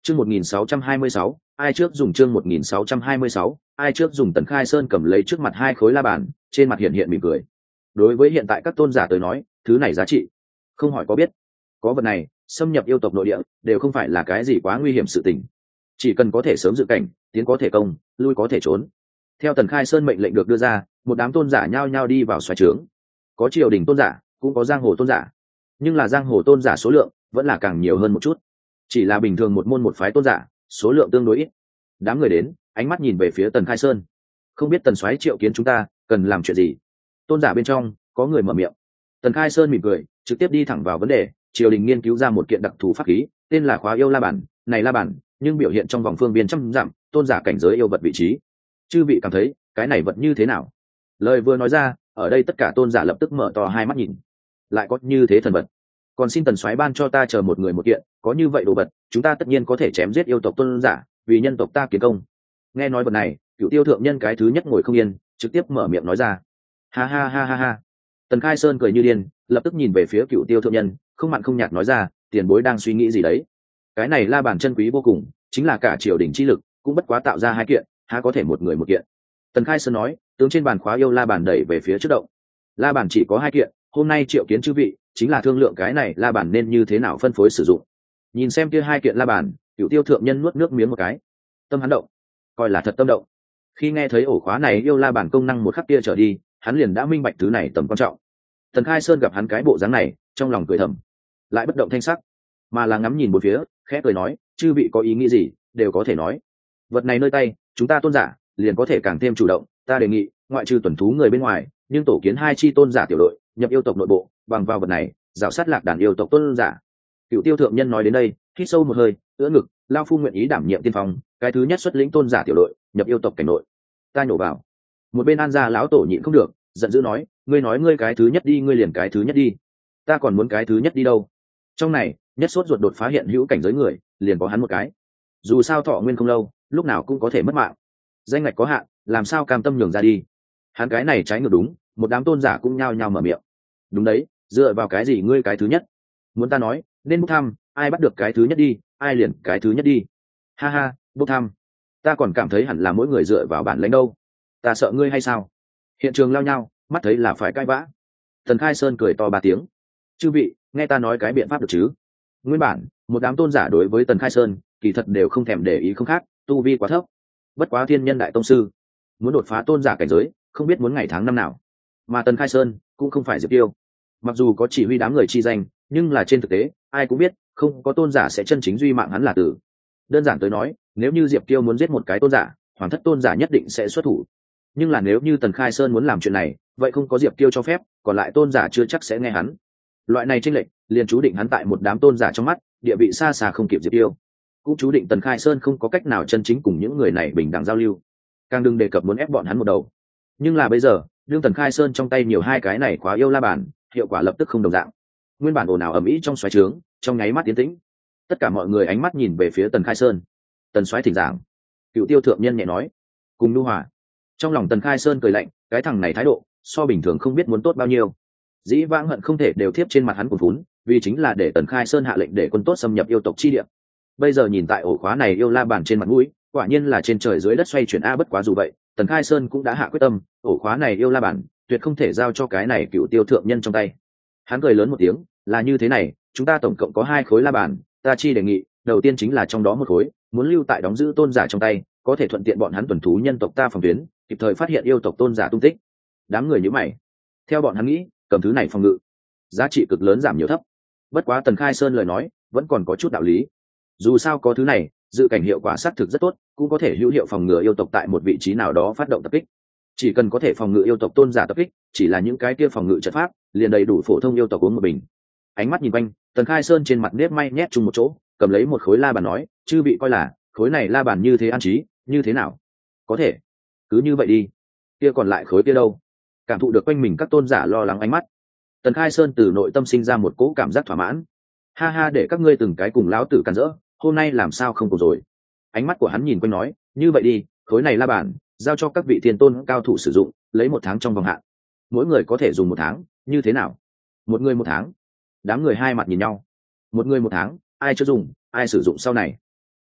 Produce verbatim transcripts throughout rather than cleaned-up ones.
Chương một nghìn sáu trăm hai mươi sáu, ai trước dùng chương một nghìn sáu trăm hai mươi sáu, ai trước dùng. Tần Khai Sơn cầm lấy trước mặt hai khối la bàn, trên mặt hiện hiện mỉm cười. Đối với hiện tại các tôn giả tới nói, thứ này giá trị, không hỏi có biết. Có vật này, xâm nhập yêu tộc nội địa đều không phải là cái gì quá nguy hiểm sự tình. Chỉ cần có thể sớm dự cảnh, tiến có thể công, lui có thể trốn. Theo Tần Khai Sơn mệnh lệnh được đưa ra, một đám tôn giả nhao nhao đi vào xoáy trướng. Có triều đình tôn giả, cũng có giang hồ tôn giả. Nhưng là giang hồ tôn giả số lượng vẫn là càng nhiều hơn một chút. Chỉ là bình thường một môn một phái tôn giả, số lượng tương đối ít. Đám người đến, ánh mắt nhìn về phía Tần Khai Sơn. Không biết Tần soái triệu kiến chúng ta cần làm chuyện gì? Tôn giả bên trong có người mở miệng. Tần Khai Sơn mỉm cười, trực tiếp đi thẳng vào vấn đề. Triều đình nghiên cứu ra một kiện đặc thù pháp khí, tên là Khóa Yêu La Bản. Này la bản, nhưng biểu hiện trong vòng phương biên trăm dặm, tôn giả cảnh giới yêu vật vị trí. Chư vị cảm thấy cái này vật như thế nào? Lời vừa nói ra, ở đây tất cả tôn giả lập tức mở to hai mắt nhìn. Lại có như thế thần vật? Còn xin Tần soái ban cho ta chờ một người một kiện, có như vậy đồ vật, chúng ta tất nhiên có thể chém giết yêu tộc tôn giả, vì nhân tộc ta kiến công. Nghe nói vật này, Cửu Tiêu thượng nhân cái thứ nhất ngồi không yên, trực tiếp mở miệng nói ra. Ha ha ha ha ha. Tần Khai Sơn cười như điên, lập tức nhìn về phía Cửu Tiêu thượng nhân, không mặn không nhạt nói ra, tiền bối đang suy nghĩ gì đấy? Cái này la bàn chân quý vô cùng, chính là cả triều đình chi lực, cũng bất quá tạo ra hai kiện, há có thể một người một kiện. Tần Khai Sơn nói, tướng trên bàn Khóa Yêu la bàn đẩy về phía trước động. La bàn chỉ có hai kiện, hôm nay triệu kiến chư vị, chính là thương lượng cái này la bàn nên như thế nào phân phối sử dụng. Nhìn xem kia hai kiện la bàn, Cửu Tiêu thượng nhân nuốt nước miếng một cái, tâm hắn động, coi là thật tâm động. Khi nghe thấy ổ khóa này yêu la bàn công năng một khắc kia trở đi, hắn liền đã minh bạch thứ này tầm quan trọng. Tần Khai Sơn gặp hắn cái bộ dáng này, trong lòng cười thầm, lại bất động thanh sắc, mà là ngắm nhìn bốn phía, khẽ cười nói, chư vị có ý nghĩ gì đều có thể nói. Vật này nơi tay chúng ta tôn giả liền có thể càng thêm chủ động. Ta đề nghị ngoại trừ tuần thú người bên ngoài, nhưng tổ kiến hai chi tôn giả tiểu đội nhập yêu tộc nội bộ, bằng vào vật này rào sát lạc đàn yêu tộc tôn giả. Cửu Tiêu thượng nhân nói đến đây, hít sâu một hơi, ưỡn ngực, lao phu nguyện ý đảm nhiệm tiên phong, cái thứ nhất xuất lĩnh tôn giả tiểu đội nhập yêu tộc cảnh nội. Ta nhổ vào. Một bên An gia lão tổ nhịn không được, giận dữ nói, ngươi nói ngươi cái thứ nhất đi, ngươi liền cái thứ nhất đi. Ta còn muốn cái thứ nhất đi đâu? Trong này nhất sốt ruột đột phá hiện hữu cảnh giới người, liền có hắn một cái. Dù sao thọ nguyên không lâu, lúc nào cũng có thể mất mạng. Danh ngạch có hạn, làm sao cam tâm nhường ra đi? Hắn cái này trái ngược đúng, một đám tôn giả cũng nhao nhao mở miệng. Đúng đấy, dựa vào cái gì ngươi cái thứ nhất? Muốn ta nói, nên bốc thăm, ai bắt được cái thứ nhất đi, ai liền cái thứ nhất đi. Ha ha, bốc thăm. Ta còn cảm thấy hẳn là mỗi người dựa vào bản lãnh đâu. Ta sợ ngươi hay sao? Hiện trường lao nhau, mắt thấy là phải cãi vã. Tần Khai Sơn cười to ba tiếng. Chư vị, nghe ta nói cái biện pháp được chứ? Nguyên bản, một đám tôn giả đối với Tần Khai Sơn, kỳ thật đều không thèm để ý không khác, tu vi quá thấp. Bất quá thiên nhân đại tông sư, muốn đột phá tôn giả cảnh giới, không biết muốn ngày tháng năm nào. Mà Tần Khai Sơn cũng không phải Diệp Tiêu. Mặc dù có chỉ huy đám người chi danh, nhưng là trên thực tế, ai cũng biết, không có tôn giả sẽ chân chính duy mạng hắn là tử. Đơn giản tới nói, nếu như Diệp Tiêu muốn giết một cái tôn giả, hoàng thất tôn giả nhất định sẽ xuất thủ. Nhưng là nếu như Tần Khai Sơn muốn làm chuyện này, vậy không có Diệp Tiêu cho phép, còn lại tôn giả chưa chắc sẽ nghe hắn. Loại này chênh lệch, liền chú định hắn tại một đám tôn giả trong mắt, địa vị xa xa không kịp Diệp Tiêu. Cũng chú định Tần Khai Sơn không có cách nào chân chính cùng những người này bình đẳng giao lưu. Càng đừng đề cập muốn ép bọn hắn một đầu. Nhưng là bây giờ, đương Tần Khai Sơn trong tay nhiều hai cái này Khóa Yêu la bàn, hiệu quả lập tức không đồng dạng. Nguyên bản ồn ào ầm ĩ trong xoáy trướng, trong nháy mắt tiến tĩnh. Tất cả mọi người ánh mắt nhìn về phía Tần Khai Sơn. Tần soái thỉnh giảng. Cửu Tiêu thượng nhân nhẹ nói, cùng nu hòa. Trong lòng Tần Khai Sơn cười lạnh, cái thằng này thái độ so bình thường không biết muốn tốt bao nhiêu. Dĩ vãng hận không thể đều thiếp trên mặt hắn cuồn phún, vì chính là để Tần Khai Sơn hạ lệnh để quân tốt xâm nhập yêu tộc chi địa. Bây giờ nhìn tại ổ khóa này yêu la bàn trên mặt mũi, quả nhiên là trên trời dưới đất xoay chuyển a. Bất quá dù vậy, Tần Khai Sơn cũng đã hạ quyết tâm, ổ khóa này yêu la bàn tuyệt không thể giao cho cái này Cửu Tiêu thượng nhân trong tay. Hắn cười lớn một tiếng, là như thế này, chúng ta tổng cộng có hai khối la bàn, ta chi đề nghị, đầu tiên chính là trong đó một khối muốn lưu tại đóng giữ tôn giả trong tay, có thể thuận tiện bọn hắn tuần thú nhân tộc ta phòng tuyến, kịp thời phát hiện yêu tộc tôn giả tung tích. Đám người nhíu mày, theo bọn hắn nghĩ, cầm thứ này phòng ngự, giá trị cực lớn giảm nhiều thấp. Bất quá Tần Khai Sơn lời nói vẫn còn có chút đạo lý. Dù sao có thứ này, dự cảnh hiệu quả xác thực rất tốt, cũng có thể hữu hiệu phòng ngừa yêu tộc tại một vị trí nào đó phát động tập kích. Chỉ cần có thể phòng ngự yêu tộc tôn giả tập kích, chỉ là những cái kia phòng ngự trận pháp, liền đầy đủ phổ thông yêu tộc uống một bình. Ánh mắt nhìn quanh, Tần Khai Sơn trên mặt nếp may nhét chung một chỗ, cầm lấy một khối la bàn nói, chư vị coi là khối này la bàn như thế an trí, như thế nào? Có thể, cứ như vậy đi. Kia còn lại khối kia đâu? Cảm thụ được quanh mình các tôn giả lo lắng ánh mắt, Tần Khai Sơn từ nội tâm sinh ra một cỗ cảm giác thỏa mãn. Ha ha, để các ngươi từng cái cùng lão tử càn rỡ, hôm nay làm sao không cùng rồi? Ánh mắt của hắn nhìn quanh nói, như vậy đi, khối này la bàn giao cho các vị thiên tôn cao thủ sử dụng, lấy một tháng trong vòng hạn. Mỗi người có thể dùng một tháng, như thế nào? Một người một tháng. Đám người hai mặt nhìn nhau. Một người một tháng, ai chưa dùng, ai sử dụng sau này.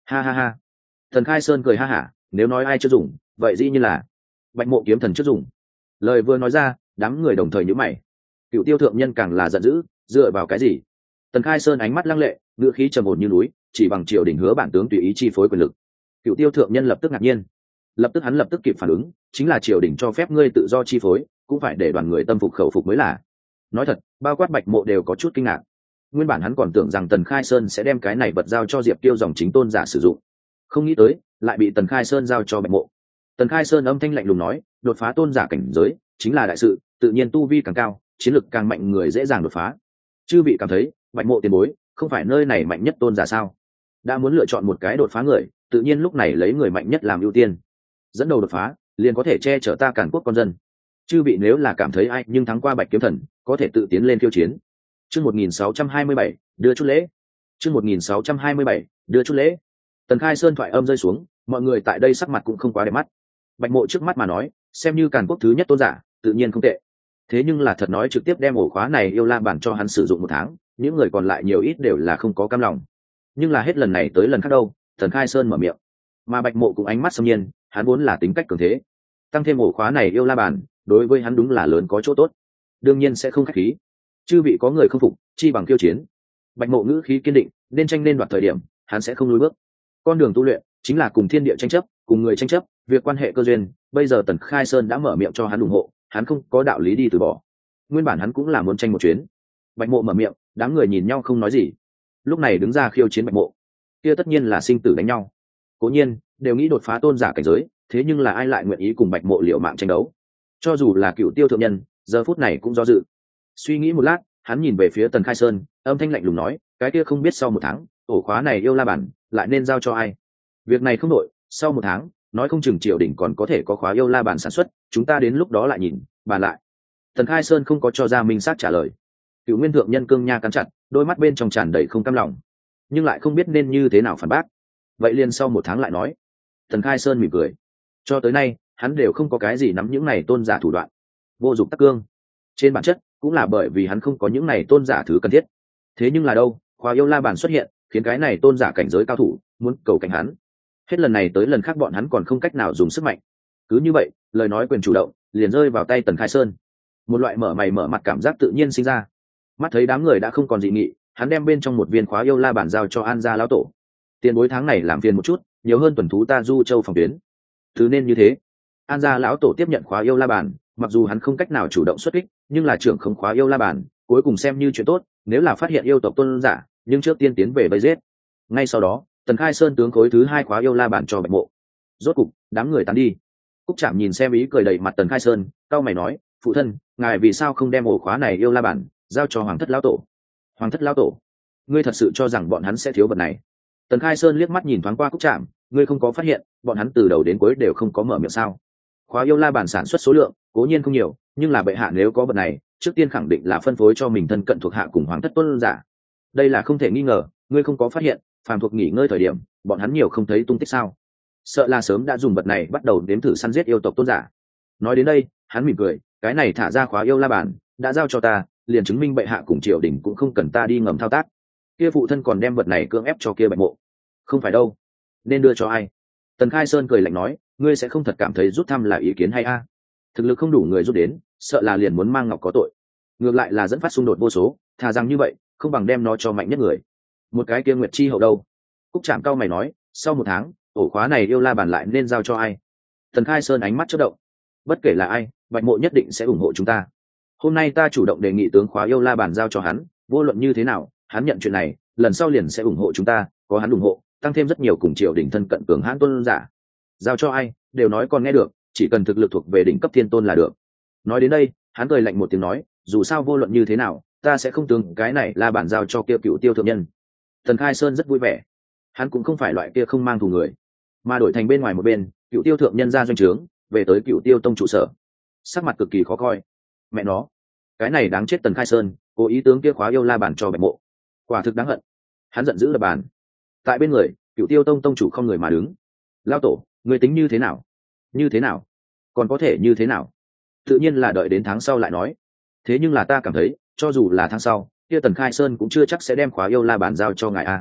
Ha ha ha. Tần Khai Sơn cười ha hả, nếu nói ai chưa dùng vậy dĩ như là Bạch Mộ kiếm thần chưa dùng. Lời vừa nói ra, đám người đồng thời nhíu mày. Cựu Tiêu thượng nhân càng là giận dữ, dựa vào cái gì? Tần Khai Sơn ánh mắt lăng lệ, ngữ khí trầm ổn như núi, chỉ bằng triều đình hứa bản tướng tùy ý chi phối quyền lực. Cựu Tiêu thượng nhân lập tức ngạc nhiên. Lập tức hắn lập tức kịp phản ứng, chính là triều đình cho phép ngươi tự do chi phối, cũng phải để đoàn người tâm phục khẩu phục mới là. Nói thật, bao quát Bạch Mộ đều có chút kinh ngạc. Nguyên bản hắn còn tưởng rằng Tần Khai Sơn sẽ đem cái này vật giao cho Diệp Tiêu dòng chính tôn giả sử dụng, không nghĩ tới lại bị Tần Khai Sơn giao cho Bạch Mộ. Tần Khai Sơn âm thanh lạnh lùng nói, đột phá tôn giả cảnh giới chính là đại sự, tự nhiên tu vi càng cao, chiến lực càng mạnh người dễ dàng đột phá. Chư vị cảm thấy Bạch Mộ tiền bối không phải nơi này mạnh nhất tôn giả sao? Đã muốn lựa chọn một cái đột phá người, tự nhiên lúc này lấy người mạnh nhất làm ưu tiên, dẫn đầu đột phá liền có thể che chở ta Càn Quốc con dân. Chư vị nếu là cảm thấy ai nhưng thắng qua Bạch kiếm thần, có thể tự tiến lên khiêu chiến. Chương một nghìn sáu trăm hai mươi bảy, đưa chút lễ. Chương một nghìn sáu trăm hai mươi bảy, đưa chút lễ. Tần Khai Sơn thoại âm rơi xuống, mọi người tại đây sắc mặt cũng không quá đẹp mắt. Bạch Mộ trước mắt mà nói, xem như Càn Quốc thứ nhất tôn giả, tự nhiên không tệ. Thế nhưng là thật nói trực tiếp đem ổ khóa này yêu la bản cho hắn sử dụng một tháng, những người còn lại nhiều ít đều là không có cam lòng. Nhưng là hết lần này tới lần khác đâu, Tần Khai Sơn mở miệng, mà Bạch Mộ cũng ánh mắt xâm nhiên, hắn vốn là tính cách cường thế, tăng thêm ổ khóa này yêu la bản, đối với hắn đúng là lớn có chỗ tốt, đương nhiên sẽ không khách khí. Chư vị có người không phục, chi bằng kiêu chiến. Bạch Mộ ngữ khí kiên định, nên tranh nên đoạt thời điểm, hắn sẽ không lùi bước. Con đường tu luyện chính là cùng thiên địa tranh chấp, cùng người tranh chấp, việc quan hệ cơ duyên, bây giờ Tần Khai Sơn đã mở miệng cho hắn ủng hộ, hắn không có đạo lý đi từ bỏ. Nguyên bản hắn cũng là muốn tranh một chuyến. Bạch Mộ mở miệng, đám người nhìn nhau không nói gì. Lúc này đứng ra khiêu chiến Bạch Mộ, kia tất nhiên là sinh tử đánh nhau. Cố nhiên đều nghĩ đột phá tôn giả cảnh giới, thế nhưng là ai lại nguyện ý cùng Bạch Mộ liều mạng tranh đấu? Cho dù là Cựu Tiêu thượng nhân, giờ phút này cũng do dự. Suy nghĩ một lát, hắn nhìn về phía Tần Khai Sơn, âm thanh lạnh lùng nói, cái kia không biết sau một tháng, ổ khóa này yêu la bản lại nên giao cho ai? Việc này không đội, sau một tháng, nói không chừng triều đình còn có thể có khóa yêu la bản sản xuất, chúng ta đến lúc đó lại nhìn, bàn lại. Tần Khai Sơn không có cho ra minh xác trả lời. Cựu Nguyên thượng nhân cương nha cắn chặt, đôi mắt bên trong tràn đầy không cam lòng, nhưng lại không biết nên như thế nào phản bác. Vậy liền sau một tháng lại nói. Tần Khai Sơn mỉm cười. Cho tới nay, hắn đều không có cái gì nắm những này tôn giả thủ đoạn, vô dụng tắc cương. Trên bản chất, cũng là bởi vì hắn không có những này tôn giả thứ cần thiết. Thế nhưng là đâu, khóa yêu la bàn xuất hiện, khiến cái này tôn giả cảnh giới cao thủ muốn cầu cảnh hắn. Hết lần này tới lần khác bọn hắn còn không cách nào dùng sức mạnh. Cứ như vậy, lời nói quyền chủ động liền rơi vào tay Tần Khai Sơn. Một loại mở mày mở mặt cảm giác tự nhiên sinh ra. Mắt thấy đám người đã không còn dị nghị, hắn đem bên trong một viên khóa yêu la bản giao cho An gia lão tổ. Tiền bối tháng này làm phiền một chút, nhiều hơn tuần thú ta du châu phòng tuyến. Thứ nên như thế. An gia lão tổ tiếp nhận khóa yêu la bản, mặc dù hắn không cách nào chủ động xuất kích, nhưng là trưởng không khóa yêu la bản, cuối cùng xem như chuyện tốt. Nếu là phát hiện yêu tộc tôn giả, nhưng trước tiên tiến về vây giết. Ngay sau đó, Tần Khai Sơn tướng khối thứ hai khóa yêu la bản cho Bạch Mộ. Rốt cục, đám người tán đi. Cúc Trạm nhìn xem ý cười đầy mặt Tần Khai Sơn, cau mày nói, phụ thân, ngài vì sao không đem ổ khóa này yêu la bản giao cho Hoàng thất lão tổ? Hoàng thất lão tổ, ngươi thật sự cho rằng bọn hắn sẽ thiếu vật này? Tần Khai Sơn liếc mắt nhìn thoáng qua Cúc Trạm, ngươi không có phát hiện bọn hắn từ đầu đến cuối đều không có mở miệng sao? Khóa yêu la bản sản xuất số lượng cố nhiên không nhiều, nhưng là bệ hạ nếu có vật này, trước tiên khẳng định là phân phối cho mình thân cận thuộc hạ cùng Hoàng thất tôn giả. Đây là không thể nghi ngờ, ngươi không có phát hiện, phàm thuộc nghỉ ngơi thời điểm, bọn hắn nhiều không thấy tung tích sao? Sợ là sớm đã dùng vật này bắt đầu đếm thử săn giết yêu tộc tôn giả. Nói đến đây, hắn mỉm cười, cái này thả ra khóa yêu la bản, đã giao cho ta, liền chứng minh bệ hạ cùng triều đình cũng không cần ta đi ngầm thao tác. Kia phụ thân còn đem vật này cưỡng ép cho kia Bạch Mộ, không phải đâu, nên đưa cho ai? Tần Khai Sơn cười lạnh nói, ngươi sẽ không thật cảm thấy rút thăm là ý kiến hay a? Thực lực không đủ người rút đến, sợ là liền muốn mang ngọc có tội, ngược lại là dẫn phát xung đột vô số, thà rằng như vậy, không bằng đem nó cho mạnh nhất người. Một cái kia Nguyệt Chi hậu đâu? Cúc Trạm cao mày nói, sau một tháng, ổ khóa này yêu la bàn lại nên giao cho ai? Tần Khai Sơn ánh mắt chớp động, bất kể là ai, Bạch Mộ nhất định sẽ ủng hộ chúng ta. Hôm nay ta chủ động đề nghị tướng khóa yêu la bàn giao cho hắn, vô luận như thế nào, hắn nhận chuyện này, lần sau liền sẽ ủng hộ chúng ta, có hắn ủng hộ, tăng thêm rất nhiều cùng triều đình thân cận cường hãn tôn giả. Giao cho ai, đều nói còn nghe được, chỉ cần thực lực thuộc về đỉnh cấp thiên tôn là được. Nói đến đây, hắn cười lạnh một tiếng nói, dù sao vô luận như thế nào, ta sẽ không tướng cái này la bản giao cho kia Cựu Tiêu thượng nhân. Tần Khai Sơn rất vui vẻ, hắn cũng không phải loại kia không mang thù người, mà đổi thành bên ngoài một bên, Cựu Tiêu thượng nhân ra doanh trướng, về tới Cựu Tiêu tông trụ sở, sắc mặt cực kỳ khó coi. Mẹ nó, cái này đáng chết Tần Khai Sơn, cố ý tướng kia khóa yêu la bản cho Bạch Mộ, quả thực đáng hận. Hắn giận dữ lập bàn. Tại bên người, Cựu Tiêu tông tông chủ không người mà đứng. Lao tổ, người tính như thế nào? Như thế nào? Còn có thể như thế nào? Tự nhiên là đợi đến tháng sau lại nói. Thế nhưng là ta cảm thấy, cho dù là tháng sau, kia Tần Khai Sơn cũng chưa chắc sẽ đem khóa yêu la bản giao cho ngài a.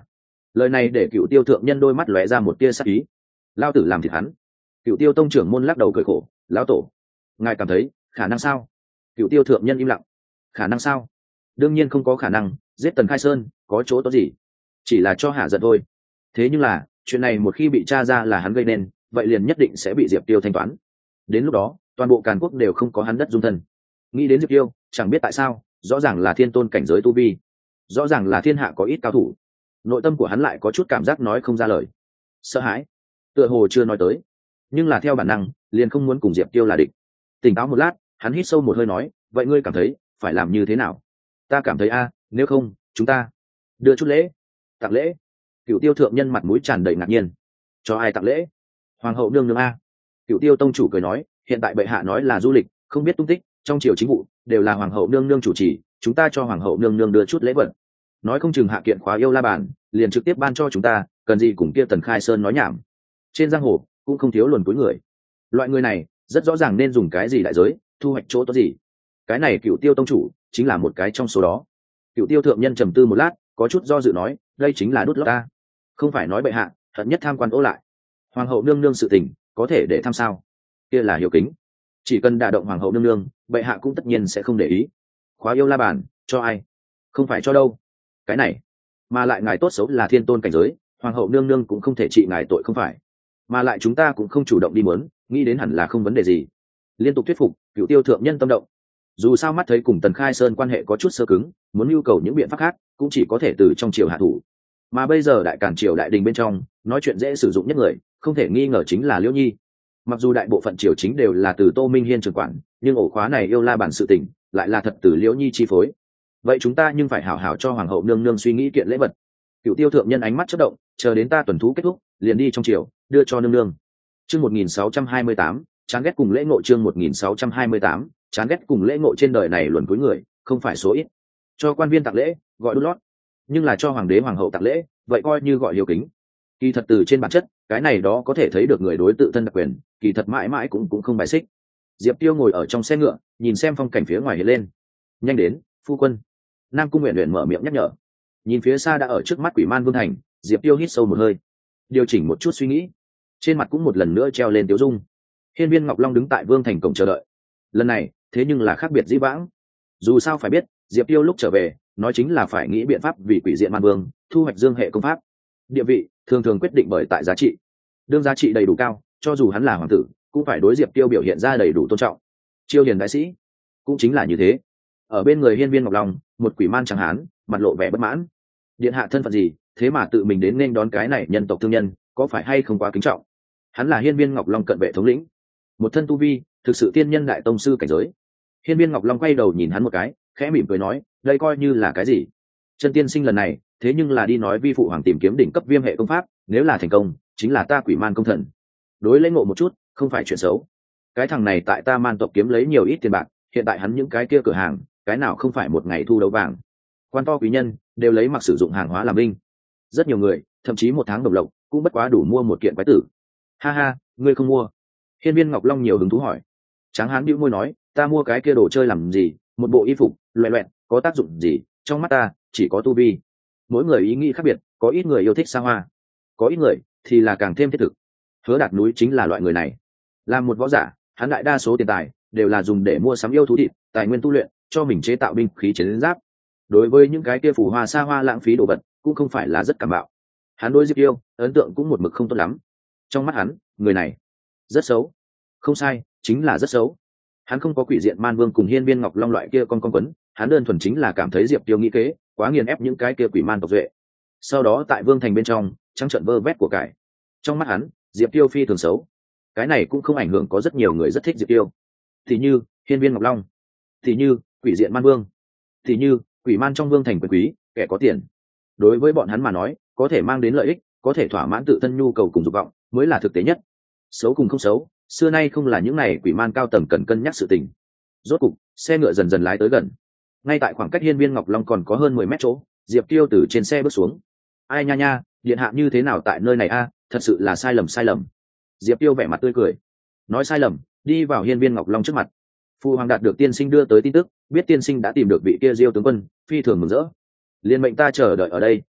Lời này để cựu tiêu thượng nhân đôi mắt lóe ra một tia sắc ý. Lao tử làm thịt hắn. Cựu tiêu tông trưởng môn lắc đầu cười khổ. Lão tổ, ngài cảm thấy khả năng sao? Cựu tiêu thượng nhân im lặng. Khả năng sao? Đương nhiên không có khả năng. Giết Tần Khai Sơn có chỗ tốt gì? Chỉ là cho hả giận thôi. Thế nhưng là chuyện này một khi bị tra ra là hắn gây nên, vậy liền nhất định sẽ bị Diệp Tiêu thanh toán. Đến lúc đó toàn bộ Càn Quốc đều không có hắn đất dung thân. Nghĩ đến Diệp Tiêu, chẳng biết tại sao rõ ràng là thiên tôn cảnh giới tu vi, rõ ràng là thiên hạ có ít cao thủ, nội tâm của hắn lại có chút cảm giác nói không ra lời. Sợ hãi, tựa hồ chưa nói tới, nhưng là theo bản năng liền không muốn cùng Diệp Tiêu là địch. Tỉnh táo một lát, hắn hít sâu một hơi nói, vậy ngươi cảm thấy phải làm như thế nào? Ta cảm thấy a nếu không chúng ta đưa chút lễ. Tặng lễ? Cựu Tiêu thượng nhân mặt mũi tràn đầy ngạc nhiên. Cho ai tặng lễ? Hoàng hậu nương nương a. Cựu Tiêu tông chủ cười nói, hiện tại bệ hạ nói là du lịch không biết tung tích, trong triều chính vụ đều là hoàng hậu nương nương chủ trì, chúng ta cho hoàng hậu nương nương đưa chút lễ vật, nói không chừng hạ kiện khóa yêu la bàn liền trực tiếp ban cho chúng ta, cần gì cùng kia Tần Khai Sơn nói nhảm. Trên giang hồ cũng không thiếu luồn cuối người, loại người này rất rõ ràng nên dùng cái gì đại giới thu hoạch chỗ tốt gì. Cái này Cựu Tiêu tông chủ chính là một cái trong số đó. Cựu Tiêu thượng nhân trầm tư một lát, có chút do dự nói, đây chính là đút lót ta. Không phải nói bệ hạ hận nhất tham quan ố lại, hoàng hậu nương nương sự tình có thể để tham sao? Kia là hiểu kính, chỉ cần đả động hoàng hậu nương nương, bệ hạ cũng tất nhiên sẽ không để ý. Khóa yêu la bàn cho ai? Không phải cho đâu. Cái này mà lại ngài tốt xấu là thiên tôn cảnh giới, hoàng hậu nương nương cũng không thể trị ngài tội không phải? Mà lại chúng ta cũng không chủ động đi muốn, nghĩ đến hẳn là không vấn đề gì. Liên tục thuyết phục, Cựu Tiêu thượng nhân tâm động. Dù sao mắt thấy cùng Tần Khai Sơn quan hệ có chút sơ cứng, muốn nhu cầu những biện pháp khác cũng chỉ có thể từ trong triều hạ thủ. Mà bây giờ đại cản triều đại đình bên trong nói chuyện dễ sử dụng nhất người, không thể nghi ngờ chính là Liễu Nhi. Mặc dù đại bộ phận triều chính đều là từ Tô Minh Hiên trưởng quản, nhưng ổ khóa này yêu la bản sự tình lại là thật từ Liễu Nhi chi phối. Vậy chúng ta nhưng phải hảo hảo cho hoàng hậu nương nương suy nghĩ kiện lễ vật. Cựu Tiêu thượng nhân ánh mắt chớp động, chờ đến ta tuần thú kết thúc liền đi trong triều đưa cho nương nương. Chương một nghìn sáu trăm hai mươi tám, chán ghét cùng lễ ngộ. Chương một nghìn sáu trăm hai mươi tám, chán ghét cùng lễ ngộ. Trên đời này luồn cuối người không phải số ít. Cho quan viên tặng lễ gọi đút lót, nhưng là cho hoàng đế hoàng hậu tặng lễ vậy coi như gọi hiếu kính. Kỳ thật từ trên bản chất cái này đó có thể thấy được người đối tự thân đặc quyền kỳ thật mãi mãi cũng cũng không bài xích. Diệp Tiêu ngồi ở trong xe ngựa nhìn xem phong cảnh phía ngoài hiện lên. Nhanh đến phu quân. Nam Cung Uyển Uyển mở miệng nhắc nhở. Nhìn phía xa đã ở trước mắt Quỷ Man Vương thành, Diệp Tiêu hít sâu một hơi, điều chỉnh một chút suy nghĩ, trên mặt cũng một lần nữa treo lên tiêu dung. Hiên Viên Ngọc Long đứng tại Vương thành cổng chờ đợi. Lần này thế nhưng là khác biệt dĩ vãng. Dù sao phải biết, Diệp Tiêu lúc trở về nói chính là phải nghĩ biện pháp vì Quỷ Diện Man Vương thu hoạch dương hệ công pháp. Địa vị thường thường quyết định bởi tại giá trị, đương giá trị đầy đủ cao, cho dù hắn là hoàng tử cũng phải đối Diệp Tiêu biểu hiện ra đầy đủ tôn trọng. Chiêu hiền đại sĩ cũng chính là như thế. Ở bên người Hiên Viên Ngọc Long, một quỷ man chẳng hán, mặt lộ vẻ bất mãn. Điện hạ thân phận gì, thế mà tự mình đến nên đón cái này nhân tộc thương nhân, có phải hay không quá kính trọng? Hắn là Hiên Viên Ngọc Long cận vệ thống lĩnh, một thân tu vi thực sự tiên nhân đại tông sư cảnh giới. Hiên Viên Ngọc Long quay đầu nhìn hắn một cái, khẽ mỉm cười nói, đây coi như là cái gì? Chân tiên sinh lần này thế nhưng là đi nói vi phụ hoàng tìm kiếm đỉnh cấp viêm hệ công pháp, nếu là thành công chính là ta quỷ man công thần. Đối lễ ngộ một chút không phải chuyện xấu. Cái thằng này tại ta man tộc kiếm lấy nhiều ít tiền bạc, hiện tại hắn những cái kia cửa hàng cái nào không phải một ngày thu đấu vàng. Quan to quý nhân đều lấy mặc sử dụng hàng hóa làm linh, rất nhiều người thậm chí một tháng đồng lộc cũng bất quá đủ mua một kiện quái tử. Ha ha, ngươi không mua? Hiên Viên Ngọc Long nhiều hứng thú hỏi. Tráng hán bĩu môi nói, ta mua cái kia đồ chơi làm gì, một bộ y phục loẹ loẹt có tác dụng gì, trong mắt ta chỉ có tu vi. Mỗi người ý nghĩ khác biệt, có ít người yêu thích xa hoa, có ít người thì là càng thêm thiết thực. Hứa Đạt Núi chính là loại người này. Làm một võ giả, hắn đại đa số tiền tài đều là dùng để mua sắm yêu thú thịt, tài nguyên tu luyện, cho mình chế tạo binh khí chiến giáp. Đối với những cái kia phù hoa xa hoa lãng phí đồ vật cũng không phải là rất cảm bạo. Hắn đối Diệp Tiêu ấn tượng cũng một mực không tốt lắm. Trong mắt hắn, người này rất xấu. Không sai, chính là rất xấu. Hắn không có Quỷ Diện Man Vương cùng Hiên Viên Ngọc Long loại kia con con quấn, hắn đơn thuần chính là cảm thấy Diệp Tiêu nghĩ kế quá nghiền ép những cái kia quỷ man tộc duệ. Sau đó tại Vương thành bên trong trắng trợn vơ vét của cải. Trong mắt hắn, Diệp Tiêu phi thường xấu. Cái này cũng không ảnh hưởng, có rất nhiều người rất thích Diệp Tiêu, thì như Hiên Viên Ngọc Long, thì như Quỷ Diện Man Vương, thì như quỷ man trong vương thành quyền quý kẻ có tiền. Đối với bọn hắn mà nói, có thể mang đến lợi ích, có thể thỏa mãn tự thân nhu cầu cùng dục vọng mới là thực tế nhất. Xấu cùng không xấu, xưa nay không là những này quỷ man cao tầng cần cân nhắc sự tình. Rốt cục xe ngựa dần dần lái tới gần. Ngay tại khoảng cách Hiên Viên Ngọc Long còn có hơn mười mét chỗ, Diệp Tiêu từ trên xe bước xuống. Ai nha nha, điện hạ như thế nào tại nơi này a, thật sự là sai lầm sai lầm. Diệp Tiêu vẻ mặt tươi cười, nói sai lầm, đi vào Hiên Viên Ngọc Long trước mặt. Phu hoàng đạt được tiên sinh đưa tới tin tức, biết tiên sinh đã tìm được vị kia Diêu tướng quân, phi thường mừng rỡ. Liên mệnh ta chờ đợi ở đây,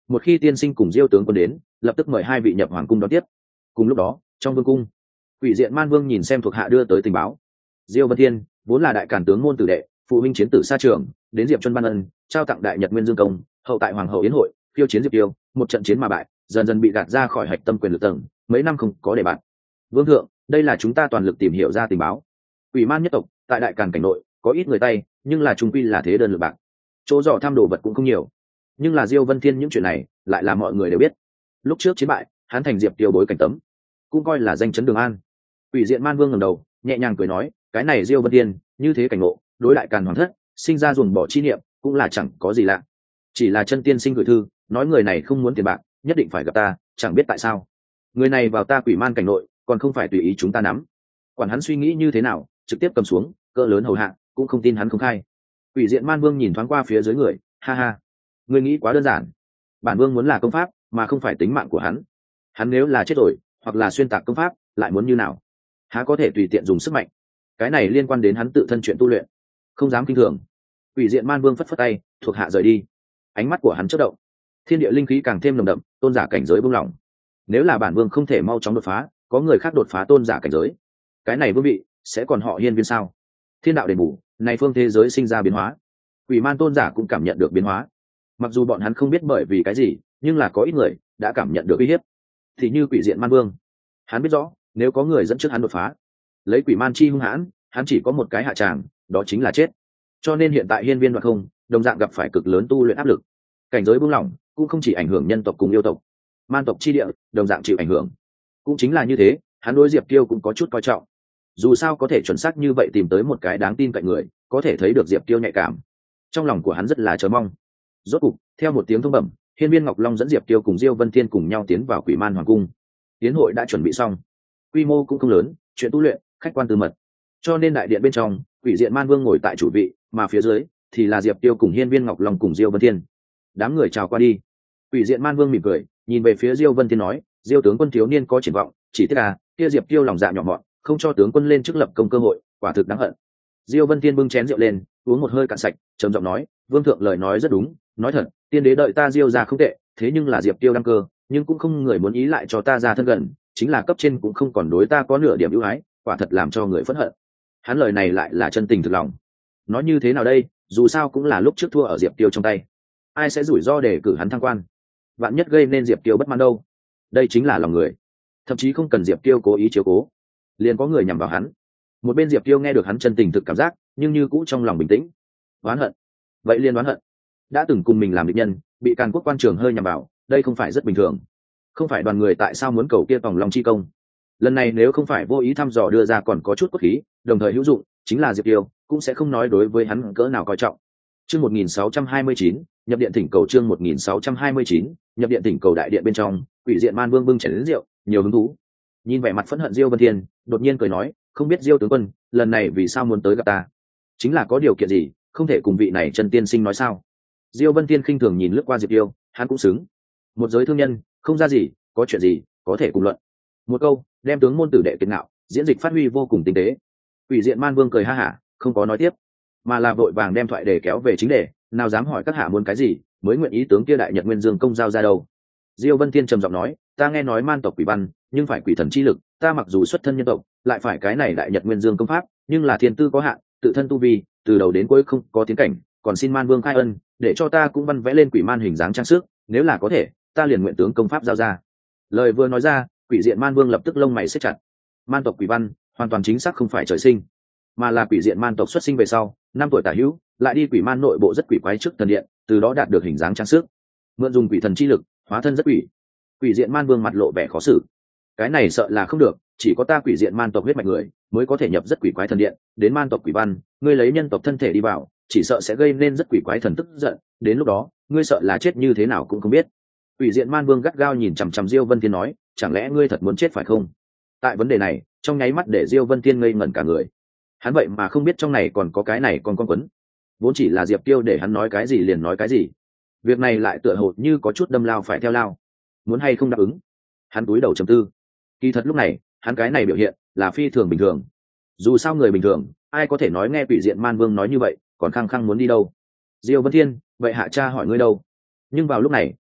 một khi tiên sinh cùng diêu tướng quân đến lập tức mời hai vị nhập hoàng cung đón tiếp. Cùng lúc đó trong vương cung, Quỷ Diện Man Vương nhìn xem thuộc hạ đưa tới tình báo. Diêu Vân Thiên vốn là đại càn tướng môn tử đệ, phụ huynh chiến tử xa trường, đến Diệp Chân ban ân, trao tặng đại nhật nguyên dương công, hậu tại hoàng hậu yến hội phiêu chiến Diệp Tiêu, một trận chiến mà bại, dần dần bị gạt ra khỏi hạch tâm quyền lực tầng, mấy năm không có để bạn. Vương thượng, đây là chúng ta toàn lực tìm hiểu ra tình báo. Quỷ Man nhất tộc tại đại càn cảnh nội có ít người tay, nhưng là trung quy là thế đơn lực bạc, chỗ dò tham đồ vật cũng không nhiều. Nhưng là Diêu Vân Thiên những chuyện này lại là mọi người đều biết. Lúc trước chiến bại, hắn thành Diệp Tiêu bối cảnh tấm, cũng coi là danh chấn Đường An. Quỷ Diện Man Vương ngẩng đầu, nhẹ nhàng cười nói, cái này Diêu Vân Thiên như thế cảnh ngộ, đối đại càn hoàng thất sinh ra ruồng bỏ chi niệm cũng là chẳng có gì lạ. Chỉ là chân tiên sinh gửi thư nói người này không muốn tiền bạc, nhất định phải gặp ta, chẳng biết tại sao người này vào ta Quỷ Man cảnh nội còn không phải tùy ý chúng ta nắm, quản hắn suy nghĩ như thế nào, trực tiếp cầm xuống cỡ lớn hầu hạ, cũng không tin hắn không khai. Quỷ Diện Man Vương nhìn thoáng qua phía dưới người, ha ha, người nghĩ quá đơn giản. Bản vương muốn là công pháp mà không phải tính mạng của hắn. Hắn nếu là chết rồi hoặc là xuyên tạc công pháp lại muốn như nào, há có thể tùy tiện dùng sức mạnh. Cái này liên quan đến hắn tự thân chuyện tu luyện, không dám kinh thường. Quỷ Diện Man Vương phất phất tay, thuộc hạ rời đi. Ánh mắt của hắn chớp động, thiên địa linh khí càng thêm nồng đậm, tôn giả cảnh giới buông lỏng. Nếu là bản vương không thể mau chóng đột phá, có người khác đột phá tôn giả cảnh giới, cái này vương vị sẽ còn họ Hiên Viên sao? Thiên đạo đền bù, này phương thế giới sinh ra biến hóa, Quỷ Man tôn giả cũng cảm nhận được biến hóa. Mặc dù bọn hắn không biết bởi vì cái gì, nhưng là có ít người đã cảm nhận được uy hiếp. Thì như Quỷ Diện Man Vương, hắn biết rõ nếu có người dẫn trước hắn đột phá, lấy Quỷ Man chi hung hãn, hắn chỉ có một cái hạ tràng, đó chính là chết. Cho nên hiện tại Hiên Viên Đoạt Không đồng dạng gặp phải cực lớn tu luyện áp lực. Cảnh giới buông lỏng cũng không chỉ ảnh hưởng nhân tộc cùng yêu tộc, man tộc chi địa đồng dạng chịu ảnh hưởng. Cũng chính là như thế, hắn đối Diệp Tiêu cũng có chút coi trọng. Dù sao có thể chuẩn xác như vậy tìm tới một cái đáng tin cậy người, có thể thấy được Diệp Tiêu nhạy cảm. Trong lòng của hắn rất là chờ mong. Rốt cục, theo một tiếng thông bẩm, Hiên Viên Ngọc Long dẫn Diệp Tiêu cùng Diêu Vân Thiên cùng nhau tiến vào Quỷ Man hoàng cung. Tiến hội đã chuẩn bị xong, quy mô cũng không lớn, chuyện tu luyện khách quan tư mật, cho nên đại điện bên trong, Quỷ Diện Man Vương ngồi tại chủ vị, mà phía dưới thì là Diệp Tiêu cùng Hiên Viên Ngọc Long cùng Diêu Vân Thiên. Đám người chào qua đi. Quỷ Diện Man Vương mỉm cười, nhìn về phía Diêu Vân Thiên nói, Diêu tướng quân thiếu niên có triển vọng, chỉ tiếc là kia Diệp Tiêu lòng dạ nhỏ mọn, không cho tướng quân lên chức lập công cơ hội, quả thực đáng hận. Diêu Vân Thiên bưng chén rượu lên, uống một hơi cạn sạch, trầm giọng nói, vương thượng lời nói rất đúng, nói thật, tiên đế đợi ta Diêu ra không tệ, thế nhưng là Diệp Tiêu đăng cơ, nhưng cũng không người muốn ý lại cho ta ra thân gần, chính là cấp trên cũng không còn đối ta có nửa điểm ưu ái, quả thật làm cho người phẫn hận. Hắn lời này lại là chân tình thực lòng. Nói như thế nào đây, dù sao cũng là lúc trước thua ở Diệp Tiêu trong tay, ai sẽ rủi ro để cử hắn thăng quan, vạn nhất gây nên Diệp Tiêu bất mãn đâu. Đây chính là lòng người, thậm chí không cần Diệp Tiêu cố ý chiếu cố, liền có người nhằm vào hắn. Một bên Diệp Tiêu nghe được hắn chân tình thực cảm giác, nhưng như cũ trong lòng bình tĩnh. Oán hận, vậy liền oán hận. Đã từng cùng mình làm địch nhân, bị Càn Quốc quan trường hơi nhằm vào, đây không phải rất bình thường. Không phải đoàn người tại sao muốn cầu kia tòng long chi công. Lần này nếu không phải vô ý thăm dò đưa ra còn có chút cốt khí, đồng thời hữu dụng, chính là Diệp Tiêu cũng sẽ không nói đối với hắn cỡ nào coi trọng. Chương một nghìn sáu trăm hai mươi chín, nhập điện thỉnh cầu. Chương một nghìn sáu trăm hai mươi chín, nhập điện thỉnh cầu. Đại điện bên trong, Quỷ Diện Man Vương bưng chén đến rượu, nhiều hứng thú. Nhìn vẻ mặt phẫn hận Diêu Vân Thiên, đột nhiên cười nói, không biết Diêu tướng quân lần này vì sao muốn tới gặp ta, chính là có điều kiện gì, không thể cùng vị này chân tiên sinh nói sao? Diêu Vân Thiên khinh thường nhìn lướt qua Diệp Tiêu, hắn cũng xứng, một giới thương nhân, không ra gì, có chuyện gì có thể cùng luận. Một câu đem tướng môn tử đệ kiệt ngạo diễn dịch phát huy vô cùng tinh tế. Quỷ Diện Man Vương cười ha hả, không có nói tiếp, mà là vội vàng đem thoại để kéo về chính đề, nào dám hỏi các hạ muốn cái gì, mới nguyện ý tướng kia đại nhật nguyên dương công giao ra đâu. Diêu Vân Thiên trầm giọng nói, ta nghe nói man tộc quỷ văn, nhưng phải quỷ thần chi lực, ta mặc dù xuất thân nhân tộc, lại phải cái này đại nhật nguyên dương công pháp, nhưng là thiên tư có hạn, tự thân tu vi từ đầu đến cuối không có tiến cảnh, còn xin man vương khai ân, để cho ta cũng văn vẽ lên quỷ man hình dáng trang sức, nếu là có thể, ta liền nguyện tướng công pháp giao ra. Lời vừa nói ra, Quỷ Diện Man Vương lập tức lông mày siết chặt. Man tộc quỷ văn hoàn toàn chính xác không phải trời sinh, mà là quỷ diện man tộc xuất sinh về sau năm tuổi tả hữu, lại đi quỷ man nội bộ rất quỷ quái trước thần điện, từ đó đạt được hình dáng trang sức, mượn dùng quỷ thần chi lực hóa thân rất quỷ. Quỷ Diện Man Vương mặt lộ vẻ khó xử, cái này sợ là không được, chỉ có ta quỷ diện man tộc huyết mạch người mới có thể nhập rất quỷ quái thần điện. Đến man tộc quỷ văn, ngươi lấy nhân tộc thân thể đi vào, chỉ sợ sẽ gây nên rất quỷ quái thần tức giận, đến lúc đó ngươi sợ là chết như thế nào cũng không biết. Quỷ Diện Man Vương gắt gao nhìn chằm chằm Diêu Vân Thiên nói, chẳng lẽ ngươi thật muốn chết phải không? Tại vấn đề này, trong nháy mắt để Diêu Vân Thiên ngây ngẩn cả người. Hắn vậy mà không biết trong này còn có cái này còn con quấn. Vốn chỉ là Diệp Tiêu để hắn nói cái gì liền nói cái gì. Việc này lại tựa hồ như có chút đâm lao phải theo lao. Muốn hay không đáp ứng? Hắn cúi đầu trầm tư. Kỳ thật lúc này, hắn cái này biểu hiện là phi thường bình thường. Dù sao người bình thường, ai có thể nói nghe Quỷ Diện Man Vương nói như vậy, còn khăng khăng muốn đi đâu? Diêu Vân Thiên, vậy hạ cha hỏi ngươi đâu? Nhưng vào lúc này,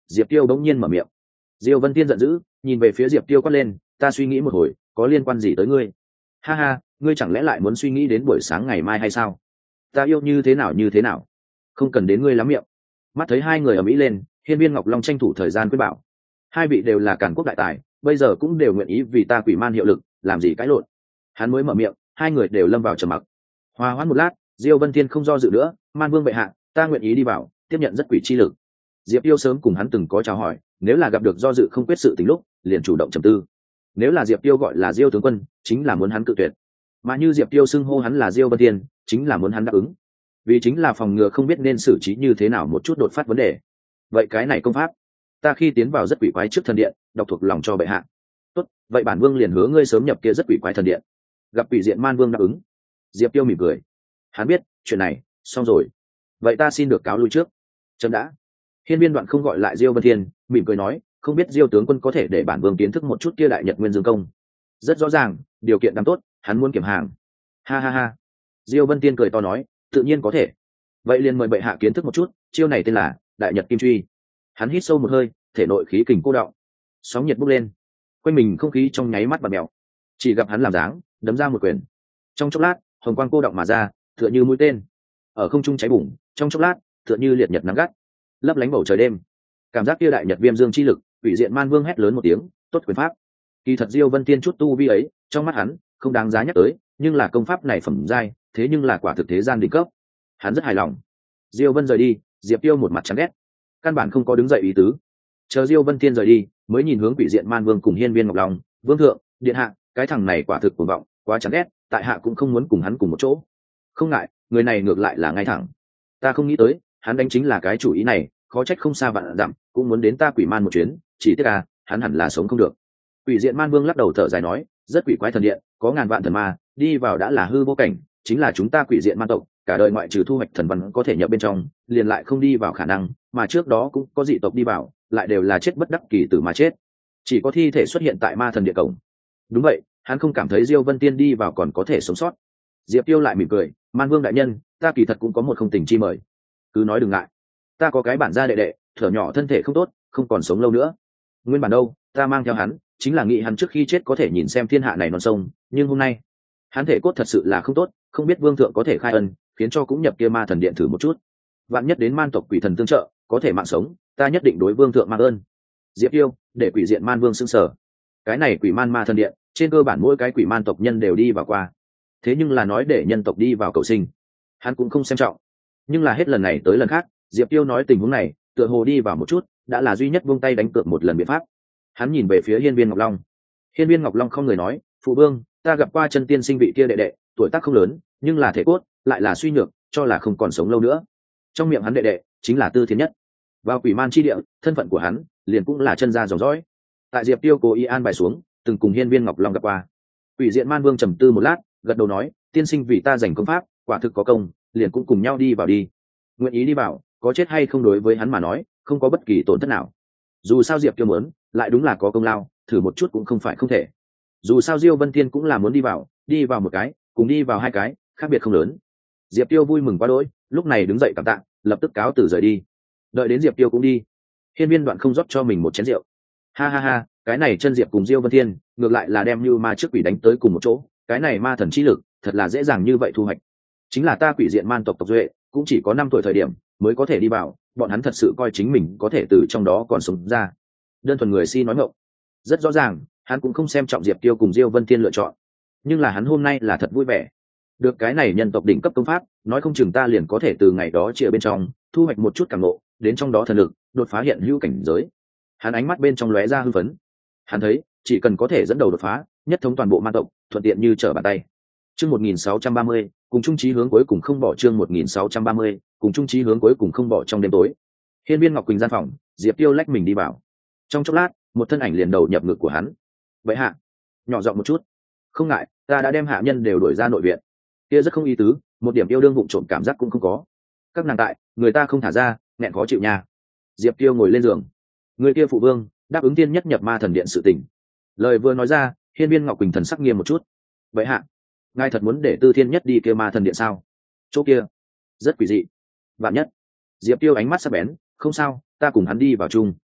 Diệp Tiêu bỗng nhiên mở miệng. Diêu Vân Tiên giận dữ, nhìn về phía Diệp Tiêu quát lên, ta suy nghĩ một hồi, có liên quan gì tới ngươi? Ha ha, ngươi chẳng lẽ lại muốn suy nghĩ đến buổi sáng ngày mai hay sao? Ta yêu như thế nào như thế nào? Không cần đến ngươi lắm miệng. Mắt thấy hai người ở mỹ lên, Hiên Viên Ngọc Long tranh thủ thời gian quyết bảo. Hai vị đều là càn quốc đại tài, bây giờ cũng đều nguyện ý vì ta quỷ man hiệu lực, làm gì cãi lộn. Hắn mới mở miệng, hai người đều lâm vào trầm mặc. Hòa hoãn một lát, Diêu Vân Thiên không do dự nữa, Man Vương bệ hạ, ta nguyện ý đi vào, tiếp nhận rất quỷ chi lực. Diệp Tiêu sớm cùng hắn từng có chào hỏi, nếu là gặp được do dự không quyết sự tình lúc, liền chủ động trầm tư. Nếu là Diệp Tiêu gọi là Diêu tướng quân, chính là muốn hắn cự tuyệt. Mà như Diệp Tiêu xưng hô hắn là Diêu Vân Thiên, chính là muốn hắn đáp ứng. Vì chính là phòng ngừa không biết nên xử trí như thế nào một chút đột phát vấn đề. Vậy cái này công pháp, ta khi tiến vào rất quỷ quái trước thần điện, đọc thuộc lòng cho bệ hạ. Tốt, vậy bản vương liền hứa ngươi sớm nhập kia rất quỷ quái thần điện. Gặp quỷ diện Man Vương đáp ứng. Diệp Tiêu mỉm cười. Hắn biết, chuyện này xong rồi. Vậy ta xin được cáo lui trước. Chấm đã. Hiên Viên Đoạn không gọi lại Diêu Vân Thiên, mỉm cười nói, không biết Diêu tướng quân có thể để bản vương kiến thức một chút kia đại nhật nguyên dương công. Rất rõ ràng, điều kiện đáng tốt, hắn muốn kiểm hàng. Ha ha ha. Diêu Vân Thiên cười to nói, tự nhiên có thể. Vậy liền mời bệ hạ kiến thức một chút, chiêu này tên là đại nhật kim truy. Hắn hít sâu một hơi, thể nội khí kình cô đọng, sóng nhiệt bốc lên, quanh mình không khí trong nháy mắt bật mèo. Chỉ gặp hắn làm dáng, đấm ra một quyền. Trong chốc lát, hồng quang cô đọng mà ra, tựa như mũi tên, ở không trung cháy bùng. Trong chốc lát, tựa như liệt nhật nắng gắt, lấp lánh bầu trời đêm. Cảm giác kia đại nhật viêm dương chi lực, ủy diện Man Vương hét lớn một tiếng, tốt quyền pháp. Kỳ thật Diêu Vân Tiên chút tu vi ấy, trong mắt hắn không đáng giá nhắc tới, nhưng là công pháp này phẩm giai, thế nhưng là quả thực thế gian đỉnh cấp. Hắn rất hài lòng. Diêu Vân rời đi, Diệp Tiêu một mặt chán ghét, căn bản không có đứng dậy ý tứ. Chờ Diêu Vân Tiên rời đi, mới nhìn hướng quỷ diện Man Vương cùng Hiên Viên Ngọc Long, vương thượng, điện hạ, cái thằng này quả thực cuồng vọng, quá chán ghét, tại hạ cũng không muốn cùng hắn cùng một chỗ. Không ngại, người này ngược lại là ngay thẳng. Ta không nghĩ tới, hắn đánh chính là cái chủ ý này, khó trách không xa vạn dặm, cũng muốn đến ta quỷ man một chuyến, chỉ tiếc à, hắn hẳn là sống không được. Quỷ diện Man Vương lắc đầu thở dài nói, rất quỷ quái thần điện, có ngàn vạn thần ma, đi vào đã là hư vô cảnh, chính là chúng ta quỷ diện man tộc, cả đời ngoại trừ thu hoạch thần văn có thể nhập bên trong, liền lại không đi vào khả năng, mà trước đó cũng có dị tộc đi vào, lại đều là chết bất đắc kỳ tử mà chết. Chỉ có thi thể xuất hiện tại ma thần địa cổng. Đúng vậy, hắn không cảm thấy Diêu Vân Tiên đi vào còn có thể sống sót. Diệp Tiêu lại mỉm cười, Man Vương đại nhân, ta kỳ thật cũng có một không tình chi mời. Cứ nói đừng ngại. Ta có cái bản gia đệ đệ, thở nhỏ thân thể không tốt, không còn sống lâu nữa. Nguyên bản đâu, ta mang theo hắn, chính là nghĩ hắn trước khi chết có thể nhìn xem thiên hạ này non sông, nhưng hôm nay, hắn thể cốt thật sự là không tốt, không biết vương thượng có thể khai ân, khiến cho cũng nhập kia ma thần điện thử một chút. Vạn nhất đến man tộc quỷ thần tương trợ, có thể mạng sống, ta nhất định đối vương thượng mang ơn. Diệp Tiêu, để quỷ diện Man Vương sững sờ. Cái này quỷ man ma thần điện, trên cơ bản mỗi cái quỷ man tộc nhân đều đi vào qua. Thế nhưng là nói để nhân tộc đi vào cầu sinh, hắn cũng không xem trọng. Nhưng là hết lần này tới lần khác, Diệp Tiêu nói tình huống này, tựa hồ đi vào một chút, đã là duy nhất buông tay đánh cược một lần biện pháp. Hắn nhìn về phía Hiên Viên Ngọc Long. Hiên Viên Ngọc Long không người nói, phụ vương, ta gặp qua chân tiên sinh vị kia đệ đệ, tuổi tác không lớn, nhưng là thể cốt lại là suy nhược, cho là không còn sống lâu nữa. Trong miệng hắn đệ đệ chính là Tư Thiên Nhất. Vào quỷ man chi địa, thân phận của hắn liền cũng là chân gia dòng dõi. Tại Diệp Tiêu cố ý an bài xuống, từng cùng Hiên Viên Ngọc Long gặp qua. Quỷ diện Man Vương trầm tư một lát, gật đầu nói, tiên sinh vì ta giành công pháp, quả thực có công, liền cũng cùng nhau đi vào đi. Nguyện ý đi vào, có chết hay không đối với hắn mà nói, không có bất kỳ tổn thất nào. Dù sao Diệp Tiêu muốn, lại đúng là có công lao, thử một chút cũng không phải không thể. Dù sao Diêu Vân Thiên cũng là muốn đi vào, đi vào một cái, cùng đi vào hai cái, khác biệt không lớn. Diệp Tiêu vui mừng quá đỗi, lúc này đứng dậy cảm tạ, lập tức cáo từ rời đi. Đợi đến Diệp Tiêu cũng đi, Hiên Viên Đoạn không rót cho mình một chén rượu. Ha ha ha, cái này chân Diệp cùng Diêu Vân Thiên, ngược lại là đem như ma trước quỷ đánh tới cùng một chỗ, cái này ma thần chi lực, thật là dễ dàng như vậy thu hoạch. Chính là ta quỷ diện man tộc tộc duệ, cũng chỉ có năm tuổi thời điểm mới có thể đi vào, bọn hắn thật sự coi chính mình có thể từ trong đó còn sống ra. Đơn thuần người si nói ngọng. Rất rõ ràng, hắn cũng không xem trọng Diệp Tiêu cùng Diêu Vân Thiên lựa chọn, nhưng là hắn hôm nay là thật vui vẻ. Được cái này nhân tộc đỉnh cấp công pháp, nói không chừng ta liền có thể từ ngày đó chia bên trong thu hoạch một chút cảm ngộ, đến trong đó thần lực đột phá hiện hữu cảnh giới. Hắn ánh mắt bên trong lóe ra hưng phấn. Hắn thấy, chỉ cần có thể dẫn đầu đột phá, nhất thống toàn bộ man tộc, thuận tiện như trở bàn tay. Chương một nghìn sáu trăm ba mươi, cùng chung chí hướng cuối cùng không bỏ. Chương một nghìn sáu trăm ba mươi, cùng chung chí hướng cuối cùng không bỏ. Trong đêm tối, Hiên Viên Ngọc Quỳnh gian phòng, Diệp Tiêu lách mình đi vào. Trong chốc lát, một thân ảnh liền đầu nhập ngực của hắn. Vậy hạ, nhỏ giọng một chút. Không ngại, ta đã đem hạ nhân đều đuổi ra nội viện. Kia rất không ý tứ, một điểm yêu đương vụng trộm cảm giác cũng không có. Các nàng tại, người ta không thả ra, nghẹn khó chịu nha. Diệp Tiêu ngồi lên giường. Người kia phụ vương đáp ứng tiên nhất nhập ma thần điện sự tình. Lời vừa nói ra, Hiên Viên Ngọc Quỳnh thần sắc nghiêm một chút. Vậy hạ, ngài thật muốn để Tư Thiên Nhất đi kia ma thần điện sao? Chỗ kia rất quỷ dị. Vạn nhất. Diệp Tiêu ánh mắt sắc bén, không sao, ta cùng hắn đi vào chung.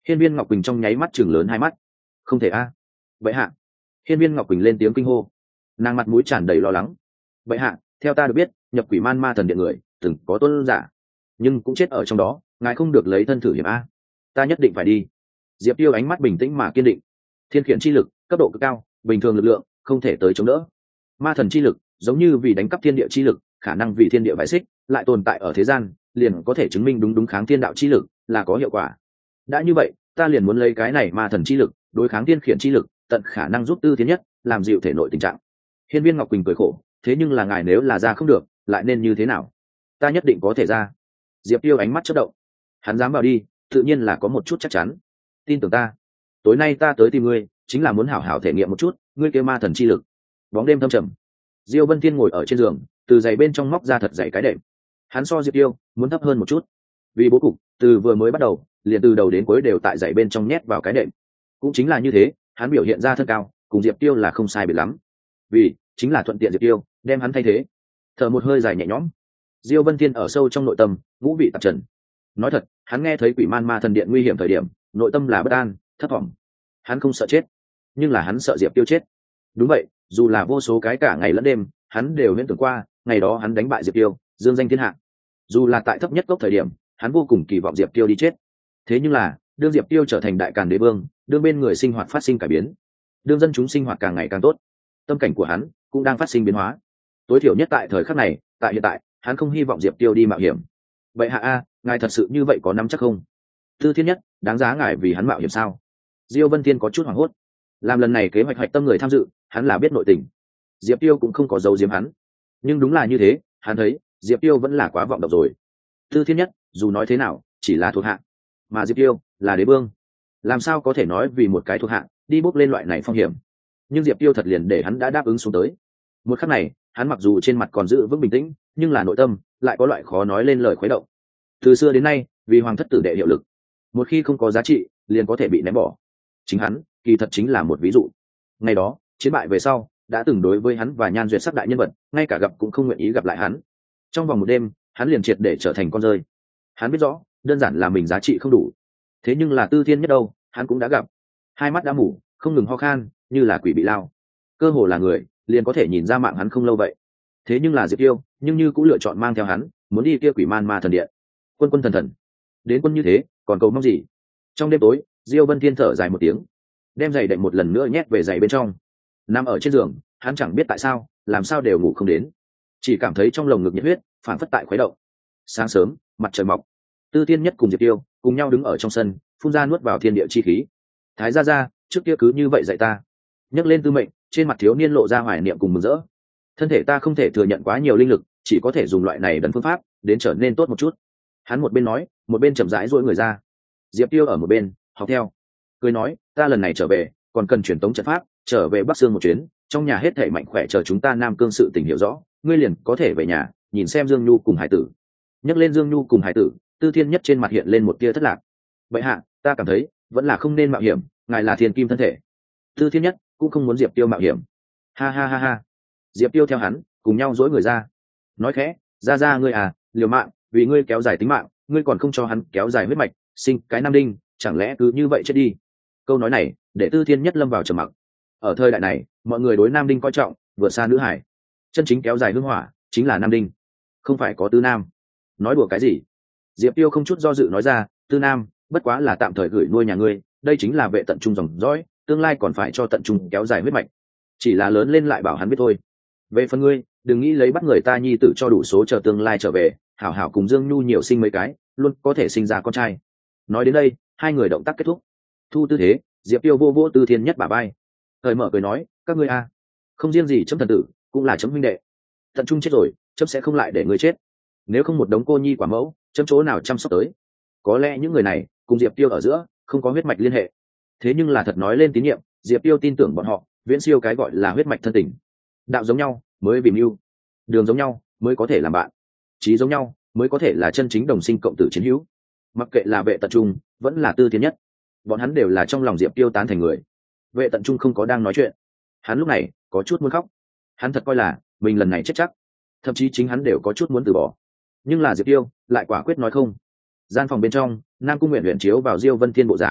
Hiên Viên Ngọc Quỳnh trong nháy mắt chừng lớn hai mắt. Không thể a. Vậy hạ. Hiên Viên Ngọc Quỳnh lên tiếng kinh hô, nàng mặt mũi tràn đầy lo lắng. Vậy hạ, theo ta được biết, nhập Quỷ Man Ma Thần Điện người từng có tuân giả, nhưng cũng chết ở trong đó, ngài không được lấy thân thử hiểm a. Ta nhất định phải đi. Diệp Tiêu ánh mắt bình tĩnh mà kiên định. Thiên khiển chi lực cấp độ cực cao, bình thường lực lượng không thể tới chống đỡ. Ma thần chi lực giống như vì đánh cắp thiên địa chi lực, khả năng vì thiên địa bại xích, lại tồn tại ở thế gian, liền có thể chứng minh đúng đúng kháng thiên đạo chi lực là có hiệu quả. Đã như vậy, ta liền muốn lấy cái này ma thần chi lực đối kháng thiên khiển chi lực, tận khả năng giúp Tư Thiên Nhất làm dịu thể nội tình trạng. Hiên Viên Ngọc Quỳnh cười khổ, thế nhưng là ngài nếu là ra không được, lại nên như thế nào? Ta nhất định có thể ra. Diệp Tiêu ánh mắt chớp động, hắn dám vào đi, tự nhiên là có một chút chắc chắn. Tin tưởng ta, tối nay ta tới tìm ngươi, chính là muốn hảo hảo thể nghiệm một chút ngươi kêu ma thần chi lực. Bóng đêm thâm trầm, Diêu Vân Thiên ngồi ở trên giường, từ giày bên trong móc ra thật dày cái đệm. Hắn so Diệp Tiêu muốn thấp hơn một chút, vì bố cục từ vừa mới bắt đầu liền từ đầu đến cuối đều tại giày bên trong nhét vào cái đệm. Cũng chính là như thế, hắn biểu hiện ra thân cao cùng Diệp Tiêu là không sai biệt lắm, vì chính là thuận tiện Diệp Tiêu đem hắn thay thế. Thở một hơi dài nhẹ nhõm, Diêu Vân Thiên ở sâu trong nội tâm ngũ vị tạp trần. Nói thật, hắn nghe thấy Quỷ Man Ma Thần Điện nguy hiểm thời điểm, nội tâm là bất an, thất vọng. Hắn không sợ chết, nhưng là hắn sợ Diệp Tiêu chết. Đúng vậy, dù là vô số cái cả ngày lẫn đêm, hắn đều huyễn tưởng qua ngày đó hắn đánh bại Diệp Tiêu, dương danh thiên hạ. Dù là tại thấp nhất gốc thời điểm, hắn vô cùng kỳ vọng Diệp Tiêu đi chết. Thế nhưng là, đương Diệp Tiêu trở thành đại càn đế vương, đương bên người sinh hoạt phát sinh cải biến, đương dân chúng sinh hoạt càng ngày càng tốt, tâm cảnh của hắn cũng đang phát sinh biến hóa. Tối thiểu nhất tại thời khắc này, tại hiện tại, hắn không hy vọng Diệp Tiêu đi mạo hiểm. Vậy hạ a, ngài thật sự như vậy có nắm chắc không? Tư Thiên Nhất, đáng giá ngài vì hắn mạo hiểm sao? Diêu Vân Thiên có chút hoảng hốt. Làm lần này kế hoạch hoạch tâm người tham dự, hắn là biết nội tình. Diệp Tiêu cũng không có giấu giếm hắn. Nhưng đúng là như thế, hắn thấy, Diệp Tiêu vẫn là quá vọng động rồi. Tư Thiên Nhất, dù nói thế nào, chỉ là thuộc hạ, mà Diệp Tiêu là đế vương, làm sao có thể nói vì một cái thuộc hạ đi bốc lên loại này phong hiểm. Nhưng Diệp Tiêu thật liền để hắn đã đáp ứng xuống tới. Một khắc này, hắn mặc dù trên mặt còn giữ vững bình tĩnh, nhưng là nội tâm lại có loại khó nói lên lời khuấy động. Từ xưa đến nay, vì hoàng thất tử đệ hiệu lực, một khi không có giá trị, liền có thể bị ném bỏ. Chính hắn, kỳ thật chính là một ví dụ. Ngày đó, chiến bại về sau, đã từng đối với hắn và Nhan Duyệt sắc đại nhân vật, ngay cả gặp cũng không nguyện ý gặp lại hắn. Trong vòng một đêm, hắn liền triệt để trở thành con rơi. Hắn biết rõ, đơn giản là mình giá trị không đủ. Thế nhưng là Tư Thiên Nhất đâu, hắn cũng đã gặp. Hai mắt đã mù, không ngừng ho khan, như là quỷ bị lao. Cơ hồ là người, liền có thể nhìn ra mạng hắn không lâu vậy. Thế nhưng là Diệp Tiêu, nhưng như cũng lựa chọn mang theo hắn, muốn đi kia Quỷ Man Ma Thần Điện. Quân quân thần thần, đến quân như thế, còn cầu mong gì? Trong đêm tối, Diêu Vân Thiên thở dài một tiếng, đem giày đệm một lần nữa nhét về giày bên trong. Nằm ở trên giường, hắn chẳng biết tại sao, làm sao đều ngủ không đến, chỉ cảm thấy trong lồng ngực nhiệt huyết phản phất tại khuấy động. Sáng sớm, mặt trời mọc, Tư Thiên Nhất cùng Diệp Tiêu cùng nhau đứng ở trong sân, phun ra nuốt vào thiên địa chi khí. Thái gia gia, trước kia cứ như vậy dạy ta. Nhấc lên tư mệnh, trên mặt thiếu niên lộ ra hoài niệm cùng mừng rỡ. Thân thể ta không thể thừa nhận quá nhiều linh lực, chỉ có thể dùng loại này đần phương pháp đến trở nên tốt một chút. Hắn một bên nói, một bên chậm rãi duỗi người ra. Diệp Tiêu ở một bên học theo, cười nói, ta lần này trở về còn cần truyền tống trận pháp, trở về Bắc Sương một chuyến, trong nhà hết thảy mạnh khỏe chờ chúng ta Nam Cương sự tình hiểu rõ, ngươi liền có thể về nhà nhìn xem Dương Nhu cùng hải tử. Nhắc lên Dương Nhu cùng hải tử, Tư Thiên Nhất trên mặt hiện lên một tia thất lạc. Vậy hạ, ta cảm thấy vẫn là không nên mạo hiểm, ngài là thiên kim thân thể. Tư Thiên Nhất cũng không muốn Diệp Tiêu mạo hiểm. Ha ha ha ha. Diệp Tiêu theo hắn cùng nhau dỗi người ra, nói khẽ, ra ra ngươi à, liều mạng vì ngươi kéo dài tính mạng, ngươi còn không cho hắn kéo dài huyết mạch, sinh cái nam đinh, chẳng lẽ cứ như vậy chết đi? Câu nói này để Tư Thiên Nhất lâm vào trầm mặc. Ở thời đại này, mọi người đối nam đinh coi trọng vượt xa nữ hải. Chân chính kéo dài hương hỏa chính là nam đinh, không phải có tứ nam. Nói đùa cái gì? Diệp Tiêu không chút do dự nói ra, tư nam bất quá là tạm thời gửi nuôi nhà ngươi, đây chính là vệ tận trung dòng dõi, tương lai còn phải cho tận trung kéo dài huyết mạch, chỉ là lớn lên lại bảo hắn biết thôi. Về phần ngươi, đừng nghĩ lấy bắt người ta nhi tử cho đủ số chờ tương lai trở về, hảo hảo cùng Dương Nhu nhiều sinh mấy cái, luôn có thể sinh ra con trai. Nói đến đây, hai người động tác kết thúc. Thu tư thế, Diệp Tiêu vô vô Tư Thiên Nhất bả vai, thời mở cười nói, các ngươi a, không riêng gì chấm thần tử, cũng là chấm huynh đệ. Tận trung chết rồi, chấm sẽ không lại để ngươi chết. Nếu không một đống cô nhi quả mẫu, chấm chỗ nào chăm sóc tới? Có lẽ những người này cùng Diệp Tiêu ở giữa không có huyết mạch liên hệ, thế nhưng là thật nói lên tín nhiệm, Diệp Tiêu tin tưởng bọn họ viễn siêu cái gọi là huyết mạch thân tình. Đạo giống nhau mới vì mưu, đường giống nhau mới có thể làm bạn, chí giống nhau mới có thể là chân chính đồng sinh cộng tử chiến hữu. Mặc kệ là vệ tận trung vẫn là Tư Thiên Nhất, bọn hắn đều là trong lòng Diệp Tiêu tán thành người. Vệ tận trung không có đang nói chuyện, hắn lúc này có chút muốn khóc. Hắn thật coi là mình lần này chết chắc, thậm chí chính hắn đều có chút muốn từ bỏ. Nhưng là Diệp Tiêu lại quả quyết nói không. Gian phòng bên trong, Nam Cung Nguyện luyện chiếu vào Diêu Vân Thiên bộ dáng,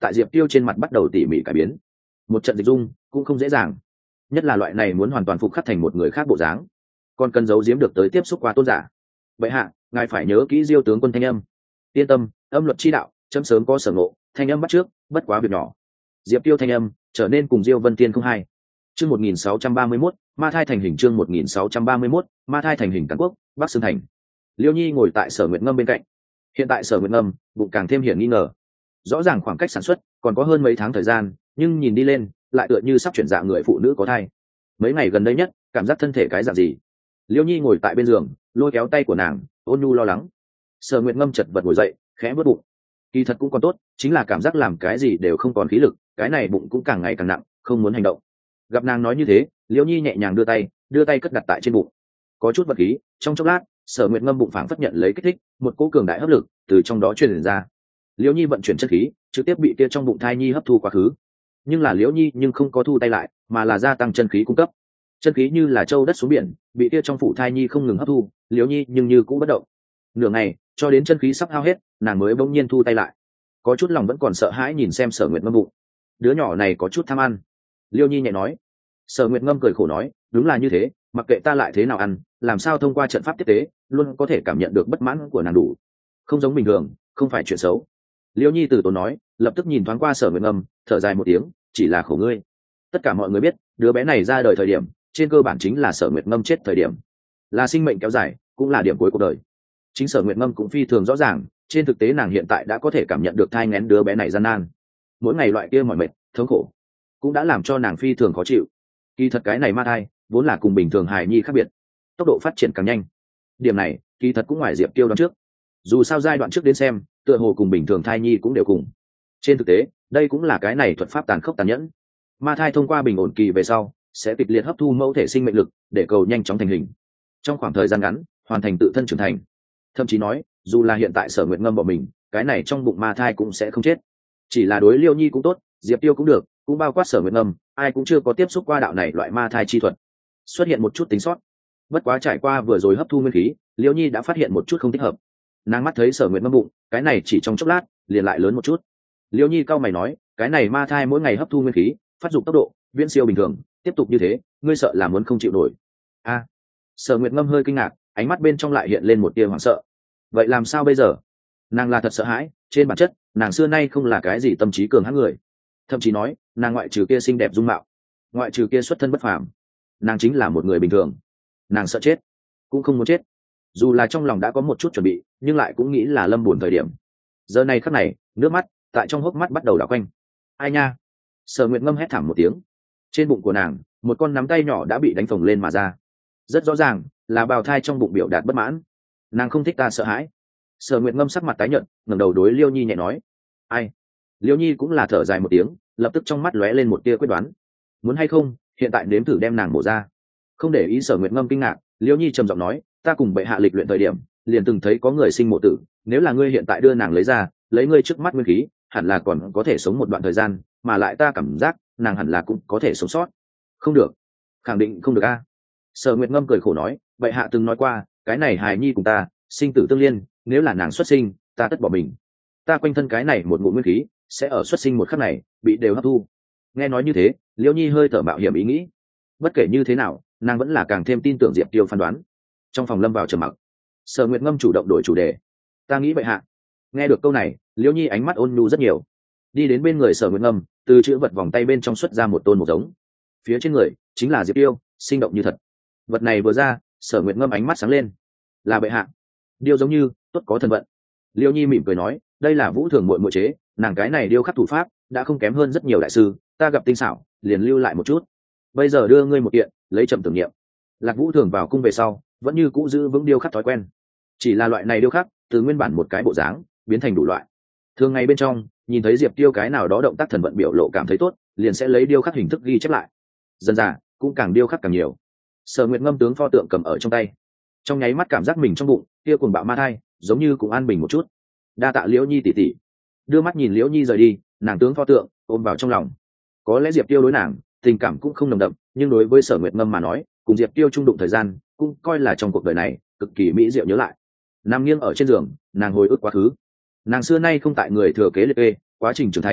tại diệp tiêu trên mặt bắt đầu tỉ mỉ cải biến. Một trận dịch dung cũng không dễ dàng, nhất là loại này muốn hoàn toàn phục khắc thành một người khác bộ dáng, còn cần giấu giếm được tới tiếp xúc qua tôn giả. Vậy hạ, ngài phải nhớ kỹ Diêu tướng quân thanh âm. Yên tâm, âm luật chi đạo chấm sớm có sở ngộ, thanh âm bắt trước bất quá việc nhỏ. Diệp tiêu thanh âm trở nên cùng Diêu Vân Tiên không hai. Chương một nghìn sáu trăm ba mươi mốt, ma thai thành hình. Chương một nghìn sáu trăm ba mươi mốt, ma thai thành hình. Càn Quốc, Bắc Sương Thành. Liêu Nhi ngồi tại Sở Nguyệt Ngâm bên cạnh. Hiện tại Sở Nguyệt Ngâm bụng càng thêm hiển nghi ngờ. Rõ ràng khoảng cách sản xuất còn có hơn mấy tháng thời gian, nhưng nhìn đi lên lại tựa như sắp chuyển dạ người phụ nữ có thai. Mấy ngày gần đây nhất, cảm giác thân thể cái dạng gì? Liêu Nhi ngồi tại bên giường, lôi kéo tay của nàng, ôn nhu lo lắng. Sở Nguyệt Ngâm chật vật ngồi dậy, khẽ vớt bụng. Kỳ thật cũng còn tốt, chính là cảm giác làm cái gì đều không còn khí lực, cái này bụng cũng càng ngày càng nặng, không muốn hành động. Gặp nàng nói như thế, Liêu Nhi nhẹ nhàng đưa tay, đưa tay cất đặt tại trên bụng. Có chút vật khí, trong chốc lát, Sở Nguyệt Ngâm bụng phảng phất nhận lấy kích thích, một cỗ cường đại hấp lực từ trong đó truyền ra. Liêu Nhi vận chuyển chất khí, trực tiếp bị kia trong bụng thai nhi hấp thu quá khứ. Nhưng là Liễu Nhi nhưng không có thu tay lại, mà là gia tăng chân khí cung cấp. Chân khí như là châu đất xuống biển, bị kia trong phụ thai nhi không ngừng hấp thu, Liễu Nhi nhưng như cũng bất động. Nửa ngày, cho đến chân khí sắp hao hết, nàng mới bỗng nhiên thu tay lại. Có chút lòng vẫn còn sợ hãi nhìn xem Sở Nguyệt Ngâm bụng. Đứa nhỏ này có chút tham ăn. Liêu Nhi nhẹ nói. Sở Nguyệt Ngâm cười khổ nói, đúng là như thế, mặc kệ ta lại thế nào ăn, làm sao thông qua trận pháp tiếp tế, luôn có thể cảm nhận được bất mãn của nàng đủ. Không giống bình thường, không phải chuyện xấu. Liêu Nhi từ tốn nói, lập tức nhìn thoáng qua Sở Nguyệt Ngâm, thở dài một tiếng, chỉ là khổ ngươi. Tất cả mọi người biết, đứa bé này ra đời thời điểm, trên cơ bản chính là Sở Nguyệt Ngâm chết thời điểm, là sinh mệnh kéo dài, cũng là điểm cuối cuộc đời. Chính Sở Nguyệt Ngâm cũng phi thường rõ ràng, trên thực tế nàng hiện tại đã có thể cảm nhận được thai nghén đứa bé này gian nan, mỗi ngày loại kia mỏi mệt, thống khổ, cũng đã làm cho nàng phi thường khó chịu. Kỳ thật cái này ma thai, vốn là cùng bình thường hài nhi khác biệt, tốc độ phát triển càng nhanh. Điểm này, kỳ thật cũng ngoài Diệp Tiêu đoán trước. Dù sao giai đoạn trước đến xem, tựa hồ cùng bình thường thai nhi cũng đều cùng. Trên thực tế, đây cũng là cái này thuật pháp tàn khốc tàn nhẫn. Ma thai thông qua bình ổn kỳ về sau, sẽ kịch liệt hấp thu mẫu thể sinh mệnh lực, để cầu nhanh chóng thành hình. Trong khoảng thời gian ngắn, hoàn thành tự thân trưởng thành. Thậm chí nói, dù là hiện tại Sở Nguyệt Ngâm bỏ mình, cái này trong bụng ma thai cũng sẽ không chết. Chỉ là đối Liêu Nhi cũng tốt, Diệp Tiêu cũng được, cũng bao quát Sở Nguyệt Ngâm, ai cũng chưa có tiếp xúc qua đạo này loại ma thai chi thuật. Xuất hiện một chút tính sót. Bất quá trải qua vừa rồi hấp thu nguyên khí, Liêu Nhi đã phát hiện một chút không thích hợp. Nàng mắt thấy Sở Nguyệt Ngâm bụng, cái này chỉ trong chốc lát, liền lại lớn một chút. Liêu Nhi cau mày nói, cái này ma thai mỗi ngày hấp thu nguyên khí, phát dụng tốc độ viễn siêu bình thường, tiếp tục như thế, ngươi sợ là muốn không chịu nổi. A. À, Sở Nguyệt Ngâm hơi kinh ngạc, ánh mắt bên trong lại hiện lên một tia hoảng sợ. Vậy làm sao bây giờ? Nàng là thật sợ hãi, trên bản chất, nàng xưa nay không là cái gì tâm trí cường hãn người. Thậm chí nói, nàng ngoại trừ kia xinh đẹp dung mạo, ngoại trừ kia xuất thân bất phàm, nàng chính là một người bình thường. Nàng sợ chết, cũng không muốn chết. Dù là trong lòng đã có một chút chuẩn bị, nhưng lại cũng nghĩ là lâm buồn thời điểm. Giờ này khắc này, nước mắt tại trong hốc mắt bắt đầu đảo quanh. Ai nha? Sở Nguyệt Ngâm hét thảm một tiếng. Trên bụng của nàng, một con nắm tay nhỏ đã bị đánh phồng lên mà ra. Rất rõ ràng, là bào thai trong bụng biểu đạt bất mãn. Nàng không thích ta sợ hãi. Sở Nguyệt Ngâm sắc mặt tái nhợt, ngẩng đầu đối Liêu Nhi nhẹ nói. Ai? Liêu Nhi cũng là thở dài một tiếng, lập tức trong mắt lóe lên một tia quyết đoán. Muốn hay không, hiện tại nếm thử đem nàng mổ ra. Không để ý Sở Nguyệt Ngâm kinh ngạc, Liêu Nhi trầm giọng nói, ta cùng bệ hạ lịch luyện thời điểm, liền từng thấy có người sinh mộ tử, nếu là ngươi hiện tại đưa nàng lấy ra, lấy ngươi trước mắt nguyên khí, hẳn là còn có thể sống một đoạn thời gian, mà lại ta cảm giác, nàng hẳn là cũng có thể sống sót. Không được, khẳng định không được a. Sở Nguyệt Ngâm cười khổ nói, bệ hạ từng nói qua, cái này hài nhi cùng ta, sinh tử tương liên, nếu là nàng xuất sinh, ta tất bỏ mình. Ta quanh thân cái này một ngụm nguyên khí, sẽ ở xuất sinh một khắc này bị đều hấp thu. Nghe nói như thế, Liêu Nhi hơi thở mạo hiểm ý nghĩ. Bất kể như thế nào, nàng vẫn là càng thêm tin tưởng Diệp Tiêu phán đoán. Trong phòng lâm vào trầm mặc, Sở Nguyệt Ngâm chủ động đổi chủ đề. Ta nghĩ bệ hạ. Nghe được câu này, Liêu Nhi ánh mắt ôn nhu rất nhiều. Đi đến bên người Sở Nguyệt Ngâm, từ chữ vật vòng tay bên trong xuất ra một tôn một giống. Phía trên người chính là Diệp Tiêu, sinh động như thật. Vật này vừa ra, Sở Nguyệt Ngâm ánh mắt sáng lên. Là bệ hạ. Điêu giống như tốt có thần vận. Liêu Nhi mỉm cười nói, đây là Vũ Thường muội muội chế, nàng cái này điêu khắc thủ pháp đã không kém hơn rất nhiều đại sư, ta gặp tinh xảo, liền lưu lại một chút. Bây giờ đưa ngươi một kiện, lấy chậm tưởng niệm. Lạc Vũ Thường vào cung về sau, vẫn như cũ giữ vững điêu khắc thói quen. Chỉ là loại này điêu khắc, từ nguyên bản một cái bộ dáng, biến thành đủ loại. Thường ngày bên trong, nhìn thấy Diệp Tiêu cái nào đó động tác thần vận biểu lộ cảm thấy tốt, liền sẽ lấy điêu khắc hình thức ghi chép lại. Dần dà, cũng càng điêu khắc càng nhiều. Sở Nguyệt Ngâm tướng pho tượng cầm ở trong tay, trong nháy mắt cảm giác mình trong bụng kia cuồng bạo ma thai, giống như cũng an bình một chút. Đa tạ Liễu Nhi tỷ tỷ. Đưa mắt nhìn Liễu Nhi rời đi, nàng tướng pho tượng ôm vào trong lòng. Có lẽ Diệp Tiêu đối nàng tình cảm cũng không nồng đậm, nhưng đối với Sở Nguyệt Ngâm mà nói, cùng Diệp Tiêu chung đụng thời gian, cũng coi là trong cuộc đời này cực kỳ mỹ diệu nhớ lại. Nằm nghiêng ở trên giường, nàng hồi ức quá khứ. Nàng xưa nay không tại người thừa kế liệt kê, quá trình trưởng thành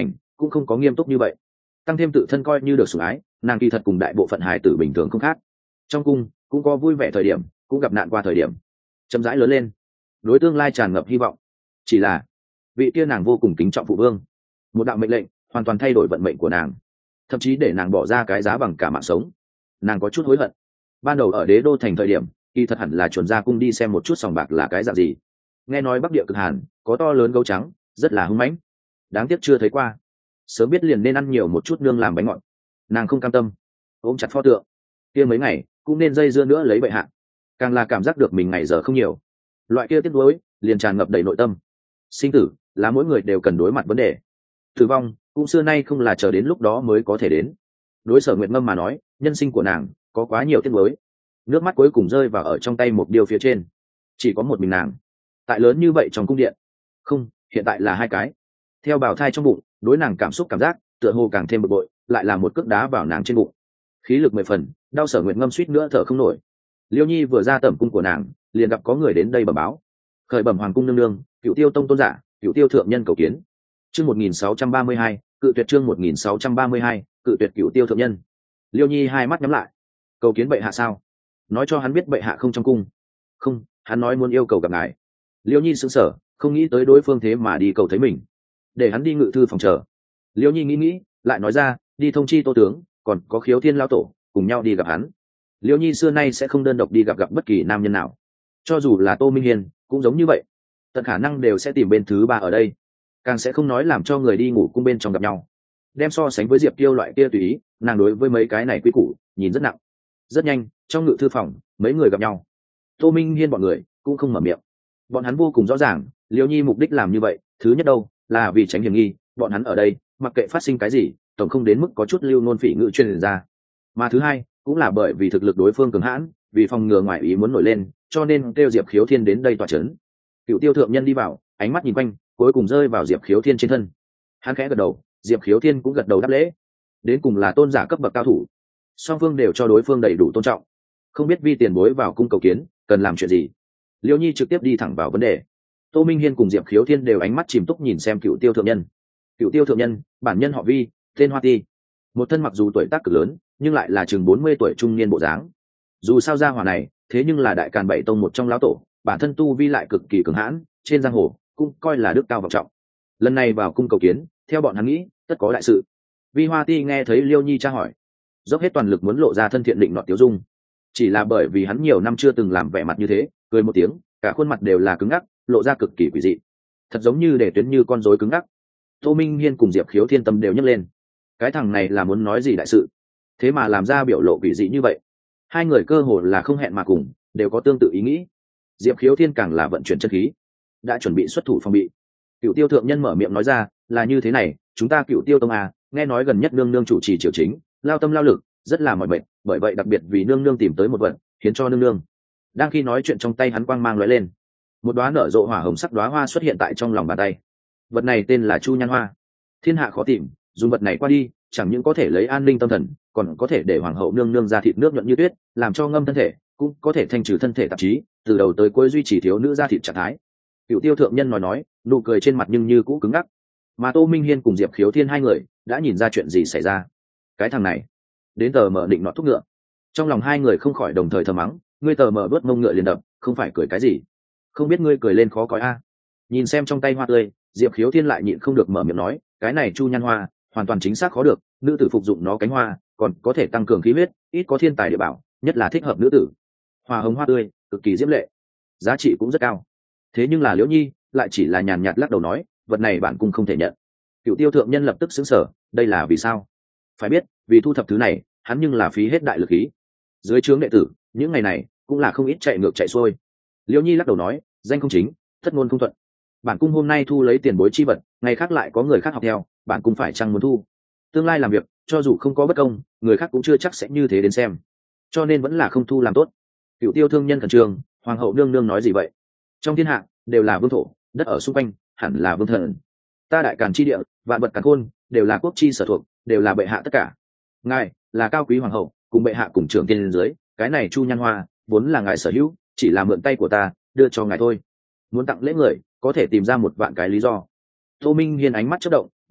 cũng không có nghiêm túc như vậy. Tăng thêm tự thân coi như được sủng ái, nàng kỳ thật cùng đại bộ phận hài tử bình thường không khác. Trong cung cũng có vui vẻ thời điểm, cũng gặp nạn qua thời điểm, chậm rãi lớn lên, đối tương lai tràn ngập hy vọng. Chỉ là vị kia nàng vô cùng kính trọng phụ vương, một đạo mệnh lệnh hoàn toàn thay đổi vận mệnh của nàng, thậm chí để nàng bỏ ra cái giá bằng cả mạng sống. Nàng có chút hối hận. Ban đầu ở đế đô thành thời điểm, kỳ thật hẳn là chuẩn ra cung đi xem một chút sòng bạc là cái dạng gì. Nghe nói bắc địa cực hàn có to lớn gấu trắng, rất là hung mãnh. Đáng tiếc chưa thấy qua, sớm biết liền nên ăn nhiều một chút nương làm bánh ngọt. Nàng không cam tâm, ôm chặt pho tượng kia mấy ngày cũng nên dây dưa nữa lấy bệ hạ. Càng là cảm giác được mình ngày giờ không nhiều, loại kia tiếc nuối liền tràn ngập đầy nội tâm. Sinh tử là mỗi người đều cần đối mặt vấn đề, tử vong cũng xưa nay không là chờ đến lúc đó mới có thể đến. Đối Sở Nguyệt Ngâm mà nói, nhân sinh của nàng có quá nhiều tiếc nuối. Nước mắt cuối cùng rơi vào ở trong tay một điều phía trên, chỉ có một mình nàng tại lớn như vậy trong cung điện. Không, hiện tại là hai cái. Theo bào thai trong bụng, đối nàng cảm xúc cảm giác tựa hồ càng thêm bực bội, lại là một cước đá vào nàng trên bụng, khí lực mười phần, đau Sở Nguyệt Ngâm suýt nữa thở không nổi. Liêu Nhi vừa ra tẩm cung của nàng, liền gặp có người đến đây bẩm báo. Khởi bẩm hoàng cung nương nương, Cựu Tiêu tông tôn giả, Cựu Tiêu thượng nhân cầu kiến. Chương một nghìn sáu trăm ba mươi hai, cự tuyệt chương một nghìn sáu trăm ba mươi hai, cự tuyệt Cựu Tiêu thượng nhân. Liêu Nhi hai mắt nhắm lại. Cầu kiến bệ hạ sao? Nói cho hắn biết bệ hạ không trong cung. Không, hắn nói muốn yêu cầu gặp ngài. Liêu Nhi sững sờ, không nghĩ tới đối phương thế mà đi cầu thấy mình. Để hắn đi ngự thư phòng chờ. Liêu Nhi nghĩ nghĩ, lại nói ra, đi thông chi Tô tướng, còn có Khiếu Thiên lão tổ, cùng nhau đi gặp hắn. Liêu Nhi xưa nay sẽ không đơn độc đi gặp gặp bất kỳ nam nhân nào, cho dù là Tô Minh Hiền cũng giống như vậy, tận khả năng đều sẽ tìm bên thứ ba ở đây, càng sẽ không nói làm cho người đi ngủ cung bên trong gặp nhau. Đem so sánh với Diệp Tiêu loại kia tùy ý, nàng đối với mấy cái này quy củ nhìn rất nặng. Rất nhanh, trong ngự thư phòng mấy người gặp nhau. Tô Minh Hiên bọn người cũng không mở miệng, bọn hắn vô cùng rõ ràng Liêu Nhi mục đích làm như vậy, thứ nhất đâu là vì tránh hiểm nghi, bọn hắn ở đây mặc kệ phát sinh cái gì tổng không đến mức có chút lưu nôn phỉ ngự truyền ra, mà thứ hai cũng là bởi vì thực lực đối phương cường hãn, vì phòng ngừa ngoại ý muốn nổi lên, cho nên kêu Diệp Khiếu Thiên đến đây tọa chấn. Cựu Tiêu thượng nhân đi vào, ánh mắt nhìn quanh, cuối cùng rơi vào Diệp Khiếu Thiên trên thân. Hắn khẽ gật đầu, Diệp Khiếu Thiên cũng gật đầu đáp lễ. Đến cùng là tôn giả cấp bậc cao thủ, song phương đều cho đối phương đầy đủ tôn trọng. Không biết vi tiền bối vào cung cầu kiến cần làm chuyện gì. Liêu Nhi trực tiếp đi thẳng vào vấn đề. Tô Minh Hiên cùng Diệp Khiếu Thiên đều ánh mắt chìm túc nhìn xem Cựu Tiêu thượng nhân. Cựu Tiêu thượng nhân, bản nhân họ Vi, tên Hoa Ti, một thân mặc dù tuổi tác cực lớn, nhưng lại là chừng bốn mươi tuổi trung niên bộ dáng. Dù sao gia hỏa này, thế nhưng là đại càn bảy tông một trong lão tổ, bản thân tu vi lại cực kỳ cường hãn, trên giang hồ cũng coi là đức cao vọng trọng. Lần này vào cung cầu kiến, theo bọn hắn nghĩ, tất có đại sự. Vi Hoa Ti nghe thấy Liêu Nhi tra hỏi, dốc hết toàn lực muốn lộ ra thân thiện định nọt tiêu dung. Chỉ là bởi vì hắn nhiều năm chưa từng làm vẻ mặt như thế, cười một tiếng, cả khuôn mặt đều là cứng ngắc, lộ ra cực kỳ quỷ dị, thật giống như để tuyến như con rối cứng ngắc. Tô Minh Hiên cùng Diệp Khiếu Thiên tâm đều nhấc lên. Cái thằng này là muốn nói gì đại sự, thế mà làm ra biểu lộ quỷ dị như vậy. Hai người cơ hồ là không hẹn mà cùng, đều có tương tự ý nghĩ. Diệp Khiếu Thiên càng là vận chuyển chân khí, đã chuẩn bị xuất thủ phòng bị. Cựu Tiêu thượng nhân mở miệng nói ra, là như thế này, chúng ta Cựu Tiêu tông à, nghe nói gần nhất nương nương chủ trì triều chính, lao tâm lao lực, rất là mỏi mệt, bởi vậy đặc biệt vì nương nương tìm tới một vật, khiến cho nương nương. Đang khi nói chuyện trong tay hắn quang mang lóe lên, một đóa nở rộ hỏa hồng sắc đóa hoa xuất hiện tại trong lòng bàn tay. Vật này tên là Chu Nhan Hoa, thiên hạ khó tìm, dùng vật này qua đi, chẳng những có thể lấy an ninh tâm thần, còn có thể để hoàng hậu nương nương ra thịt nước nhuận như tuyết, làm cho ngâm thân thể, cũng có thể thanh trừ thân thể tạp chí, từ đầu tới cuối duy trì thiếu nữ ra thịt trạng thái. Cựu Tiêu thượng nhân nói nói, nụ cười trên mặt nhưng như cũ cứng ngắc. Mà Tô Minh Hiên cùng Diệp Khiếu Thiên hai người đã nhìn ra chuyện gì xảy ra. Cái thằng này đến tờ mở định nọ thúc ngựa. Trong lòng hai người không khỏi đồng thời thầm mắng, ngươi tờ mở đuốt mông ngựa liền đập, không phải cười cái gì? Không biết ngươi cười lên khó coi a. Nhìn xem trong tay hoa tươi, Diệp Khiếu Thiên lại nhịn không được mở miệng nói, cái này Chu Nhan Hoa hoàn toàn chính xác khó được, nữ tử phục dụng nó cánh hoa còn có thể tăng cường khí huyết, ít có thiên tài địa bảo, nhất là thích hợp nữ tử. Hoa hồng hoa tươi cực kỳ diễm lệ, giá trị cũng rất cao. Thế nhưng là Liễu Nhi lại chỉ là nhàn nhạt lắc đầu nói, vật này bản cung không thể nhận. Cựu Tiêu thượng nhân lập tức sững sờ, đây là vì sao? Phải biết, vì thu thập thứ này, hắn nhưng là phí hết đại lực khí. Dưới trướng đệ tử, những ngày này cũng là không ít chạy ngược chạy xuôi. Liễu Nhi lắc đầu nói, danh không chính, thất ngôn không thuận. Bản cung hôm nay thu lấy tiền bối chi vật, ngày khác lại có người khác học theo, bản cung phải chăng muốn thu? Tương lai làm việc, cho dù không có bất công, người khác cũng chưa chắc sẽ như thế đến xem, cho nên vẫn là không thu làm tốt. Cựu Tiêu thương nhân khẩn trương, hoàng hậu nương nương nói gì vậy? Trong thiên hạ đều là vương thổ, đất ở xung quanh hẳn là vương thần. Ta đại càn chi địa, vạn vật càn khôn đều là quốc chi sở thuộc, đều là bệ hạ tất cả. Ngài là cao quý hoàng hậu, cùng bệ hạ cùng trưởng tiên lên dưới, cái này Chu Nhan Hoa vốn là ngài sở hữu, chỉ là mượn tay của ta đưa cho ngài thôi. Muốn tặng lễ người, có thể tìm ra một vạn cái lý do. Tô Minh Hiên ánh mắt chớp động,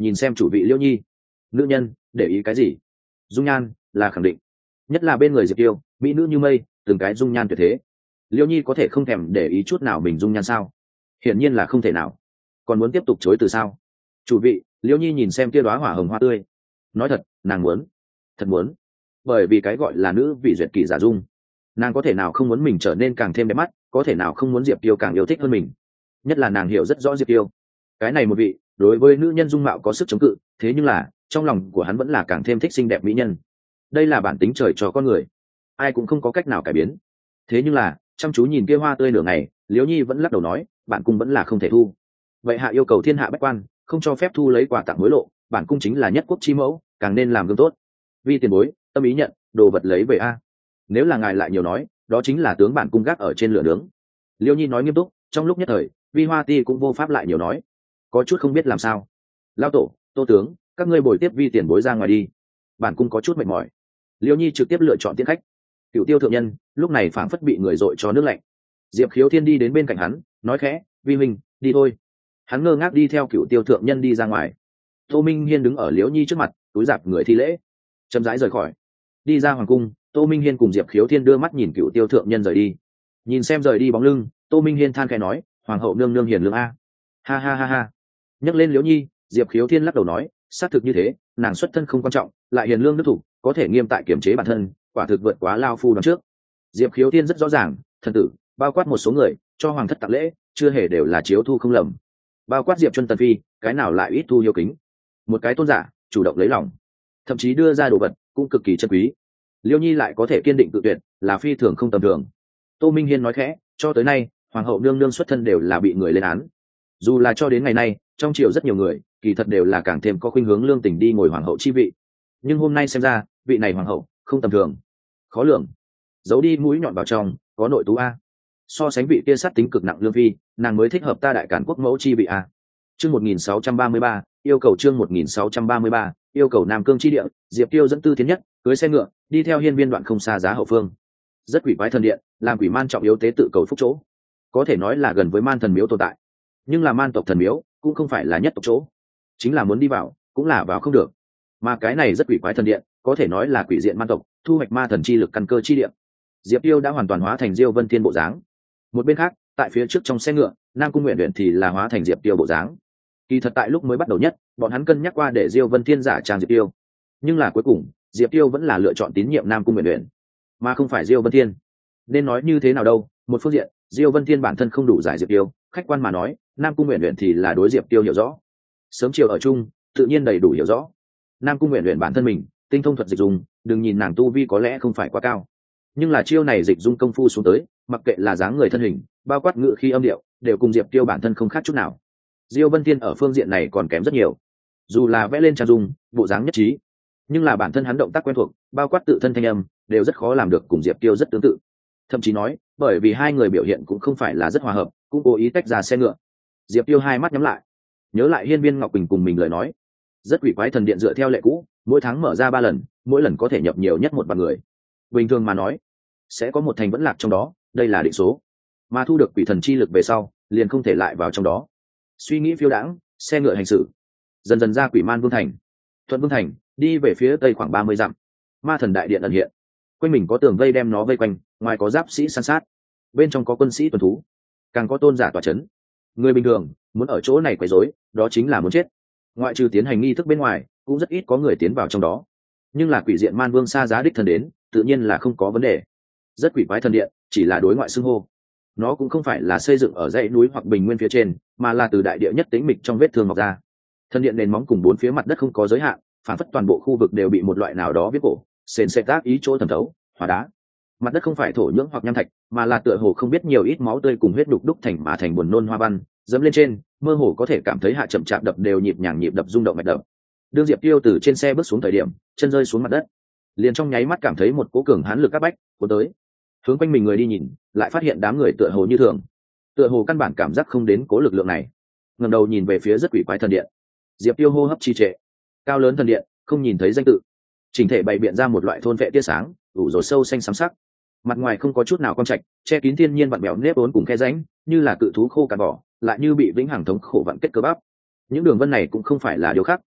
nhìn xem chủ vị liễu nhi. Nữ nhân để ý cái gì? Dung nhan là khẳng định, nhất là bên người Diệp Tiêu, mỹ nữ như mây, từng cái dung nhan tuyệt thế. Liễu nhi có thể không thèm để ý chút nào mình dung nhan sao? Hiển nhiên là không thể nào. Còn muốn tiếp tục chối từ sao? Chủ vị, Liễu nhi nhìn xem kia đóa hỏa hồng hoa tươi, nói thật, nàng muốn, thật muốn. Bởi vì cái gọi là nữ vị duyệt kỳ giả dung, nàng có thể nào không muốn mình trở nên càng thêm đẹp mắt, có thể nào không muốn Diệp Tiêu càng yêu thích hơn mình. Nhất là nàng hiểu rất rõ Diệp Tiêu, cái này một vị đối với nữ nhân dung mạo có sức chống cự, thế nhưng là trong lòng của hắn vẫn là càng thêm thích xinh đẹp mỹ nhân. Đây là bản tính trời cho con người, ai cũng không có cách nào cải biến. Thế nhưng là chăm chú nhìn kia hoa tươi nửa ngày, Liễu nhi vẫn lắc đầu nói, bản cung vẫn là không thể thu. Vậy hạ yêu cầu thiên hạ bách quan không cho phép thu lấy quà tặng hối lộ, bản cung chính là nhất quốc chi mẫu, càng nên làm gương tốt. Vi tiền bối tâm ý nhận, đồ vật lấy về a. Nếu là ngài lại nhiều nói, đó chính là tướng bản cung gác ở trên lửa nướng. Liễu nhi nói nghiêm túc, trong lúc nhất thời Vi Hoa Ti cũng vô pháp lại nhiều nói, có chút không biết làm sao. Lao tổ, Tô tướng, các ngươi bồi tiếp Vi tiền bối ra ngoài đi, bản cung có chút mệt mỏi. Liễu nhi trực tiếp lựa chọn tiễn khách. Cựu Tiêu thượng nhân lúc này phảng phất bị người dội cho nước lạnh. Diệp Khiếu Thiên đi đến bên cạnh hắn, nói khẽ, Vi minh, đi thôi. Hắn ngơ ngác đi theo Cựu Tiêu thượng nhân đi ra ngoài. Tô Minh Hiên đứng ở Liễu nhi trước mặt, túi dạp người thi lễ, chậm rãi rời khỏi. Đi ra hoàng cung, Tô Minh Hiên cùng Diệp Khiếu Thiên đưa mắt nhìn Cựu Tiêu thượng nhân rời đi. Nhìn xem rời đi bóng lưng, Tô Minh Hiên than khẽ nói, hoàng hậu nương nương hiền lương a. Ha ha ha ha. Nhắc lên Liễu nhi, Diệp Khiếu Thiên lắc đầu nói, xác thực như thế, nàng xuất thân không quan trọng, lại hiền lương đức thủ, có thể nghiêm tại kiểm chế bản thân, quả thực vượt quá lao phu đón trước. Diệp Khiếu Thiên rất rõ ràng, thần tử bao quát một số người cho hoàng thất tặng lễ, chưa hề đều là chiếu thu không lầm. Bao quát Diệp Chân Tần phi, cái nào lại ít thu yêu kính. Một cái tôn giả chủ động lấy lòng, thậm chí đưa ra đồ vật cũng cực kỳ chân quý. Liễu nhi lại có thể kiên định tự tuyệt, là phi thường không tầm thường. Tô Minh Hiên nói khẽ, cho tới nay hoàng hậu nương nương xuất thân đều là bị người lên án, dù là cho đến ngày nay trong triều rất nhiều người kỳ thật đều là càng thêm có khuynh hướng lương tình đi ngồi hoàng hậu chi vị, nhưng hôm nay xem ra vị này hoàng hậu không tầm thường, khó lường, giấu đi mũi nhọn vào trong, có nội tú a. So sánh vị kia sát tính cực nặng lương phi, nàng mới thích hợp ta đại cản quốc mẫu chi vị a. Chương một nghìn sáu trăm ba mươi ba, yêu cầu chương một nghìn sáu trăm ba mươi ba, yêu cầu Nam Cương chi địa, Diệp Tiêu dẫn Tư Tiến Nhất cưới xe ngựa đi theo hiên viên đoạn không xa giá hậu phương. Rất quỷ quái thần điện, làm quỷ man trọng yếu tế tự cầu phúc chỗ, có thể nói là gần với man thần miếu tồn tại. Nhưng là man tộc thần miếu cũng không phải là nhất tộc chỗ, chính là muốn đi vào cũng là vào không được. Mà cái này rất quỷ quái thần điện, có thể nói là quỷ diện man tộc thu hoạch ma thần chi lực căn cơ chi điện. Diệp Tiêu đã hoàn toàn hóa thành Diêu Vân Thiên bộ dáng. Một bên khác, tại phía trước trong xe ngựa, Nam Cung Nguyện Luyện thì là hóa thành Diệp Tiêu bộ dáng. Kỳ thật tại lúc mới bắt đầu nhất, bọn hắn cân nhắc qua để Diêu Vân Thiên giả trang Diệp Tiêu, nhưng là cuối cùng Diệp Tiêu vẫn là lựa chọn tín nhiệm Nam Cung Nguyện Luyện, mà không phải Diêu Vân Thiên. Nên nói như thế nào đâu, một phương diện Diêu Vân Thiên bản thân không đủ giải Diệp Tiêu, khách quan mà nói Nam Cung Nguyện Luyện thì là đối Diệp Tiêu hiểu rõ, sớm chiều ở chung tự nhiên đầy đủ hiểu rõ. Nam Cung Nguyện Luyện bản thân mình tinh thông thuật dịch dùng, đừng nhìn nàng tu vi có lẽ không phải quá cao, nhưng là chiêu này dịch dung công phu xuống tới, mặc kệ là dáng người thân hình, bao quát ngữ khi âm điệu, đều cùng Diệp Tiêu bản thân không khác chút nào. Diêu Vân Thiên ở phương diện này còn kém rất nhiều, dù là vẽ lên trang dung, bộ dáng nhất trí, nhưng là bản thân hắn động tác quen thuộc, bao quát tự thân thanh âm, đều rất khó làm được cùng Diệp Tiêu rất tương tự. Thậm chí nói, bởi vì hai người biểu hiện cũng không phải là rất hòa hợp, cũng cố ý tách ra xe ngựa. Diệp Tiêu hai mắt nhắm lại, nhớ lại hiên viên Ngọc Bình cùng mình lời nói, rất quỷ quái thần điện dựa theo lệ cũ, mỗi tháng mở ra ba lần, mỗi lần có thể nhập nhiều nhất một vạn người. Bình thường mà nói, sẽ có một thành vẫn lạc trong đó, đây là định số. Mà thu được quỷ thần chi lực về sau, liền không thể lại vào trong đó. Suy nghĩ phiêu đãng, xe ngựa hành xử, dần dần ra Quỷ Man Vương thành. Thuận Vương thành, đi về phía tây khoảng ba mươi dặm. Ma thần đại điện ẩn hiện, quanh mình có tường vây đem nó vây quanh, ngoài có giáp sĩ san sát, bên trong có quân sĩ tuần thú, càng có tôn giả tọa chấn. Người bình thường muốn ở chỗ này quấy rối, đó chính là muốn chết. Ngoại trừ tiến hành nghi thức bên ngoài, cũng rất ít có người tiến vào trong đó. Nhưng là quỷ diện Man Vương xa giá đích thần đến, tự nhiên là không có vấn đề. Rất quỷ quái thần điện, chỉ là đối ngoại xưng hô. Nó cũng không phải là xây dựng ở dãy núi hoặc bình nguyên phía trên, mà là từ đại địa nhất tĩnh mịch trong vết thương mọc ra. Thần điện nền móng cùng bốn phía mặt đất không có giới hạn, phản phất toàn bộ khu vực đều bị một loại nào đó viết cổ, sền sệt tác ý chỗ thẩm thấu, hóa đá. Mặt đất không phải thổ nhưỡng hoặc nham thạch, mà là tựa hồ không biết nhiều ít máu tươi cùng huyết đục đúc thành mà thành buồn nôn hoa văn, dẫm lên trên, mơ hồ có thể cảm thấy hạ chậm chạp đập đều nhịp nhàng nhịp đập rung động mạch đập. Đương Diệp Tiêu từ trên xe bước xuống thời điểm, chân rơi xuống mặt đất, liền trong nháy mắt cảm thấy một cỗ cường hãn lực áp bách cuốn tới. Hướng quanh mình người đi nhìn, lại phát hiện đám người tựa hồ như thường, tựa hồ căn bản cảm giác không đến cố lực lượng này. Ngẩng đầu nhìn về phía rất quỷ quái thần điện, Diệp Tiêu hô hấp trì trệ. Cao lớn thần điện, không nhìn thấy danh tự, chỉnh thể bày biện ra một loại thôn vệ tia sáng, đủ rồi sâu xanh xám sắc. Mặt ngoài không có chút nào quang trạch, che kín thiên nhiên vặn bèo nếp vốn cùng khe rãnh, như là cự thú khô cằn vỏ, lại như bị vĩnh hằng thống khổ vặn kết cơ bắp. Những đường vân này cũng không phải là điều khác,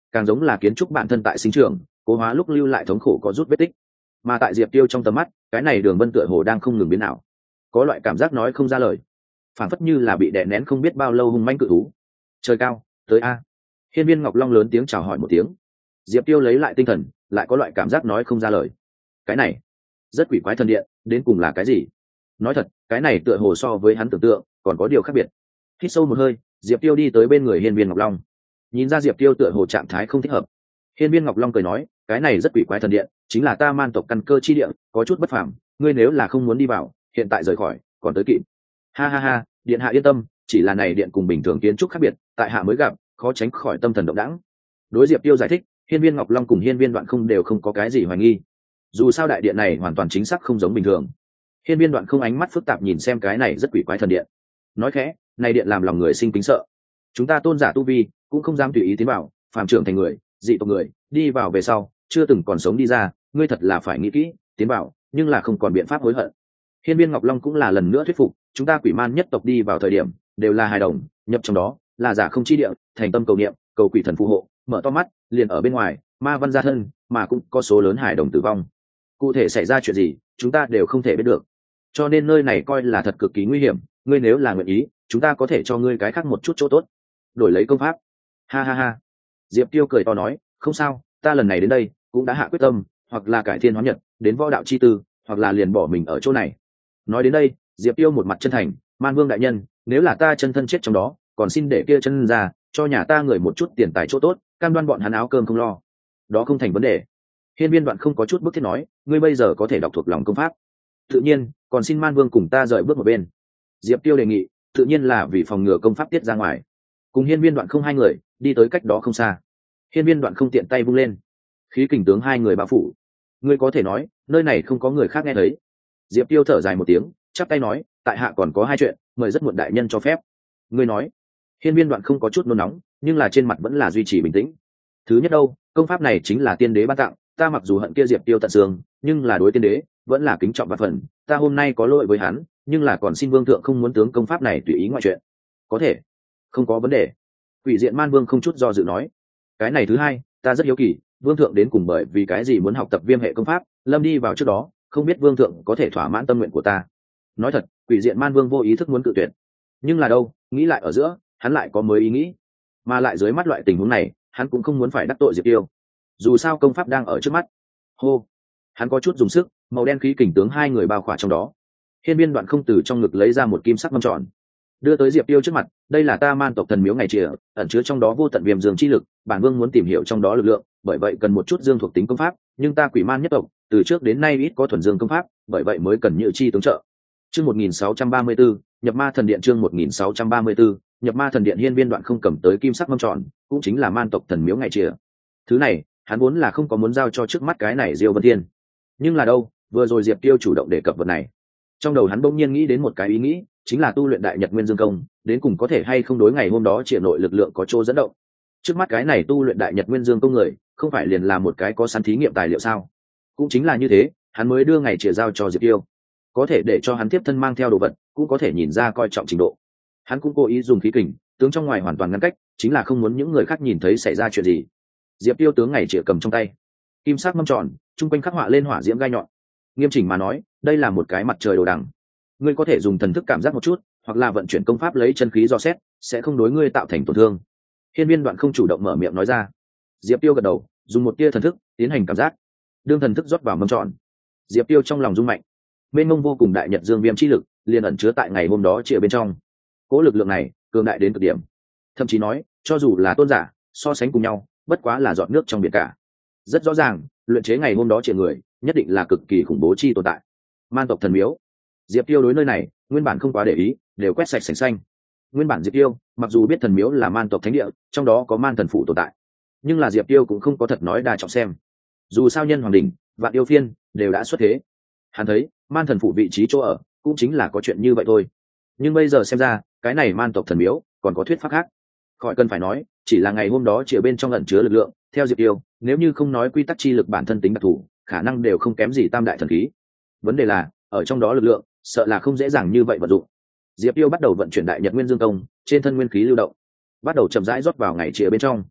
càng giống là kiến trúc bản thân tại sinh trường cố hóa lúc lưu lại thống khổ có rút vết tích. Mà tại Diệp Tiêu trong tầm mắt, cái này đường vân tựa hồ đang không ngừng biến ảo, có loại cảm giác nói không ra lời, phản phất như là bị đè nén không biết bao lâu hung manh cự thú. Trời cao, tới a! Hiên Viên Ngọc Long lớn tiếng chào hỏi một tiếng. Diệp Tiêu lấy lại tinh thần, lại có loại cảm giác nói không ra lời. Cái này rất quỷ quái thần điện, đến cùng là cái gì? Nói thật, cái này tựa hồ so với hắn tưởng tượng còn có điều khác biệt. Hít sâu một hơi, Diệp Tiêu đi tới bên người Hiên Viên Ngọc Long. Nhìn ra Diệp Tiêu tựa hồ trạng thái không thích hợp, Hiên Viên Ngọc Long cười nói, cái này rất quỷ quái thần điện, chính là ta man tộc căn cơ chi địa, có chút bất phàm, ngươi nếu là không muốn đi vào, hiện tại rời khỏi, còn tới kịp. Ha ha ha, điện hạ yên tâm, chỉ là này điện cùng bình thường kiến trúc khác biệt, tại hạ mới gặp, khó tránh khỏi tâm thần động đãng. Đối Diệp Tiêu giải thích, Hiên Viên Ngọc Long cùng Hiên Viên Đoạn không đều không có cái gì hoài nghi. Dù sao đại điện này hoàn toàn chính xác không giống bình thường. Hiên Viên Đoạn không ánh mắt phức tạp nhìn xem cái này rất quỷ quái thần điện, nói khẽ, này điện làm lòng người sinh kính sợ. Chúng ta tôn giả tu vi cũng không dám tùy ý tiến vào, phàm trưởng thành người, dị tộc người, đi vào về sau, chưa từng còn sống đi ra, ngươi thật là phải nghĩ kỹ, tiến vào, nhưng là không còn biện pháp hối hận. Hiên Viên Ngọc Long cũng là lần nữa thuyết phục, chúng ta quỷ man nhất tộc đi vào thời điểm, đều là hài đồng, nhập trong đó, là giả không chi địa, thành tâm cầu niệm, cầu quỷ thần phù hộ, mở to mắt, liền ở bên ngoài, ma văn gia thân, mà cũng có số lớn hài đồng tử vong. Cụ thể xảy ra chuyện gì, chúng ta đều không thể biết được. Cho nên nơi này coi là thật cực kỳ nguy hiểm, ngươi nếu là nguyện ý, chúng ta có thể cho ngươi cái khác một chút chỗ tốt, đổi lấy công pháp. Ha ha ha. Diệp Tiêu cười to nói, không sao, ta lần này đến đây cũng đã hạ quyết tâm, hoặc là cải thiên hóa nhật, đến võ đạo chi tư, hoặc là liền bỏ mình ở chỗ này. Nói đến đây, Diệp Tiêu một mặt chân thành, Man Vương đại nhân, nếu là ta chân thân chết trong đó, còn xin để kia chân ra, cho nhà ta người một chút tiền tài chỗ tốt, cam đoan bọn hắn áo cơm không lo. Đó không thành vấn đề. Hiên Viên Đoạn không có chút bức thiết nói, ngươi bây giờ có thể đọc thuộc lòng công pháp. Tự nhiên, còn xin Man Vương cùng ta rời bước một bên. Diệp Tiêu đề nghị, tự nhiên là vì phòng ngừa công pháp tiết ra ngoài. Cùng Hiên Viên Đoạn không hai người đi tới cách đó không xa. Hiên Viên Đoạn không tiện tay vung lên, khí kình tướng hai người bao phủ. Ngươi có thể nói, nơi này không có người khác nghe thấy. Diệp Tiêu thở dài một tiếng, chắp tay nói, tại hạ còn có hai chuyện, mời rất muộn đại nhân cho phép. Ngươi nói. Hiên Viên Đoạn không có chút nôn nóng, nhưng là trên mặt vẫn là duy trì bình tĩnh. Thứ nhất đâu, công pháp này chính là tiên đế ban tặng, ta mặc dù hận kia Diệp Tiêu tận xương, nhưng là đối tiên đế vẫn là kính trọng và phần. Ta hôm nay có lỗi với hắn, nhưng là còn xin vương thượng không muốn tướng công pháp này tùy ý ngoại chuyện. Có thể, không có vấn đề. Quỷ Diện Man Vương không chút do dự nói. Cái này thứ hai, ta rất hiếu kỳ, vương thượng đến cùng bởi vì cái gì muốn học tập viêm hệ công pháp, lâm đi vào trước đó, không biết vương thượng có thể thỏa mãn tâm nguyện của ta. Nói thật, Quỷ Diện Man Vương vô ý thức muốn cự tuyệt, nhưng là đâu, nghĩ lại ở giữa, hắn lại có mới ý nghĩ, mà lại dưới mắt loại tình huống này, hắn cũng không muốn phải đắc tội Diệp Tiêu. Dù sao công pháp đang ở trước mắt. Hô, hắn có chút dùng sức, màu đen khí kình tướng hai người bao khỏa trong đó. Hiên Viên Đoạn không từ trong ngực lấy ra một kim sắc mâm tròn, đưa tới Diệp Tiêu trước mặt. Đây là ta man tộc thần miếu ngày chìa, ẩn chứa trong đó vô tận viêm dương chi lực, bản vương muốn tìm hiểu trong đó lực lượng, bởi vậy cần một chút dương thuộc tính công pháp, nhưng ta quỷ man nhất tộc từ trước đến nay ít có thuần dương công pháp, bởi vậy mới cần Nhự Chi tướng trợ. Chương một nghìn sáu trăm ba mươi tư, nhập ma thần điện. Chương một nghìn sáu trăm ba mươi tư, nhập ma thần điện. Hiên Viên Đoạn không cầm tới kim sắc mâm tròn, cũng chính là man tộc thần miếu ngày chìa. Thứ này, hắn vốn là không có muốn giao cho trước mắt cái này Diêu Vân Thiên, nhưng là đâu, vừa rồi Diệp Tiêu chủ động đề cập vật này, trong đầu hắn bỗng nhiên nghĩ đến một cái ý nghĩ, chính là tu luyện đại nhật nguyên dương công, đến cùng có thể hay không đối ngày hôm đó triển nội lực lượng có chỗ dẫn động. Trước mắt cái này tu luyện đại nhật nguyên dương công người, không phải liền là một cái có sẵn thí nghiệm tài liệu sao? Cũng chính là như thế, hắn mới đưa ngày chìa giao cho Diệp Tiêu, có thể để cho hắn tiếp thân mang theo đồ vật, cũng có thể nhìn ra coi trọng trình độ. Hắn cũng cố ý dùng khí kình, tướng trong ngoài hoàn toàn ngăn cách, chính là không muốn những người khác nhìn thấy xảy ra chuyện gì. Diệp Tiêu tướng ngày chìa cầm trong tay, kim sắc mâm tròn, trung quanh khắc họa lên hỏa diễm gai nhọn. Nghiêm chỉnh mà nói, đây là một cái mặt trời đồ đằng. Ngươi có thể dùng thần thức cảm giác một chút, hoặc là vận chuyển công pháp lấy chân khí dò xét, sẽ không đối ngươi tạo thành tổn thương. Hiên Viên Đoạn không chủ động mở miệng nói ra. Diệp Tiêu gật đầu, dùng một tia thần thức tiến hành cảm giác. Đương thần thức rót vào mâm tròn, Diệp Tiêu trong lòng rung mạnh, mênh mông vô cùng đại nhật dương viêm chi lực liền ẩn chứa tại ngày hôm đó chìa bên trong. Cố lực lượng này cường đại đến cực điểm, thậm chí nói, cho dù là tôn giả so sánh cùng nhau, bất quá là giọt nước trong biển cả. Rất rõ ràng, luyện chế ngày hôm đó chìa người nhất định là cực kỳ khủng bố chi tồn tại. Man tộc thần miếu. Diệp Tiêu đối nơi này nguyên bản không quá để ý, đều quét sạch sành xanh. Nguyên bản Diệp Tiêu mặc dù biết thần miếu là man tộc thánh địa, trong đó có man thần phụ tồn tại, nhưng là Diệp Tiêu cũng không có thật nói đa trọng xem. Dù sao nhân hoàng đình, vạn yêu phiên đều đã xuất thế, hắn thấy man thần phụ vị trí chỗ ở cũng chính là có chuyện như vậy thôi. Nhưng bây giờ xem ra, cái này man tộc thần miếu còn có thuyết pháp khác. Khỏi cần phải nói, chỉ là ngày hôm đó chìa bên trong ẩn chứa lực lượng, theo Diệp Tiêu, nếu như không nói quy tắc chi lực bản thân tính đặc thù, khả năng đều không kém gì tam đại thần khí. Vấn đề là, ở trong đó lực lượng, sợ là không dễ dàng như vậy vận dụng. Diệp Tiêu bắt đầu vận chuyển đại nhật nguyên dương công, trên thân nguyên khí lưu động, bắt đầu chậm rãi rót vào ngày chìa bên trong.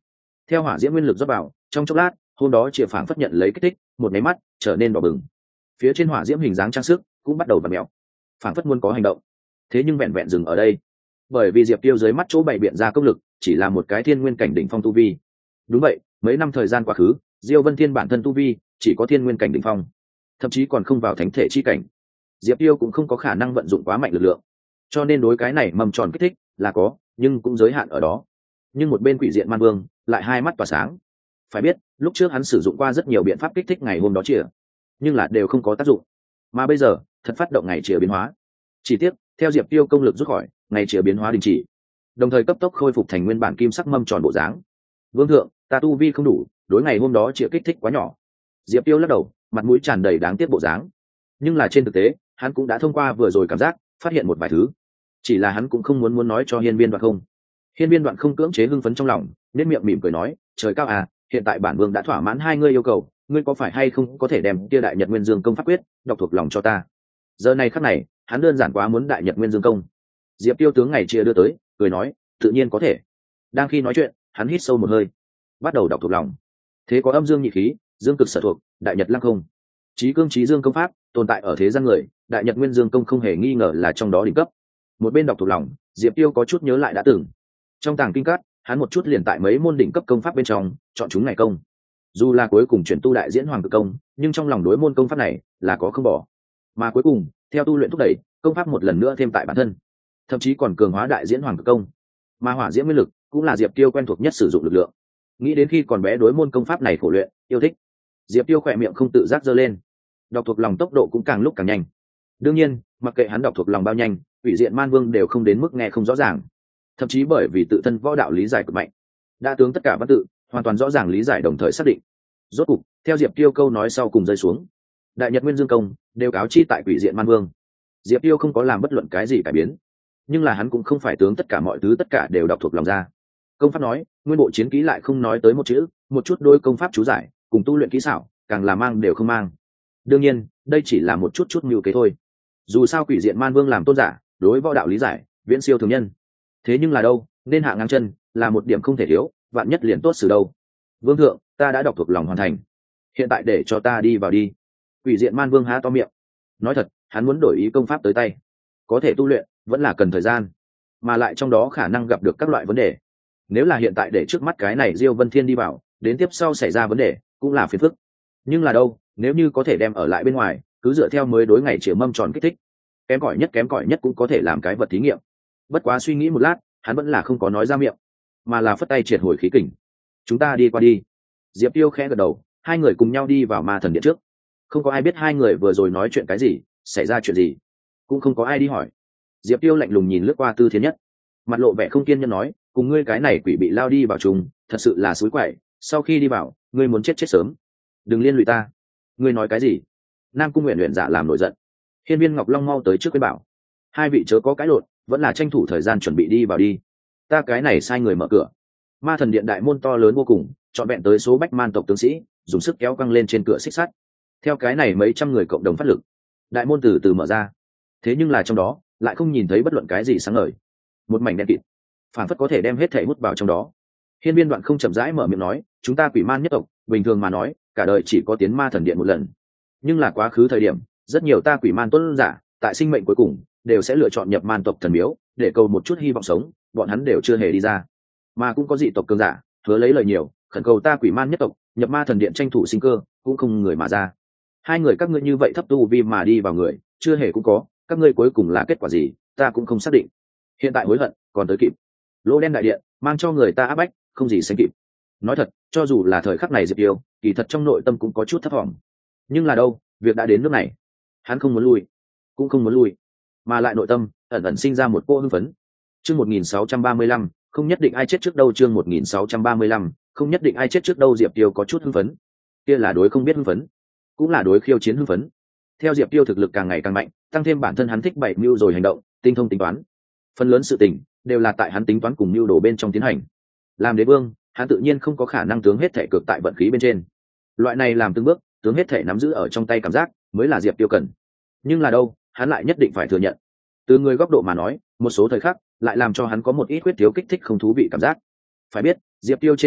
theo hỏa diễm nguyên lực rót vào, trong chốc lát hôm đó chìa phảng phất nhận lấy kích thích, một máy mắt trở nên đỏ bừng. Phía trên hỏa diễm hình dáng trang sức cũng bắt đầu vặn mèo, phảng phất muốn có hành động. Thế nhưng vẹn vẹn dừng ở đây, bởi vì Diệp Tiêu dưới mắt chỗ bày biện ra công lực chỉ là một cái thiên nguyên cảnh đỉnh phong tu vi. Đúng vậy, mấy năm thời gian quá khứ, Diêu Vân Thiên bản thân tu vi chỉ có thiên nguyên cảnh đỉnh phong, thậm chí còn không vào thánh thể chi cảnh. Diệp Tiêu cũng không có khả năng vận dụng quá mạnh lực lượng, cho nên đối cái này mầm tròn kích thích là có, nhưng cũng giới hạn ở đó. Nhưng một bên Quỷ Diện Man Vương lại hai mắt tỏa sáng. Phải biết, lúc trước hắn sử dụng qua rất nhiều biện pháp kích thích ngày hôm đó chìa, nhưng là đều không có tác dụng. Mà bây giờ, thật phát động ngày chìa biến hóa. Chỉ tiếc, theo Diệp Tiêu công lực rút khỏi, ngày chìa biến hóa đình chỉ, đồng thời cấp tốc khôi phục thành nguyên bản kim sắc mâm tròn bộ dáng. Vương thượng, ta tu vi không đủ, đối ngày hôm đó chìa kích thích quá nhỏ. Diệp Tiêu lắc đầu, mặt mũi tràn đầy đáng tiếc bộ dáng. Nhưng là trên thực tế, hắn cũng đã thông qua vừa rồi cảm giác, phát hiện một vài thứ. Chỉ là hắn cũng không muốn muốn nói cho Hiên Viên Đoạn không. Hiên Viên Đoạn không cưỡng chế hưng phấn trong lòng, nên miệng mỉm cười nói, trời cao à, hiện tại bản vương đã thỏa mãn hai ngươi yêu cầu, ngươi có phải hay không có thể đem kia Đại Nhật Nguyên Dương công pháp quyết đọc thuộc lòng cho ta? Giờ này khắc này, hắn đơn giản quá muốn Đại Nhật Nguyên Dương công. Diệp Tiêu tướng ngày chia đưa tới, cười nói, tự nhiên có thể. Đang khi nói chuyện, hắn hít sâu một hơi, bắt đầu đọc thuộc lòng. Thế có âm dương nhị khí, dương cực sở thuộc, Đại Nhật lăng không, chí cương chí dương công pháp tồn tại ở thế gian người, Đại Nhật Nguyên Dương công không hề nghi ngờ là trong đó đỉnh cấp. Một bên đọc thuộc lòng, Diệp Tiêu có chút nhớ lại đã từng trong tàng kinh cát, hắn một chút liền tại mấy môn đỉnh cấp công pháp bên trong chọn chúng ngày công. Dù là cuối cùng chuyển tu đại diễn hoàng cực công, nhưng trong lòng đối môn công pháp này là có không bỏ. Mà cuối cùng, theo tu luyện thúc đẩy, công pháp một lần nữa thêm tại bản thân, thậm chí còn cường hóa đại diễn hoàng cực công. Mà hỏa diễm nguyên lực cũng là Diệp Tiêu quen thuộc nhất sử dụng lực lượng. Nghĩ đến khi còn bé đối môn công pháp này khổ luyện, yêu thích, Diệp Tiêu khỏe miệng không tự giác giơ lên. Đọc thuộc lòng tốc độ cũng càng lúc càng nhanh. Đương nhiên, mặc kệ hắn đọc thuộc lòng bao nhanh, Quỷ Diện Man Vương đều không đến mức nghe không rõ ràng. Thậm chí bởi vì tự thân võ đạo lý giải cực mạnh, đã tướng tất cả văn tự hoàn toàn rõ ràng lý giải, đồng thời xác định. Rốt cục, theo Diệp Tiêu câu nói sau cùng rơi xuống, Đại Nhật Nguyên Dương công đều cáo chi tại Quỷ Diện Man Vương. Diệp Tiêu không có làm bất luận cái gì cải biến, nhưng là hắn cũng không phải tướng tất cả mọi thứ tất cả đều đọc thuộc lòng ra. Công pháp nói, nguyên bộ chiến kỹ lại không nói tới một chữ, một chút đôi công pháp chú giải cùng tu luyện kỹ xảo càng là mang đều không mang. Đương nhiên, đây chỉ là một chút chút mưu kế thôi. Dù sao Quỷ Diện Man Vương làm tôn giả, đối võ đạo lý giải viễn siêu thường nhân. Thế nhưng là đâu, nên hạ ngang chân là một điểm không thể thiếu, vạn nhất liền tốt xử đâu. Vương thượng, ta đã đọc thuộc lòng hoàn thành, hiện tại để cho ta đi vào đi. Quỷ Diện Man Vương há to miệng. Nói thật, hắn muốn đổi ý công pháp tới tay, có thể tu luyện vẫn là cần thời gian, mà lại trong đó khả năng gặp được các loại vấn đề. Nếu là hiện tại để trước mắt cái này Diêu Vân Thiên đi vào, đến tiếp sau xảy ra vấn đề cũng là phiền phức. Nhưng là đâu, nếu như có thể đem ở lại bên ngoài, cứ dựa theo mới đối ngày chĩa mâm tròn kích thích, kém cỏi nhất kém cỏi nhất cũng có thể làm cái vật thí nghiệm. Bất quá suy nghĩ một lát, hắn vẫn là không có nói ra miệng, mà là phất tay triệt hồi khí kình. Chúng ta đi qua đi. Diệp Tiêu khẽ gật đầu, hai người cùng nhau đi vào ma thần điện trước. Không có ai biết hai người vừa rồi nói chuyện cái gì, xảy ra chuyện gì, cũng không có ai đi hỏi. Diệp Tiêu lạnh lùng nhìn lướt qua Tư Thiên Nhất, mặt lộ vẻ không kiên nhẫn nói, cùng ngươi cái này quỷ bị lao đi vào trùng, thật sự là xúi quậy. Sau khi đi vào, ngươi muốn chết chết sớm, đừng liên lụy ta. Ngươi nói cái gì? Nam Cung Nguyện luyện dạ làm nổi giận. Hiên Viên Ngọc Long mau tới trước quên bảo, hai vị chớ có cái lộn, vẫn là tranh thủ thời gian chuẩn bị đi vào đi. Ta cái này sai người mở cửa. Ma thần điện đại môn to lớn vô cùng, trọn vẹn tới số bách man tộc tướng sĩ dùng sức kéo căng lên trên cửa xích sắt. Theo cái này mấy trăm người cộng đồng phát lực, đại môn từ từ mở ra. Thế nhưng là trong đó lại không nhìn thấy bất luận cái gì sáng ngời, một mảnh đen kịt, phản phất có thể đem hết thể hút vào trong đó. Hiên Viên Đoạn không chậm rãi mở miệng nói, chúng ta quỷ man nhất tộc, bình thường mà nói, cả đời chỉ có tiến ma thần điện một lần. Nhưng là quá khứ thời điểm, rất nhiều ta quỷ man tuân giả, tại sinh mệnh cuối cùng, đều sẽ lựa chọn nhập man tộc thần miếu, để cầu một chút hy vọng sống, bọn hắn đều chưa hề đi ra. Mà cũng có dị tộc cường giả, hứa lấy lời nhiều, khẩn cầu ta quỷ man nhất tộc, nhập ma thần điện tranh thủ sinh cơ, cũng không người mà ra. Hai người các ngươi như vậy thấp tu vi mà đi vào người, chưa hề cũng có, các ngươi cuối cùng là kết quả gì, ta cũng không xác định. Hiện tại hối hận, còn tới kịp. Lỗ đen đại điện, mang cho người ta áp bách, không gì sánh kịp. Nói thật, cho dù là thời khắc này Diệp Tiêu, kỳ thật trong nội tâm cũng có chút thất vọng. Nhưng là đâu, việc đã đến nước này, hắn không muốn lui, cũng không muốn lui, mà lại nội tâm ẩn ẩn sinh ra một cô hưng phấn. Chương một nghìn sáu trăm ba mươi lăm, không nhất định ai chết trước đâu. Chương một nghìn sáu trăm ba mươi lăm, không nhất định ai chết trước đâu. Diệp Tiêu có chút hưng phấn, kia là đối không biết hưng phấn, cũng là đối khiêu chiến hưng phấn. Theo Diệp Tiêu thực lực càng ngày càng mạnh, tăng thêm bản thân hắn thích bảy mưu rồi hành động, tinh thông tính toán, phần lớn sự tình đều là tại hắn tính toán cùng mưu đồ bên trong tiến hành. Làm đế vương, hắn tự nhiên không có khả năng tướng hết thể cược tại vận khí bên trên. Loại này làm từng bước, tướng hết thể nắm giữ ở trong tay cảm giác, mới là Diệp Tiêu cần. Nhưng là đâu, hắn lại nhất định phải thừa nhận, từ người góc độ mà nói, một số thời khắc lại làm cho hắn có một ít khuyết thiếu kích thích không thú vị cảm giác. Phải biết, Diệp Tiêu trên bản chất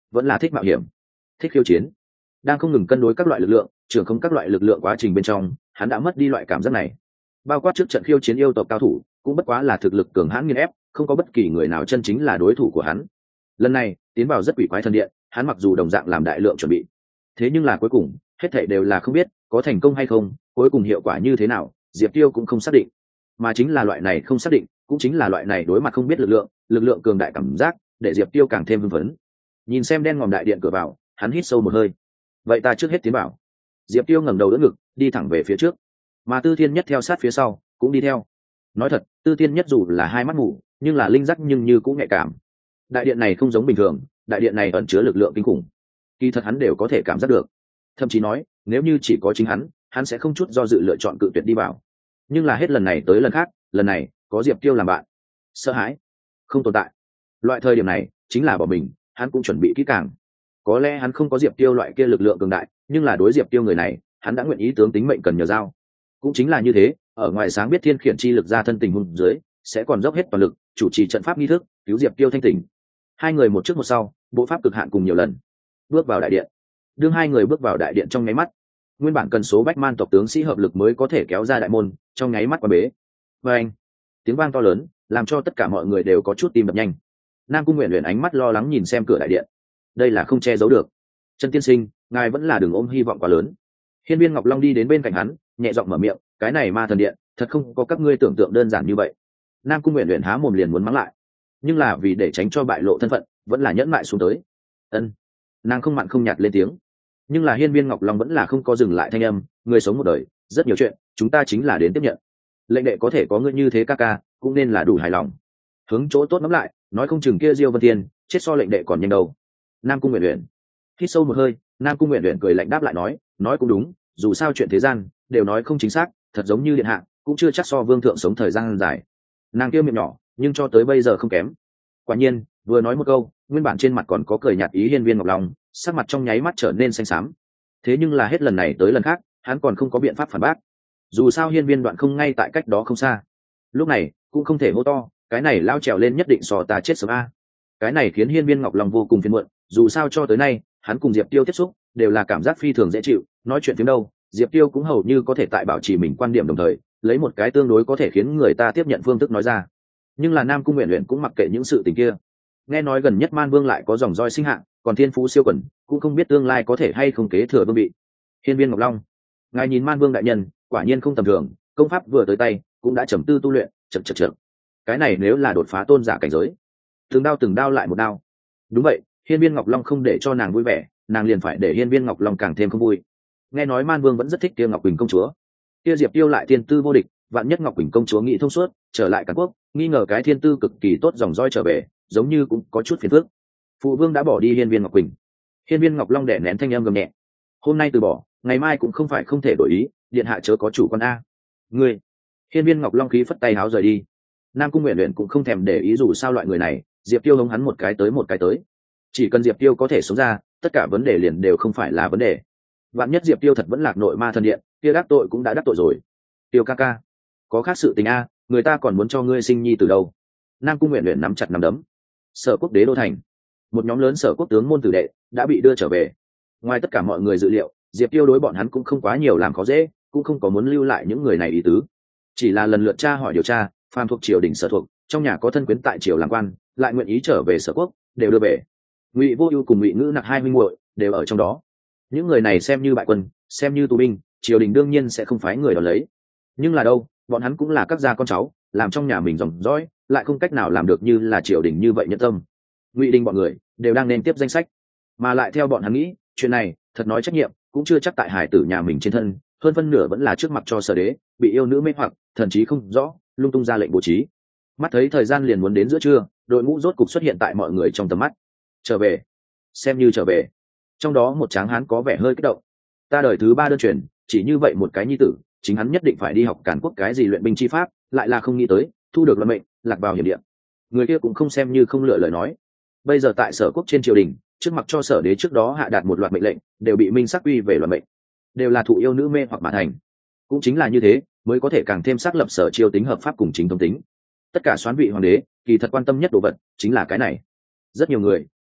vẫn là thích mạo hiểm, thích khiêu chiến. Đang không ngừng cân đối các loại lực lượng, trưởng không các loại lực lượng quá trình bên trong, hắn đã mất đi loại cảm giác này. Bao quát trước trận khiêu chiến yêu tộc cao thủ, cũng bất quá là thực lực cường hãn nghiền ép, không có bất kỳ người nào chân chính là đối thủ của hắn. Lần này tiến vào rất quỷ quái thần điện, hắn mặc dù đồng dạng làm đại lượng chuẩn bị, thế nhưng là cuối cùng hết thảy đều là không biết có thành công hay không, cuối cùng hiệu quả như thế nào, Diệp Tiêu cũng không xác định. Mà chính là loại này không xác định, cũng chính là loại này đối mặt không biết lực lượng, lực lượng cường đại cảm giác, để Diệp Tiêu càng thêm hưng phấn. Nhìn xem đen ngòm đại điện cửa vào, hắn hít sâu một hơi. Vậy ta trước hết tiến vào. Diệp Tiêu ngẩng đầu đỡ ngực, đi thẳng về phía trước. Mà Tư Thiên Nhất theo sát phía sau, cũng đi theo. Nói thật, Tư Thiên Nhất dù là hai mắt mù, nhưng là linh giác nhưng như cũng nhạy cảm. Đại điện này không giống bình thường, đại điện này ẩn chứa lực lượng kinh khủng. Kỳ thật hắn đều có thể cảm giác được. Thậm chí nói, nếu như chỉ có chính hắn, hắn sẽ không chút do dự lựa chọn cự tuyệt đi vào. Nhưng là hết lần này tới lần khác, lần này có Diệp Tiêu làm bạn. Sợ hãi không tồn tại. Loại thời điểm này chính là bỏ mình, hắn cũng chuẩn bị kỹ càng. Có lẽ hắn không có Diệp Tiêu loại kia lực lượng cường đại, nhưng là đối Diệp Tiêu người này, hắn đã nguyện ý tướng tính mệnh cần nhờ giao. Cũng chính là như thế, ở ngoài sáng biết thiên khiển chi lực ra thân tình huống dưới, sẽ còn dốc hết toàn lực chủ trì trận pháp nghi thức, cứu Diệp Tiêu thanh tỉnh. Hai người một trước một sau, bộ pháp cực hạn cùng nhiều lần. Bước vào đại điện. Đương hai người bước vào đại điện trong nháy mắt, nguyên bản cần số bách man tộc tướng sĩ hợp lực mới có thể kéo ra đại môn, trong nháy mắt qua bế. Và anh, tiếng vang to lớn, làm cho tất cả mọi người đều có chút tim đập nhanh. Nam Cung Nguyện Luyện ánh mắt lo lắng nhìn xem cửa đại điện. Đây là không che giấu được. Trần tiên sinh, ngài vẫn là đừng ôm hy vọng quá lớn. Hiên Viên Ngọc Long đi đến bên cạnh hắn, nhẹ giọng mở miệng, cái này ma thần điện, thật không có các ngươi tưởng tượng đơn giản như vậy. Nam Cung Nguyện Luyện há mồm liền muốn mắng lại, nhưng là vì để tránh cho bại lộ thân phận, vẫn là nhẫn mại xuống tới. Ân. Nàng không mặn không nhạt lên tiếng. Nhưng là Hiên Viên Ngọc Long vẫn là không có dừng lại thanh âm, người sống một đời, rất nhiều chuyện, chúng ta chính là đến tiếp nhận. Lệnh đệ có thể có ngươi như thế ca ca, cũng nên là đủ hài lòng. Hướng chỗ tốt ngắm lại, nói không chừng kia Diêu Vân Tiên, chết so lệnh đệ còn nhanh đâu. Nam Cung Nguyện Luyện hít sâu một hơi, Nam Cung Nguyện Luyện cười lạnh đáp lại nói, nói cũng đúng, dù sao chuyện thế gian đều nói không chính xác, thật giống như điện hạ, cũng chưa chắc so vương thượng sống thời gian dài. Nàng kia miệng nhỏ, nhưng cho tới bây giờ không kém. Quả nhiên, vừa nói một câu, nguyên bản trên mặt còn có cười nhạt ý Hiên Viên Ngọc Long, sắc mặt trong nháy mắt trở nên xanh xám. Thế nhưng là hết lần này tới lần khác, hắn còn không có biện pháp phản bác. Dù sao Hiên Viên Đoạn không ngay tại cách đó không xa. Lúc này, cũng không thể hô to, cái này lao trèo lên nhất định so ta chết sớm a. Cái này khiến Hiên Viên Ngọc Long vô cùng phiền muộn, dù sao cho tới nay, hắn cùng Diệp Tiêu tiếp xúc, đều là cảm giác phi thường dễ chịu, nói chuyện tiếng đâu, Diệp Tiêu cũng hầu như có thể tại bảo trì mình quan điểm đồng thời, lấy một cái tương đối có thể khiến người ta tiếp nhận phương thức nói ra. Nhưng là Nam Cung Nguyện Luyện cũng mặc kệ những sự tình kia. Nghe nói gần nhất Man Vương lại có dòng roi sinh hạng, còn thiên phú siêu quần, cũng không biết tương lai có thể hay không kế thừa vương vị. Hiên Viên Ngọc Long, ngài nhìn Man Vương đại nhân, quả nhiên không tầm thường, công pháp vừa tới tay, cũng đã trầm tư tu luyện, chậm chậm chậm. Cái này nếu là đột phá tôn giả cảnh giới, từng đao từng đao lại một đao. Đúng vậy, Hiên Viên Ngọc Long không để cho nàng vui vẻ, nàng liền phải để Hiên Viên Ngọc Long càng thêm không vui. Nghe nói Man Vương vẫn rất thích kia Ngọc Quỳnh công chúa, kia Diệp Tiêu lại tiên tư vô địch, vạn nhất Ngọc Quỳnh công chúa nghĩ thông suốt, trở lại Càn Quốc, nghi ngờ cái thiên tư cực kỳ tốt dòng roi trở về, giống như cũng có chút phiền phức. Phụ vương đã bỏ đi Hiên Viên Ngọc Quỳnh. Hiên Viên Ngọc Long đẻ nén thanh âm gầm nhẹ. Hôm nay từ bỏ, ngày mai cũng không phải không thể đổi ý, điện hạ chớ có chủ quan a. Ngươi. Hiên Viên Ngọc Long khí phất tay háo rời đi. Nam Cung Nguyện Luyện cũng không thèm để ý, dù sao loại người này, Diệp Tiêu hống hắn một cái tới một cái tới. Chỉ cần Diệp Tiêu có thể sống ra, tất cả vấn đề liền đều không phải là vấn đề. Vạn nhất Diệp Tiêu thật vẫn lạc nội ma thần điện, kia đắc tội cũng đã đắc tội rồi. Tiêu ca ca, có khác sự tình a, người ta còn muốn cho ngươi sinh nhi từ đâu. Nam Cung Nguyện Luyện nắm chặt nắm đấm. Sở Quốc đế đô thành, một nhóm lớn Sở Quốc tướng môn tử đệ đã bị đưa trở về. Ngoài tất cả mọi người dự liệu, Diệp Tiêu đối bọn hắn cũng không quá nhiều làm khó dễ, cũng không có muốn lưu lại những người này ý tứ. Chỉ là lần lượt tra hỏi điều tra, phàm thuộc triều đình Sở thuộc, trong nhà có thân quyến tại triều làm quan, lại nguyện ý trở về Sở Quốc, đều đưa về. Ngụy Vô Ưu cùng Ngụy Ngữ Nặc hai huynh muội đều ở trong đó. Những người này xem như bại quân, xem như tù binh, triều đình đương nhiên sẽ không phái người đón lấy. Nhưng là đâu, bọn hắn cũng là các gia con cháu, làm trong nhà mình dòng dõi, lại không cách nào làm được như là triều đình như vậy nhẫn tâm. Ngụy Đình bọn người đều đang nên tiếp danh sách, mà lại theo bọn hắn nghĩ, chuyện này thật nói trách nhiệm cũng chưa chắc tại hải tử nhà mình trên thân, hơn phân nửa vẫn là trước mặt cho Sở đế, bị yêu nữ mê hoặc, thần trí không rõ, lung tung ra lệnh bố trí. Mắt thấy thời gian liền muốn đến giữa trưa, đội ngũ rốt cục xuất hiện tại mọi người trong tầm mắt. Trở về, xem như trở về. Trong đó một tráng hán có vẻ hơi kích động. Ta đời thứ ba đơn truyền, chỉ như vậy một cái nhi tử, chính hắn nhất định phải đi học Càn Quốc cái gì luyện binh chi pháp, lại là không nghĩ tới, thu được luận mệnh, lạc vào hiểm địa. Người kia cũng không xem như không lựa lời nói. Bây giờ tại Sở Quốc trên triều đình, trước mặt cho Sở đế trước đó hạ đạt một loạt mệnh lệnh, đều bị minh xác uy về luận mệnh, đều là thụ yêu nữ mê hoặc mà thành. Cũng chính là như thế, mới có thể càng thêm xác lập Sở triều tính hợp pháp cùng chính thống tính. Tất cả soán vị hoàng đế, kỳ thật quan tâm nhất đồ vật chính là cái này. Rất nhiều người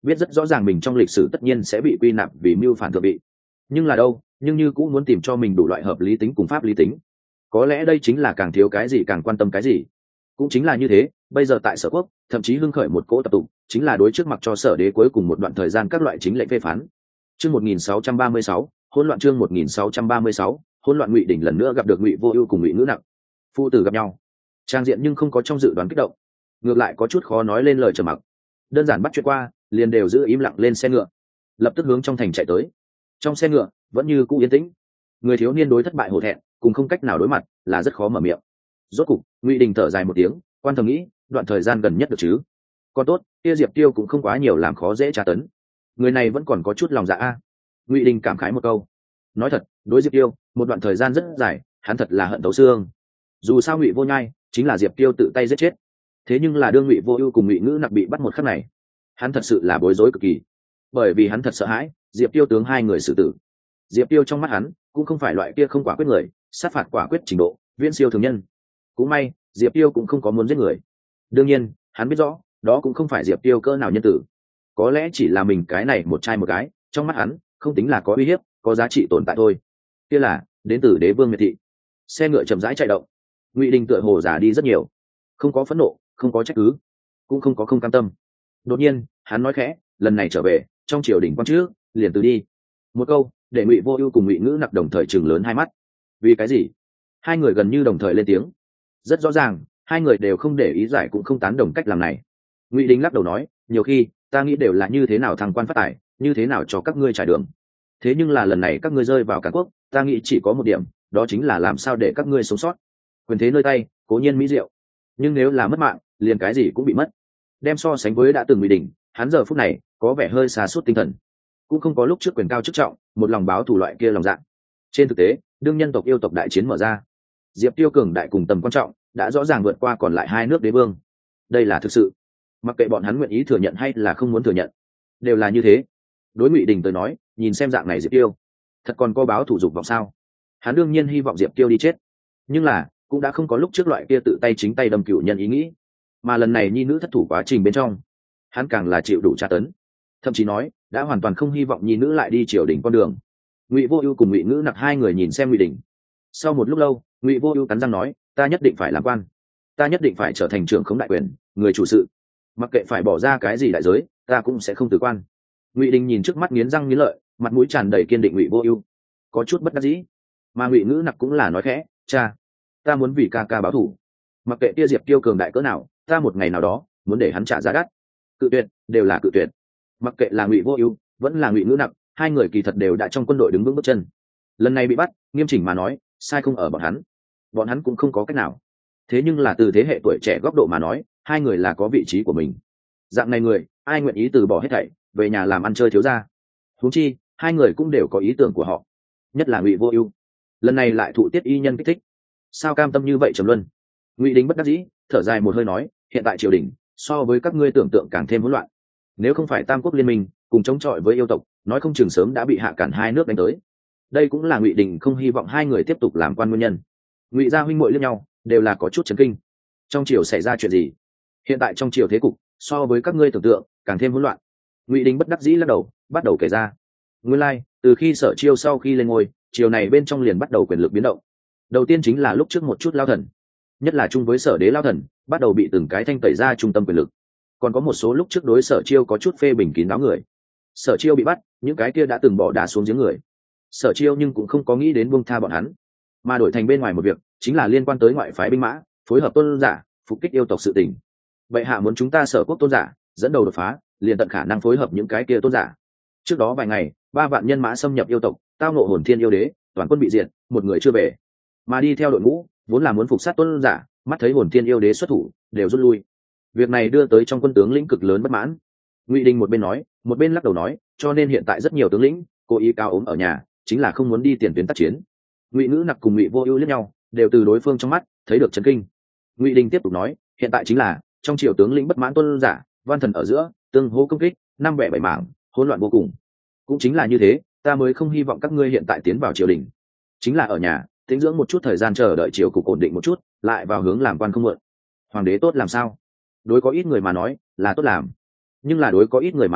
biết rất rõ ràng mình trong lịch sử tất nhiên sẽ bị quy nạp vì mưu phản thượng vị, nhưng là đâu nhưng như cũng muốn tìm cho mình đủ loại hợp lý tính cùng pháp lý tính. Có lẽ đây chính là càng thiếu cái gì càng quan tâm cái gì. Cũng chính là như thế, bây giờ tại Sở Quốc thậm chí hưng khởi một cỗ tập tụ, chính là đối trước mặc cho Sở Đế cuối cùng một đoạn thời gian các loại chính lệnh phê phán. Chương một nghìn sáu trăm ba mươi sáu, hỗn loạn. Chương một nghìn sáu trăm ba mươi sáu, hỗn loạn. Ngụy Đình lần nữa gặp được Ngụy Vô Ưu cùng Ngụy Ngữ Nặc. Phụ tử gặp nhau, trang diện nhưng không có trong dự đoán kích động, ngược lại có chút khó nói lên lời trầm mặc. Đơn giản bắt chuyện qua, liền đều giữ im lặng lên xe ngựa, lập tức hướng trong thành chạy tới. Trong xe ngựa vẫn như cũ yên tĩnh. Người thiếu niên đối thất bại hổ thẹn, cùng không cách nào đối mặt, là rất khó mở miệng. Rốt cục, Ngụy Đình thở dài một tiếng, quan thầm nghĩ, đoạn thời gian gần nhất được chứ? Còn tốt, kia Diệp Tiêu cũng không quá nhiều làm khó dễ tra tấn. Người này vẫn còn có chút lòng dạ a. Ngụy Đình cảm khái một câu. Nói thật, đối Diệp Tiêu, một đoạn thời gian rất dài, hắn thật là hận thấu xương. Dù sao Ngụy Vô Nhai chính là Diệp Tiêu tự tay giết chết. Thế nhưng là đương Ngụy Vô Ưu cùng Ngụy Ngữ Nặc bị bắt một khắc này, hắn thật sự là bối rối cực kỳ. Bởi vì hắn thật sợ hãi, Diệp Tiêu tướng hai người xử tử. Diệp Tiêu trong mắt hắn cũng không phải loại kia không quả quyết người, sát phạt quả quyết trình độ viễn siêu thường nhân. Cũng may, Diệp Tiêu cũng không có muốn giết người. Đương nhiên, hắn biết rõ, đó cũng không phải Diệp Tiêu cỡ nào nhân tử. Có lẽ chỉ là mình cái này một trai một gái, trong mắt hắn không tính là có uy hiếp, có giá trị tồn tại thôi. Kia là đến từ Đế Vương Miệt Thị. Xe ngựa chậm rãi chạy động. Ngụy Đình tựa hồ già đi rất nhiều, không có phẫn nộ, không có trách cứ, cũng không có không cam tâm. Đột nhiên, hắn nói khẽ, lần này trở về, trong triều đình quan trước, liền từ đi. Một câu, để Ngụy Vô Ưu cùng Ngụy Ngữ Nặc đồng thời trừng lớn hai mắt. Vì cái gì? Hai người gần như đồng thời lên tiếng. Rất rõ ràng, hai người đều không để ý giải cũng không tán đồng cách làm này. Ngụy Đình lắc đầu nói, nhiều khi ta nghĩ đều là như thế nào thăng quan phát tài, như thế nào cho các ngươi trải đường. Thế nhưng là lần này các ngươi rơi vào Càn Quốc, ta nghĩ chỉ có một điểm, đó chính là làm sao để các ngươi sống sót. Quyền thế nơi tay, cố nhiên mỹ diệu, nhưng nếu là mất mạng, liền cái gì cũng bị mất. Đem so sánh với đã từng Ngụy Đình, hắn giờ phút này có vẻ hơi xa suốt tinh thần, cũng không có lúc trước quyền cao chức trọng, một lòng báo thù loại kia lòng dạ. Trên thực tế, đương nhân tộc yêu tộc đại chiến mở ra, Diệp Tiêu cường đại cùng tầm quan trọng đã rõ ràng vượt qua còn lại hai nước đế vương. Đây là thực sự, mặc kệ bọn hắn nguyện ý thừa nhận hay là không muốn thừa nhận, đều là như thế. Đối Ngụy Đình tới nói, nhìn xem dạng này Diệp Tiêu, thật còn có báo thủ dục vọng sao? Hắn đương nhiên hy vọng Diệp Tiêu đi chết, nhưng là cũng đã không có lúc trước loại kia tự tay chính tay đâm cửu nhân ý nghĩ. Mà lần này nhi nữ thất thủ quá trình bên trong, hắn càng là chịu đủ tra tấn, thậm chí nói đã hoàn toàn không hy vọng nhi nữ lại đi triều đình con đường. Ngụy Vô Ưu cùng Ngụy Ngữ Nặc hai người nhìn xem Ngụy Đình. Sau một lúc lâu, Ngụy Vô Ưu cắn răng nói, ta nhất định phải làm quan, ta nhất định phải trở thành trưởng khống đại quyền, người chủ sự, mặc kệ phải bỏ ra cái gì đại giới, ta cũng sẽ không từ quan. Ngụy Đình nhìn trước mắt nghiến răng nghiến lợi, mặt mũi tràn đầy kiên định Ngụy Vô Ưu, có chút bất đắc dĩ. Mà Ngụy Ngữ Nặc cũng là nói khẽ, cha, ta muốn vì ca ca báo thù, mặc kệ kia Diệp Tiêu cường đại cỡ nào, ta một ngày nào đó muốn để hắn trả giá đắt. Cự tuyệt, đều là cự tuyệt. Mặc kệ là Ngụy Vô Ưu vẫn là Ngụy Ngữ Nặc, hai người kỳ thật đều đã trong quân đội đứng vững bước chân. Lần này bị bắt, nghiêm chỉnh mà nói, sai không ở bọn hắn, bọn hắn cũng không có cách nào. Thế nhưng là từ thế hệ tuổi trẻ góc độ mà nói, hai người là có vị trí của mình. Dạng này người, ai nguyện ý từ bỏ hết thảy, về nhà làm ăn chơi thiếu gia? Huống chi, hai người cũng đều có ý tưởng của họ. Nhất là Ngụy Vô Ưu, lần này lại thụ tiết y nhân kích thích, sao cam tâm như vậy trầm luân? Ngụy Đình bất đắc dĩ, thở dài một hơi nói, hiện tại triều đình so với các ngươi tưởng tượng càng thêm hỗn loạn. Nếu không phải Tam Quốc liên minh cùng chống chọi với yêu tộc, nói không chừng sớm đã bị hạ cản hai nước đánh tới. Đây cũng là Ngụy Đình không hy vọng hai người tiếp tục làm quan nguyên nhân. Ngụy gia huynh muội liếc nhau, đều là có chút chấn kinh. Trong triều xảy ra chuyện gì? Hiện tại trong triều thế cục so với các ngươi tưởng tượng càng thêm hỗn loạn. Ngụy Đình bất đắc dĩ lắc đầu, bắt đầu kể ra. Nguyên lai, like, từ khi Sở Chiêu sau khi lên ngôi, triều này bên trong liền bắt đầu quyền lực biến động. Đầu tiên chính là lúc trước một chút lao thần, nhất là chung với Sở Đế lao thần, bắt đầu bị từng cái thanh tẩy ra trung tâm quyền lực. Còn có một số lúc trước đối Sở Chiêu có chút phê bình kín đáo người. Sở Chiêu bị bắt, những cái kia đã từng bỏ đá xuống giếng người. Sở Chiêu nhưng cũng không có nghĩ đến buông tha bọn hắn, mà đổi thành bên ngoài một việc, chính là liên quan tới ngoại phái binh mã, phối hợp tôn giả, phục kích yêu tộc sự tình. Bệ hạ muốn chúng ta Sở Quốc tôn giả dẫn đầu đột phá, liền tận khả năng phối hợp những cái kia tôn giả. Trước đó vài ngày, ba vạn nhân mã xâm nhập yêu tộc, tao ngộ hồn thiên yêu đế, toàn quân bị diệt, một người chưa về. Mà đi theo đội ngũ, vốn là muốn phục sát tôn giả, mắt thấy hồn thiên yêu đế xuất thủ, đều rút lui. Việc này đưa tới trong quân tướng lĩnh cực lớn bất mãn. Ngụy Đình một bên nói, một bên lắc đầu nói, cho nên hiện tại rất nhiều tướng lĩnh cố ý cao ốm ở nhà, chính là không muốn đi tiền tuyến tác chiến. Ngụy Ngữ Nặc cùng Ngụy Vô Ưu liếc nhau, đều từ đối phương trong mắt thấy được chấn kinh. Ngụy Đình tiếp tục nói, hiện tại chính là trong triều tướng lĩnh bất mãn tôn giả, văn thần ở giữa tương hỗ công kích, năm bẻ bảy mảng, hỗn loạn vô cùng. Cũng chính là như thế, ta mới không hy vọng các ngươi hiện tại tiến vào triều đình, chính là ở nhà tĩnh dưỡng một chút thời gian, chờ đợi triều cục ổn định một chút, lại vào hướng làm quan không muộn. Hoàng đế tốt làm sao? Đối có ít người mà nói là tốt làm, nhưng là đối có ít người mà nói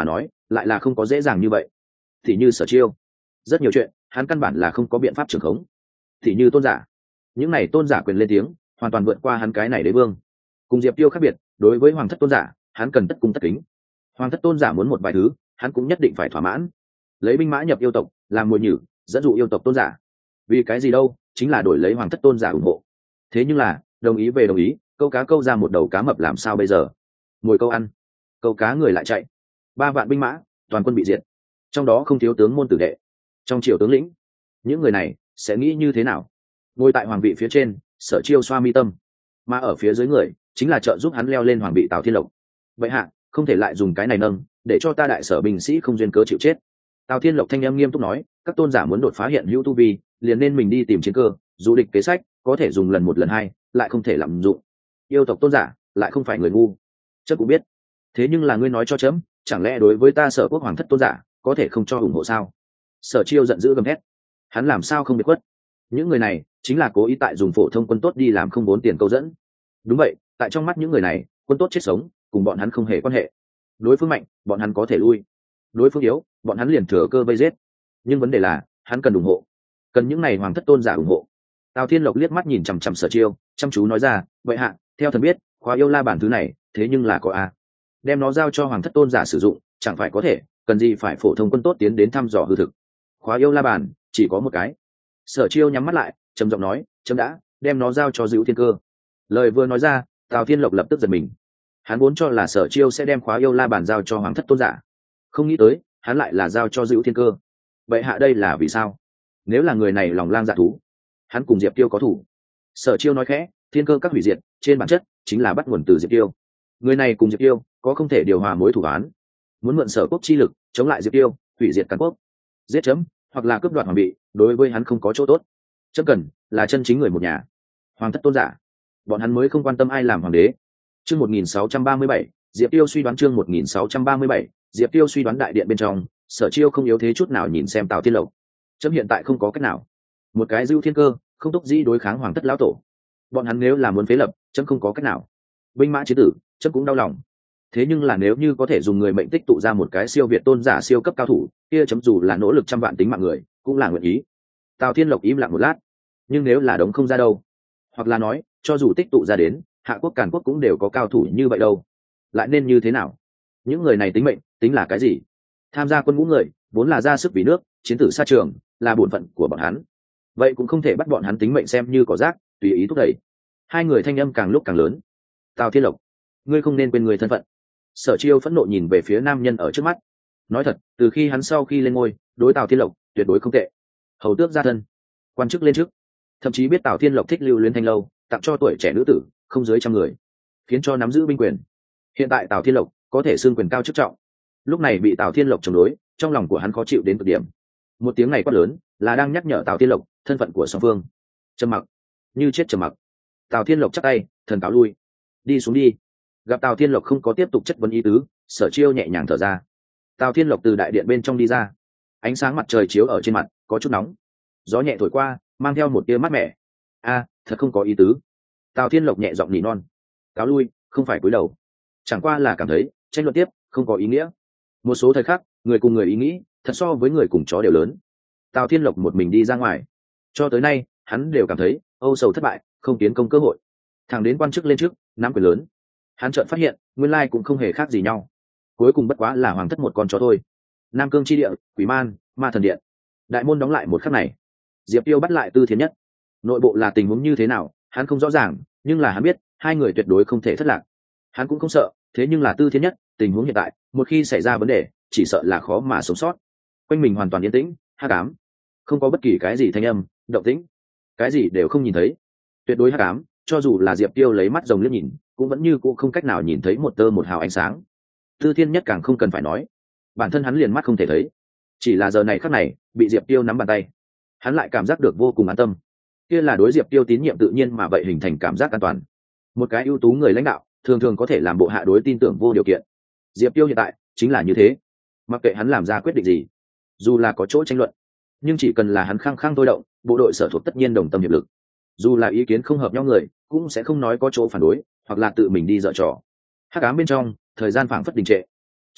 lại là không có dễ dàng như vậy. Thì như Sở Chiêu, rất nhiều chuyện hắn căn bản là không có biện pháp trưởng khống. Thì như tôn giả, những này tôn giả quyền lên tiếng hoàn toàn vượt qua hắn cái này đế vương. Cùng Diệp Tiêu khác biệt, đối với hoàng thất tôn giả hắn cần tất cung tất kính. Hoàng thất tôn giả muốn một vài thứ hắn cũng nhất định phải thỏa mãn. Lấy binh mã nhập yêu tộc làm mồi nhử, dẫn dụ yêu tộc tôn giả, vì cái gì đâu, chính là đổi lấy hoàng thất tôn giả ủng hộ. Thế nhưng là đồng ý về đồng ý, câu cá câu ra một đầu cá mập làm sao bây giờ? Ngồi câu ăn, câu cá người lại chạy, ba vạn binh mã toàn quân bị diệt, trong đó không thiếu tướng môn tử đệ, trong triều tướng lĩnh. Những người này sẽ nghĩ như thế nào? Ngồi tại hoàng vị phía trên, Sở Chiêu xoa mi tâm, mà ở phía dưới người chính là trợ giúp hắn leo lên hoàng vị Tào Thiên Lộc. Vậy hạ, không thể lại dùng cái này nâng để cho ta đại sở binh sĩ không duyên cớ chịu chết. Tào Thiên Lộc thanh âm nghiêm túc nói, các tôn giả muốn đột phá hiện hữu tu vi, liền nên mình đi tìm chiến cơ, dù địch kế sách có thể dùng lần một lần hai, lại không thể lạm dụng. Yêu tộc tôn giả lại không phải người ngu, chấm cũng biết. Thế nhưng là ngươi nói cho chấm, chẳng lẽ đối với ta Sở quốc hoàng thất tôn giả có thể không cho ủng hộ sao? Sở Chiêu giận dữ gầm thét, hắn làm sao không biết quất? Những người này chính là cố ý tại dùng phổ thông quân tốt đi làm không vốn tiền câu dẫn. Đúng vậy, tại trong mắt những người này, quân tốt chết sống cùng bọn hắn không hề quan hệ. Đối phương mạnh, bọn hắn có thể lui; đối phương yếu, bọn hắn liền thừa cơ vây giết. Nhưng vấn đề là hắn cần ủng hộ, cần những này hoàng thất tôn giả ủng hộ. Tào Thiên Lộc liếc mắt nhìn chằm chằm Sở Chiêu, chăm chú nói ra, vậy hạ, theo thần biết, khóa yêu la bản thứ này thế nhưng là có a, đem nó giao cho hoàng thất tôn giả sử dụng chẳng phải có thể, cần gì phải phổ thông quân tốt tiến đến thăm dò hư thực. Khóa yêu la bản chỉ có một cái. Sở Chiêu nhắm mắt lại trầm giọng nói, chấm đã đem nó giao cho Dữu Thiên Cơ. Lời vừa nói ra, Tào Thiên Lộc lập tức giật mình. Hắn vốn cho là Sở Chiêu sẽ đem khóa yêu la bản giao cho hoàng thất tôn giả, không nghĩ tới hắn lại là giao cho Dữu Thiên Cơ. Vậy hạ đây là vì sao? Nếu là người này lòng lang dạ thú, hắn cùng Diệp Tiêu có thủ. Sở Chiêu nói khẽ, thiên cơ các hủy diệt trên bản chất chính là bắt nguồn từ Diệp Tiêu. Người này cùng Diệp Tiêu có không thể điều hòa mối thù oán, muốn mượn Sở quốc chi lực chống lại Diệp Tiêu, hủy diệt càn quốc, giết chấm hoặc là cướp đoạt hoàng vị, đối với hắn không có chỗ tốt. Chấm cần là chân chính người một nhà, hoàng thất tôn giả, bọn hắn mới không quan tâm ai làm hoàng đế. Chương một nghìn sáu trăm ba mươi bảy, Diệp Tiêu suy đoán. Chương một nghìn sáu trăm ba mươi bảy, Diệp Tiêu suy đoán. Đại điện bên trong, Sở Chiêu không yếu thế chút nào nhìn xem Tào Thiên Lộc. Chấm hiện tại không có cách nào, một cái Dữu Thiên Cơ không túc dĩ đối kháng hoàng thất lão tổ, bọn hắn nếu là muốn phế lập, chấm không có cách nào. Binh mã chiến tử, chấm cũng đau lòng. Thế nhưng là nếu như có thể dùng người mệnh tích tụ ra một cái siêu việt tôn giả siêu cấp cao thủ, kia chấm dù là nỗ lực trăm vạn tính mạng người cũng là nguyện ý. Tào Thiên Lộc im lặng một lát, nhưng nếu là đống không ra đâu, hoặc là nói cho dù tích tụ ra đến, hạ quốc càn quốc cũng đều có cao thủ như vậy đâu, lại nên như thế nào? Những người này tính mệnh tính là cái gì? Tham gia quân ngũ người vốn là ra sức vì nước, chiến tử xa trường là bổn phận của bọn hắn, vậy cũng không thể bắt bọn hắn tính mệnh xem như cỏ rác tùy ý thúc đẩy. Hai người thanh âm càng lúc càng lớn. Tào Thiên Lộc, ngươi không nên quên người thân phận. Sở Chiêu phẫn nộ nhìn về phía nam nhân ở trước mắt. Nói thật, từ khi hắn sau khi lên ngôi, đối Tào Thiên Lộc tuyệt đối không tệ. Hầu tước gia thân, quan chức lên chức, thậm chí biết Tào Thiên Lộc thích lưu luyến thanh lâu, tặng cho tuổi trẻ nữ tử không dưới trăm người, khiến cho nắm giữ binh quyền. Hiện tại Tào Thiên Lộc có thể xưng quyền cao chức trọng, lúc này bị Tào Thiên Lộc chống đối, trong lòng của hắn khó chịu đến cực điểm. Một tiếng này quát lớn là đang nhắc nhở Tào Thiên Lộc thân phận của song phương. Trầm mặc, như chết trầm mặc. Tào Thiên Lộc chắp tay, thần cáo lui. Đi xuống đi. Gặp Tào Thiên Lộc không có tiếp tục chất vấn ý tứ, Sở Chiêu nhẹ nhàng thở ra. Tào Thiên Lộc từ đại điện bên trong đi ra, ánh sáng mặt trời chiếu ở trên mặt, có chút nóng. Gió nhẹ thổi qua, mang theo một tia mát mẻ. A, thật không có ý tứ. Tào Thiên Lộc nhẹ giọng nỉ non. Cáo lui, không phải cúi đầu. Chẳng qua là cảm thấy tranh luận tiếp không có ý nghĩa. Một số thời khắc, người cùng người ý nghĩ thật so với người cùng chó đều lớn. Tào Thiên Lộc một mình đi ra ngoài. Cho tới nay hắn đều cảm thấy âu sầu thất bại, không tiến công cơ hội. Thẳng đến quan chức lên trước nắm quyền lớn, hắn chợt phát hiện nguyên lai cũng không hề khác gì nhau, cuối cùng bất quá là hoàng thất một con chó thôi. Nam Cương chi địa, Quỷ Man, Ma Thần Điện, đại môn đóng lại một khắc này. Diệp Tiêu bắt lại Tư Thiên Nhất. Nội bộ là tình huống như thế nào hắn không rõ ràng, nhưng là hắn biết hai người tuyệt đối không thể thất lạc. Hắn cũng không sợ, thế nhưng là Tư Thiên Nhất tình huống hiện tại, một khi xảy ra vấn đề chỉ sợ là khó mà sống sót. Quanh mình hoàn toàn yên tĩnh, hắc ám, không có bất kỳ cái gì thanh âm động tĩnh, cái gì đều không nhìn thấy, tuyệt đối hắc ám. Cho dù là Diệp Tiêu lấy mắt rồng liếc nhìn, cũng vẫn như cũng không cách nào nhìn thấy một tơ một hào ánh sáng. Tư Thiên Nhất càng không cần phải nói, bản thân hắn liền mắt không thể thấy, chỉ là giờ này khắc này bị Diệp Tiêu nắm bàn tay, hắn lại cảm giác được vô cùng an tâm. Kia là đối Diệp Tiêu tín nhiệm tự nhiên mà vậy hình thành cảm giác an toàn. Một cái ưu tú người lãnh đạo thường thường có thể làm bộ hạ đối tin tưởng vô điều kiện. Diệp Tiêu hiện tại chính là như thế. Mặc kệ hắn làm ra quyết định gì, dù là có chỗ tranh luận, nhưng chỉ cần là hắn khăng khăng thôi động, bộ đội sở thuộc tất nhiên đồng tâm hiệp lực. Dù là ý kiến không hợp nhau người, cũng sẽ không nói có chỗ phản đối, hoặc là tự mình đi dở trò. Hắc ám bên trong, thời gian phảng phất đình trệ. Chậm rãi,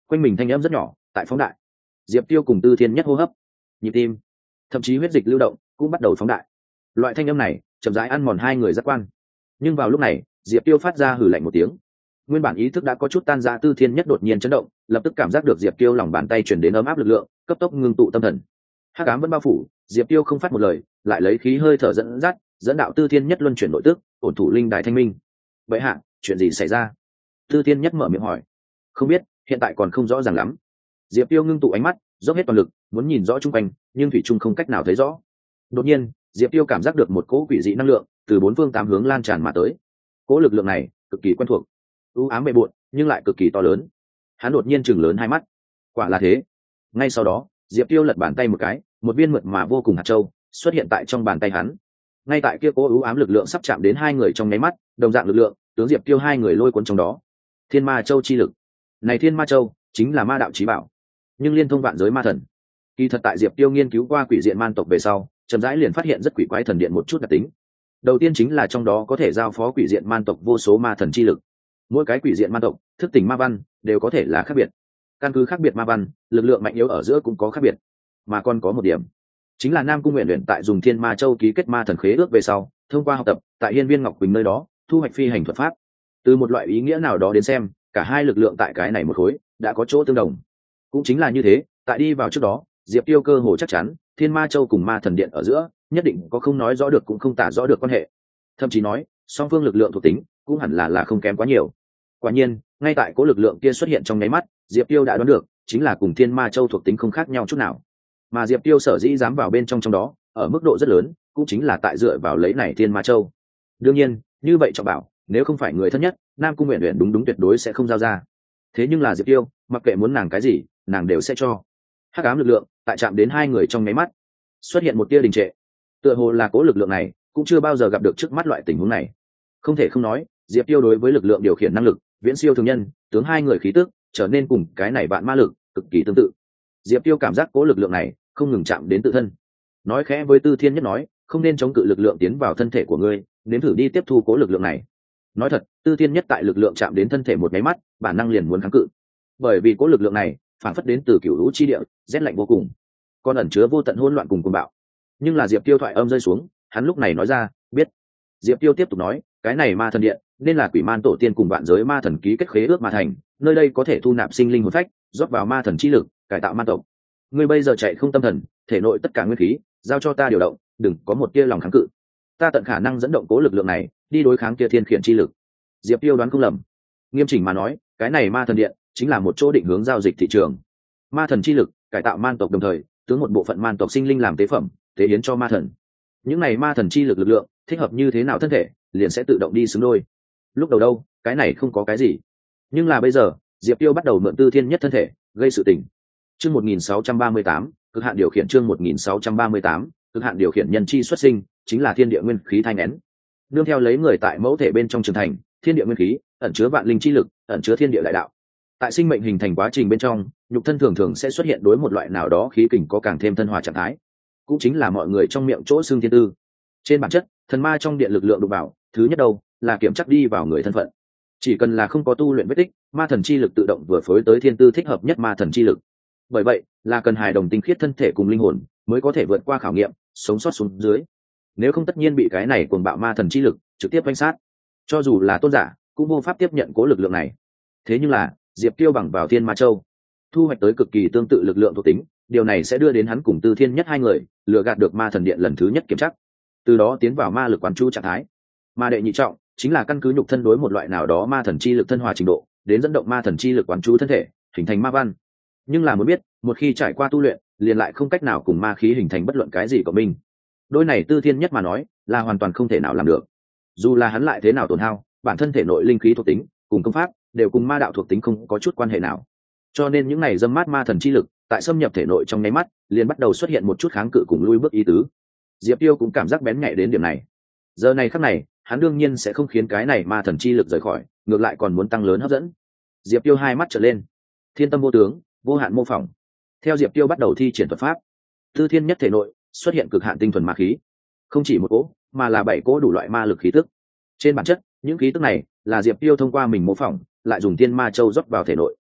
quanh mình thanh âm rất nhỏ tại phóng đại. Diệp Tiêu cùng Tư Thiên Nhất hô hấp, nhịp tim, thậm chí huyết dịch lưu động cũng bắt đầu phóng đại. Loại thanh âm này chậm rãi ăn mòn hai người giác quan. Nhưng vào lúc này, Diệp Tiêu phát ra hừ lạnh một tiếng. Nguyên bản ý thức đã có chút tan ra Tư Thiên Nhất đột nhiên chấn động, lập tức cảm giác được Diệp Tiêu lòng bàn tay truyền đến ấm áp lực lượng, cấp tốc ngưng tụ tâm thần. Hắc ám vẫn bao phủ, Diệp Tiêu không phát một lời, lại lấy khí hơi thở dẫn dắt, dẫn đạo Tư Thiên Nhất luân chuyển nội tức, ổn thủ linh đài thanh minh. Vậy hạ, chuyện gì xảy ra? Tư Thiên Nhất mở miệng hỏi. Không biết, hiện tại còn không rõ ràng lắm. Diệp Tiêu ngưng tụ ánh mắt, dốc hết toàn lực, muốn nhìn rõ chung quanh, nhưng thủy chung không cách nào thấy rõ. Đột nhiên, Diệp Tiêu cảm giác được một cỗ quỷ dị năng lượng từ bốn phương tám hướng lan tràn mà tới. Cỗ lực lượng này cực kỳ quen thuộc, u ám bề bộn, nhưng lại cực kỳ to lớn. Hắn đột nhiên chừng lớn hai mắt. Quả là thế. Ngay sau đó, Diệp Tiêu lật bàn tay một cái, một viên mượt mà vô cùng hạt châu xuất hiện tại trong bàn tay hắn. Ngay tại kia cỗ u ám lực lượng sắp chạm đến hai người trong nháy mắt, đồng dạng lực lượng, tướng Diệp Tiêu hai người lôi cuốn trong đó. Thiên Ma Châu chi lực. Này Thiên Ma Châu chính là ma đạo chí bảo, nhưng liên thông vạn giới ma thần. Kỳ thật tại Diệp Tiêu nghiên cứu qua quỷ diện man tộc về sau, chậm rãi liền phát hiện rất quỷ quái thần điện một chút đặc tính. Đầu tiên chính là trong đó có thể giao phó quỷ diện man tộc vô số ma thần chi lực. Mỗi cái quỷ diện man tộc, thức tỉnh ma văn đều có thể là khác biệt. Căn cứ khác biệt ma văn, lực lượng mạnh yếu ở giữa cũng có khác biệt. Mà còn có một điểm, chính là Nam Cung Nguyện luyện tại dùng Thiên Ma Châu ký kết ma thần khế ước về sau, thông qua học tập tại Hiên Viên Ngọc Quỳnh nơi đó, thu hoạch phi hành thuật pháp. Từ một loại ý nghĩa nào đó đến xem, cả hai lực lượng tại cái này một khối đã có chỗ tương đồng. Cũng chính là như thế, tại đi vào trước đó, Diệp Tiêu cơ hồ chắc chắn, Thiên Ma Châu cùng Ma Thần Điện ở giữa, nhất định có không nói rõ được cũng không tả rõ được quan hệ. Thậm chí nói, song phương lực lượng thuộc tính cũng hẳn là là không kém quá nhiều. Quả nhiên, ngay tại cố lực lượng kia xuất hiện trong nháy mắt, Diệp Tiêu đã đoán được, chính là cùng Thiên Ma Châu thuộc tính không khác nhau chút nào. Mà Diệp Tiêu sở dĩ dám vào bên trong trong đó, ở mức độ rất lớn, cũng chính là tại dựa vào lấy này Thiên Ma Châu. Đương nhiên, như vậy trọng bảo, nếu không phải người thân nhất, Nam Cung Nguyện Uyển đúng đúng tuyệt đối sẽ không giao ra. Thế nhưng là Diệp Tiêu, mặc kệ muốn nàng cái gì, nàng đều sẽ cho. Hắc ám lực lượng tại chạm đến hai người trong nháy mắt, xuất hiện một tia đình trệ. Tựa hồ là cố lực lượng này cũng chưa bao giờ gặp được trước mắt loại tình huống này. Không thể không nói, Diệp Tiêu đối với lực lượng điều khiển năng lực viễn siêu thường nhân, tướng hai người khí tức trở nên cùng cái này vạn ma lực cực kỳ tương tự. Diệp Tiêu cảm giác cố lực lượng này không ngừng chạm đến tự thân, nói khẽ với Tư Thiên Nhất nói, không nên chống cự lực lượng tiến vào thân thể của ngươi, nếm thử đi tiếp thu cố lực lượng này. Nói thật, Tư Thiên Nhất tại lực lượng chạm đến thân thể một nháy mắt, bản năng liền muốn kháng cự, bởi vì cố lực lượng này phản phất đến từ cửu lũ chi địa, rét lạnh vô cùng, còn ẩn chứa vô tận hỗn loạn cùng cuồng bạo. Nhưng là Diệp Tiêu thoại âm rơi xuống, hắn lúc này nói ra, biết. Diệp Tiêu tiếp tục nói, cái này ma thần điện nên là quỷ man tổ tiên cùng vạn giới ma thần ký kết khế ước mà thành, nơi đây có thể thu nạp sinh linh hồn phách, rót vào ma thần chi lực, cải tạo ma tộc. Ngươi bây giờ chạy không tâm thần, thể nội tất cả nguyên khí giao cho ta điều động, đừng có một tia lòng kháng cự. Ta tận khả năng dẫn động cố lực lượng này đi đối kháng kia thiên khiển chi lực. Diệp Tiêu đoán không lầm. Nghiêm chỉnh mà nói, cái này ma thần điện chính là một chỗ định hướng giao dịch thị trường. Ma thần chi lực cải tạo man tộc, đồng thời tướng một bộ phận man tộc sinh linh làm tế phẩm, tế hiến cho ma thần. Những này ma thần chi lực lực lượng thích hợp như thế nào thân thể, liền sẽ tự động đi xứng đôi. Lúc đầu đâu, cái này không có cái gì, nhưng là bây giờ, Diệp Tiêu bắt đầu mượn Tư Thiên Nhất thân thể gây sự tình. Chương một nghìn sáu trăm ba mươi tám, cực hạn điều khiển chương một nghìn sáu trăm ba mươi tám, cực hạn điều khiển nhân chi xuất sinh, chính là thiên địa nguyên khí thai nén. Nương theo lấy người tại mẫu thể bên trong trưởng thành, thiên địa nguyên khí ẩn chứa vạn linh chi lực, ẩn chứa thiên địa đại đạo. Tại sinh mệnh hình thành quá trình bên trong, nhục thân thường thường sẽ xuất hiện đối một loại nào đó khí kình có càng thêm thân hòa trạng thái, cũng chính là mọi người trong miệng chỗ xương thiên tư. Trên bản chất, thần ma trong điện lực lượng đụng vào, thứ nhất đâu là kiểm chắc đi vào người thân phận. Chỉ cần là không có tu luyện vết tích, ma thần chi lực tự động vừa phối tới thiên tư thích hợp nhất ma thần chi lực. Bởi vậy, là cần hài đồng tinh khiết thân thể cùng linh hồn mới có thể vượt qua khảo nghiệm, sống sót xuống dưới. Nếu không tất nhiên bị cái này cuồng bạo ma thần chi lực trực tiếp vây sát. Cho dù là tôn giả, cũng vô pháp tiếp nhận cố lực lượng này. Thế nhưng là, Diệp Tiêu bằng vào Thiên Ma Châu, thu hoạch tới cực kỳ tương tự lực lượng thuộc tính, điều này sẽ đưa đến hắn cùng Tư Thiên Nhất hai người lừa gạt được ma thần điện lần thứ nhất kiểm chắc, từ đó tiến vào ma lực quán chú trạng thái. Mà đệ nhị trọng chính là căn cứ nhục thân đối một loại nào đó ma thần chi lực thân hòa trình độ, đến dẫn động ma thần chi lực quán chú thân thể, hình thành ma văn. Nhưng là muốn biết, một khi trải qua tu luyện, liền lại không cách nào cùng ma khí hình thành bất luận cái gì của mình. Đôi này Tư Thiên Nhất mà nói, là hoàn toàn không thể nào làm được. Dù là hắn lại thế nào tổn hao, bản thân thể nội linh khí thuộc tính cùng công pháp đều cùng ma đạo thuộc tính không có chút quan hệ nào. Cho nên những này dâm mát ma thần chi lực tại xâm nhập thể nội trong nháy mắt, liền bắt đầu xuất hiện một chút kháng cự cùng lui bước ý tứ. Diệp Tiêu cũng cảm giác bén nhạy đến điểm này. Giờ này khắc này, hắn đương nhiên sẽ không khiến cái này ma thần chi lực rời khỏi, ngược lại còn muốn tăng lớn hấp dẫn. Diệp Tiêu hai mắt trợn lên, thiên tâm vô tướng, vô hạn mô phỏng. Theo Diệp Tiêu bắt đầu thi triển thuật pháp, Tư Thiên Nhất thể nội xuất hiện cực hạn tinh thuần ma khí, không chỉ một cỗ, mà là bảy cỗ đủ loại ma lực khí tức. Trên bản chất, những khí tức này là Diệp Tiêu thông qua mình mô phỏng, lại dùng Thiên Ma Châu rót vào thể nội.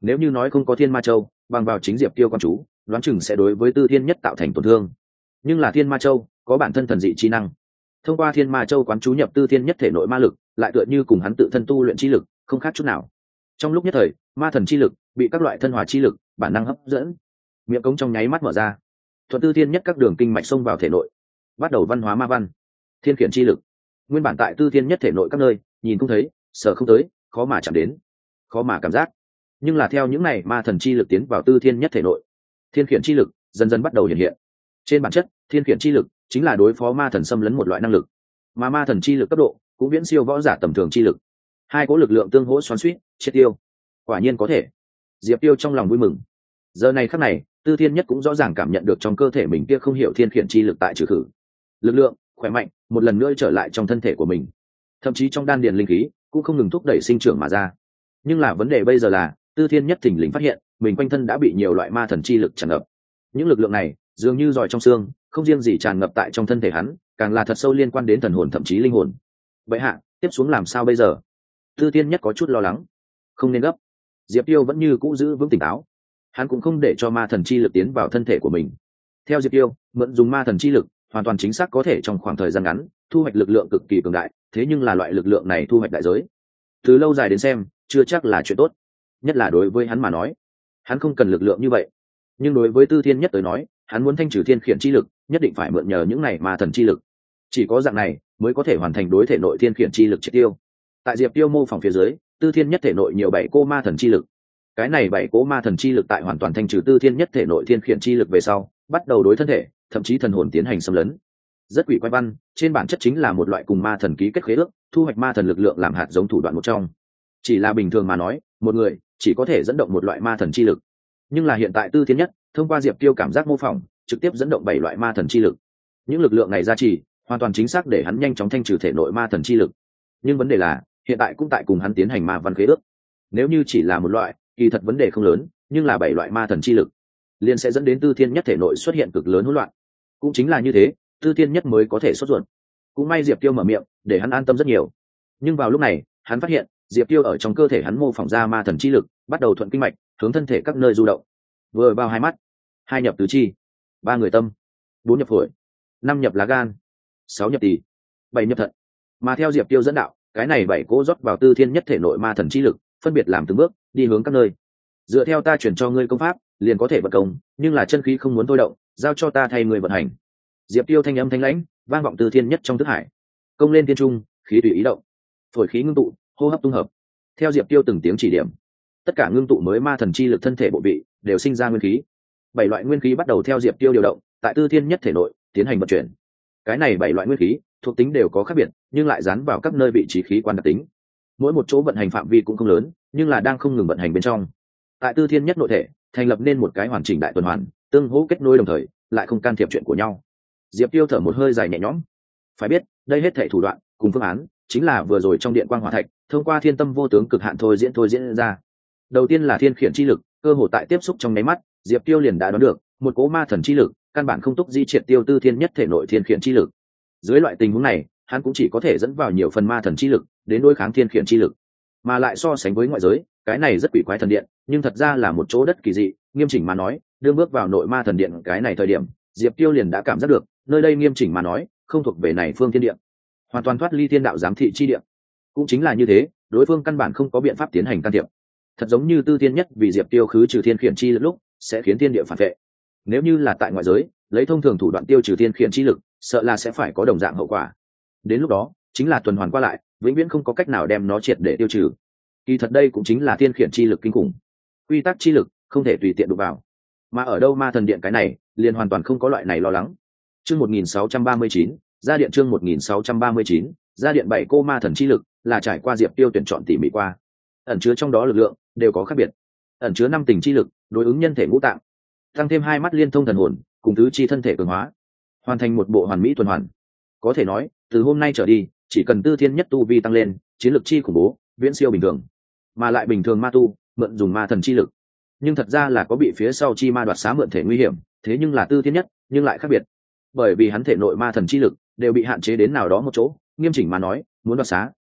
Nếu như nói không có thiên ma châu, bằng vào chính diệp tiêu quan chú đoán chừng sẽ đối với tư thiên nhất tạo thành tổn thương. Nhưng là thiên ma châu có bản thân thần dị chi năng, thông qua thiên ma châu quán chú nhập tư thiên nhất thể nội ma lực, lại tựa như cùng hắn tự thân tu luyện chi lực không khác chút nào. Trong lúc nhất thời, ma thần chi lực bị các loại thân hòa chi lực bản năng hấp dẫn, miệng cống trong nháy mắt mở ra, thuận tư thiên nhất các đường kinh mạch xông vào thể nội, bắt đầu văn hóa ma văn. Thiên khiển chi lực nguyên bản tại tư thiên nhất thể nội các nơi nhìn không thấy, sợ không tới, khó mà chạm đến, khó mà cảm giác. Nhưng là theo những này ma thần chi lực tiến vào tư thiên nhất thể nội, thiên khiển chi lực dần dần bắt đầu hiện hiện. Trên bản chất, thiên khiển chi lực chính là đối phó ma thần xâm lấn một loại năng lực, mà ma thần chi lực cấp độ cũng viễn siêu võ giả tầm thường chi lực. Hai cỗ lực lượng tương hỗ xoắn suýt, triệt tiêu. Quả nhiên có thể. Diệp Tiêu trong lòng vui mừng. Giờ này khắc này, Tư Thiên Nhất cũng rõ ràng cảm nhận được trong cơ thể mình kia không hiểu thiên khiển chi lực tại trừ khử. Lực lượng khỏe mạnh một lần nữa trở lại trong thân thể của mình. Thậm chí trong đan điền linh khí cũng không ngừng thúc đẩy sinh trưởng mà ra. Nhưng là vấn đề bây giờ là, Tư Thiên Nhất thình lình phát hiện, mình quanh thân đã bị nhiều loại ma thần chi lực tràn ngập. Những lực lượng này dường như giỏi trong xương, không riêng gì tràn ngập tại trong thân thể hắn, càng là thật sâu liên quan đến thần hồn thậm chí linh hồn. Vậy hạ, tiếp xuống làm sao bây giờ? Tư Thiên Nhất có chút lo lắng. Không nên gấp. Diệp Tiêu vẫn như cũ giữ vững tỉnh táo. Hắn cũng không để cho ma thần chi lực tiến vào thân thể của mình. Theo Diệp Tiêu, mượn dùng ma thần chi lực, hoàn toàn chính xác có thể trong khoảng thời gian ngắn thu hoạch lực lượng cực kỳ cường đại, thế nhưng là loại lực lượng này thu hoạch đại giới. Từ lâu dài đến xem, chưa chắc là chuyện tốt. Nhất là đối với hắn mà nói, hắn không cần lực lượng như vậy. Nhưng đối với Tư Thiên Nhất tới nói, hắn muốn thanh trừ thiên khiển chi lực, nhất định phải mượn nhờ những này ma thần chi lực. Chỉ có dạng này mới có thể hoàn thành đối thể nội thiên khiển chi lực triệt tiêu. Tại Diệp Tiêu mô phỏng phía dưới, Tư Thiên Nhất thể nội nhiều bảy cô ma thần chi lực. Cái này bảy cỗ ma thần chi lực tại hoàn toàn thanh trừ Tư Thiên Nhất thể nội thiên khiển chi lực về sau, bắt đầu đối thân thể, thậm chí thần hồn tiến hành xâm lấn. Rất quỷ quái văn, trên bản chất chính là một loại cùng ma thần ký kết khế ước, thu hoạch ma thần lực lượng làm hạt giống thủ đoạn một trong. Chỉ là bình thường mà nói, một người chỉ có thể dẫn động một loại ma thần chi lực. Nhưng là hiện tại Tư Thiên Nhất thông qua Diệp Tiêu cảm giác mô phỏng, trực tiếp dẫn động bảy loại ma thần chi lực. Những lực lượng này gia trì, hoàn toàn chính xác để hắn nhanh chóng thanh trừ thể nội ma thần chi lực. Nhưng vấn đề là, hiện tại cũng tại cùng hắn tiến hành ma văn khế ước. Nếu như chỉ là một loại, kỳ thật vấn đề không lớn, nhưng là bảy loại ma thần chi lực liền sẽ dẫn đến Tư Thiên Nhất thể nội xuất hiện cực lớn hỗn loạn. Cũng chính là như thế, Tư Thiên Nhất mới có thể sốt ruột. Cũng may Diệp Tiêu mở miệng, để hắn an tâm rất nhiều. Nhưng vào lúc này, hắn phát hiện, Diệp Tiêu ở trong cơ thể hắn mô phỏng ra ma thần chi lực, bắt đầu thuận kinh mạch, hướng thân thể các nơi du động. Vừa vào hai mắt, hai nhập tứ chi, ba người tâm, bốn nhập phổi, năm nhập lá gan, sáu nhập tỳ, bảy nhập thận. Mà theo Diệp Tiêu dẫn đạo, cái này bảy cỗ rót vào Tư Thiên Nhất thể nội ma thần chi lực, phân biệt làm từng bước, đi hướng các nơi. Dựa theo ta chuyển cho ngươi công pháp, liền có thể vận công, nhưng là chân khí không muốn thôi động, giao cho ta thay người vận hành. Diệp Tiêu thanh âm thanh lãnh, vang vọng Tư Thiên Nhất trong thức hải. Công lên thiên trung, khí tùy ý động, phổi khí ngưng tụ, hô hấp tung hợp. Theo Diệp Tiêu từng tiếng chỉ điểm, tất cả ngưng tụ mới ma thần chi lực thân thể bộ vị đều sinh ra nguyên khí. Bảy loại nguyên khí bắt đầu theo Diệp Tiêu điều động, tại Tư Thiên Nhất thể nội tiến hành vận chuyển. Cái này bảy loại nguyên khí thuộc tính đều có khác biệt, nhưng lại dán vào các nơi vị trí khí quan đặc tính. Mỗi một chỗ vận hành phạm vi cũng không lớn, nhưng là đang không ngừng vận hành bên trong. Tại Tư Thiên Nhất nội thể thành lập nên một cái hoàn chỉnh đại tuần hoàn, tương hỗ kết nối đồng thời, lại không can thiệp chuyện của nhau. Diệp Tiêu thở một hơi dài nhẹ nhõm. Phải biết, đây hết thảy thủ đoạn cùng phương án chính là vừa rồi trong điện quang hỏa thạch, thông qua thiên tâm vô tướng cực hạn thôi diễn thôi diễn ra. Đầu tiên là thiên khiển chi lực, cơ hồ tại tiếp xúc trong nháy mắt, Diệp Tiêu liền đã đoán được, một cỗ ma thần chi lực, căn bản không túc di triệt tiêu Tư Thiên Nhất thể nội thiên khiển chi lực. Dưới loại tình huống này, hắn cũng chỉ có thể dẫn vào nhiều phần ma thần chi lực đến đối kháng thiên khiển chi lực. Mà lại so sánh với ngoại giới, cái này rất quỷ quái thần điện, nhưng thật ra là một chỗ đất kỳ dị. Nghiêm chỉnh mà nói, đương bước vào nội ma thần điện cái này thời điểm, Diệp Tiêu liền đã cảm giác được, nơi đây nghiêm chỉnh mà nói, không thuộc về này phương thiên địa, hoàn toàn thoát ly thiên đạo giám thị chi địa. Cũng chính là như thế, đối phương căn bản không có biện pháp tiến hành can thiệp. Thật giống như Tư Thiên Nhất vì Diệp Tiêu khứ trừ thiên khiển chi lực lúc, sẽ khiến thiên địa phản vệ. Nếu như là tại ngoại giới, lấy thông thường thủ đoạn tiêu trừ thiên khiển chi lực, sợ là sẽ phải có đồng dạng hậu quả. Đến lúc đó, chính là tuần hoàn qua lại, vĩnh viễn không có cách nào đem nó triệt để tiêu trừ. Kỳ thật đây cũng chính là thiên khiển chi lực kinh khủng. Quy tắc chi lực không thể tùy tiện đụng vào. Mà ở đâu ma thần điện cái này, liền hoàn toàn không có loại này lo lắng. Chương một nghìn sáu trăm ba mươi chín, ra điện chương một nghìn sáu trăm ba mươi chín, ra điện bảy cô ma thần chi lực, là trải qua Diệp Tiêu tuyển chọn tỉ mỉ qua. Ẩn chứa trong đó lực lượng đều có khác biệt. Ẩn chứa năm tình chi lực, đối ứng nhân thể ngũ tạng. Tăng thêm hai mắt liên thông thần hồn, cùng tứ chi thân thể cường hóa, hoàn thành một bộ hoàn mỹ tuần hoàn. Có thể nói, từ hôm nay trở đi, chỉ cần Tư Thiên Nhất tu vi tăng lên, chiến lực chi khủng bố, viễn siêu bình thường. Mà lại bình thường ma tu, mượn dùng ma thần chi lực, nhưng thật ra là có bị phía sau chi ma đoạt xá mượn thể nguy hiểm, thế nhưng là Tư Thiên Nhất, nhưng lại khác biệt. Bởi vì hắn thể nội ma thần chi lực đều bị hạn chế đến nào đó một chỗ, nghiêm chỉnh mà nói, muốn đoạt xá,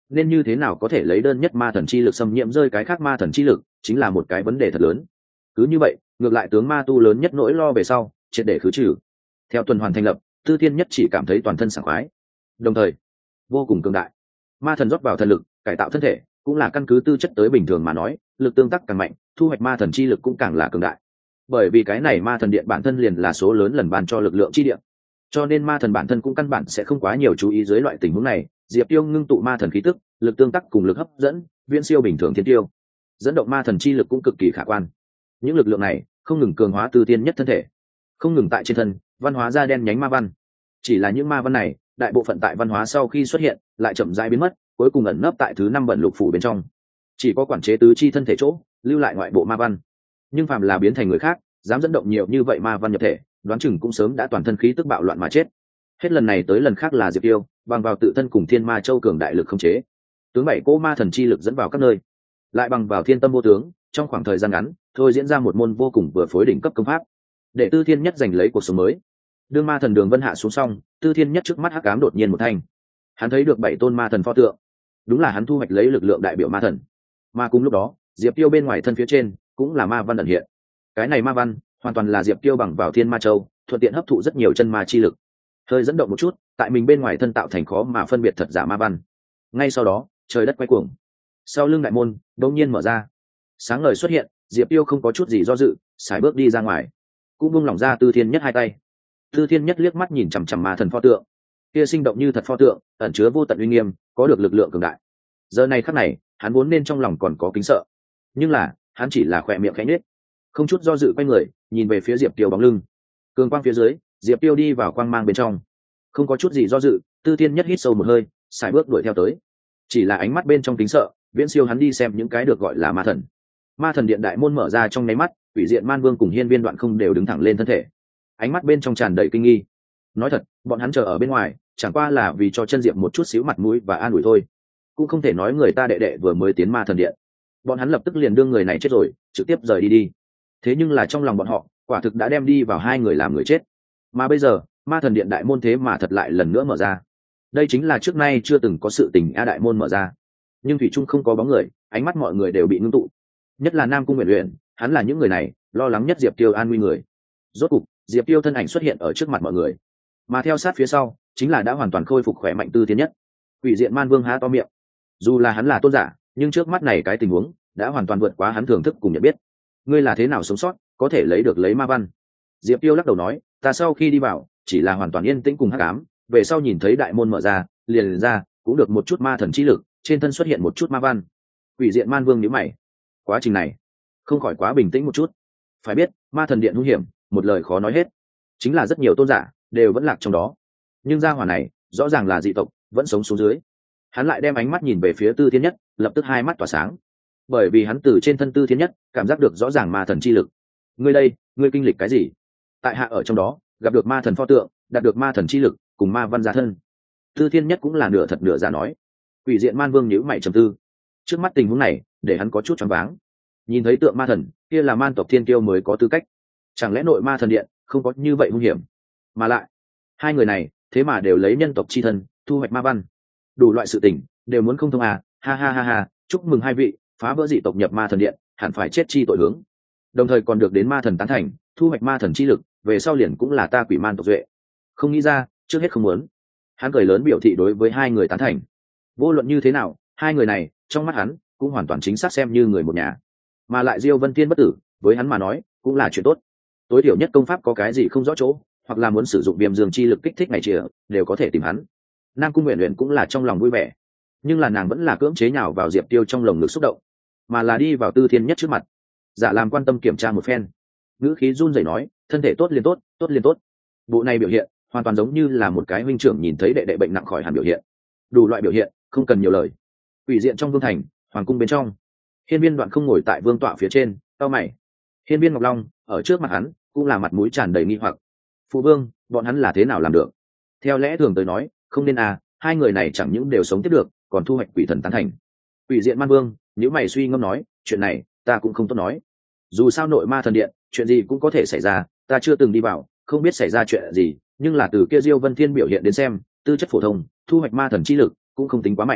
nên như thế nào có thể lấy đơn nhất ma thần chi lực xâm nhiễm rơi cái khác ma thần chi lực chính là một cái vấn đề thật lớn. Cứ như vậy ngược lại tướng ma tu lớn nhất nỗi lo về sau triệt để khứ trừ. Theo tuần hoàn thành lập, Tư Thiên Nhất chỉ cảm thấy toàn thân sảng khoái, đồng thời vô cùng cường đại. Ma thần rót vào thần lực cải tạo thân thể cũng là căn cứ tư chất tới bình thường mà nói, lực tương tác càng mạnh thu hoạch ma thần chi lực cũng càng là cường đại. Bởi vì cái này ma thần điện bản thân liền là số lớn lần ban cho lực lượng chi điện, cho nên ma thần bản thân cũng căn bản sẽ không quá nhiều chú ý dưới loại tình huống này. Diệp Tiêu ngưng tụ ma thần khí tức, lực tương tác cùng lực hấp dẫn viễn siêu bình thường thiên tiêu, dẫn động ma thần chi lực cũng cực kỳ khả quan. Những lực lượng này không ngừng cường hóa Tư Thiên Nhất thân thể, không ngừng tại trên thân văn hóa ra đen nhánh ma văn. Chỉ là những ma văn này đại bộ phận tại văn hóa sau khi xuất hiện lại chậm rãi biến mất, cuối cùng ẩn nấp tại thứ năm bẩn lục phủ bên trong, chỉ có quản chế tứ chi thân thể chỗ lưu lại ngoại bộ ma văn. Nhưng phàm là biến thành người khác dám dẫn động nhiều như vậy ma văn nhập thể, đoán chừng cũng sớm đã toàn thân khí tức bạo loạn mà chết. Hết lần này tới lần khác là Diệp Tiêu bằng vào tự thân cùng thiên ma châu cường đại lực không chế, tướng bảy cỗ ma thần chi lực dẫn vào các nơi, lại bằng vào thiên tâm vô tướng trong khoảng thời gian ngắn thôi diễn ra một môn vô cùng vừa phối đỉnh cấp công pháp, để Tư Thiên Nhất giành lấy cuộc sống mới. Đương ma thần đường vân hạ xuống xong, Tư Thiên Nhất trước mắt hắc ám đột nhiên một thanh, hắn thấy được bảy tôn ma thần pho tượng, đúng là hắn thu hoạch lấy lực lượng đại biểu ma thần. Mà cùng lúc đó Diệp Tiêu bên ngoài thân phía trên cũng là ma văn ẩn hiện. Cái này ma văn hoàn toàn là Diệp Tiêu bằng vào thiên ma châu thuận tiện hấp thụ rất nhiều chân ma chi lực, hơi dẫn động một chút tại mình bên ngoài thân tạo thành khó mà phân biệt thật giả ma văn. Ngay sau đó trời đất quay cuồng, sau lưng đại môn đột nhiên mở ra, sáng ngời xuất hiện. Diệp Tiêu không có chút gì do dự sải bước đi ra ngoài, cũng buông lỏng ra Tư Thiên Nhất hai tay. Tư Thiên Nhất liếc mắt nhìn chằm chằm ma thần pho tượng, kia sinh động như thật pho tượng ẩn chứa vô tận uy nghiêm, có được lực lượng cường đại. Giờ này khắc này hắn vốn nên trong lòng còn có kính sợ, nhưng là hắn chỉ là khỏe miệng khẽ nhếch, không chút do dự quay người nhìn về phía Diệp Tiêu bóng lưng. Cường quang phía dưới, Diệp Tiêu đi vào quang mang bên trong, không có chút gì do dự. Tư Thiên Nhất hít sâu một hơi sải bước đuổi theo tới, chỉ là ánh mắt bên trong kính sợ viễn siêu hắn đi xem những cái được gọi là ma thần. Ma thần điện đại môn mở ra trong nháy mắt, Quỷ Diện Man Vương cùng Hiên Viên Đoạn Không đều đứng thẳng lên thân thể, ánh mắt bên trong tràn đầy kinh nghi. Nói thật, bọn hắn chờ ở bên ngoài chẳng qua là vì cho chân Diệp một chút xíu mặt mũi và an ủi thôi, cũng không thể nói người ta đệ đệ vừa mới tiến ma thần điện, bọn hắn lập tức liền đưa người này chết rồi trực tiếp rời đi đi. Thế nhưng là trong lòng bọn họ quả thực đã đem đi vào hai người làm người chết, mà bây giờ ma thần điện đại môn thế mà thật lại lần nữa mở ra. Đây chính là trước nay chưa từng có sự tình a, đại môn mở ra nhưng thủy trung không có bóng người, ánh mắt mọi người đều bị ngưng tụ, nhất là Nam Cung Uyển Uyển, hắn là những người này lo lắng nhất Diệp Tiêu an nguy người. Rốt cục Diệp Tiêu thân ảnh xuất hiện ở trước mặt mọi người, mà theo sát phía sau chính là đã hoàn toàn khôi phục khỏe mạnh Tư Thiên Nhất. Quỷ Diện Man Vương há to miệng, dù là hắn là tôn giả nhưng trước mắt này cái tình huống đã hoàn toàn vượt quá hắn thưởng thức cùng nhận biết. Ngươi là thế nào sống sót có thể lấy được lấy ma văn? Diệp Tiêu lắc đầu nói, ta sau khi đi vào chỉ là hoàn toàn yên tĩnh cùng hắc ám, về sau nhìn thấy đại môn mở ra liền, liền ra cũng được một chút ma thần chi lực, trên thân xuất hiện một chút ma văn. Quỷ Diện Man Vương nhíu mày, quá trình này không khỏi quá bình tĩnh một chút. Phải biết ma thần điện hung hiểm một lời khó nói hết, chính là rất nhiều tôn giả đều vẫn lạc trong đó, nhưng gia hỏa này rõ ràng là dị tộc vẫn sống xuống dưới. Hắn lại đem ánh mắt nhìn về phía Tư Thiên Nhất, lập tức hai mắt tỏa sáng, bởi vì hắn từ trên thân Tư Thiên Nhất cảm giác được rõ ràng ma thần chi lực. Ngươi đây, ngươi kinh lịch cái gì? Tại hạ ở trong đó gặp được ma thần pho tượng, đạt được ma thần chi lực cùng ma văn gia thân. Tư Thiên Nhất cũng là nửa thật nửa giả nói. Quỷ Diện Man Vương nhíu mày trầm tư, trước mắt tình huống này để hắn có chút choáng váng. Nhìn thấy tượng ma thần kia là man tộc thiên kiêu mới có tư cách, chẳng lẽ nội ma thần điện không có như vậy hung hiểm? Mà lại hai người này thế mà đều lấy nhân tộc chi thân thu hoạch ma văn, đủ loại sự tình đều muốn không thông à? Ha ha ha ha, chúc mừng hai vị phá vỡ dị tộc nhập ma thần điện, hẳn phải chết chi tội hướng, đồng thời còn được đến ma thần tán thành, thu hoạch ma thần chi lực, về sau liền cũng là ta quỷ man tộc duệ. Không nghĩ ra trước hết không muốn. Hắn cười lớn biểu thị đối với hai người tán thành. Vô luận như thế nào hai người này trong mắt hắn cũng hoàn toàn chính xác xem như người một nhà, mà lại Diêu Vân Thiên bất tử với hắn mà nói cũng là chuyện tốt. Tối thiểu nhất công pháp có cái gì không rõ chỗ, hoặc là muốn sử dụng viêm dương chi lực kích thích này chìa đều có thể tìm hắn. Nam Cung Uyển Uyển cũng là trong lòng vui vẻ, nhưng là nàng vẫn là cưỡng chế nhào vào Diệp Tiêu trong lồng ngực xúc động, mà là đi vào Tư Thiên Nhất trước mặt, giả làm quan tâm kiểm tra một phen, ngữ khí run rẩy nói, thân thể tốt liền tốt, tốt liền tốt. Bộ này biểu hiện hoàn toàn giống như là một cái huynh trưởng nhìn thấy đệ đệ bệnh nặng khỏi hẳn biểu hiện, đủ loại biểu hiện không cần nhiều lời. Quỷ Diện trong vương thành, hoàng cung bên trong, Hiên Viên Đoạn Không ngồi tại vương tọa phía trên, cau mày. Hiên Viên Ngọc Long ở trước mặt hắn cũng là mặt mũi tràn đầy nghi hoặc. Phụ vương, bọn hắn là thế nào làm được? Theo lẽ thường tới nói không nên à, hai người này chẳng những đều sống tiếp được còn thu hoạch quỷ thần tán thành. Quỷ Diện Man Vương nếu mày suy ngẫm nói, chuyện này ta cũng không tốt nói, dù sao nội ma thần điện chuyện gì cũng có thể xảy ra, ta chưa từng đi vào không biết xảy ra chuyện gì, nhưng là từ kia Diêu Vân Thiên biểu hiện đến xem tư chất phổ thông, thu hoạch ma thần chi lực cũng không tính quá mạnh.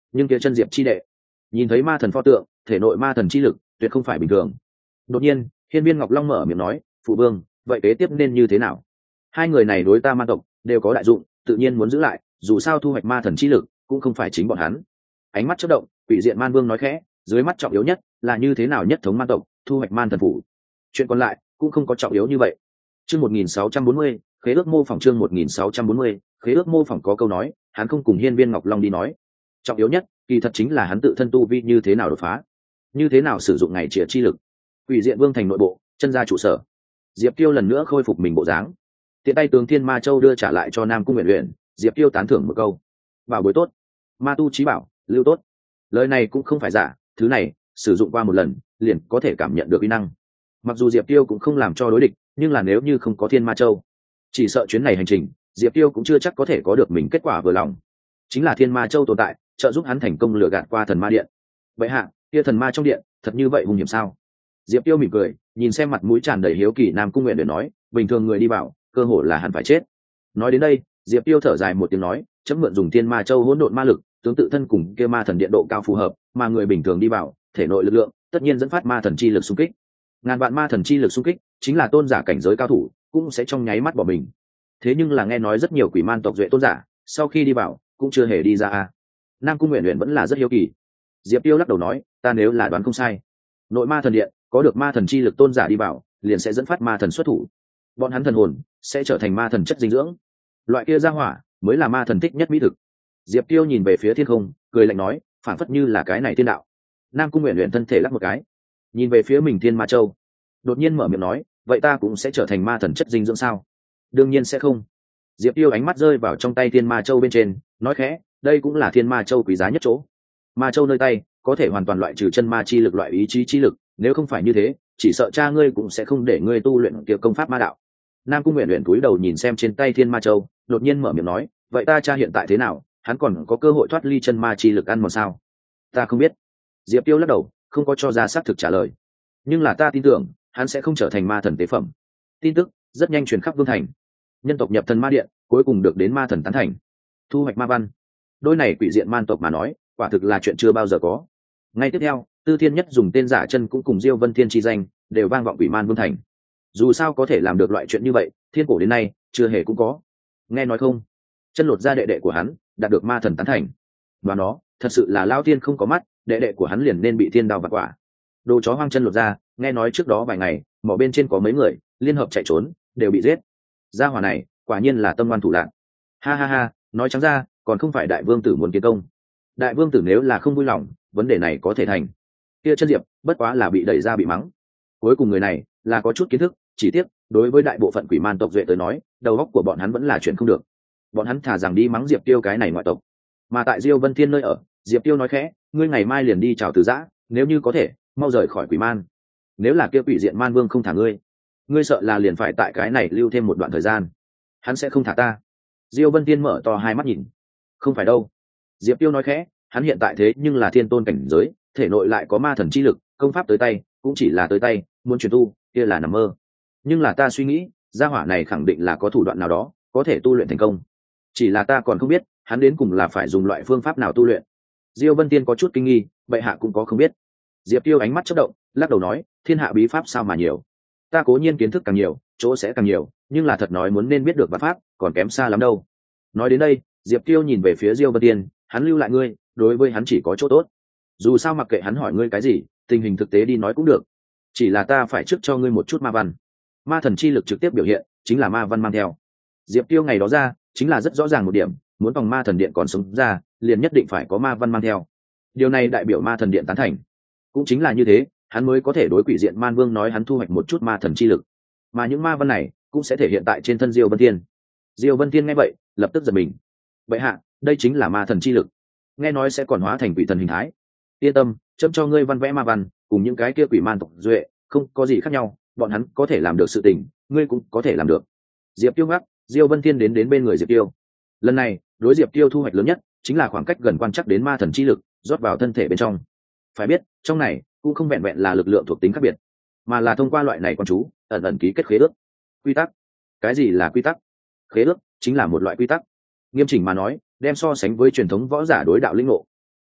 nhưng kia chân diệp chi đệ nhìn thấy ma thần pho tượng, thể nội ma thần chi lực tuyệt không phải bình thường. Đột nhiên hiên viên ngọc long mở miệng nói, phụ vương, vậy kế tiếp nên như thế nào? Hai người này đối ta ma tộc đều có đại dụng, tự nhiên muốn giữ lại, dù sao thu hoạch ma thần chi lực cũng không phải chính bọn hắn. Ánh mắt chớp động, quỷ diện man vương nói khẽ, dưới mắt trọng yếu nhất là như thế nào nhất thống man tộc, thu hoạch man thần phủ, chuyện còn lại cũng không có trọng yếu như vậy. Chương một nghìn sáu trăm bốn mươi, khế ước mô phỏng. Chương một nghìn sáu trăm bốn mươi, khế ước mô phỏng. Có câu nói, hắn không cùng hiên viên ngọc long đi nói, trọng yếu nhất kỳ thật chính là hắn tự thân tu vi như thế nào đột phá, như thế nào sử dụng ngày chĩa chi lực. Quỷ diện vương thành nội bộ, chân ra trụ sở, diệp tiêu lần nữa khôi phục mình bộ dáng, tiện tay tướng thiên ma châu đưa trả lại cho nam cung nguyện luyện. Diệp tiêu tán thưởng một câu, bảo bối tốt, ma tu trí bảo, lưu tốt. Lời này cũng không phải giả, thứ này sử dụng qua một lần liền có thể cảm nhận được uy năng. Mặc dù diệp tiêu cũng không làm cho đối địch, nhưng là nếu như không có thiên ma châu, chỉ sợ chuyến này hành trình diệp tiêu cũng chưa chắc có thể có được mình kết quả vừa lòng. Chính là thiên ma châu tồn tại trợ giúp hắn thành công lừa gạt qua thần ma điện. Vậy hạ, kia thần ma trong điện thật như vậy hung hiểm sao? Diệp tiêu mỉm cười, nhìn xem mặt mũi tràn đầy hiếu kỳ nam cung nguyện để nói, bình thường người đi vào cơ hội là hẳn phải chết. Nói đến đây diệp tiêu thở dài một tiếng nói, chấm mượn dùng thiên ma châu hỗn độn ma lực tướng tự thân cùng kia ma thần điện độ cao phù hợp, mà người bình thường đi vào thể nội lực lượng tất nhiên dẫn phát ma thần chi lực xung kích. Ngàn vạn ma thần chi lực xung kích chính là tôn giả cảnh giới cao thủ cũng sẽ trong nháy mắt bỏ mình. Thế nhưng là nghe nói rất nhiều quỷ man tộc duệ tôn giả sau khi đi vào cũng chưa hề đi ra a. Nam cung nguyện luyện vẫn là rất hiếu kỳ. Diệp tiêu lắc đầu nói, ta nếu là đoán không sai, nội ma thần điện có được ma thần chi lực tôn giả đi vào liền sẽ dẫn phát ma thần xuất thủ, bọn hắn thần hồn sẽ trở thành ma thần chất dinh dưỡng, loại kia ra hỏa mới là ma thần thích nhất mỹ thực. Diệp tiêu nhìn về phía thiên không cười lạnh nói, phản phất như là cái này thiên đạo. Nam cung nguyện luyện thân thể lắc một cái, nhìn về phía mình thiên ma châu, đột nhiên mở miệng nói, vậy ta cũng sẽ trở thành ma thần chất dinh dưỡng sao? Đương nhiên sẽ không. Diệp tiêu ánh mắt rơi vào trong tay thiên ma châu bên trên, nói khẽ, đây cũng là thiên ma châu quý giá nhất chỗ. Ma châu nơi tay có thể hoàn toàn loại trừ chân ma chi lực, loại ý chí chi lực, nếu không phải như thế chỉ sợ cha ngươi cũng sẽ không để ngươi tu luyện kia công pháp ma đạo. Nam cung nguyện luyện cúi đầu nhìn xem trên tay thiên ma châu, đột nhiên mở miệng nói, vậy ta cha hiện tại thế nào, hắn còn có cơ hội thoát ly chân ma chi lực ăn mòn sao? Ta không biết. Diệp tiêu lắc đầu, không có cho ra xác thực trả lời, nhưng là ta tin tưởng hắn sẽ không trở thành ma thần tế phẩm. Tin tức rất nhanh truyền khắp vương thành, nhân tộc nhập thần ma điện cuối cùng được đến ma thần tán thành, thu hoạch ma văn. Đôi này quỷ diện man tộc mà nói quả thực là chuyện chưa bao giờ có. Ngay tiếp theo tư thiên nhất dùng tên giả chân cũng cùng diêu vân thiên chi danh đều vang vọng quỷ man vương thành. Dù sao có thể làm được loại chuyện như vậy thiên cổ đến nay chưa hề cũng có. Nghe nói không, chân lột ra đệ đệ của hắn đạt được ma thần tán thành, và nó thật sự là lao tiên không có mắt, đệ đệ của hắn liền nên bị thiên đao vặt quả. Đồ chó hoang chân lột ra, nghe nói trước đó vài ngày mỏ bên trên có mấy người liên hợp chạy trốn đều bị giết. Gia hỏa này quả nhiên là tâm ngoan thủ lạn. Ha ha ha, nói trắng ra còn không phải đại vương tử muốn kiến công. Đại vương tử nếu là không vui lòng vấn đề này có thể thành, kia chân diệp bất quá là bị đẩy ra bị mắng. Cuối cùng người này là có chút kiến thức, chỉ tiếc đối với đại bộ phận quỷ man tộc duệ tới nói đầu óc của bọn hắn vẫn là chuyện không được. Bọn hắn thả rằng đi mắng diệp tiêu cái này ngoại tộc. Mà tại diêu vân thiên nơi ở, diệp tiêu nói khẽ, ngươi ngày mai liền đi chào từ giã, nếu như có thể mau rời khỏi quỷ man. Nếu là kia quỷ diện man vương không thả ngươi, ngươi sợ là liền phải tại cái này lưu thêm một đoạn thời gian. Hắn sẽ không thả ta. Diêu vân thiên mở to hai mắt nhìn. Không phải đâu. Diệp tiêu nói khẽ, hắn hiện tại thế nhưng là thiên tôn cảnh giới, thể nội lại có ma thần chi lực, công pháp tới tay cũng chỉ là tới tay, muốn truyền tu kia là nằm mơ. Nhưng là ta suy nghĩ gia hỏa này khẳng định là có thủ đoạn nào đó có thể tu luyện thành công, chỉ là ta còn không biết hắn đến cùng là phải dùng loại phương pháp nào tu luyện. Diêu vân tiên có chút kinh nghi, bệ hạ cũng có không biết. Diệp tiêu ánh mắt chớp động, lắc đầu nói, thiên hạ bí pháp sao mà nhiều, ta cố nhiên kiến thức càng nhiều chỗ sẽ càng nhiều, nhưng là thật nói muốn nên biết được vạn pháp còn kém xa lắm đâu. Nói đến đây Diệp tiêu nhìn về phía Diêu vân tiên, hắn lưu lại ngươi đối với hắn chỉ có chỗ tốt. Dù sao mặc kệ hắn hỏi ngươi cái gì, tình hình thực tế đi nói cũng được, chỉ là ta phải trước cho ngươi một chút ma văn. Ma thần chi lực trực tiếp biểu hiện chính là ma văn mang theo. Diệp tiêu ngày đó ra chính là rất rõ ràng một điểm, muốn phòng ma thần điện còn sống ra liền nhất định phải có ma văn mang theo. Điều này đại biểu ma thần điện tán thành. Cũng chính là như thế hắn mới có thể đối quỷ diện man vương nói hắn thu hoạch một chút ma thần chi lực, mà những ma văn này cũng sẽ thể hiện tại trên thân Diêu Vân Thiên. Diêu Vân Thiên nghe vậy lập tức giật mình, vậy hạ đây chính là ma thần chi lực, nghe nói sẽ còn hóa thành quỷ thần hình thái. Yên tâm, chấm cho ngươi văn vẽ ma văn cùng những cái kia quỷ man tộc duệ không có gì khác nhau, bọn hắn có thể làm được sự tình ngươi cũng có thể làm được. Diệp tiêu ngắc, Diêu Vân Thiên đến đến bên người Diệp tiêu. Lần này đối Diệp tiêu thu hoạch lớn nhất chính là khoảng cách gần quan chắc đến ma thần chi lực rót vào thân thể bên trong. Phải biết trong này cũng không vẹn vẹn là lực lượng thuộc tính khác biệt, mà là thông qua loại này con chú ẩn ẩn ký kết khế ước. Quy tắc. Cái gì là quy tắc? Khế ước chính là một loại quy tắc. Nghiêm chỉnh mà nói đem so sánh với truyền thống võ giả đối đạo linh ngộ.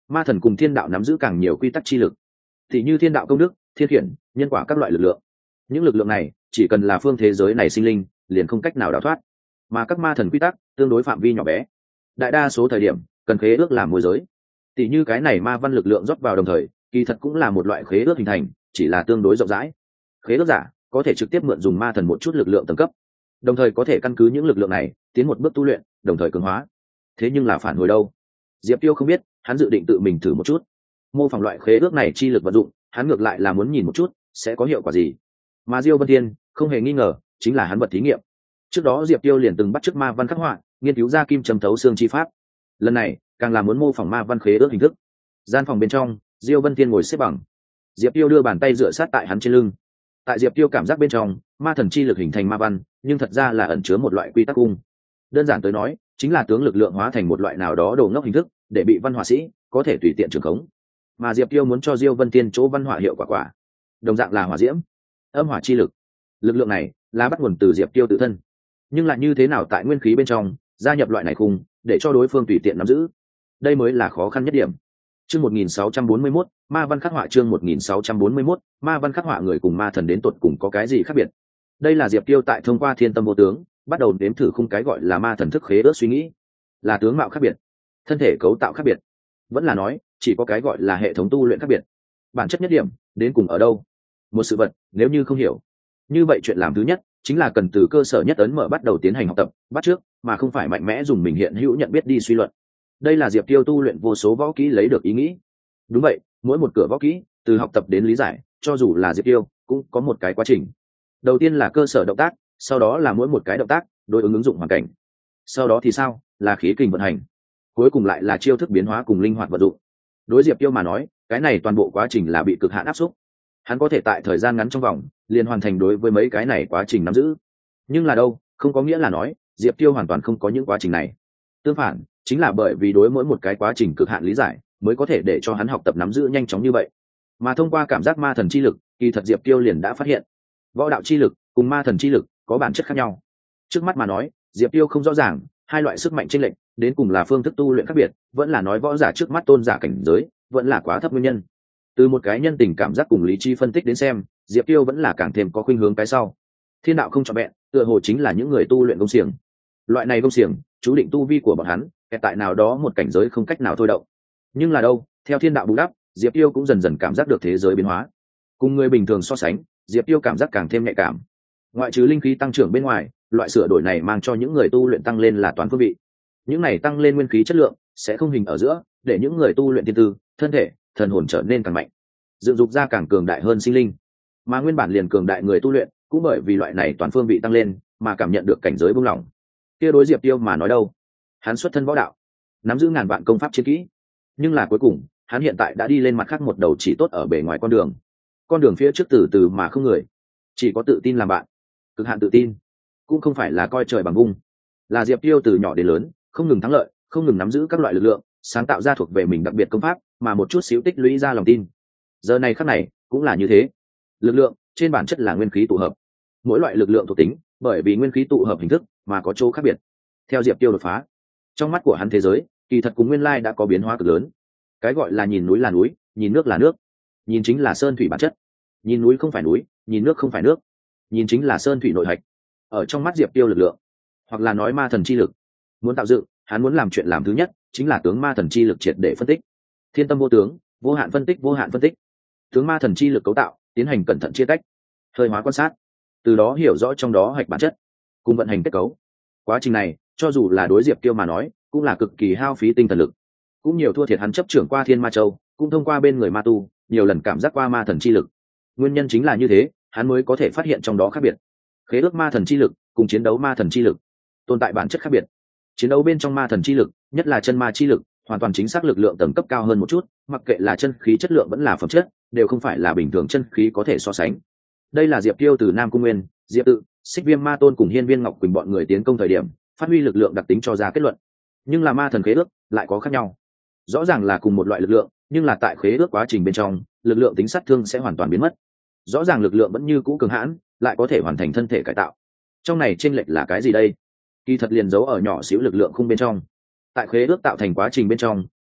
Ma thần cùng thiên đạo nắm giữ càng nhiều quy tắc chi lực, thì như thiên đạo công đức, thiên khiển, nhân quả các loại lực lượng. Những lực lượng này chỉ cần là phương thế giới này sinh linh liền không cách nào đào thoát, mà các ma thần quy tắc tương đối phạm vi nhỏ bé, đại đa số thời điểm cần khế ước làm môi giới. Tỷ như cái này ma văn lực lượng rót vào đồng thời kỳ thật cũng là một loại khế ước hình thành, chỉ là tương đối rộng rãi. Khế ước giả có thể trực tiếp mượn dùng ma thần một chút lực lượng tầng cấp, đồng thời có thể căn cứ những lực lượng này tiến một bước tu luyện, đồng thời cường hóa. Thế nhưng là phản hồi đâu? Diệp Tiêu không biết, hắn dự định tự mình thử một chút mô phỏng loại khế ước này chi lực vận dụng, hắn ngược lại là muốn nhìn một chút sẽ có hiệu quả gì. Mà Diêu Vân Thiên không hề nghi ngờ chính là hắn vật thí nghiệm. Trước đó Diệp Tiêu liền từng bắt chước ma văn khắc họa, nghiên cứu ra kim châm thấu xương chi pháp. Lần này càng là muốn mô phỏng ma văn khế ước hình thức. Gian phòng bên trong, Diêu Vân Thiên ngồi xếp bằng, Diệp Tiêu đưa bàn tay dựa sát tại hắn trên lưng. Tại Diệp Tiêu cảm giác bên trong, ma thần chi lực hình thành ma văn, nhưng thật ra là ẩn chứa một loại quy tắc cung. Đơn giản tới nói, chính là tướng lực lượng hóa thành một loại nào đó đồ ngốc hình thức, để bị văn họa sĩ có thể tùy tiện trường khống. Mà Diệp Tiêu muốn cho Diêu Vân Thiên chỗ văn họa hiệu quả quả, đồng dạng là hỏa diễm, âm hỏa chi lực. Lực lượng này là bắt nguồn từ Diệp Tiêu tự thân, nhưng lại như thế nào tại nguyên khí bên trong gia nhập loại này khung, để cho đối phương tùy tiện nắm giữ, đây mới là khó khăn nhất điểm. Chương một nghìn sáu trăm bốn mươi mốt, ma văn khắc họa. Chương một nghìn sáu trăm bốn mươi mốt, ma văn khắc họa. Người cùng ma thần đến tột cùng có cái gì khác biệt? Đây là Diệp Tiêu tại thông qua thiên tâm vô tướng bắt đầu nếm thử khung cái gọi là ma thần thức khế ước suy nghĩ. Là tướng mạo khác biệt, thân thể cấu tạo khác biệt, vẫn là nói chỉ có cái gọi là hệ thống tu luyện khác biệt. Bản chất nhất điểm đến cùng ở đâu? Một sự vật nếu như không hiểu, như vậy chuyện làm thứ nhất chính là cần từ cơ sở nhất ấn mở bắt đầu tiến hành học tập, bắt trước, mà không phải mạnh mẽ dùng mình hiện hữu nhận biết đi suy luận. Đây là Diệp Tiêu tu luyện vô số võ kỹ lấy được ý nghĩ. Đúng vậy, mỗi một cửa võ kỹ từ học tập đến lý giải, cho dù là Diệp Tiêu cũng có một cái quá trình. Đầu tiên là cơ sở động tác, sau đó là mỗi một cái động tác đối ứng ứng dụng hoàn cảnh, sau đó thì sao là khí kình vận hành, cuối cùng lại là chiêu thức biến hóa cùng linh hoạt vận dụng. Đối Diệp Tiêu mà nói, cái này toàn bộ quá trình là bị cực hạn áp suất. Hắn có thể tại thời gian ngắn trong vòng liền hoàn thành đối với mấy cái này quá trình nắm giữ. Nhưng là đâu, không có nghĩa là nói Diệp Tiêu hoàn toàn không có những quá trình này. Tương phản, chính là bởi vì đối mỗi một cái quá trình cực hạn lý giải, mới có thể để cho hắn học tập nắm giữ nhanh chóng như vậy. Mà thông qua cảm giác ma thần chi lực, kỳ thật Diệp Tiêu liền đã phát hiện, võ đạo chi lực cùng ma thần chi lực có bản chất khác nhau. Trước mắt mà nói, Diệp Tiêu không rõ ràng hai loại sức mạnh chênh lệch đến cùng là phương thức tu luyện khác biệt, vẫn là nói võ giả trước mắt tôn giả cảnh giới vẫn là quá thấp nguyên nhân. Từ một cái nhân tình cảm giác cùng lý trí phân tích đến xem, Diệp Tiêu vẫn là càng thêm có khuynh hướng cái sau. Thiên đạo không trọn vẹn, tựa hồ chính là những người tu luyện công xiềng. Loại này công xiềng chú định tu vi của bọn hắn kẹt tại nào đó một cảnh giới không cách nào thôi động. Nhưng là đâu, theo thiên đạo bù đắp, Diệp Tiêu cũng dần dần cảm giác được thế giới biến hóa. Cùng người bình thường so sánh, Diệp Tiêu cảm giác càng thêm nhạy cảm. Ngoại trừ linh khí tăng trưởng bên ngoài, loại sửa đổi này mang cho những người tu luyện tăng lên là toàn phương vị. Những này tăng lên nguyên khí chất lượng sẽ không hình ở giữa, để những người tu luyện thiên tư, thân thể, thần hồn trở nên càng mạnh, dựng dục ra càng cường đại hơn sinh linh. Mà nguyên bản liền cường đại người tu luyện cũng bởi vì loại này toàn phương vị tăng lên mà cảm nhận được cảnh giới buông lỏng. Kia đối Diệp Tiêu mà nói đâu, hắn xuất thân võ đạo, nắm giữ ngàn vạn công pháp chiến kỹ, nhưng là cuối cùng hắn hiện tại đã đi lên mặt khác một đầu chỉ tốt ở bề ngoài con đường. Con đường phía trước từ từ mà không người, chỉ có tự tin làm bạn. Cực hạn tự tin cũng không phải là coi trời bằng vung, là Diệp Tiêu từ nhỏ đến lớn không ngừng thắng lợi, không ngừng nắm giữ các loại lực lượng, sáng tạo ra thuộc về mình đặc biệt công pháp, mà một chút xíu tích lũy ra lòng tin. Giờ này khắc này cũng là như thế. Lực lượng trên bản chất là nguyên khí tụ hợp, mỗi loại lực lượng thuộc tính bởi vì nguyên khí tụ hợp hình thức mà có chỗ khác biệt. Theo Diệp Tiêu đột phá, trong mắt của hắn thế giới kỳ thật cùng nguyên lai đã có biến hóa cực lớn. Cái gọi là nhìn núi là núi, nhìn nước là nước, nhìn chính là sơn thủy bản chất. Nhìn núi không phải núi, nhìn nước không phải nước, nhìn chính là sơn thủy nội hạch. Ở trong mắt Diệp Tiêu lực lượng, hoặc là nói ma thần chi lực, muốn tạo dựng, hắn muốn làm chuyện làm thứ nhất chính là tướng ma thần chi lực triệt để phân tích. Thiên tâm vô tướng, vô hạn phân tích, vô hạn phân tích. Tướng ma thần chi lực cấu tạo, tiến hành cẩn thận chia tách, hơi hóa quan sát, từ đó hiểu rõ trong đó hạch bản chất cùng vận hành kết cấu. Quá trình này cho dù là đối Diệp Tiêu mà nói cũng là cực kỳ hao phí tinh thần lực, cũng nhiều thua thiệt hắn chấp trưởng qua Thiên Ma Châu, cũng thông qua bên người ma tu nhiều lần cảm giác qua ma thần chi lực. Nguyên nhân chính là như thế, hắn mới có thể phát hiện trong đó khác biệt. Khế ước ma thần chi lực cùng chiến đấu ma thần chi lực tồn tại bản chất khác biệt. Chiến đấu bên trong ma thần chi lực, nhất là chân ma chi lực, hoàn toàn chính xác lực lượng tầng cấp cao hơn một chút, mặc kệ là chân khí chất lượng vẫn là phẩm chất, đều không phải là bình thường chân khí có thể so sánh. Đây là Diệp Tiêu từ Nam Cung Nguyên, Diệp Tự, Xích Viêm Ma Tôn cùng Hiên Viên Ngọc Quỳnh bọn người tiến công thời điểm phát huy lực lượng đặc tính cho ra kết luận. Nhưng là ma thần khế ước lại có khác nhau. Rõ ràng là cùng một loại lực lượng, nhưng là tại khế ước quá trình bên trong, lực lượng tính sát thương sẽ hoàn toàn biến mất. Rõ ràng lực lượng vẫn như cũ cường hãn, lại có thể hoàn thành thân thể cải tạo. Trong này chênh lệch là cái gì đây? Kỳ thật liền giấu ở nhỏ xíu lực lượng khung bên trong. Tại khế ước tạo thành quá trình bên trong,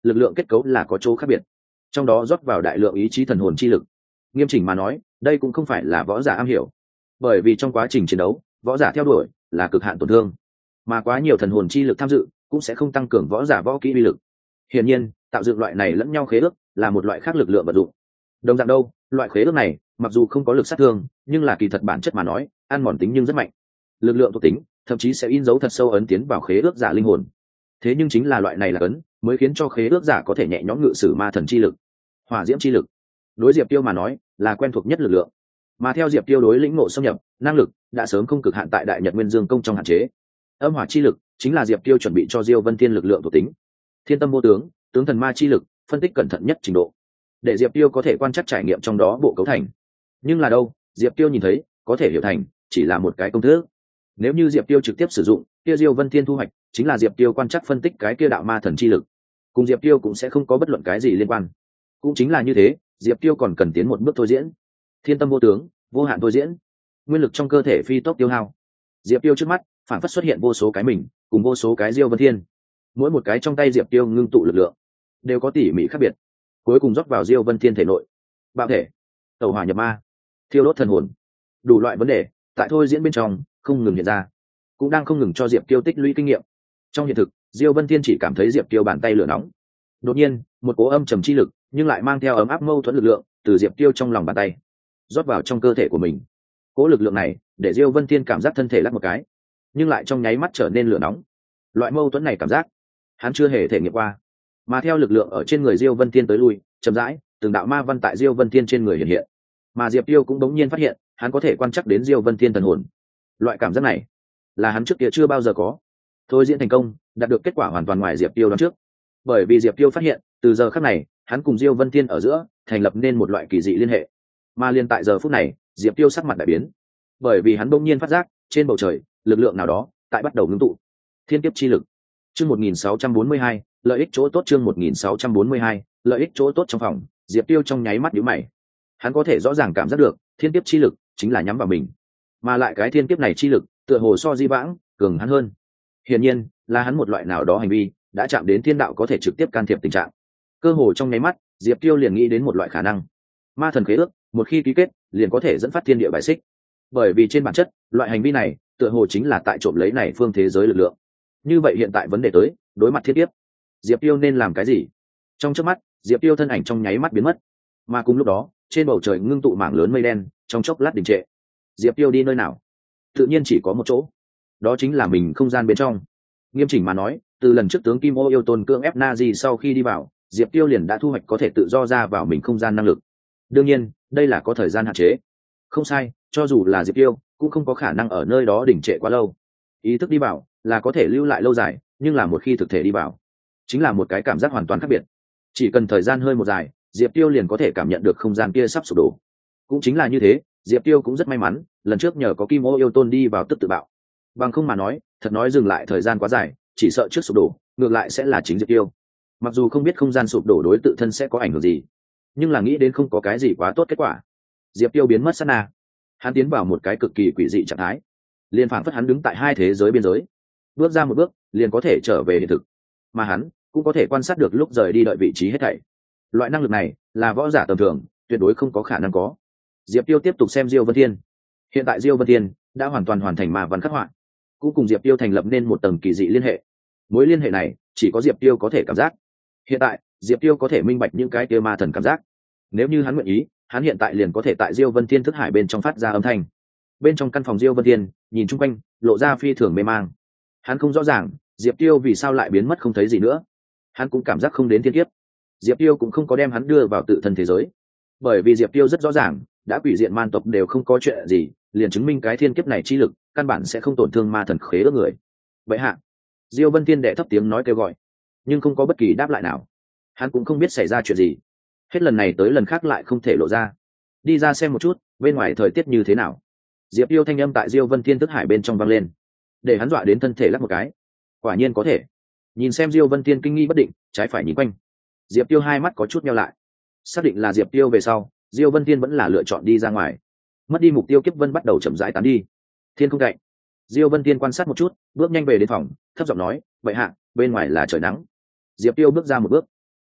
lực lượng kết cấu là có chỗ khác biệt, trong đó rót vào đại lượng ý chí thần hồn chi lực. Nghiêm chỉnh mà nói, đây cũng không phải là võ giả am hiểu, bởi vì trong quá trình chiến đấu, võ giả theo đuổi là cực hạn tổn thương, mà quá nhiều thần hồn chi lực tham dự cũng sẽ không tăng cường võ giả võ kỹ uy lực. Hiển nhiên, tạo dựng loại này lẫn nhau khế ước là một loại khác lực lượng vận dụng. Đồng dạng đâu, loại khế ước này mặc dù không có lực sát thương, nhưng là kỳ thật bản chất mà nói, ăn mòn tính nhưng rất mạnh. Lực lượng thuộc tính thậm chí sẽ in dấu thật sâu ấn tiến vào khế ước giả linh hồn. Thế nhưng chính là loại này là ấn mới khiến cho khế ước giả có thể nhẹ nhõm ngự sử ma thần chi lực, hỏa diễm chi lực. Đối Diệp Tiêu mà nói, là quen thuộc nhất lực lượng. Mà theo Diệp Tiêu đối lĩnh ngộ xâm nhập, năng lực đã sớm không cực hạn tại Đại Nhật Nguyên Dương công trong hạn chế. Âm hỏa chi lực chính là Diệp Tiêu chuẩn bị cho Diêu Vân Thiên lực lượng thuộc tính. Thiên tâm vô tướng, tướng thần ma chi lực, phân tích cẩn thận nhất trình độ, để Diệp Tiêu có thể quan trắc trải nghiệm trong đó bộ cấu thành. Nhưng là đâu, Diệp Tiêu nhìn thấy, có thể hiểu thành chỉ là một cái công thức. Nếu như Diệp Tiêu trực tiếp sử dụng, kia Diêu Vân Thiên thu hoạch chính là Diệp Tiêu quan trắc phân tích cái kia đạo ma thần chi lực, cùng Diệp Tiêu cũng sẽ không có bất luận cái gì liên quan. Cũng chính là như thế, Diệp Tiêu còn cần tiến một bước thôi diễn. Thiên tâm vô tướng, vô hạn thôi diễn, nguyên lực trong cơ thể phi tốc tiêu hao. Diệp Tiêu trước mắt phản phất xuất hiện vô số cái mình, cùng vô số cái Diêu Vân Thiên. Mỗi một cái trong tay Diệp Tiêu ngưng tụ lực lượng đều có tỉ mỉ khác biệt, cuối cùng rót vào Diêu Vân Thiên thể nội. Bạo thể, tẩu hỏa nhập ma, thiêu đốt thần hồn, đủ loại vấn đề tại thôi diễn bên trong không ngừng hiện ra, cũng đang không ngừng cho Diệp Tiêu tích lũy kinh nghiệm. Trong hiện thực, Diêu Vân Thiên chỉ cảm thấy Diệp Tiêu bàn tay lửa nóng. Đột nhiên, một cỗ âm trầm chi lực, nhưng lại mang theo ấm áp mâu thuẫn lực lượng, từ Diệp Tiêu trong lòng bàn tay rót vào trong cơ thể của mình. Cỗ lực lượng này để Diêu Vân Thiên cảm giác thân thể lắc một cái, nhưng lại trong nháy mắt trở nên lửa nóng. Loại mâu thuẫn này cảm giác, hắn chưa hề thể nghiệm qua. Mà theo lực lượng ở trên người Diêu Vân Thiên tới lui, chậm rãi, từng đạo ma văn tại Diêu Vân Thiên trên người hiện hiện. Mà Diệp Tiêu cũng đống nhiên phát hiện, hắn có thể quan trắc đến Diêu Vân Thiên thần hồn. Loại cảm giác này, là hắn trước kia chưa bao giờ có. Thôi diễn thành công, đạt được kết quả hoàn toàn ngoài Diệp Tiêu đoán trước. Bởi vì Diệp Tiêu phát hiện, từ giờ khắc này, hắn cùng Diêu Vân Thiên ở giữa thành lập nên một loại kỳ dị liên hệ. Mà liên tại giờ phút này, Diệp Tiêu sắc mặt đại biến, bởi vì hắn bỗng nhiên phát giác, trên bầu trời, lực lượng nào đó tại bắt đầu ngưng tụ. Thiên kiếp chi lực. Chương một nghìn sáu trăm bốn mươi hai, lợi ích chỗ tốt. Chương một nghìn sáu trăm bốn mươi hai, lợi ích chỗ tốt. Trong phòng, Diệp Tiêu trong nháy mắt nhíu mày. Hắn có thể rõ ràng cảm giác được, thiên kiếp chi lực chính là nhắm vào mình, mà lại cái thiên kiếp này chi lực, tựa hồ so di vãng cường hắn hơn. Hiển nhiên, là hắn một loại nào đó hành vi đã chạm đến thiên đạo có thể trực tiếp can thiệp tình trạng. Cơ hồ trong nháy mắt, Diệp Tiêu liền nghĩ đến một loại khả năng. Ma thần khế ước, một khi ký kết, liền có thể dẫn phát thiên địa bài xích. Bởi vì trên bản chất, loại hành vi này, tựa hồ chính là tại trộm lấy này phương thế giới lực lượng. Như vậy hiện tại vấn đề tới, đối mặt thiên kiếp, Diệp Tiêu nên làm cái gì? Trong chớp mắt, Diệp Tiêu thân ảnh trong nháy mắt biến mất. Mà cùng lúc đó, trên bầu trời ngưng tụ mảng lớn mây đen, trong chốc lát đình trệ. Diệp Tiêu đi nơi nào? Tự nhiên chỉ có một chỗ, đó chính là mình không gian bên trong. Nghiêm chỉnh mà nói, từ lần trước tướng Kim Ô yêu tôn cưỡng ép Nazi sau khi đi vào, Diệp Tiêu liền đã thu hoạch có thể tự do ra vào mình không gian năng lực. Đương nhiên, đây là có thời gian hạn chế. Không sai, cho dù là Diệp Tiêu, cũng không có khả năng ở nơi đó đình trệ quá lâu. Ý thức đi vào là có thể lưu lại lâu dài, nhưng là một khi thực thể đi vào, chính là một cái cảm giác hoàn toàn khác biệt. Chỉ cần thời gian hơi một dài, Diệp Tiêu liền có thể cảm nhận được không gian kia sắp sụp đổ. Cũng chính là như thế, Diệp Tiêu cũng rất may mắn, lần trước nhờ có Kim Ô yêu tôn đi vào tức tự bạo. Bằng không mà nói, thật nói dừng lại thời gian quá dài, chỉ sợ trước sụp đổ, ngược lại sẽ là chính Diệp Tiêu. Mặc dù không biết không gian sụp đổ đối tự thân sẽ có ảnh hưởng gì, nhưng là nghĩ đến không có cái gì quá tốt kết quả. Diệp Tiêu biến mất sát na, hắn tiến vào một cái cực kỳ quỷ dị trạng thái, liền phảng phất hắn đứng tại hai thế giới biên giới, bước ra một bước liền có thể trở về hiện thực, mà hắn cũng có thể quan sát được lúc rời đi đợi vị trí hết thảy. Loại năng lực này là võ giả tầm thường tuyệt đối không có khả năng có. Diệp Tiêu tiếp tục xem Diêu Vân Thiên. Hiện tại Diêu Vân Thiên đã hoàn toàn hoàn thành ma văn khắc họa, cũng cùng Diệp Tiêu thành lập nên một tầng kỳ dị liên hệ. Mối liên hệ này chỉ có Diệp Tiêu có thể cảm giác. Hiện tại Diệp Tiêu có thể minh bạch những cái kia ma thần cảm giác. Nếu như hắn nguyện ý, hắn hiện tại liền có thể tại Diêu Vân Thiên thức hải bên trong phát ra âm thanh. Bên trong căn phòng Diêu Vân Thiên nhìn chung quanh, lộ ra phi thường mê mang. Hắn không rõ ràng Diệp Tiêu vì sao lại biến mất không thấy gì nữa. Hắn cũng cảm giác không đến thiên kiếp. Diệp Tiêu cũng không có đem hắn đưa vào tự thân thế giới, bởi vì Diệp Tiêu rất rõ ràng, đã quỷ diện man tộc đều không có chuyện gì, liền chứng minh cái thiên kiếp này chi lực căn bản sẽ không tổn thương ma thần khế ước người. Vậy hạ, Diêu Vân Thiên đệ thấp tiếng nói kêu gọi, nhưng không có bất kỳ đáp lại nào. Hắn cũng không biết xảy ra chuyện gì, hết lần này tới lần khác lại không thể lộ ra. Đi ra xem một chút, bên ngoài thời tiết như thế nào. Diệp Tiêu thanh âm tại Diêu Vân Thiên thức hải bên trong vang lên, để hắn dọa đến thân thể lắc một cái. Quả nhiên có thể. Nhìn xem Diêu Vân Thiên kinh nghi bất định, trái phải nhìn quanh. Diệp Tiêu hai mắt có chút nheo lại, xác định là Diệp Tiêu về sau, Diêu Vân Thiên vẫn là lựa chọn đi ra ngoài. Mất đi mục tiêu, kiếp vân bắt đầu chậm rãi tán đi. Thiên không cạnh, Diêu Vân Thiên quan sát một chút, bước nhanh về đến phòng, thấp giọng nói, vậy hạ, bên ngoài là trời nắng. Diệp Tiêu bước ra một bước,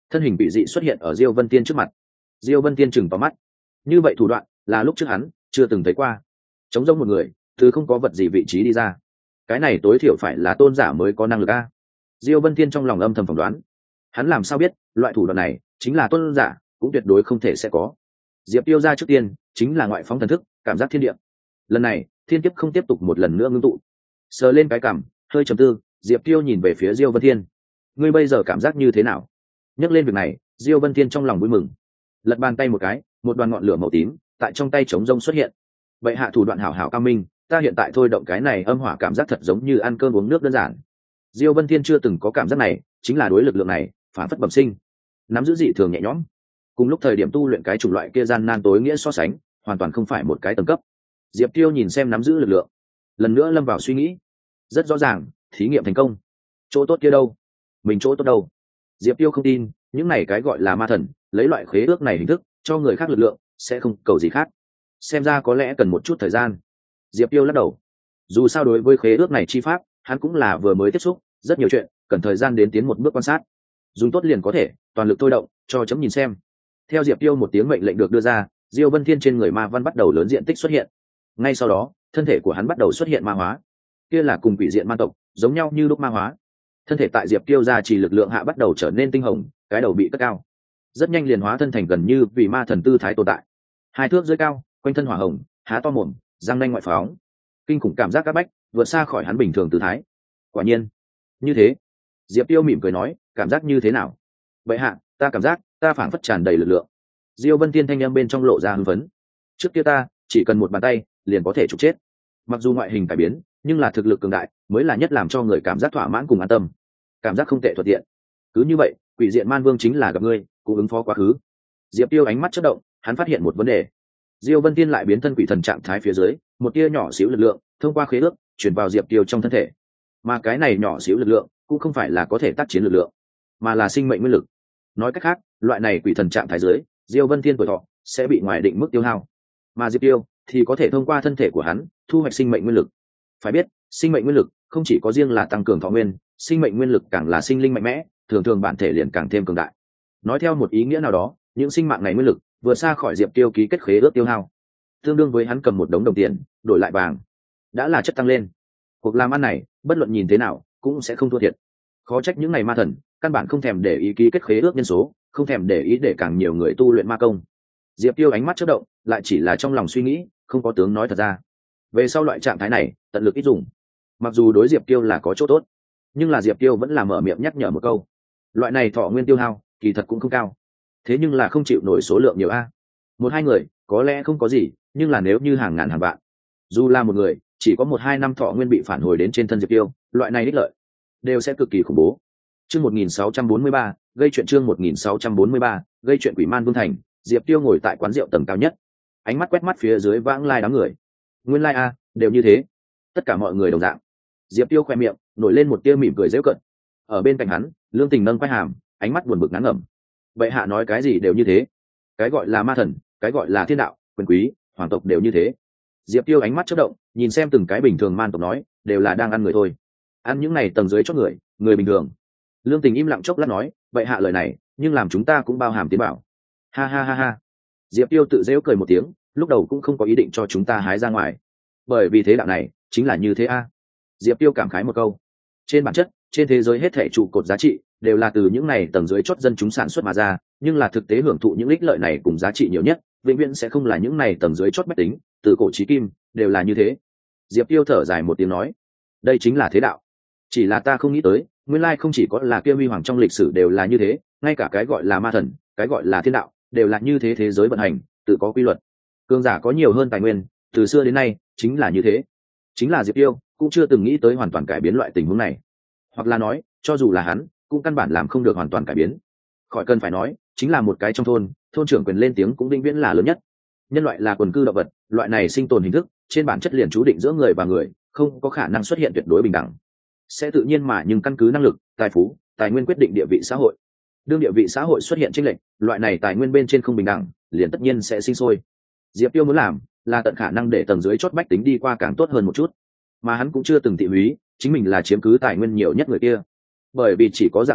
thân hình bị dị xuất hiện ở Diêu Vân Tiên trước mặt. Diêu Vân Tiên chừng vào mắt, như vậy thủ đoạn là lúc trước hắn chưa từng thấy qua. Chống rông một người từ không có vật gì vị trí đi ra, cái này tối thiểu phải là tôn giả mới có năng lực a. Diêu Vân Tiên trong lòng âm thầm phỏng đoán, hắn làm sao biết loại thủ đoạn này chính là tôn giả cũng tuyệt đối không thể sẽ có. Diệp Tiêu ra trước tiên chính là ngoại phóng thần thức, cảm giác thiên địa. Lần này thiên kiếp không tiếp tục một lần nữa ngưng tụ. Sờ lên cái cằm, hơi trầm tư, Diệp Tiêu nhìn về phía Diêu Vân Thiên. Ngươi bây giờ cảm giác như thế nào? Nhắc lên việc này, Diêu Vân Thiên trong lòng vui mừng, lật bàn tay một cái, một đoàn ngọn lửa màu tím tại trong tay trống rông xuất hiện. Vậy hạ thủ đoạn hảo hảo cao minh, ta hiện tại thôi động cái này âm hỏa cảm giác thật giống như ăn cơm uống nước đơn giản. Diêu Vân Thiên chưa từng có cảm giác này, chính là đối lực lượng này phản phất bẩm sinh, nắm giữ dị thường nhẹ nhõm. Cùng lúc thời điểm tu luyện cái chủng loại kia gian nan tối nghĩa so sánh, hoàn toàn không phải một cái tầng cấp. Diệp Tiêu nhìn xem nắm giữ lực lượng, lần nữa lâm vào suy nghĩ. Rất rõ ràng, thí nghiệm thành công. Chỗ tốt kia đâu? Mình chỗ tốt đâu? Diệp Tiêu không tin, những này cái gọi là ma thần, lấy loại khế ước này hình thức cho người khác lực lượng, sẽ không cầu gì khác. Xem ra có lẽ cần một chút thời gian. Diệp Tiêu lắc đầu. Dù sao đối với khế ước này chi pháp, hắn cũng là vừa mới tiếp xúc, rất nhiều chuyện cần thời gian đến tiến một bước quan sát. Dùng tốt liền có thể, toàn lực thôi động, cho chấm nhìn xem. Theo Diệp Tiêu một tiếng mệnh lệnh được đưa ra, Diêu Vân Thiên trên người ma văn bắt đầu lớn diện tích xuất hiện. Ngay sau đó, thân thể của hắn bắt đầu xuất hiện ma hóa. Kia là cùng quỷ diện ma tộc, giống nhau như lúc ma hóa. Thân thể tại Diệp Tiêu ra chỉ lực lượng hạ bắt đầu trở nên tinh hồng, cái đầu bị cất cao. Rất nhanh liền hóa thân thành gần như vì ma thần tư thái tồn tại. Hai thước dưới cao, quanh thân hỏa hồng, há to mồm, răng nanh ngoại phóng. Kinh khủng cảm giác các bách, vượt xa khỏi hắn bình thường tư thái. Quả nhiên, như thế. Diệp Tiêu mỉm cười nói, cảm giác như thế nào? Vậy hạ, ta cảm giác, ta phảng phất tràn đầy lực lượng. Diêu Vân Tiên thanh âm bên trong lộ ra hưng phấn. Trước kia ta chỉ cần một bàn tay liền có thể trục chết. Mặc dù ngoại hình cải biến, nhưng là thực lực cường đại mới là nhất làm cho người cảm giác thỏa mãn cùng an tâm. Cảm giác không tệ thuận tiện. Cứ như vậy, quỷ diện man vương chính là gặp ngươi, cũng ứng phó quá khứ. Diệp Tiêu ánh mắt chớp động, hắn phát hiện một vấn đề. Diêu Vân Tiên lại biến thân quỷ thần trạng thái phía dưới, một tia nhỏ xíu lực lượng thông qua khế ước chuyển vào Diệp Tiêu trong thân thể. Mà cái này nhỏ xíu lực lượng cũng không phải là có thể tác chiến lực lượng, mà là sinh mệnh nguyên lực. Nói cách khác, loại này quỷ thần trạng thái dưới, Diêu Vân Thiên tuổi thọ sẽ bị ngoài định mức tiêu hao, mà Diệp Tiêu thì có thể thông qua thân thể của hắn thu hoạch sinh mệnh nguyên lực. Phải biết, sinh mệnh nguyên lực không chỉ có riêng là tăng cường thọ nguyên, sinh mệnh nguyên lực càng là sinh linh mạnh mẽ, thường thường bản thể liền càng thêm cường đại. Nói theo một ý nghĩa nào đó, những sinh mạng này nguyên lực vừa xa khỏi Diệp Tiêu ký kết khế ước tiêu hao, tương đương với hắn cầm một đống đồng tiền đổi lại vàng, đã là chất tăng lên. Cuộc làm ăn này, bất luận nhìn thế nào cũng sẽ không thua thiệt. Khó trách những ngày ma thần căn bản không thèm để ý ký kết khế ước nhân số, không thèm để ý để càng nhiều người tu luyện ma công. Diệp Tiêu ánh mắt chớp động, lại chỉ là trong lòng suy nghĩ, không có tướng nói thật ra. Về sau loại trạng thái này, tận lực ít dùng. Mặc dù đối Diệp Tiêu là có chỗ tốt, nhưng là Diệp Tiêu vẫn là mở miệng nhắc nhở một câu. Loại này thọ nguyên tiêu hao, kỳ thật cũng không cao. Thế nhưng là không chịu nổi số lượng nhiều a. Một hai người, có lẽ không có gì, nhưng là nếu như hàng ngàn hàng vạn, dù là một người, chỉ có một hai năm thọ nguyên bị phản hồi đến trên thân Diệp Tiêu, loại này đích lợi đều sẽ cực kỳ khủng bố. Chương một nghìn sáu trăm bốn mươi ba, gây chuyện chương một nghìn sáu trăm bốn mươi ba, gây chuyện Quỷ Man Vương thành, Diệp Tiêu ngồi tại quán rượu tầng cao nhất, ánh mắt quét mắt phía dưới vãng lai đám người. Nguyên lai like a, đều như thế. Tất cả mọi người đồng dạng. Diệp Tiêu khoe miệng nổi lên một tia mỉm cười giễu cợt. Ở bên cạnh hắn, Lương Tình nâng quai hàm, ánh mắt buồn bực ngán ngẩm. Vậy hạ nói cái gì đều như thế. Cái gọi là ma thần, cái gọi là thiên đạo, quyền quý, hoàng tộc đều như thế. Diệp Tiêu ánh mắt chớp động, nhìn xem từng cái bình thường man tộc nói, đều là đang ăn người thôi. Ăn những này tầng dưới chót người, người bình thường. Lương Tình im lặng chốc lát nói, vậy hạ lời này, nhưng làm chúng ta cũng bao hàm tiến bảo. Ha ha ha ha. Diệp Tiêu tự giễu cười một tiếng, lúc đầu cũng không có ý định cho chúng ta hái ra ngoài. Bởi vì thế đạo này, chính là như thế a. Diệp Tiêu cảm khái một câu. Trên bản chất, trên thế giới hết thảy trụ cột giá trị đều là từ những này tầng dưới chót dân chúng sản xuất mà ra, nhưng là thực tế hưởng thụ những ích lợi này cùng giá trị nhiều nhất, vĩnh viễn sẽ không là những này tầng dưới chót bách tính, từ cổ chí kim, đều là như thế. Diệp Tiêu thở dài một tiếng nói, đây chính là thế đạo. Chỉ là ta không nghĩ tới, nguyên lai không chỉ có là kia huy hoàng trong lịch sử đều là như thế, ngay cả cái gọi là ma thần, cái gọi là thiên đạo, đều là như thế, thế giới vận hành, tự có quy luật. Cường giả có nhiều hơn tài nguyên, từ xưa đến nay, chính là như thế. Chính là Diệp Tiêu cũng chưa từng nghĩ tới hoàn toàn cải biến loại tình huống này. Hoặc là nói, cho dù là hắn, cũng căn bản làm không được hoàn toàn cải biến. Khỏi cần phải nói, chính là một cái trong thôn, thôn trưởng quyền lên tiếng cũng vĩnh viễn là lớn nhất. Nhân loại là quần cư động vật, loại này sinh tồn hình thức, trên bản chất liền chú định giữa người và người, không có khả năng xuất hiện tuyệt đối bình đẳng. Sẽ tự nhiên mà nhưng căn cứ năng lực, tài phú, tài nguyên quyết định địa vị xã hội. Đương địa vị xã hội xuất hiện chênh lệch, loại này tài nguyên bên trên không bình đẳng, liền tất nhiên sẽ sinh sôi. Diệp Tiêu muốn làm, là tận khả năng để tầng dưới chót bách tính đi qua càng tốt hơn một chút. Mà hắn cũng chưa từng thị húy, chính mình là chiếm cứ tài nguyên nhiều nhất người kia. Bởi vì chỉ có dạng này,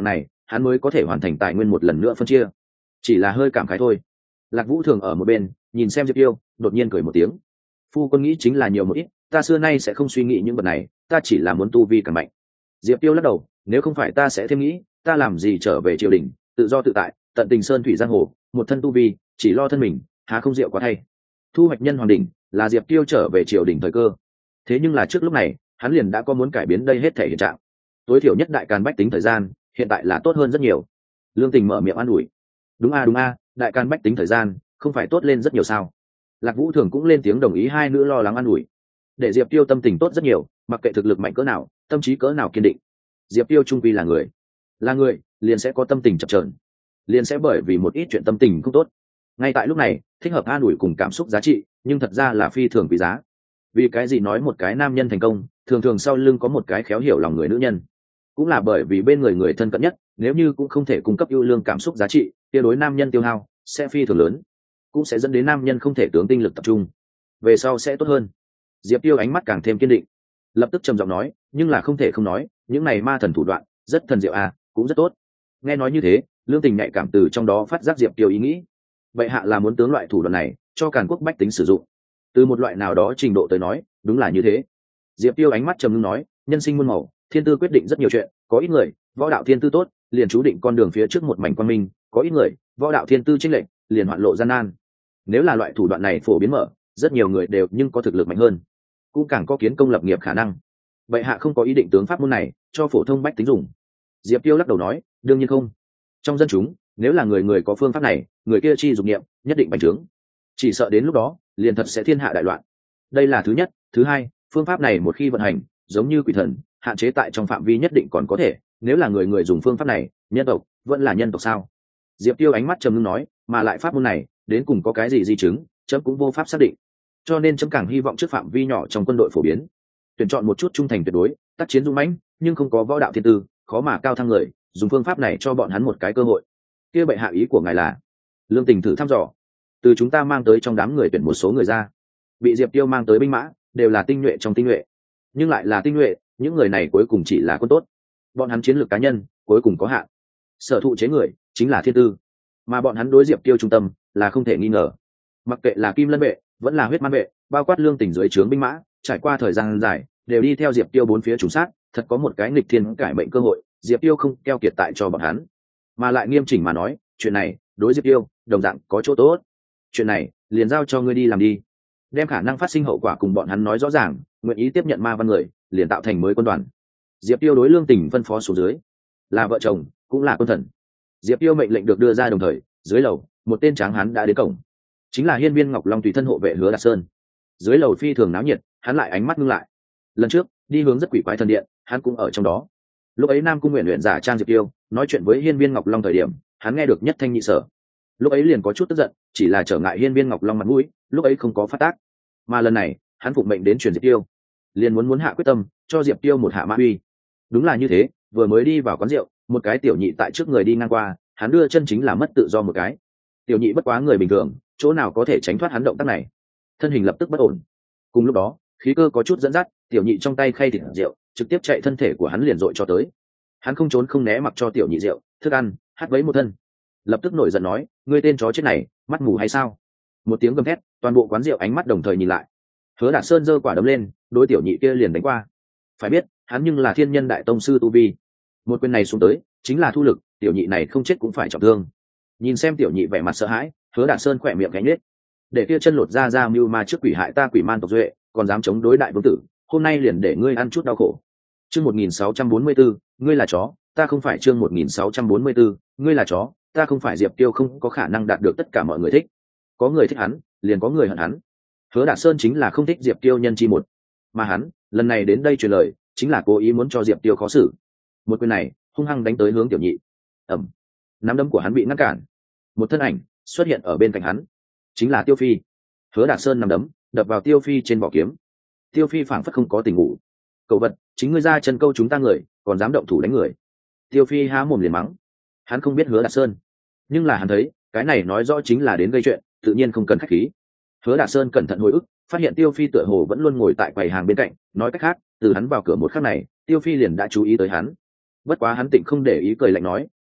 hắn mới có thể hoàn thành tài nguyên một lần nữa phân chia. Chỉ là hơi cảm khái thôi. Lạc Vũ Thường ở một bên nhìn xem Diệp Tiêu, đột nhiên cười một tiếng. Phu quân nghĩ chính là nhiều một ít, ta xưa nay sẽ không suy nghĩ những vật này, ta chỉ là muốn tu vi càng mạnh. Diệp Tiêu lắc đầu, nếu không phải ta sẽ thêm nghĩ, ta làm gì trở về triều đình, tự do tự tại, tận tình sơn thủy giang hồ, một thân tu vi, chỉ lo thân mình, há không diệu quá thay. Thu hoạch nhân hoàng đỉnh là Diệp Tiêu trở về triều đình thời cơ. Thế nhưng là trước lúc này, hắn liền đã có muốn cải biến đây hết thể hiện trạng. Tối thiểu nhất đại càn bách tính thời gian, hiện tại là tốt hơn rất nhiều. Lương Tình mở miệng an ủi. Đúng a đúng a, đại càn bách tính thời gian, không phải tốt lên rất nhiều sao? Lạc Vũ Thường cũng lên tiếng đồng ý, hai nữ lo lắng an ủi. Để Diệp Tiêu tâm tình tốt rất nhiều, mặc kệ thực lực mạnh cỡ nào, tâm trí cỡ nào kiên định. Diệp Tiêu trung quy là người, là người, liền sẽ có tâm tình chập chờn, liền sẽ bởi vì một ít chuyện tâm tình không tốt. Ngay tại lúc này, thích hợp an ủi cùng cảm xúc giá trị, nhưng thật ra là phi thường quý giá. Vì cái gì nói một cái nam nhân thành công, thường thường sau lưng có một cái khéo hiểu lòng người nữ nhân, cũng là bởi vì bên người người thân cận nhất, nếu như cũng không thể cung cấp ưu lương cảm xúc giá trị, kia đối nam nhân tiêu hao sẽ phi thường lớn, cũng sẽ dẫn đến nam nhân không thể tướng tinh lực tập trung, về sau sẽ tốt hơn. Diệp Tiêu ánh mắt càng thêm kiên định, lập tức trầm giọng nói, nhưng là không thể không nói, những này ma thần thủ đoạn rất thần diệu à, cũng rất tốt. Nghe nói như thế, Lương Tình nhạy cảm từ trong đó phát giác Diệp Tiêu ý nghĩ. Vậy hạ là muốn tướng loại thủ đoạn này cho càn quốc bách tính sử dụng. Từ một loại nào đó trình độ tới nói, đúng là như thế. Diệp Tiêu ánh mắt trầm ngưng nói, nhân sinh muôn màu, thiên tư quyết định rất nhiều chuyện, có ít người võ đạo thiên tư tốt, liền chú định con đường phía trước một mảnh quang minh, có ít người võ đạo thiên tư chênh lệch, liền hoạn lộ gian nan. Nếu là loại thủ đoạn này phổ biến mở, rất nhiều người đều nhưng có thực lực mạnh hơn, cũng càng có kiến công lập nghiệp khả năng. Vậy hạ không có ý định tướng pháp môn này cho phổ thông bách tính dùng. Diệp Tiêu lắc đầu nói, đương nhiên không. Trong dân chúng, nếu là người người có phương pháp này, người kia chi dục niệm nhất định bành trướng, chỉ sợ đến lúc đó liền thật sẽ thiên hạ đại loạn. Đây là thứ nhất. Thứ hai, phương pháp này một khi vận hành, giống như quỷ thần, hạn chế tại trong phạm vi nhất định còn có thể, nếu là người người dùng phương pháp này, nhân tộc vẫn là nhân tộc sao? Diệp Tiêu ánh mắt trầm ngưng nói, mà lại pháp môn này đến cùng có cái gì di chứng, chấm cũng vô pháp xác định, cho nên chấm càng hy vọng trước phạm vi nhỏ trong quân đội phổ biến, tuyển chọn một chút trung thành tuyệt đối, tác chiến dũng mãnh nhưng không có võ đạo thiên tư, khó mà cao thăng người, dùng phương pháp này cho bọn hắn một cái cơ hội. Kia bệ hạ ý của ngài là? Lương Tình thử thăm dò. Từ chúng ta mang tới trong đám người tuyển một số người ra, bị Diệp Tiêu mang tới binh mã đều là tinh nhuệ trong tinh nhuệ, nhưng lại là tinh nhuệ, những người này cuối cùng chỉ là quân tốt, bọn hắn chiến lược cá nhân cuối cùng có hạn, sở thụ chế người chính là thiên tư, mà bọn hắn đối Diệp Tiêu trung tâm là không thể nghi ngờ. Mặc kệ là Kim Lân vệ vẫn là Huyết Man vệ, bao quát Lương Tình dưới trướng binh mã, trải qua thời gian dài đều đi theo Diệp Tiêu bốn phía trùng sát, thật có một cái nghịch thiên cải mệnh cơ hội, Diệp Tiêu không keo kiệt tại cho bọn hắn, mà lại nghiêm chỉnh mà nói, chuyện này đối Diệp Tiêu đồng dạng có chỗ tốt. Chuyện này liền giao cho ngươi đi làm đi, đem khả năng phát sinh hậu quả cùng bọn hắn nói rõ ràng, nguyện ý tiếp nhận ma văn người liền tạo thành mới quân đoàn. Diệp Tiêu đối Lương Tình phân phó xuống dưới, là vợ chồng cũng là quân thần. Diệp Tiêu mệnh lệnh được đưa ra đồng thời, dưới lầu một tên tráng hán đã đến cổng, chính là Hiên Viên Ngọc Long tùy thân hộ vệ Hứa Đạt Sơn. Dưới lầu phi thường náo nhiệt, hắn lại ánh mắt ngưng lại. Lần trước đi hướng rất quỷ quái thần điện, hắn cũng ở trong đó. Lúc ấy Nam Cung Nguyện luyện giả trang Diệp Tiêu nói chuyện với Hiên Viên Ngọc Long thời điểm, hắn nghe được nhất thanh nhị sở, lúc ấy liền có chút tức giận, chỉ là trở ngại Hiên Viên Ngọc Long mặt mũi, lúc ấy không có phát tác. Mà lần này hắn phụng mệnh đến truyền Diệp Tiêu, liền muốn muốn hạ quyết tâm cho Diệp Tiêu một hạ mã uy. Đúng là như thế, vừa mới đi vào quán rượu, một cái tiểu nhị tại trước người đi ngang qua, hắn đưa chân chính là mất tự do một cái. Tiểu nhị bất quá người bình thường, chỗ nào có thể tránh thoát hắn động tác này, thân hình lập tức bất ổn. Cùng lúc đó khí cơ có chút dẫn dắt, tiểu nhị trong tay khay thịt rượu trực tiếp chạy thân thể của hắn liền dội cho tới. Hắn không trốn không né, mặc cho tiểu nhị rượu thức ăn hát vấy một thân, lập tức nổi giận nói, ngươi tên chó chết này, mắt mù hay sao? Một tiếng gầm thét, toàn bộ quán rượu ánh mắt đồng thời nhìn lại. Hứa Đạt Sơn giơ quả đấm lên, đối tiểu nhị kia liền đánh qua. Phải biết hắn nhưng là thiên nhân đại tông sư tu vi, một quyền này xuống tới chính là thu lực, tiểu nhị này không chết cũng phải trọng thương. Nhìn xem tiểu nhị vẻ mặt sợ hãi, Hứa Đạt Sơn khỏe miệng gánh nết, để kia chân lột ra ra mưu ma trước quỷ hại ta quỷ man tộc duệ, còn dám chống đối đại vương tử, hôm nay liền để ngươi ăn chút đau khổ. Chương một nghìn sáu trăm bốn mươi bốn, ngươi là chó, ta không phải. Chương một nghìn sáu trăm bốn mươi bốn, ngươi là chó, ta không phải. Diệp Tiêu không có khả năng đạt được tất cả mọi người thích, có người thích hắn, liền có người hận hắn. Hứa Đạt Sơn chính là không thích Diệp Tiêu nhân chi một, mà hắn lần này đến đây truyền lời, chính là cố ý muốn cho Diệp Tiêu khó xử. Một quyền này hung hăng đánh tới hướng tiểu nhị. Ầm, nắm đấm của hắn bị ngăn cản, một thân ảnh xuất hiện ở bên cạnh hắn, chính là Tiêu Phi. Hứa Đạt Sơn nắm đấm đập vào Tiêu Phi trên vỏ kiếm. Tiêu Phi phảng phất không có tình ngủ. Cậu vật, chính ngươi ra chân câu chúng ta người, còn dám động thủ đánh người. Tiêu Phi há mồm liền mắng. Hắn không biết Hứa Đạt Sơn, nhưng là hắn thấy cái này nói rõ chính là đến gây chuyện, tự nhiên không cần khách khí. Hứa Đạt Sơn cẩn thận hồi ức, phát hiện Tiêu Phi tựa hồ vẫn luôn ngồi tại quầy hàng bên cạnh, nói cách khác, từ hắn vào cửa một khắc này, Tiêu Phi liền đã chú ý tới hắn. Bất quá hắn tịnh không để ý, cười lạnh nói,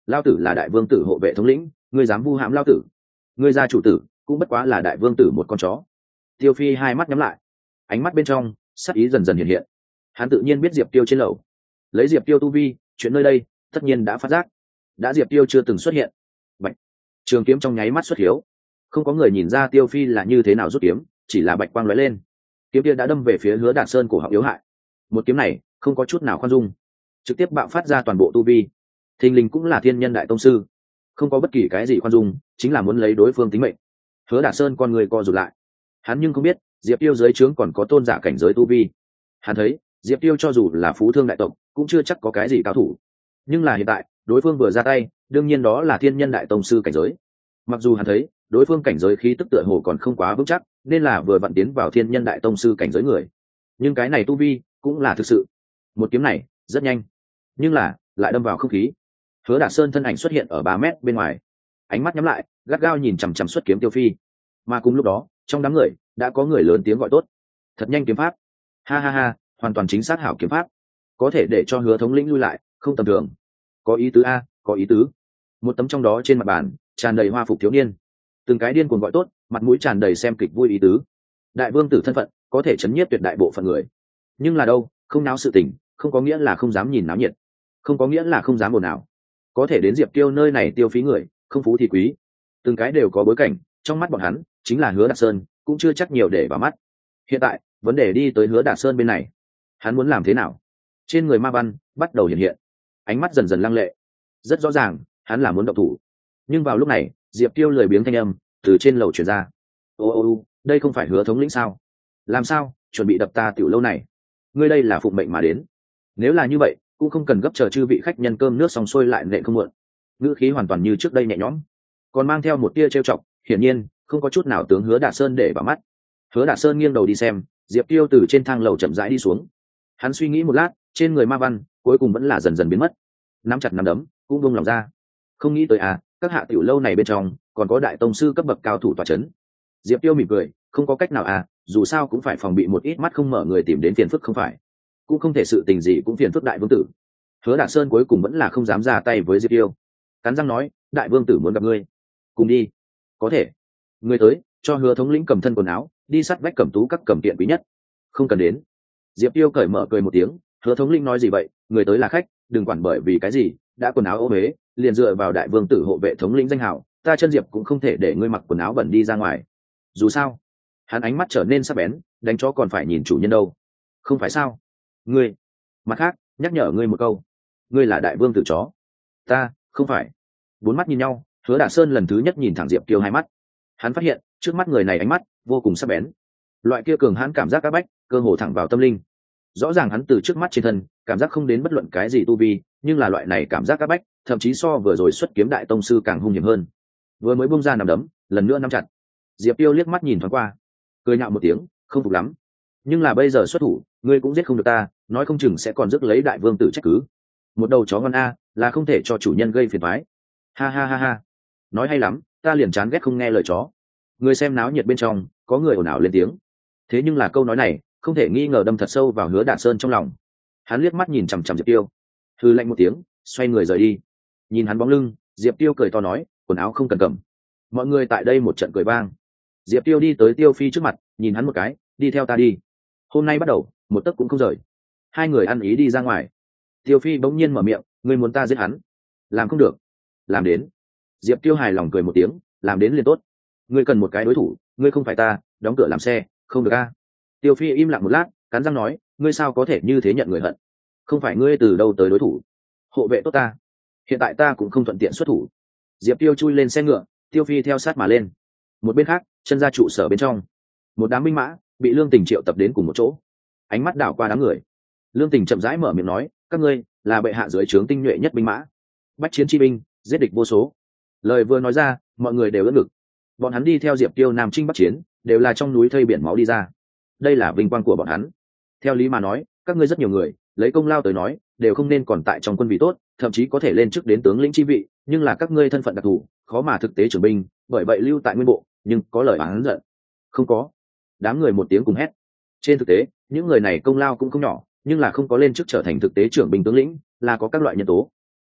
lao tử là đại vương tử hộ vệ thống lĩnh, ngươi dám vu hãm lao tử, ngươi gia chủ tử cũng bất quá là đại vương tử một con chó. Tiêu Phi hai mắt nhắm lại, ánh mắt bên trong sắc ý dần dần hiện hiện. Hắn tự nhiên biết Diệp Tiêu trên lầu, lấy Diệp Tiêu tu vi, chuyện nơi đây tất nhiên đã phát giác. Đã Diệp Tiêu chưa từng xuất hiện, bạch trường kiếm trong nháy mắt xuất hiếu, không có người nhìn ra Tiêu Phi là như thế nào rút kiếm, chỉ là bạch quang lóe lên, kiếm kia đã đâm về phía Hứa Đạt Sơn cổ họng yếu hại. Một kiếm này không có chút nào khoan dung, trực tiếp bạo phát ra toàn bộ tu vi. Thình lình cũng là thiên nhân đại tông sư, không có bất kỳ cái gì khoan dung, chính là muốn lấy đối phương tính mệnh. Hứa Đạt Sơn con người co rụt lại, hắn nhưng không biết Diệp Tiêu dưới trướng còn có tôn giả cảnh giới tu vi. Hắn thấy Diệp Tiêu cho dù là phú thương đại tộc cũng chưa chắc có cái gì cao thủ, nhưng là hiện tại đối phương vừa ra tay, đương nhiên đó là thiên nhân đại tông sư cảnh giới. Mặc dù hắn thấy đối phương cảnh giới khí tức tựa hồ còn không quá vững chắc, nên là vừa vặn tiến vào thiên nhân đại tông sư cảnh giới người, nhưng cái này tu vi cũng là thực sự. Một kiếm này rất nhanh, nhưng là lại đâm vào không khí. Hứa Đạt Sơn thân ảnh xuất hiện ở ba mét bên ngoài, ánh mắt nhắm lại, gắt gao nhìn chằm chằm xuất kiếm Tiêu Phi. Mà cùng lúc đó trong đám người đã có người lớn tiếng gọi tốt: thật nhanh kiếm pháp, ha ha ha, hoàn toàn chính xác hảo kiếm pháp, có thể để cho Hứa thống lĩnh lui lại, không tầm thường, có ý tứ a, có ý tứ. Một tấm trong đó trên mặt bàn tràn đầy hoa phục thiếu niên, từng cái điên cuồng gọi tốt, mặt mũi tràn đầy xem kịch vui ý tứ. Đại vương tử thân phận có thể chấn nhiếp tuyệt đại bộ phận người, nhưng là đâu, không náo sự tình không có nghĩa là không dám nhìn náo nhiệt, không có nghĩa là không dám ồn ào. Có thể đến Diệp Tiêu nơi này tiêu phí người, không phú thì quý, từng cái đều có bối cảnh, trong mắt bọn hắn chính là Hứa Đạt Sơn cũng chưa chắc nhiều để vào mắt. Hiện tại vấn đề đi tới Hứa Đạt Sơn bên này, hắn muốn làm thế nào? Trên người ma văn bắt đầu hiện hiện, ánh mắt dần dần lăng lệ, rất rõ ràng hắn là muốn động thủ. Nhưng vào lúc này Diệp Tiêu lười biếng thanh âm từ trên lầu truyền ra: ô ô ô, đây không phải Hứa thống lĩnh sao? Làm sao chuẩn bị đập ta tiểu lâu này? Ngươi đây là phụng mệnh mà đến, nếu là như vậy cũng không cần gấp chờ chư vị khách nhân cơm nước xong xuôi lại nệ không muộn. Ngữ khí hoàn toàn như trước đây nhẹ nhõm, còn mang theo một tia trêu chọc, hiển nhiên không có chút nào tướng Hứa Đạt Sơn để vào mắt. Hứa Đạt Sơn nghiêng đầu đi xem, Diệp Tiêu từ trên thang lầu chậm rãi đi xuống. Hắn suy nghĩ một lát, trên người ma văn cuối cùng vẫn là dần dần biến mất, nắm chặt nắm đấm cũng buông lòng ra. Không nghĩ tới à, các hạ tiểu lâu này bên trong còn có đại tông sư cấp bậc cao thủ tọa chấn. Diệp Tiêu mỉm cười, không có cách nào à, dù sao cũng phải phòng bị một ít mắt không mở người tìm đến phiền phức không phải, cũng không thể sự tình gì cũng phiền phức đại vương tử. Hứa Đạt Sơn cuối cùng vẫn là không dám ra tay với Diệp Tiêu, cắn răng nói: đại vương tử muốn gặp ngươi, cùng đi. Có thể. Ngươi tới, cho Hứa thống lĩnh cầm thân quần áo, đi sắt vách cẩm tú các cầm kiện quý nhất. Không cần đến. Diệp Tiêu cởi mở cười một tiếng: Hứa thống lĩnh nói gì vậy, người tới là khách, đừng quản bởi vì cái gì, đã quần áo ô uế, liền dựa vào đại vương tử hộ vệ thống lĩnh danh hào, ta chân Diệp cũng không thể để ngươi mặc quần áo bẩn đi ra ngoài. Dù sao, hắn ánh mắt trở nên sắc bén, đánh chó còn phải nhìn chủ nhân đâu, không phải sao? Ngươi, mặt khác nhắc nhở ngươi một câu, ngươi là đại vương tử chó. Ta không phải. Bốn mắt nhìn nhau, Hứa Đạt Sơn lần thứ nhất nhìn thẳng Diệp Tiêu hai mắt. Hắn phát hiện trước mắt người này ánh mắt vô cùng sắc bén, loại kia cường hãn cảm giác áp bách, cơ hồ thẳng vào tâm linh. Rõ ràng hắn từ trước mắt trên thân cảm giác không đến bất luận cái gì tu vi, nhưng là loại này cảm giác áp bách thậm chí so vừa rồi xuất kiếm đại tông sư càng hung hiểm hơn. Vừa mới bung ra nằm đấm, lần nữa nắm chặt. Diệp Tiêu liếc mắt nhìn thoáng qua, cười nhạo một tiếng, không phục lắm. Nhưng là bây giờ xuất thủ, ngươi cũng giết không được ta, nói không chừng sẽ còn rước lấy đại vương tử trách cứ. Một đầu chó ngon a, là không thể cho chủ nhân gây phiền toái. Ha ha ha ha, nói hay lắm, ta liền chán ghét không nghe lời chó. Người xem náo nhiệt bên trong có người ồn ào lên tiếng. Thế nhưng là câu nói này không thể nghi ngờ đâm thật sâu vào Hứa Đạt Sơn trong lòng. Hắn liếc mắt nhìn chằm chằm Diệp Tiêu, hừ lạnh một tiếng, xoay người rời đi. Nhìn hắn bóng lưng, Diệp Tiêu cười to nói: quần áo không cần cầm. Mọi người tại đây một trận cười vang. Diệp Tiêu đi tới Tiêu Phi trước mặt, nhìn hắn một cái: đi theo ta đi, hôm nay bắt đầu một tấc cũng không rời. Hai người ăn ý đi ra ngoài. Tiêu Phi bỗng nhiên mở miệng: ngươi muốn ta giết hắn? Làm không được. Làm đến. Diệp Tiêu hài lòng cười một tiếng: làm đến liền tốt. Ngươi cần một cái đối thủ, ngươi không phải ta, đóng cửa làm xe, không được a. Tiêu Phi im lặng một lát, cắn răng nói: ngươi sao có thể như thế nhận người hận? Không phải ngươi từ đâu tới đối thủ? Hộ vệ tốt ta, hiện tại ta cũng không thuận tiện xuất thủ. Diệp Tiêu chui lên xe ngựa, Tiêu Phi theo sát mà lên. Một bên khác, chân ra trụ sở bên trong, một đám binh mã bị Lương Tình triệu tập đến cùng một chỗ. Ánh mắt đảo qua đám người, Lương Tình chậm rãi mở miệng nói: các ngươi là bệ hạ dưới trướng tinh nhuệ nhất binh mã, bách chiến chi binh, giết địch vô số. Lời vừa nói ra, mọi người đều ưỡn ngực. Bọn hắn đi theo Diệp Tiêu nam chinh bắc chiến, đều là trong núi thây biển máu đi ra, đây là vinh quang của bọn hắn. Theo lý mà nói, các ngươi rất nhiều người lấy công lao tới nói đều không nên còn tại trong quân vị tốt, thậm chí có thể lên chức đến tướng lĩnh chi vị, nhưng là các ngươi thân phận đặc thù, khó mà thực tế trưởng binh, bởi vậy lưu tại nguyên bộ. Nhưng có lời oán giận không có? Đám người một tiếng cùng hét. Trên thực tế những người này công lao cũng không nhỏ, nhưng là không có lên chức trở thành thực tế trưởng binh tướng lĩnh, là có các loại nhân tố.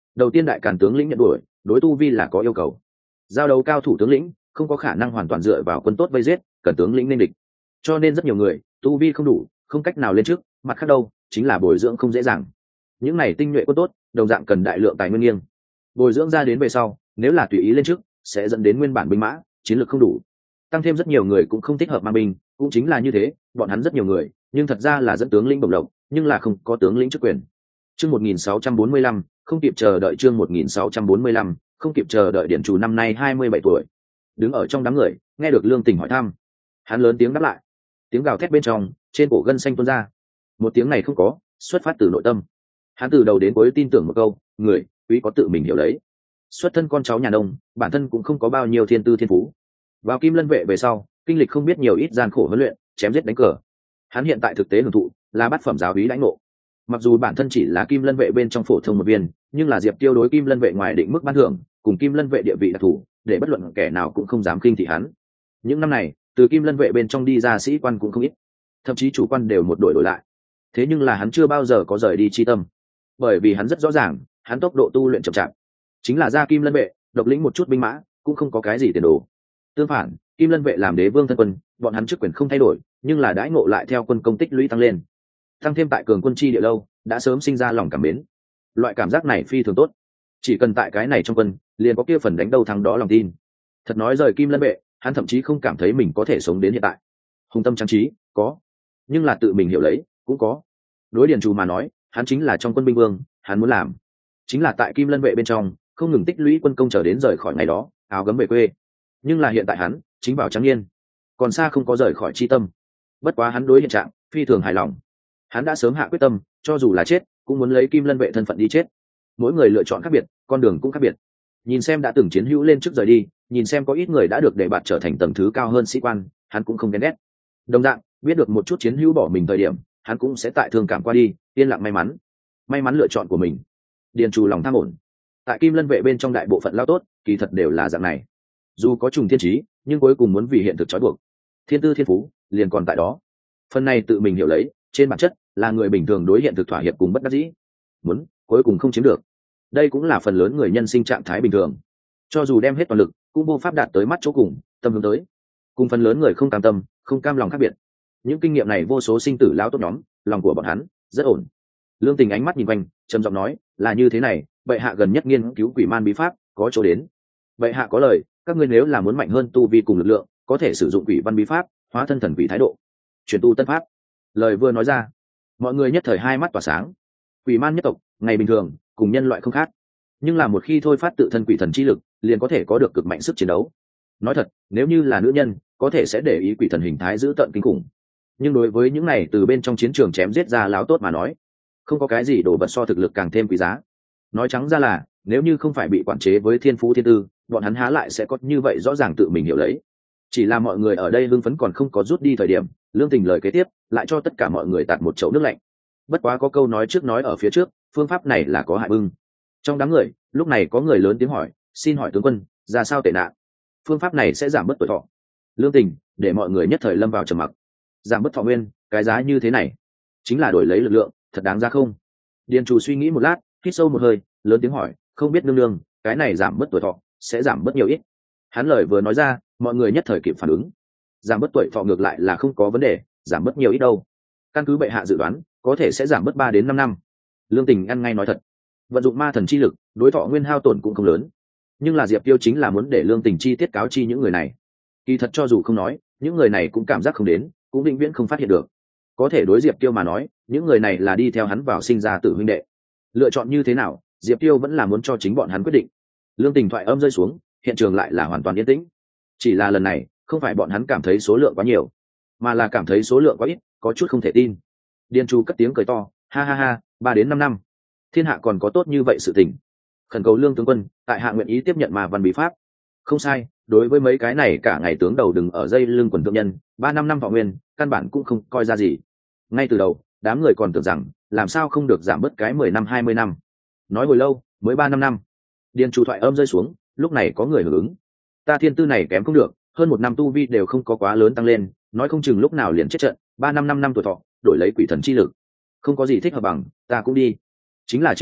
Đầu tiên đại càn tướng lĩnh nhận đuổi, đối tu vi là có yêu cầu. Giao đấu cao thủ tướng lĩnh không có khả năng hoàn toàn dựa vào quân tốt vây giết, cần tướng lĩnh nên địch. Cho nên rất nhiều người tu vi không đủ, không cách nào lên trước, mặt khác đâu chính là bồi dưỡng không dễ dàng. Những này tinh nhuệ quân tốt đồng dạng cần đại lượng tài nguyên nghiêng, bồi dưỡng ra đến về sau nếu là tùy ý lên trước sẽ dẫn đến nguyên bản binh mã chiến lược không đủ, tăng thêm rất nhiều người cũng không thích hợp mang binh, cũng chính là như thế bọn hắn rất nhiều người nhưng thật ra là dẫn tướng lĩnh bổng lộc, nhưng là không có tướng lĩnh chức quyền. Chương một nghìn sáu trăm bốn mươi lăm không kịp chờ đợi, chương một nghìn sáu trăm bốn mươi lăm không kịp chờ đợi. Điển Trù năm nay hai mươi bảy tuổi, đứng ở trong đám người nghe được Lương Tình hỏi thăm, hắn lớn tiếng đáp lại, tiếng gào thét bên trong trên cổ gân xanh tuôn ra. Một tiếng này không có xuất phát từ nội tâm, hắn từ đầu đến cuối tin tưởng một câu, người quý có tự mình hiểu lấy. Xuất thân con cháu nhà nông, bản thân cũng không có bao nhiêu thiên tư thiên phú, vào Kim Lân vệ về sau kinh lịch không biết nhiều ít gian khổ huấn luyện, chém giết đánh cờ. Hắn hiện tại thực tế hưởng thụ là bát phẩm giáo úy lãnh ngộ. Mặc dù bản thân chỉ là Kim Lân vệ bên trong phổ thông một viên, nhưng là Diệp Tiêu đối Kim Lân vệ ngoài định mức ban thưởng cùng Kim Lân vệ địa vị đặc thù, để bất luận kẻ nào cũng không dám khinh thị hắn. Những năm này từ Kim Lân vệ bên trong đi ra sĩ quan cũng không ít, thậm chí chủ quan đều một đổi đổi lại. Thế nhưng là hắn chưa bao giờ có rời đi chi tâm, bởi vì hắn rất rõ ràng hắn tốc độ tu luyện chậm chạp, chính là ra Kim Lân vệ độc lĩnh một chút binh mã cũng không có cái gì tiền đồ. Tương phản, Kim Lân vệ làm đế vương thân quân, bọn hắn chức quyền không thay đổi, nhưng là đãi ngộ lại theo quân công tích lũy tăng lên, tăng thêm tại cường quân chi địa lâu đã sớm sinh ra lòng cảm mến. Loại cảm giác này phi thường tốt, chỉ cần tại cái này trong quân liền có kia phần đánh đâu thắng đó lòng tin. Thật nói rời Kim Lân vệ, hắn thậm chí không cảm thấy mình có thể sống đến hiện tại. Hùng tâm trang trí có, nhưng là tự mình hiểu lấy cũng có. Đối Điền Trù mà nói, hắn chính là trong quân binh vương, hắn muốn làm chính là tại Kim Lân vệ bên trong không ngừng tích lũy quân công chờ đến rời khỏi ngày đó áo gấm về quê. Nhưng là hiện tại hắn chính vào trắng niên, còn xa không có rời khỏi chi tâm. Bất quá hắn đối hiện trạng phi thường hài lòng, hắn đã sớm hạ quyết tâm, cho dù là chết cũng muốn lấy Kim Lân vệ thân phận đi chết. Mỗi người lựa chọn khác biệt, con đường cũng khác biệt. Nhìn xem đã từng chiến hữu lên trước rời đi, nhìn xem có ít người đã được đề bạt trở thành tầng thứ cao hơn sĩ quan, hắn cũng không ghen ghét. Đồng dạng biết được một chút chiến hữu bỏ mình thời điểm, hắn cũng sẽ tại thương cảm qua đi, yên lặng may mắn may mắn lựa chọn của mình. Điền Trù lòng tham ổn, tại Kim Lân vệ bên trong đại bộ phận lao tốt kỳ thật đều là dạng này, dù có trùng thiên trí nhưng cuối cùng muốn vì hiện thực trói buộc. Thiên tư thiên phú liền còn tại đó, phần này tự mình hiểu lấy, trên bản chất là người bình thường đối hiện thực thỏa hiệp cùng bất đắc dĩ, muốn cuối cùng không chiếm được. Đây cũng là phần lớn người nhân sinh trạng thái bình thường, cho dù đem hết toàn lực cũng vô pháp đạt tới mắt chỗ cùng tâm hướng tới. Cùng phần lớn người không cam tâm không cam lòng khác biệt. Những kinh nghiệm này vô số sinh tử lao tốt nhóm, lòng của bọn hắn rất ổn. Lương Tình ánh mắt nhìn quanh, trầm giọng nói, là như thế này, bệ hạ gần nhất nghiên cứu quỷ man bí pháp có chỗ đến. Bệ hạ có lời, các ngươi nếu là muốn mạnh hơn tu vi cùng lực lượng, có thể sử dụng quỷ văn bí pháp, hóa thân thần quỷ thái độ, chuyển tu tân pháp. Lời vừa nói ra, mọi người nhất thời hai mắt tỏa sáng. Quỷ man nhất tộc ngày bình thường cùng nhân loại không khác, nhưng là một khi thôi phát tự thân quỷ thần chi lực, liền có thể có được cực mạnh sức chiến đấu. Nói thật, nếu như là nữ nhân, có thể sẽ để ý quỷ thần hình thái dữ tợn kinh khủng, nhưng đối với những này từ bên trong chiến trường chém giết ra láo tốt mà nói, không có cái gì đồ vật so thực lực càng thêm quý giá. Nói trắng ra là, nếu như không phải bị quản chế với thiên phú thiên tư, bọn hắn há lại sẽ có như vậy rõ ràng tự mình hiểu lấy. Chỉ là mọi người ở đây hưng phấn còn không có rút đi thời điểm, Lương Tình lời kế tiếp lại cho tất cả mọi người tạt một chậu nước lạnh. Bất quá có câu nói trước nói ở phía trước, phương pháp này là có hại bưng. Trong đám người lúc này có người lớn tiếng hỏi, xin hỏi tướng quân, ra sao tệ nạn? Phương pháp này sẽ giảm bớt tuổi thọ. Lương Tình để mọi người nhất thời lâm vào trầm mặc. Giảm bớt thọ nguyên, cái giá như thế này chính là đổi lấy lực lượng, thật đáng ra không? Điền Trù suy nghĩ một lát, hít sâu một hơi, lớn tiếng hỏi, không biết nương nương, cái này giảm bớt tuổi thọ sẽ giảm bớt nhiều ít? Hắn lời vừa nói ra, mọi người nhất thời kịp phản ứng. Giảm bớt tuổi thọ ngược lại là không có vấn đề, giảm bớt nhiều ít đâu? Căn cứ bệ hạ dự đoán, có thể sẽ giảm bớt ba đến năm năm. Lương Tình ăn ngay nói thật, vận dụng ma thần chi lực, đối thọ nguyên hao tổn cũng không lớn. Nhưng là Diệp Tiêu chính là muốn để Lương Tình chi tiết cáo chi những người này. Kỳ thật cho dù không nói, những người này cũng cảm giác không đến, cũng vĩnh viễn không phát hiện được. Có thể đối Diệp Tiêu mà nói, những người này là đi theo hắn vào sinh ra tử huynh đệ. Lựa chọn như thế nào, Diệp Tiêu vẫn là muốn cho chính bọn hắn quyết định. Lương Tình thoại âm rơi xuống, hiện trường lại là hoàn toàn yên tĩnh. Chỉ là lần này, không phải bọn hắn cảm thấy số lượng quá nhiều, mà là cảm thấy số lượng quá ít, có chút không thể tin. Điền Trù cất tiếng cười to, ha ha ha, ba đến năm năm, thiên hạ còn có tốt như vậy sự tình. Khẩn cầu Lương tướng quân, tại hạ nguyện ý tiếp nhận mà văn bí pháp. Không sai, đối với mấy cái này cả ngày tướng đầu đừng ở dây lưng quần thượng nhân, ba năm năm võ nguyên, căn bản cũng không coi ra gì. Ngay từ đầu, đám người còn tưởng rằng, làm sao không được giảm bớt cái mười năm hai mươi năm. Nói hồi lâu, mới ba năm năm. Điền Trù thoại âm rơi xuống, lúc này có người hưởng ứng. Ta thiên tư này kém không được, hơn một năm tu vi đều không có quá lớn tăng lên, nói không chừng lúc nào liền chết trận, ba năm năm năm tuổi thọ, đổi lấy quỷ thần chi lực. Không có gì thích hợp bằng, ta cũng đi. Chính là chính là,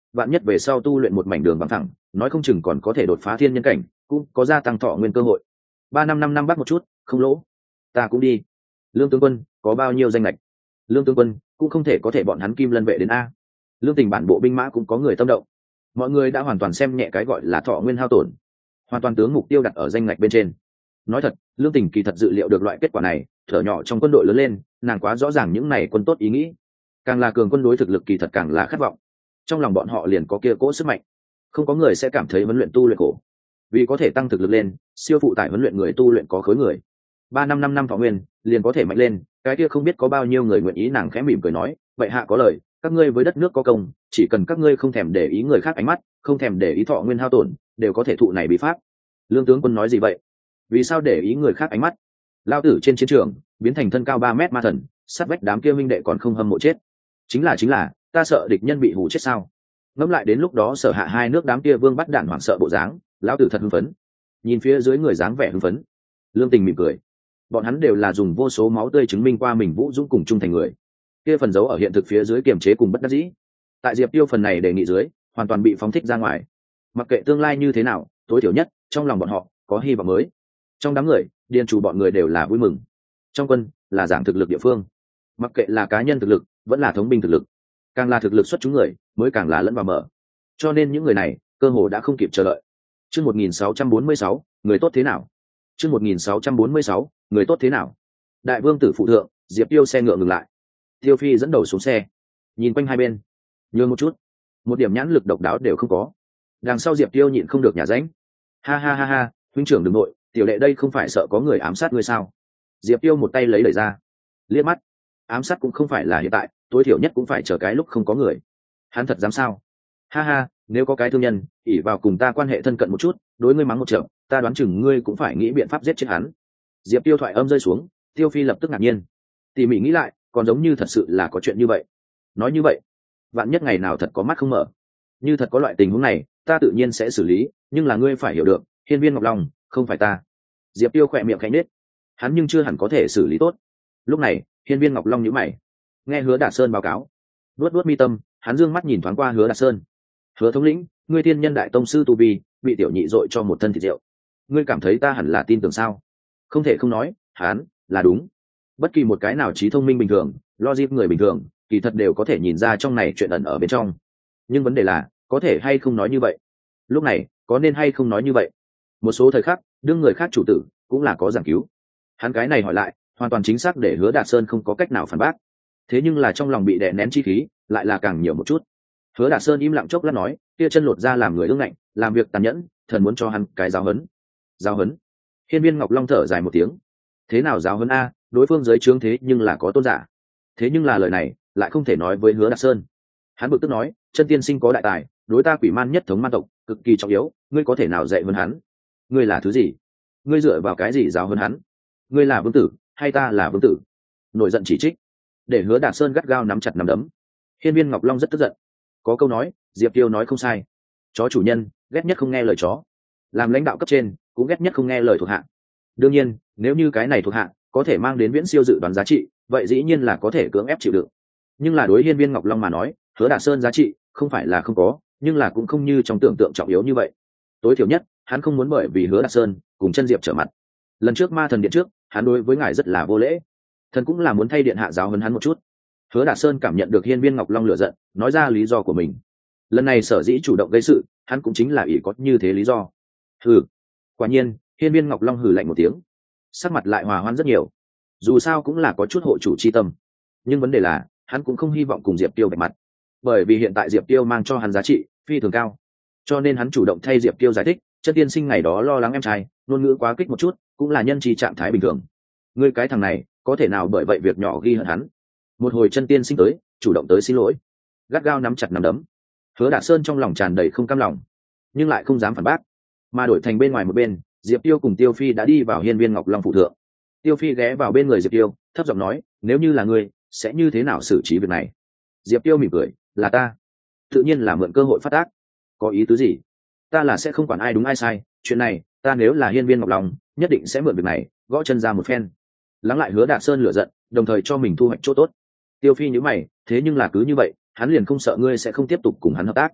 vạn nhất về sau tu luyện một mảnh đường bằng thẳng, nói không chừng còn có thể đột phá thiên nhân cảnh, cũng có gia tăng thọ nguyên cơ hội. Ba năm năm năm bắt một chút, không lỗ. Ta cũng đi. Lương tướng quân có bao nhiêu danh lệch? Lương tướng quân cũng không thể có thể bọn hắn kim lân vệ đến a. Lương tình bản bộ binh mã cũng có người tâm động. Mọi người đã hoàn toàn xem nhẹ cái gọi là thọ nguyên hao tổn, hoàn toàn tướng mục tiêu đặt ở danh ngạch bên trên. Nói thật, Lương tình kỳ thật dự liệu được loại kết quả này, thở nhỏ trong quân đội lớn lên, nàng quá rõ ràng những này quân tốt ý nghĩ. Càng là cường quân đối thực lực kỳ thật càng là khát vọng. Trong lòng bọn họ liền có kia cỗ sức mạnh. Không có người sẽ cảm thấy huấn luyện tu luyện khổ, vì có thể tăng thực lực lên, siêu phụ tải huấn luyện người tu luyện có khối người. Ba năm năm năm thọ nguyên, liền có thể mạnh lên, cái kia không biết có bao nhiêu người nguyện ý. Nàng khẽ mỉm cười nói, vậy hạ có lời, các ngươi với đất nước có công, chỉ cần các ngươi không thèm để ý người khác ánh mắt, không thèm để ý thọ nguyên hao tổn, đều có thể thụ này bí pháp. Lương tướng quân nói gì vậy? Vì sao để ý người khác ánh mắt? Lao tử trên chiến trường biến thành thân cao ba mét ma thần, sát vách đám kia minh đệ còn không hâm mộ chết. Chính là chính là, ta sợ địch nhân bị hù chết sao? Ngẫm lại đến lúc đó sở hạ hai nước đám kia vương bắt đạn hoảng sợ bộ dáng, lão tử thật hưng phấn. Nhìn phía dưới người dáng vẻ hưng phấn, Lương Tình mỉm cười. Bọn hắn đều là dùng vô số máu tươi chứng minh qua mình vũ dũng cùng trung thành người. Kia phần dấu ở hiện thực phía dưới kiềm chế cùng bất đắc dĩ, tại Diệp Tiêu phần này đề nghị dưới, hoàn toàn bị phóng thích ra ngoài. Mặc kệ tương lai như thế nào, tối thiểu nhất trong lòng bọn họ có hy vọng mới. Trong đám người, điền chủ bọn người đều là vui mừng. Trong quân là giảng thực lực địa phương, mặc kệ là cá nhân thực lực vẫn là thống binh thực lực, càng là thực lực xuất chúng người mới càng là lẫn vào mở. Cho nên những người này cơ hồ đã không kịp chờ đợi. Chương một nghìn sáu trăm bốn mươi sáu, người tốt thế nào? Chương một nghìn sáu trăm bốn mươi sáu, người tốt thế nào? Đại vương tử phụ thượng, Diệp Tiêu xe ngựa ngừng lại. Tiêu Phi dẫn đầu xuống xe, nhìn quanh hai bên, nhường một chút, một điểm nhãn lực độc đáo đều không có. Đằng sau Diệp Tiêu nhịn không được nhả ránh. Ha ha ha ha, huynh trưởng đừng nội, tiểu đệ đây không phải sợ có người ám sát ngươi sao? Diệp Tiêu một tay lấy đẩy ra, liếc mắt, ám sát cũng không phải là hiện tại, tối thiểu nhất cũng phải chờ cái lúc không có người. Hắn thật dám sao? Ha ha, nếu có cái thương nhân ỷ vào cùng ta quan hệ thân cận một chút, đối ngươi mắng một trận, ta đoán chừng ngươi cũng phải nghĩ biện pháp giết chết hắn. Diệp Tiêu thoại âm rơi xuống, Tiêu Phi lập tức ngạc nhiên, tỉ mỉ nghĩ lại, còn giống như thật sự là có chuyện như vậy. Nói như vậy, vạn nhất ngày nào thật có mắt không mở, như thật có loại tình huống này, ta tự nhiên sẽ xử lý, nhưng là ngươi phải hiểu được, Hiên Viên Ngọc Long không phải ta. Diệp Tiêu khỏe miệng khẽ nhếch, hắn nhưng chưa hẳn có thể xử lý tốt. Lúc này, Hiên Viên Ngọc Long nhíu mày, nghe Hứa Đạt Sơn báo cáo, luốt luốt mi tâm, hắn dương mắt nhìn thoáng qua Hứa Đạt Sơn. Hứa thống lĩnh, ngươi thiên nhân đại tông sư tu vi, bị tiểu nhị dội cho một thân thịt rượu, ngươi cảm thấy ta hẳn là tin tưởng sao? Không thể không nói, hắn là đúng. Bất kỳ một cái nào trí thông minh bình thường, logic người bình thường, kỳ thật đều có thể nhìn ra trong này chuyện ẩn ở bên trong. Nhưng vấn đề là, có thể hay không nói như vậy? Lúc này, có nên hay không nói như vậy? Một số thời khắc, đương người khác chủ tử, cũng là có giảng cứu. Hắn cái này hỏi lại, hoàn toàn chính xác để Hứa Đạt Sơn không có cách nào phản bác. Thế nhưng là trong lòng bị đè nén chi khí, lại là càng nhiều một chút. Hứa Đạt Sơn im lặng chốc lát nói, kia chân lột ra làm người ương ngạnh, làm việc tàn nhẫn, thần muốn cho hắn cái giáo huấn. Giáo huấn? Hiên Viên Ngọc Long thở dài một tiếng. Thế nào giáo huấn a? Đối phương giới trướng thế nhưng là có tôn giả. Thế nhưng là lời này lại không thể nói với Hứa Đạt Sơn. Hắn bực tức nói, chân tiên sinh có đại tài, đối ta quỷ man nhất thống man tộc cực kỳ trọng yếu, ngươi có thể nào dạy hơn hắn? Ngươi là thứ gì? Ngươi dựa vào cái gì giáo hơn hắn? Ngươi là vương tử hay ta là vương tử? Nổi giận chỉ trích, để Hứa Đạt Sơn gắt gao nắm chặt nắm đấm. Hiên Viên Ngọc Long rất tức giận. Có câu nói, Diệp Tiêu nói không sai, chó chủ nhân ghét nhất không nghe lời chó, làm lãnh đạo cấp trên cũng ghét nhất không nghe lời thuộc hạ. Đương nhiên, nếu như cái này thuộc hạ có thể mang đến viễn siêu dự đoán giá trị, vậy dĩ nhiên là có thể cưỡng ép chịu đựng. Nhưng là đối Hiên Viên Ngọc Long mà nói, Hứa Đạt Sơn giá trị không phải là không có, nhưng là cũng không như trong tưởng tượng trọng yếu như vậy. Tối thiểu nhất, hắn không muốn bởi vì Hứa Đạt Sơn cùng chân Diệp trở mặt. Lần trước Ma Thần điện trước, hắn đối với ngài rất là vô lễ, thần cũng là muốn thay điện hạ giáo huấn hắn một chút. Hứa Đạt Sơn cảm nhận được Hiên Viên Ngọc Long lửa giận, nói ra lý do của mình. Lần này sở dĩ chủ động gây sự, hắn cũng chính là ỷ có như thế lý do. Hừ. Quả nhiên, Hiên Viên Ngọc Long hừ lạnh một tiếng, sắc mặt lại hòa hoãn rất nhiều. Dù sao cũng là có chút hộ chủ chi tâm, nhưng vấn đề là, hắn cũng không hy vọng cùng Diệp Tiêu bạch mặt, bởi vì hiện tại Diệp Tiêu mang cho hắn giá trị phi thường cao, cho nên hắn chủ động thay Diệp Tiêu giải thích, chân tiên sinh ngày đó lo lắng em trai, ngôn ngữ quá kích một chút, cũng là nhân chi trạng thái bình thường. Ngươi cái thằng này, có thể nào bởi vậy việc nhỏ ghi hận hắn? Một hồi chân tiên sinh tới, chủ động tới xin lỗi, gắt gao nắm chặt nắm đấm. Hứa Đạt Sơn trong lòng tràn đầy không cam lòng, nhưng lại không dám phản bác, mà đổi thành bên ngoài một bên, Diệp Tiêu cùng Tiêu Phi đã đi vào Hiên Viên Ngọc Long phụ thượng. Tiêu Phi ghé vào bên người Diệp Tiêu, thấp giọng nói, nếu như là ngươi, sẽ như thế nào xử trí việc này? Diệp Tiêu mỉm cười, là ta, tự nhiên là mượn cơ hội phát tác. Có ý tứ gì? Ta là sẽ không quản ai đúng ai sai, chuyện này, ta nếu là Hiên Viên Ngọc Long, nhất định sẽ mượn việc này gõ chân ra một phen. Lắng lại Hứa Đạt Sơn lửa giận, đồng thời cho mình thu hoạch chỗ tốt. Tiêu Phi nhíu mày, thế nhưng là cứ như vậy, hắn liền không sợ ngươi sẽ không tiếp tục cùng hắn hợp tác?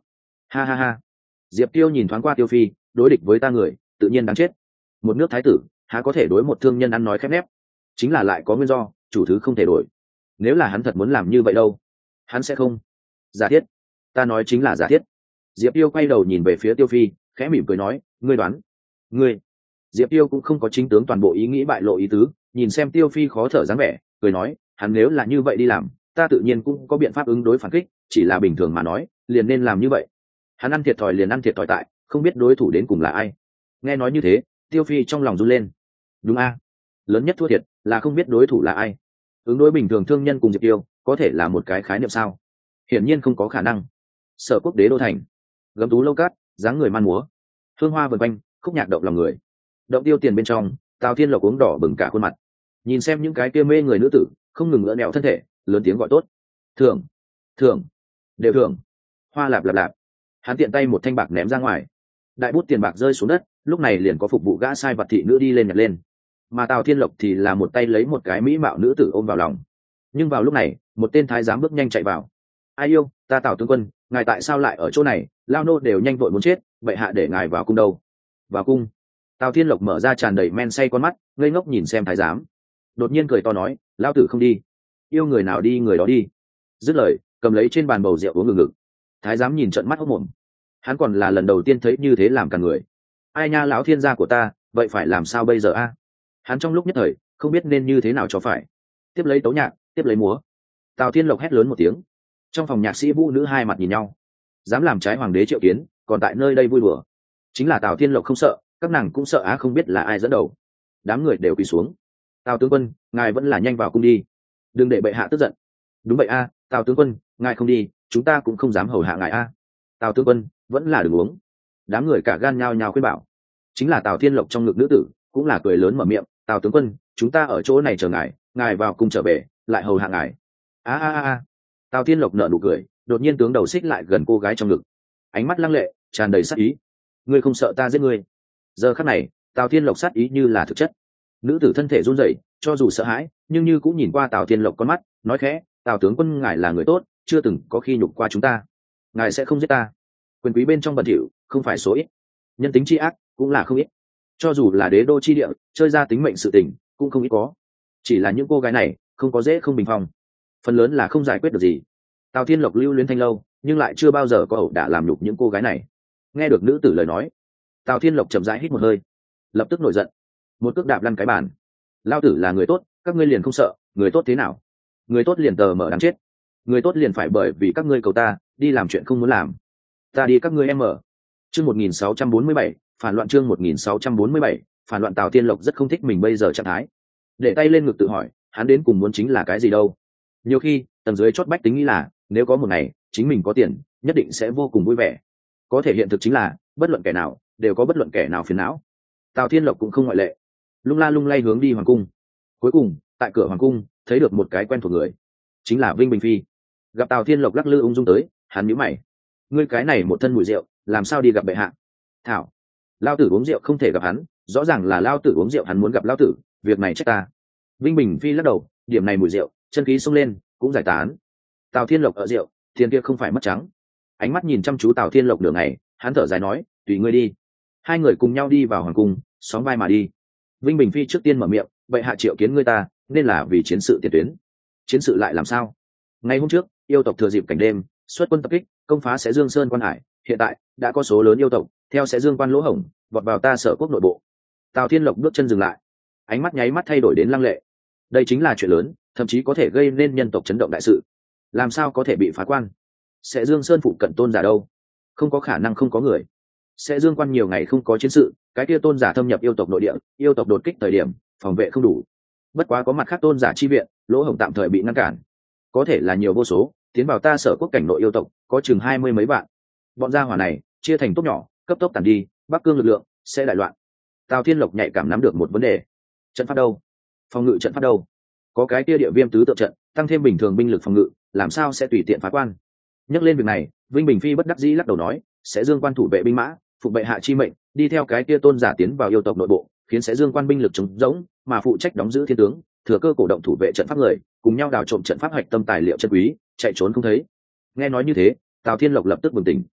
Ha ha ha. Diệp Tiêu nhìn thoáng qua Tiêu Phi, đối địch với ta người tự nhiên đáng chết. Một nước thái tử há có thể đối một thương nhân ăn nói khép nép, chính là lại có nguyên do, chủ thứ không thể đổi. Nếu là hắn thật muốn làm như vậy đâu, hắn sẽ không. Giả thiết, ta nói chính là giả thiết. Diệp Tiêu quay đầu nhìn về phía Tiêu Phi, khẽ mỉm cười nói, ngươi đoán. Ngươi. Diệp Tiêu cũng không có chính tướng toàn bộ ý nghĩ bại lộ ý tứ, nhìn xem Tiêu Phi khó thở dáng vẻ, cười nói, hắn nếu là như vậy đi làm, ta tự nhiên cũng có biện pháp ứng đối phản kích, chỉ là bình thường mà nói, liền nên làm như vậy. Hắn ăn thiệt thòi liền ăn thiệt thòi tại, không biết đối thủ đến cùng là ai. Nghe nói như thế, Tiêu Phi trong lòng run lên. Đúng a, lớn nhất thua thiệt là không biết đối thủ là ai. Ứng đối bình thường thương nhân cùng Diệp Tiêu, có thể là một cái khái niệm sao? Hiển nhiên không có khả năng. Sở Quốc đế đô thành, gấm tú lâu cát, dáng người man múa, hương hoa vần quanh, khúc nhạc động lòng người. Động tiêu tiền bên trong, Tào Thiên Lộc uống đỏ bừng cả khuôn mặt, nhìn xem những cái kia mê người nữ tử không ngừng ngỡ nẹo thân thể, lớn tiếng gọi tốt. Thưởng, thưởng, đều thưởng. Hoa lạp lạp lạp. Hắn tiện tay một thanh bạc ném ra ngoài, đại bút tiền bạc rơi xuống đất, lúc này liền có phục vụ gã sai vật thị nữ đi lên nhặt lên, mà Tào Thiên Lộc thì là một tay lấy một cái mỹ mạo nữ tử ôm vào lòng. Nhưng vào lúc này, một tên thái giám bước nhanh chạy vào. Ai yêu, ta Tào tướng quân, ngài tại sao lại ở chỗ này? Lao nô đều nhanh vội muốn chết, vậy hạ để ngài vào cung đâu? Vào cung. Tào Thiên Lộc mở ra tràn đầy men say con mắt, ngây ngốc nhìn xem thái giám, đột nhiên cười to nói, lao tử không đi, yêu người nào đi người đó đi. Dứt lời, cầm lấy trên bàn bầu rượu uống ngừng ngực. Thái giám nhìn trợn mắt hốc mồm, hắn còn là lần đầu tiên thấy như thế làm cả người. Ai nha, lão thiên gia của ta, vậy phải làm sao bây giờ a? Hắn trong lúc nhất thời không biết nên như thế nào cho phải. Tiếp lấy tấu nhạc, tiếp lấy múa. Tào Thiên Lộc hét lớn một tiếng, trong phòng nhạc sĩ vũ nữ hai mặt nhìn nhau. Dám làm trái hoàng đế triệu kiến, còn tại nơi đây vui đùa. Chính là Tào Thiên Lộc không sợ, các nàng cũng sợ á, không biết là ai dẫn đầu. Đám người đều quỳ xuống. Tào tướng quân, ngài vẫn là nhanh vào cung đi, đừng để bệ hạ tức giận. Đúng vậy a, Tào tướng quân, ngài không đi, chúng ta cũng không dám hầu hạ ngài a. Tào tướng quân, vẫn là đừng uống. Đám người cả gan nhao nhao khuyên bảo. Chính là Tào Thiên Lộc trong ngực nữ tử cũng là cười lớn mở miệng, Tào tướng quân, chúng ta ở chỗ này chờ ngài, ngài vào cung trở về lại hầu hạ ngài. A a a. Tào Thiên Lộc nở nụ cười, đột nhiên tướng đầu xích lại gần cô gái trong ngực, ánh mắt lăng lệ tràn đầy sát ý. Ngươi không sợ ta giết ngươi? Giờ khắc này, Tào Thiên Lộc sát ý như là thực chất. Nữ tử thân thể run rẩy, cho dù sợ hãi nhưng như cũng nhìn qua Tào Thiên Lộc con mắt, nói khẽ, Tào tướng quân, ngài là người tốt, chưa từng có khi nhục qua chúng ta, ngài sẽ không giết ta. Quyền quý bên trong bẩn thỉu không phải số ít, nhân tính chi ác cũng là không ít, cho dù là đế đô chi địa chơi ra tính mệnh sự tình cũng không ít có. Chỉ là những cô gái này không có dễ không bình phong, phần lớn là không giải quyết được gì. Tào Thiên Lộc lưu luyến thanh lâu, nhưng lại chưa bao giờ có ẩu đả làm nhục những cô gái này. Nghe được nữ tử lời nói, Tào Thiên Lộc chậm rãi hít một hơi, lập tức nổi giận, một cước đạp lăn cái bàn. Lao tử là người tốt, các ngươi liền không sợ? Người tốt thế nào? Người tốt liền tờ mở đáng chết. Người tốt liền phải bởi vì các ngươi cầu ta đi làm chuyện không muốn làm, ta đi các ngươi em mở. Chương một nghìn sáu trăm bốn mươi bảy, phản loạn. Chương một nghìn sáu trăm bốn mươi bảy, phản loạn. Tào Thiên Lộc rất không thích mình bây giờ trạng thái, để tay lên ngực tự hỏi, hắn đến cùng muốn chính là cái gì đâu. Nhiều khi tầng dưới chót bách tính nghĩ là nếu có một ngày chính mình có tiền nhất định sẽ vô cùng vui vẻ, có thể hiện thực chính là bất luận kẻ nào đều có bất luận kẻ nào phiền não. Tào Thiên Lộc cũng không ngoại lệ, lung la lung lay hướng đi hoàng cung. Cuối cùng tại cửa hoàng cung thấy được một cái quen thuộc người, chính là Vinh Bình Phi. Gặp Tào Thiên Lộc lắc lư ung dung tới, hắn nhíu mày, ngươi cái này một thân mùi rượu làm sao đi gặp bệ hạ? Thảo, lao tử uống rượu không thể gặp hắn, rõ ràng là lao tử uống rượu hắn muốn gặp lao tử, việc này trách ta. Vinh Bình Phi lắc đầu, điểm này mùi rượu chân khí xông lên cũng giải tán. Tào Thiên Lộc ở rượu, tiền kia không phải mất trắng. Ánh mắt nhìn chăm chú Tào Thiên Lộc nửa ngày, hắn thở dài nói, tùy ngươi đi. Hai người cùng nhau đi vào hoàng cung, xóm vai mà đi. Vinh Bình Phi trước tiên mở miệng, vậy hạ triệu kiến ngươi ta nên là vì chiến sự tiền tuyến. Chiến sự lại làm sao? Ngày hôm trước yêu tộc thừa dịp cảnh đêm xuất quân tập kích công phá Sẽ Dương Sơn quan hải, hiện tại đã có số lớn yêu tộc theo Sẽ Dương quan lỗ hổng vọt vào ta Sở Quốc nội bộ. Tào Thiên Lộc bước chân dừng lại, ánh mắt nháy mắt thay đổi đến lăng lệ. Đây chính là chuyện lớn, thậm chí có thể gây nên nhân tộc chấn động đại sự, làm sao có thể bị phá quan? Sẽ Dương Sơn phụ cận tôn giả đâu? Không có khả năng không có người. Sẽ Dương quan nhiều ngày không có chiến sự, cái kia tôn giả thâm nhập yêu tộc nội địa, yêu tộc đột kích thời điểm phòng vệ không đủ, bất quá có mặt khác tôn giả chi viện, lỗ hổng tạm thời bị ngăn cản. Có thể là nhiều vô số, tiến vào ta Sở Quốc cảnh nội yêu tộc có chừng hai mươi mấy vạn. Bọn gia hỏa này chia thành tốt nhỏ, cấp tốc tản đi, Bắc Cương lực lượng sẽ đại loạn. Tào Thiên Lộc nhạy cảm nắm được một vấn đề, trận pháp đâu? Phòng ngự trận pháp đâu? Có cái kia địa viêm tứ tượng trận, tăng thêm bình thường binh lực phòng ngự, làm sao sẽ tùy tiện phá quan? Nhắc lên việc này, Vinh Bình Phi bất đắc dĩ lắc đầu nói, Sẽ Dương quan thủ vệ binh mã, phụ bệ hạ chi mệnh, đi theo cái kia tôn giả tiến vào yêu tộc nội bộ, khiến Sẽ Dương quan binh lực trống rỗng, mà phụ trách đóng giữ thiên tướng, thừa cơ cổ động thủ vệ trận pháp người, cùng nhau đào trộm trận pháp hạch tâm tài liệu chân quý, chạy trốn không thấy. Nghe nói như thế, Tào Thiên Lộc lập tức bừng tỉnh.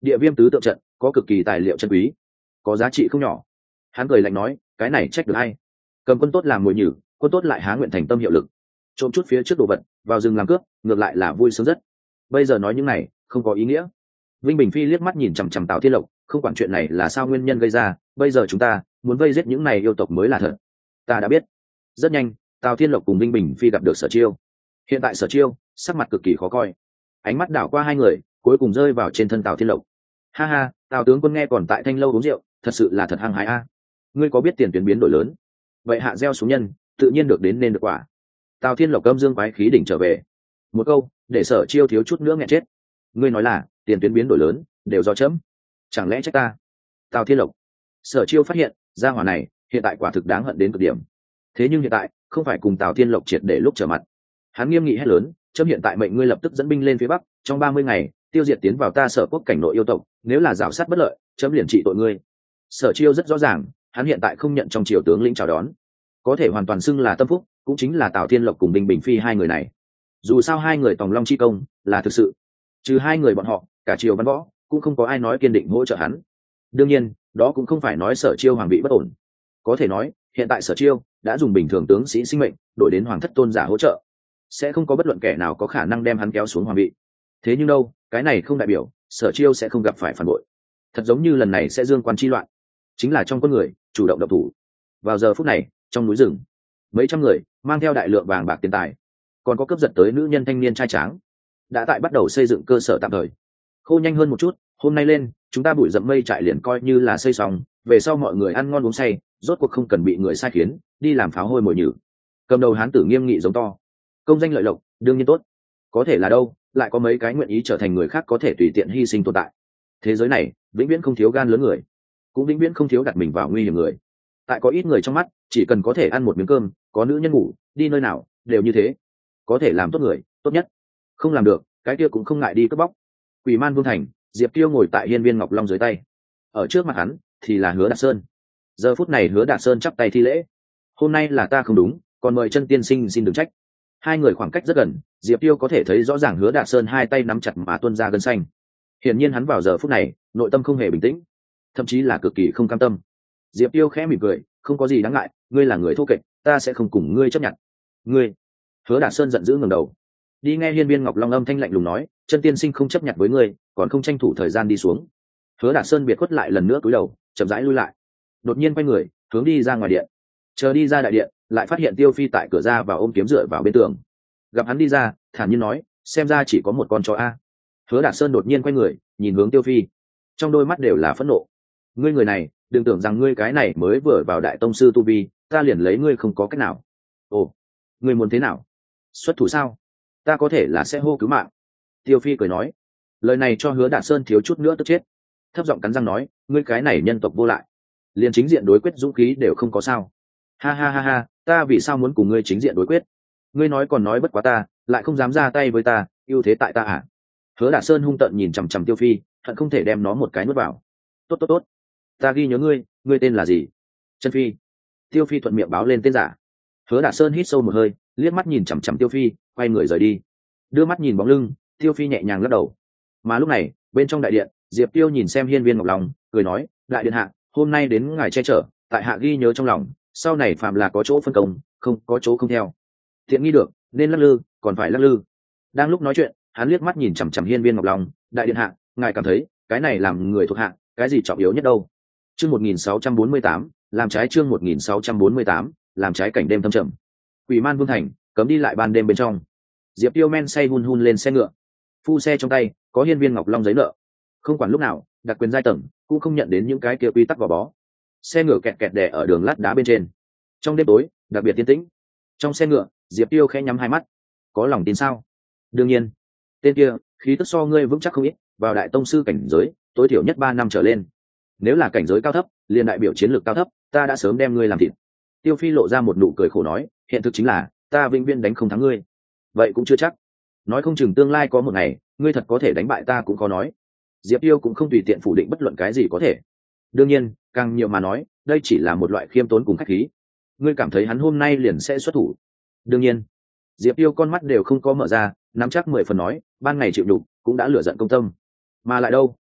địa viêm tứ tượng trận có cực kỳ tài liệu chân quý, có giá trị không nhỏ. Hắn cười lạnh nói, cái này trách được hay? Cầm quân tốt làm mồi nhử, quân tốt lại há nguyện thành tâm hiệu lực, trộm chút phía trước đồ vật vào rừng làm cướp, ngược lại là vui sướng rất. Bây giờ nói những này không có ý nghĩa. Vinh Bình Phi liếc mắt nhìn chằm chằm Tào Thiên Lộc, không quản chuyện này là sao nguyên nhân gây ra, bây giờ chúng ta muốn vây giết những này yêu tộc mới là thật. Ta đã biết. Rất nhanh, Tào Thiên Lộc cùng Vinh Bình Phi gặp được Sở Chiêu. Hiện tại Sở Chiêu sắc mặt cực kỳ khó coi, ánh mắt đảo qua hai người, cuối cùng rơi vào trên thân Tào Thiên Lộc. Ha ha, Tào tướng quân nghe còn tại Thanh lâu uống rượu, thật sự là thật hăng hái a. Ngươi có biết tiền tuyến biến đổi lớn, vậy hạ gieo xuống nhân, tự nhiên được đến nên được quả. Tào Thiên Lộc âm dương quái khí đỉnh trở về, một câu để Sở Chiêu thiếu chút nữa nghẹn chết. Ngươi nói là tiền tuyến biến đổi lớn đều do chấm, chẳng lẽ trách ta? Tào Thiên Lộc. Sở Chiêu phát hiện gia hỏa này hiện tại quả thực đáng hận đến cực điểm. Thế nhưng hiện tại không phải cùng Tào Thiên Lộc triệt để lúc trở mặt. Hắn nghiêm nghị hét lớn, chấm hiện tại mệnh ngươi lập tức dẫn binh lên phía bắc, trong ba mươi ngày tiêu diệt tiến vào ta Sở quốc cảnh nội yêu tộc, nếu là giảo sát bất lợi, chấm liền trị tội ngươi. Sở Chiêu rất rõ ràng, hắn hiện tại không nhận trong triều tướng lĩnh chào đón, có thể hoàn toàn xưng là tâm phúc, cũng chính là Tào Thiên Lộc cùng Bình Bình Phi hai người này. Dù sao hai người tòng long chi công là thực sự, trừ hai người bọn họ, cả triều văn võ cũng không có ai nói kiên định hỗ trợ hắn. Đương nhiên, đó cũng không phải nói Sở Chiêu hoàng bị bất ổn. Có thể nói, hiện tại Sở Chiêu đã dùng bình thường tướng sĩ sinh mệnh đổi đến hoàng thất tôn giả hỗ trợ, sẽ không có bất luận kẻ nào có khả năng đem hắn kéo xuống hoàng vị. Thế nhưng đâu, cái này không đại biểu Sở Chiêu sẽ không gặp phải phản bội. Thật giống như lần này sẽ dương quan chi loạn, chính là trong con người chủ động động thủ. Vào giờ phút này, trong núi rừng, mấy trăm người mang theo đại lượng vàng bạc tiền tài, còn có cướp giật tới nữ nhân thanh niên trai tráng, đã tại bắt đầu xây dựng cơ sở tạm thời. Khô nhanh hơn một chút, hôm nay lên chúng ta bụi rậm mây trại liền coi như là xây xong, về sau mọi người ăn ngon uống say, rốt cuộc không cần bị người sai khiến đi làm pháo hôi mồi nhử. Cầm đầu hán tử nghiêm nghị giống to, công danh lợi lộc đương nhiên tốt, có thể là đâu lại có mấy cái nguyện ý trở thành người khác có thể tùy tiện hy sinh tồn tại. Thế giới này vĩnh viễn không thiếu gan lớn người, cũng vĩnh viễn không thiếu đặt mình vào nguy hiểm người. Tại có ít người trong mắt, chỉ cần có thể ăn một miếng cơm, có nữ nhân ngủ, đi nơi nào đều như thế. Có thể làm tốt người tốt nhất, không làm được cái kia cũng không ngại đi cướp bóc. Quỷ Man Vương Thành, Diệp Tiêu ngồi tại hiên viên ngọc long dưới tay, ở trước mặt hắn thì là Hứa Đạt Sơn. Giờ phút này Hứa Đạt Sơn chắp tay thi lễ, hôm nay là ta không đúng, còn mời chân tiên sinh xin đừng trách. Hai người khoảng cách rất gần, Diệp Tiêu có thể thấy rõ ràng Hứa Đạt Sơn hai tay nắm chặt mà tuôn ra gân xanh. Hiển nhiên hắn vào giờ phút này nội tâm không hề bình tĩnh, thậm chí là cực kỳ không cam tâm. Diệp Tiêu khẽ mỉm cười, không có gì đáng ngại, ngươi là người thô kệch, ta sẽ không cùng ngươi chấp nhận. Ngươi? Hứa Đạt Sơn giận dữ ngẩng đầu, đi nghe hiên viên ngọc long âm thanh lạnh lùng nói, chân tiên sinh không chấp nhận với ngươi, còn không tranh thủ thời gian đi xuống. Hứa Đạt Sơn biệt khuất lại lần nữa cúi đầu, chậm rãi lui lại, đột nhiên quay người hướng đi ra ngoài điện. Chờ đi ra đại điện, lại phát hiện Tiêu Phi tại cửa ra và ôm kiếm dựa vào bên tường. Gặp hắn đi ra, thản nhiên nói, xem ra chỉ có một con chó a. Hứa Đạt Sơn đột nhiên quay người nhìn hướng Tiêu Phi, trong đôi mắt đều là phẫn nộ. Ngươi người này, đừng tưởng rằng ngươi cái này mới vừa vào đại tông sư tu vi, ta liền lấy ngươi không có cách nào. Ồ, ngươi muốn thế nào? Xuất thủ sao? Ta có thể là sẽ hô cứu mạng. Tiêu Phi cười nói, lời này cho Hứa Đạt Sơn thiếu chút nữa tức chết, thấp giọng cắn răng nói, ngươi cái này nhân tộc vô lại, liền chính diện đối quyết dũng khí đều không có sao? Ha ha ha ha, ta vì sao muốn cùng ngươi chính diện đối quyết? Ngươi nói còn nói bất quá ta, lại không dám ra tay với ta, ưu thế tại ta à? Hứa Đạt Sơn hung tợn nhìn chằm chằm Tiêu Phi, hận không thể đem nó một cái nuốt vào. Tốt tốt tốt, ta ghi nhớ ngươi, ngươi tên là gì? Chân Phi. Tiêu Phi thuận miệng báo lên tên giả. Hứa Đạt Sơn hít sâu một hơi, liếc mắt nhìn chằm chằm Tiêu Phi, quay người rời đi. Đưa mắt nhìn bóng lưng, Tiêu Phi nhẹ nhàng lắc đầu. Mà lúc này, bên trong đại điện, Diệp Tiêu nhìn xem hiên viên ngọc long, cười nói, đại điện hạ, hôm nay đến ngài che chở, tại hạ ghi nhớ trong lòng, sau này phạm là có chỗ phân công, không có chỗ không theo. Thiện nghi được, nên lắc lư, còn phải lắc lư. Đang lúc nói chuyện, hắn liếc mắt nhìn chằm chằm hiên viên ngọc long, đại điện hạ, ngài cảm thấy cái này làm người thuộc hạ, cái gì trọng yếu nhất đâu? Chương một nghìn sáu trăm bốn mươi tám, làm trái chương một nghìn sáu trăm bốn mươi tám, làm trái cảnh đêm thâm trầm. Quỷ Man Vương Thành, cấm đi lại ban đêm bên trong. Diệp Tiêu men say hun hun lên xe ngựa, phu xe trong tay có hiên viên ngọc long giấy nợ, không quản lúc nào đặc quyền giai tầng cũng không nhận đến những cái kia quy tắc gò bó. Xe ngựa kẹt kẹt đè ở đường lát đá bên trên, trong đêm tối đặc biệt yên tĩnh. Trong xe ngựa, Diệp Tiêu khẽ nhắm hai mắt, có lòng tin sao? Đương nhiên. Tên kia khí tức so ngươi vững chắc không ít, vào đại tông sư cảnh giới tối thiểu nhất ba năm trở lên, nếu là cảnh giới cao thấp liền đại biểu chiến lược cao thấp, ta đã sớm đem ngươi làm thịt. Tiêu Phi lộ ra một nụ cười khổ nói, hiện thực chính là ta vĩnh viễn đánh không thắng ngươi. Vậy cũng chưa chắc, nói không chừng tương lai có một ngày ngươi thật có thể đánh bại ta cũng có nói. Diệp Tiêu cũng không tùy tiện phủ định bất luận cái gì có thể. Đương nhiên, càng nhiều mà nói, đây chỉ là một loại khiêm tốn cùng khách khí. Ngươi cảm thấy hắn hôm nay liền sẽ xuất thủ? Đương nhiên. Diệp Tiêu con mắt đều không có mở ra, nắm chắc mười phần nói, ban ngày chịu nhục cũng đã lửa giận công tâm, mà lại đâu,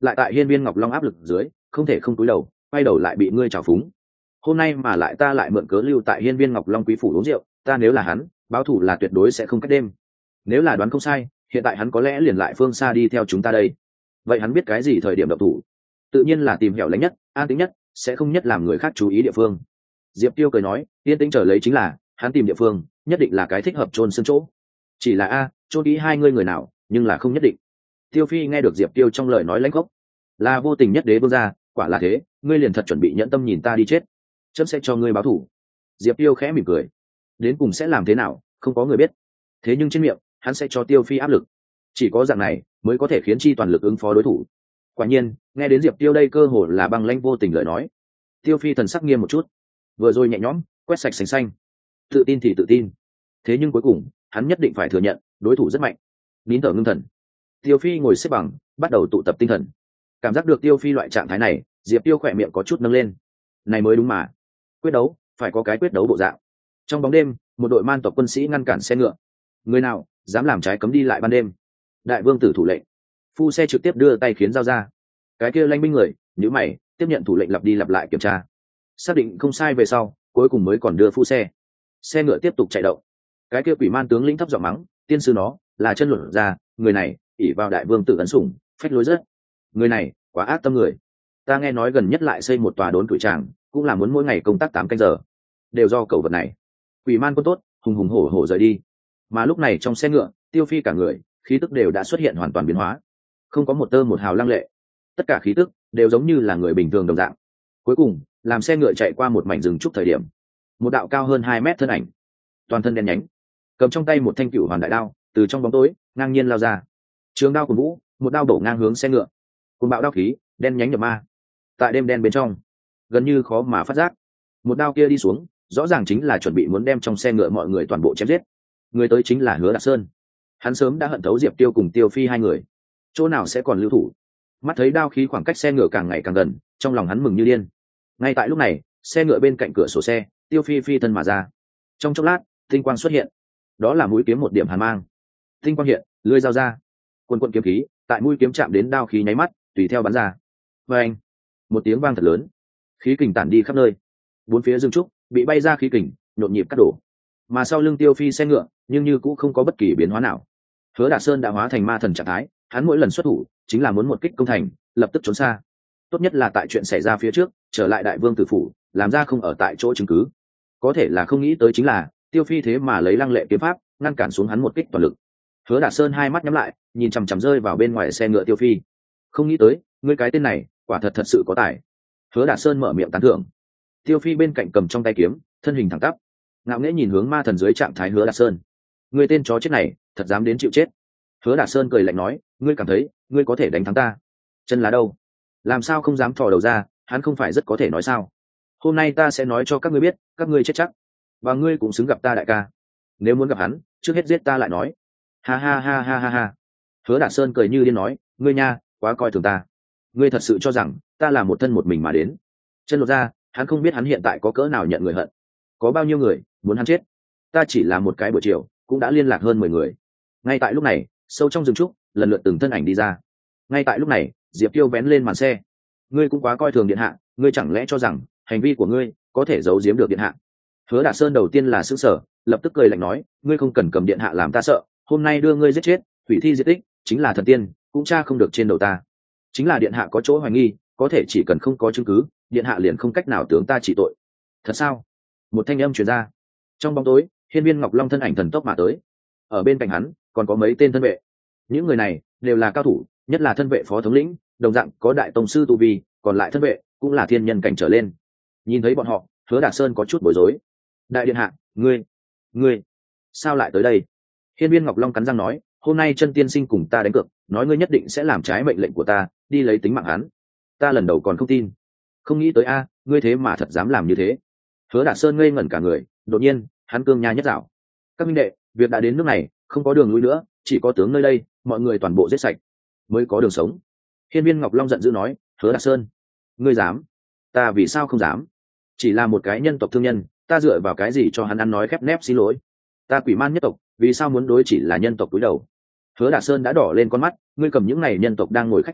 lại tại hiên viên ngọc long áp lực dưới không thể không cúi đầu, quay đầu lại bị ngươi trào phúng. Hôm nay mà lại ta lại mượn cớ lưu tại hiên viên ngọc long quý phủ uống rượu, ta nếu là hắn, báo thủ là tuyệt đối sẽ không cách đêm. Nếu là đoán không sai, hiện tại hắn có lẽ liền lại phương xa đi theo chúng ta đây. Vậy hắn biết cái gì thời điểm động thủ? Tự nhiên là tìm hẻo lánh nhất, an tĩnh nhất, sẽ không nhất làm người khác chú ý địa phương. Diệp Tiêu cười nói, yên tĩnh trở lấy chính là, hắn tìm địa phương nhất định là cái thích hợp chôn xương chỗ. Chỉ là a, chôn kỹ hai ngươi người nào, nhưng là không nhất định. Tiêu Phi nghe được Diệp Tiêu trong lời nói lãnh gốc, là vô tình nhất đế vương gia, quả là thế, ngươi liền thật chuẩn bị nhẫn tâm nhìn ta đi chết, chấm sẽ cho ngươi báo thù. Diệp Tiêu khẽ mỉm cười, đến cùng sẽ làm thế nào, không có người biết. Thế nhưng trên miệng, hắn sẽ cho Tiêu Phi áp lực, chỉ có dạng này mới có thể khiến chi toàn lực ứng phó đối thủ. Quả nhiên, nghe đến Diệp Tiêu đây cơ hồ là băng lãnh vô tình lời nói, Tiêu Phi thần sắc nghiêm một chút, vừa rồi nhẹ nhõm quét sạch sành xanh, tự tin thì tự tin, thế nhưng cuối cùng hắn nhất định phải thừa nhận đối thủ rất mạnh. Nín thở ngưng thần, Tiêu Phi ngồi xếp bằng, bắt đầu tụ tập tinh thần. Cảm giác được Tiêu Phi loại trạng thái này, Diệp Tiêu khỏe miệng có chút nâng lên. Này mới đúng mà, quyết đấu phải có cái quyết đấu bộ dạng. Trong bóng đêm, một đội man tộc quân sĩ ngăn cản xe ngựa. Người nào dám làm trái cấm đi lại ban đêm? Đại vương tử thủ lệnh. Phu xe trực tiếp đưa tay khiến giao ra. Cái kia lanh binh người nhíu mày, tiếp nhận thủ lệnh lặp đi lặp lại kiểm tra, xác định không sai về sau, cuối cùng mới còn đưa phu xe. Xe ngựa tiếp tục chạy động. Cái kia quỷ man tướng lĩnh thấp giọng mắng, tiên sư nó là chân luận ra, người này ỷ vào đại vương tử ấn sủng, phách lối rất. Người này quá ác tâm người. Ta nghe nói gần nhất lại xây một tòa đốn tuổi tràng, cũng là muốn mỗi ngày công tác tám canh giờ, đều do cẩu vật này. Quỷ man quân tốt hùng hùng hổ hổ rời đi. Mà lúc này trong xe ngựa, Tiêu Phi cả người khí tức đều đã xuất hiện hoàn toàn biến hóa, không có một tơ một hào lăng lệ, tất cả khí tức đều giống như là người bình thường đồng dạng. Cuối cùng làm xe ngựa chạy qua một mảnh rừng trúc thời điểm, một đạo cao hơn hai mét thân ảnh, toàn thân đen nhánh, cầm trong tay một thanh cửu hoàn đại đao, từ trong bóng tối ngang nhiên lao ra. Trường đao của vũ, một đao đổ ngang hướng xe ngựa, cùng bạo đao khí đen nhánh nhập ma. Tại đêm đen bên trong, gần như khó mà phát giác, một đao kia đi xuống, rõ ràng chính là chuẩn bị muốn đem trong xe ngựa mọi người toàn bộ chém giết. Người tới chính là Hứa Đạt Sơn. Hắn sớm đã hận thấu Diệp Tiêu cùng Tiêu Phi hai người, chỗ nào sẽ còn lưu thủ. Mắt thấy đao khí khoảng cách xe ngựa càng ngày càng gần, trong lòng hắn mừng như điên. Ngay tại lúc này, xe ngựa bên cạnh cửa sổ xe, Tiêu Phi phi thân mà ra. Trong chốc lát, tinh quang xuất hiện, đó là mũi kiếm một điểm hàn mang. Tinh quang hiện, lưỡi dao ra, quần quần kiếm khí tại mũi kiếm chạm đến đao khí nháy mắt, tùy theo bắn ra. Và anh, một tiếng vang thật lớn, khí kình tản đi khắp nơi, bốn phía rừng trúc bị bay ra khí kình, nhộn nhịp cắt đổ. Mà sau lưng Tiêu Phi xe ngựa, nhưng như cũng không có bất kỳ biến hóa nào. Hứa Đạt Sơn đã hóa thành ma thần trạng thái, hắn mỗi lần xuất thủ chính là muốn một kích công thành, lập tức trốn xa. Tốt nhất là tại chuyện xảy ra phía trước, trở lại đại vương tử phủ, làm ra không ở tại chỗ chứng cứ. Có thể là không nghĩ tới chính là Tiêu Phi thế mà lấy lăng lệ kiếm pháp ngăn cản xuống hắn một kích toàn lực. Hứa Đạt Sơn hai mắt nhắm lại, nhìn chằm chằm rơi vào bên ngoài xe ngựa Tiêu Phi. Không nghĩ tới, ngươi cái tên này, quả thật thật sự có tài. Hứa Đạt Sơn mở miệng tán thưởng. Tiêu Phi bên cạnh cầm trong tay kiếm, thân hình thẳng tắp, ngạo nghễ nhìn hướng ma thần dưới trạng thái Hứa Đạt Sơn. Ngươi tên chó chết này, thật dám đến chịu chết. Hứa Đạt Sơn cười lạnh nói, ngươi cảm thấy ngươi có thể đánh thắng ta? Chân là đâu? Làm sao không dám thò đầu ra? Hắn không phải rất có thể nói sao? Hôm nay ta sẽ nói cho các ngươi biết, các ngươi chết chắc, và ngươi cũng xứng gặp ta đại ca. Nếu muốn gặp hắn, trước hết giết ta lại nói. Ha ha ha ha ha ha. Hứa Đạt Sơn cười như điên nói, ngươi nha, quá coi thường ta. Ngươi thật sự cho rằng ta là một thân một mình mà đến? Chân lột ra, hắn không biết hắn hiện tại có cỡ nào nhận người hận, có bao nhiêu người muốn hắn chết. Ta chỉ là một cái buổi chiều, cũng đã liên lạc hơn mười người. Ngay tại lúc này, sâu trong rừng trúc, lần lượt từng thân ảnh đi ra. Ngay tại lúc này, Diệp Tiêu vén lên màn xe. Ngươi cũng quá coi thường điện hạ, ngươi chẳng lẽ cho rằng hành vi của ngươi có thể giấu giếm được điện hạ? Hứa Đạt Sơn đầu tiên là sững sờ, lập tức cười lạnh nói, ngươi không cần cầm điện hạ làm ta sợ, hôm nay đưa ngươi giết chết, hủy thi diệt tích, chính là thần tiên cũng tra không được trên đầu ta. Chính là điện hạ có chỗ hoài nghi, có thể chỉ cần không có chứng cứ, điện hạ liền không cách nào tướng ta trị tội. Thật sao? Một thanh âm truyền ra. Trong bóng tối, Hiên Viên Ngọc Long thân ảnh thần tốc mà tới. Ở bên cạnh hắn còn có mấy tên thân vệ. Những người này đều là cao thủ, nhất là thân vệ phó thống lĩnh, đồng dạng có đại tông sư tu vi, còn lại thân vệ cũng là thiên nhân cảnh trở lên. Nhìn thấy bọn họ, Hứa Đạt Sơn có chút bối rối. Đại điện hạ, ngươi, ngươi, sao lại tới đây? Hiên Viên Ngọc Long cắn răng nói, hôm nay chân tiên sinh cùng ta đánh cược, nói ngươi nhất định sẽ làm trái mệnh lệnh của ta, đi lấy tính mạng hắn. Ta lần đầu còn không tin, không nghĩ tới a, ngươi thế mà thật dám làm như thế. Hứa Đạt Sơn ngây ngẩn cả người, đột nhiên hắn cương nha nhất dạo. Các minh đệ, việc đã đến nước này, không có đường lui nữa, chỉ có tướng nơi đây, mọi người toàn bộ giết sạch mới có đường sống. Hiên Viên Ngọc Long giận dữ nói, Hứa Đạt Sơn, ngươi dám? Ta vì sao không dám? Chỉ là một cái nhân tộc thương nhân, ta dựa vào cái gì cho hắn ăn nói khép nép xin lỗi? Ta quỷ man nhất tộc, vì sao muốn đối chỉ là nhân tộc cúi đầu? Hứa Đạt Sơn đã đỏ lên con mắt, ngươi cầm những này nhân tộc đang ngồi khách quý,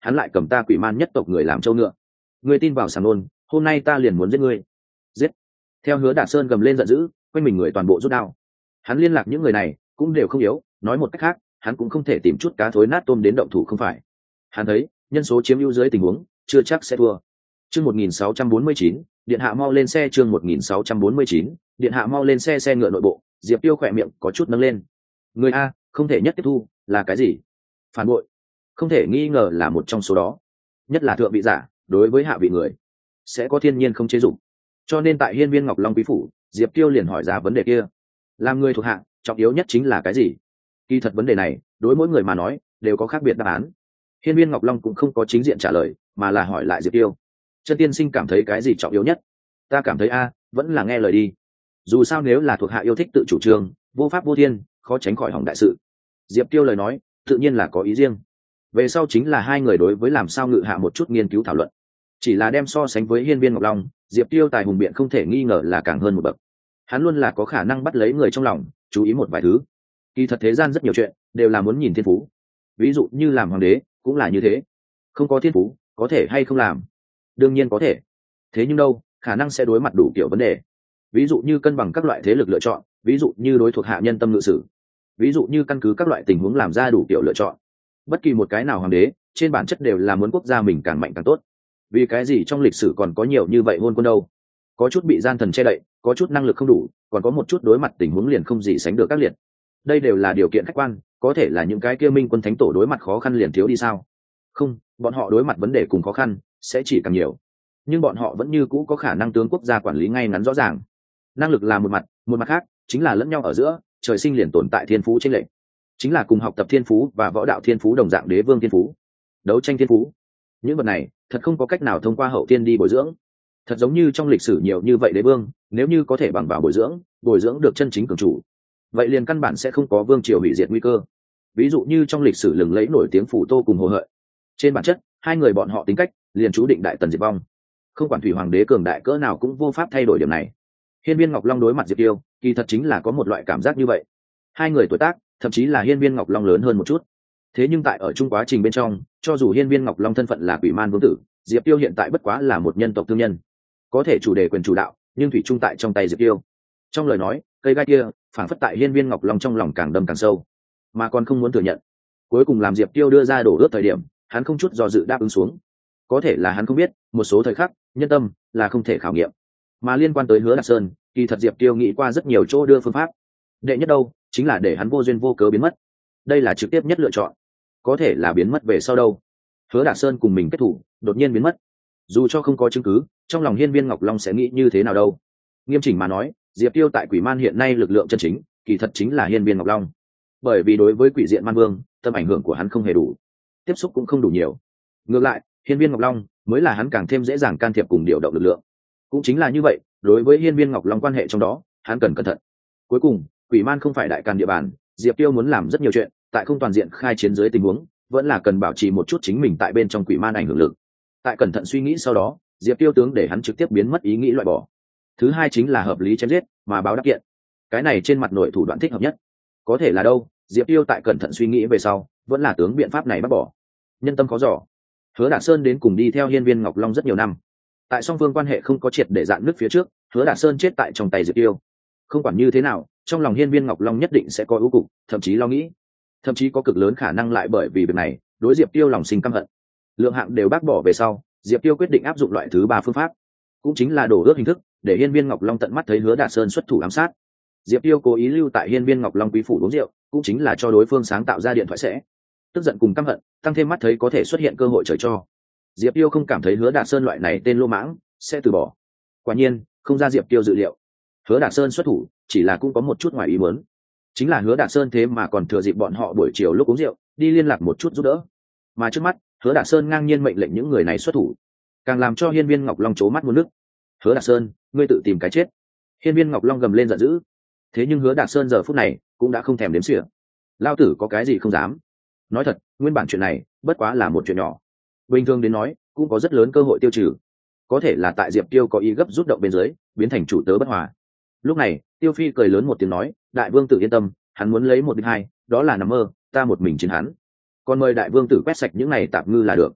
hắn lại cầm ta quỷ man nhất tộc người làm trâu ngựa. Ngươi tin vào sàng nôn, hôm nay ta liền muốn giết ngươi. Giết. Theo Hứa Đạt Sơn gầm lên giận dữ, quanh mình người toàn bộ rút đao. Hắn liên lạc những người này cũng đều không yếu, nói một cách khác, hắn cũng không thể tìm chút cá thối nát tôm đến động thủ không phải. Hắn thấy nhân số chiếm ưu dưới tình huống chưa chắc sẽ thua. Chương một nghìn sáu trăm bốn mươi chín, điện hạ mau lên xe. Chương một nghìn sáu trăm bốn mươi chín, điện hạ mau lên xe. Xe ngựa nội bộ, Diệp Tiêu khỏe miệng có chút nâng lên. Người a không thể nhất tiếp thu là cái gì? Phản bội. Không thể nghi ngờ là một trong số đó. Nhất là thượng vị giả đối với hạ vị người sẽ có thiên nhiên không chế dụng. Cho nên tại Hiên Viên Ngọc Long quý phủ, Diệp Tiêu liền hỏi ra vấn đề kia. Làm người thuộc hạ, trọng yếu nhất chính là cái gì? Kỳ thật vấn đề này đối mỗi người mà nói đều có khác biệt đáp án. Hiên Viên Ngọc Long cũng không có chính diện trả lời, mà là hỏi lại Diệp Tiêu. Chân tiên sinh cảm thấy cái gì trọng yếu nhất? Ta cảm thấy a vẫn là nghe lời đi. Dù sao nếu là thuộc hạ yêu thích tự chủ trương, vô pháp vô thiên, khó tránh khỏi hỏng đại sự. Diệp Tiêu lời nói tự nhiên là có ý riêng. Về sau chính là hai người đối với làm sao ngự hạ một chút nghiên cứu thảo luận. Chỉ là đem so sánh với Hiên Viên Ngọc Long, Diệp Tiêu tài hùng biện không thể nghi ngờ là càng hơn một bậc. Hắn luôn là có khả năng bắt lấy người trong lòng, chú ý một vài thứ. Kỳ thật thế gian rất nhiều chuyện đều là muốn nhìn thiên phú. Ví dụ như làm hoàng đế cũng là như thế. Không có thiên phú có thể hay không làm? Đương nhiên có thể. Thế nhưng đâu, khả năng sẽ đối mặt đủ kiểu vấn đề. Ví dụ như cân bằng các loại thế lực lựa chọn, ví dụ như đối thuộc hạ nhân tâm ngự sử, ví dụ như căn cứ các loại tình huống làm ra đủ kiểu lựa chọn. Bất kỳ một cái nào hoàng đế trên bản chất đều là muốn quốc gia mình càng mạnh càng tốt. Vì cái gì trong lịch sử còn có nhiều như vậy hôn quân đâu? Có chút bị gian thần che đậy, có chút năng lực không đủ, còn có một chút đối mặt tình huống liền không gì sánh được các liệt. Đây đều là điều kiện khách quan, có thể là những cái kia minh quân thánh tổ đối mặt khó khăn liền thiếu đi sao? Không, bọn họ đối mặt vấn đề cùng khó khăn sẽ chỉ càng nhiều, nhưng bọn họ vẫn như cũ có khả năng tướng quốc gia quản lý ngay ngắn rõ ràng. Năng lực là một mặt, một mặt khác chính là lẫn nhau ở giữa trời sinh liền tồn tại thiên phú chênh lệch, chính là cùng học tập thiên phú và võ đạo thiên phú đồng dạng đế vương thiên phú, đấu tranh thiên phú. Những vật này thật không có cách nào thông qua hậu thiên đi bồi dưỡng. Thật giống như trong lịch sử nhiều như vậy đế vương, nếu như có thể bằng vào bồi dưỡng bồi dưỡng được chân chính cường chủ, vậy liền căn bản sẽ không có vương triều hủy diệt nguy cơ. Ví dụ như trong lịch sử lừng lẫy nổi tiếng Phủ Tô cùng Hồ Hợi, trên bản chất hai người bọn họ tính cách liền chú định đại tần diệt vong. Không quản thủy hoàng đế cường đại cỡ nào cũng vô pháp thay đổi điểm này. Hiên Viên Ngọc Long đối mặt Diệp Tiêu kỳ thật chính là có một loại cảm giác như vậy. Hai người tuổi tác thậm chí là Hiên Viên Ngọc Long lớn hơn một chút, thế nhưng tại ở chung quá trình bên trong, cho dù Hiên Viên Ngọc Long thân phận là quỷ man vương tử, Diệp Tiêu hiện tại bất quá là một nhân tộc thương nhân, có thể chủ đề quyền chủ đạo, nhưng thủy chung tại trong tay Diệp Tiêu. Trong lời nói cây gai kia phảng phất tại Hiên Viên Ngọc Long trong lòng càng đâm càng sâu, mà còn không muốn thừa nhận. Cuối cùng làm Diệp Tiêu đưa ra đổ ước thời điểm, hắn không chút do dự đáp ứng xuống. Có thể là hắn không biết, một số thời khắc nhân tâm là không thể khảo nghiệm. Mà liên quan tới Hứa Đạt Sơn, kỳ thật Diệp Tiêu nghĩ qua rất nhiều chỗ đưa phương pháp. Đệ nhất đâu chính là để hắn vô duyên vô cớ biến mất, đây là trực tiếp nhất lựa chọn. Có thể là biến mất về sau đâu, Hứa Đạt Sơn cùng mình kết thủ đột nhiên biến mất, dù cho không có chứng cứ, trong lòng Hiên Viên Ngọc Long sẽ nghĩ như thế nào đâu? Nghiêm chỉnh mà nói, Diệp Tiêu tại Quỷ Man hiện nay lực lượng chân chính kỳ thật chính là Hiên Viên Ngọc Long, bởi vì đối với quỷ diện man vương, tâm ảnh hưởng của hắn không hề đủ, tiếp xúc cũng không đủ nhiều. Ngược lại, Hiên Viên Ngọc Long mới là hắn càng thêm dễ dàng can thiệp cùng điều động lực lượng. Cũng chính là như vậy, đối với Hiên Viên Ngọc Long quan hệ trong đó, hắn cần cẩn thận. Cuối cùng, Quỷ Man không phải đại càn địa bàn, Diệp Tiêu muốn làm rất nhiều chuyện, tại không toàn diện khai chiến dưới tình huống, vẫn là cần bảo trì một chút chính mình tại bên trong Quỷ Man ảnh hưởng lực. Tại cẩn thận suy nghĩ sau đó, Diệp Tiêu tướng để hắn trực tiếp biến mất ý nghĩ loại bỏ. Thứ hai chính là hợp lý chém giết, mà báo đáp kiện. Cái này trên mặt nội thủ đoạn thích hợp nhất. Có thể là đâu, Diệp Tiêu tại cẩn thận suy nghĩ về sau, vẫn là tướng biện pháp này bác bỏ. Nhân tâm khó dò. Hứa Đạt Sơn đến cùng đi theo Hiên Viên Ngọc Long rất nhiều năm. Tại song phương quan hệ không có triệt để dạn nứt phía trước, Hứa Đạt Sơn chết tại trong tay Diệp Tiêu. Không quản như thế nào, trong lòng Hiên Viên Ngọc Long nhất định sẽ có ưu cục, thậm chí lo nghĩ, thậm chí có cực lớn khả năng lại bởi vì việc này, đối Diệp Tiêu lòng sinh căm hận. Lượng hạng đều bác bỏ về sau, Diệp Tiêu quyết định áp dụng loại thứ ba phương pháp, cũng chính là đổ ước hình thức, để Hiên Viên Ngọc Long tận mắt thấy Hứa Đạt Sơn xuất thủ ám sát. Diệp Tiêu cố ý lưu tại Hiên Viên Ngọc Long quý phủ uống rượu, cũng chính là cho đối phương sáng tạo ra điện thoại sẽ. Tức giận cùng căm hận, tăng thêm mắt thấy có thể xuất hiện cơ hội trời cho. Diệp Tiêu không cảm thấy Hứa Đạt Sơn loại này tên lô mãng sẽ từ bỏ. Quả nhiên, không ra Diệp Tiêu dự liệu. Hứa Đạt Sơn xuất thủ, chỉ là cũng có một chút ngoài ý muốn. Chính là Hứa Đạt Sơn thế mà còn thừa dịp bọn họ buổi chiều lúc uống rượu, đi liên lạc một chút giúp đỡ. Mà trước mắt, Hứa Đạt Sơn ngang nhiên mệnh lệnh những người này xuất thủ, càng làm cho Hiên Viên Ngọc Long trố mắt muốn nước. Hứa Đạt Sơn, ngươi tự tìm cái chết! Hiên Viên Ngọc Long gầm lên giận dữ. Thế nhưng Hứa Đạt Sơn giờ phút này cũng đã không thèm đếm xỉa. Lao tử có cái gì không dám? Nói thật, nguyên bản chuyện này bất quá là một chuyện nhỏ. Bình thường đến nói, cũng có rất lớn cơ hội tiêu trừ. Có thể là tại Diệp Tiêu có ý gấp rút động bên dưới, biến thành chủ tớ bất hòa. Lúc này, Tiêu Phi cười lớn một tiếng nói, đại vương tử yên tâm, hắn muốn lấy một địch hai, đó là nằm mơ, ta một mình chiến hắn. Còn mời đại vương tử quét sạch những này tạp ngư là được.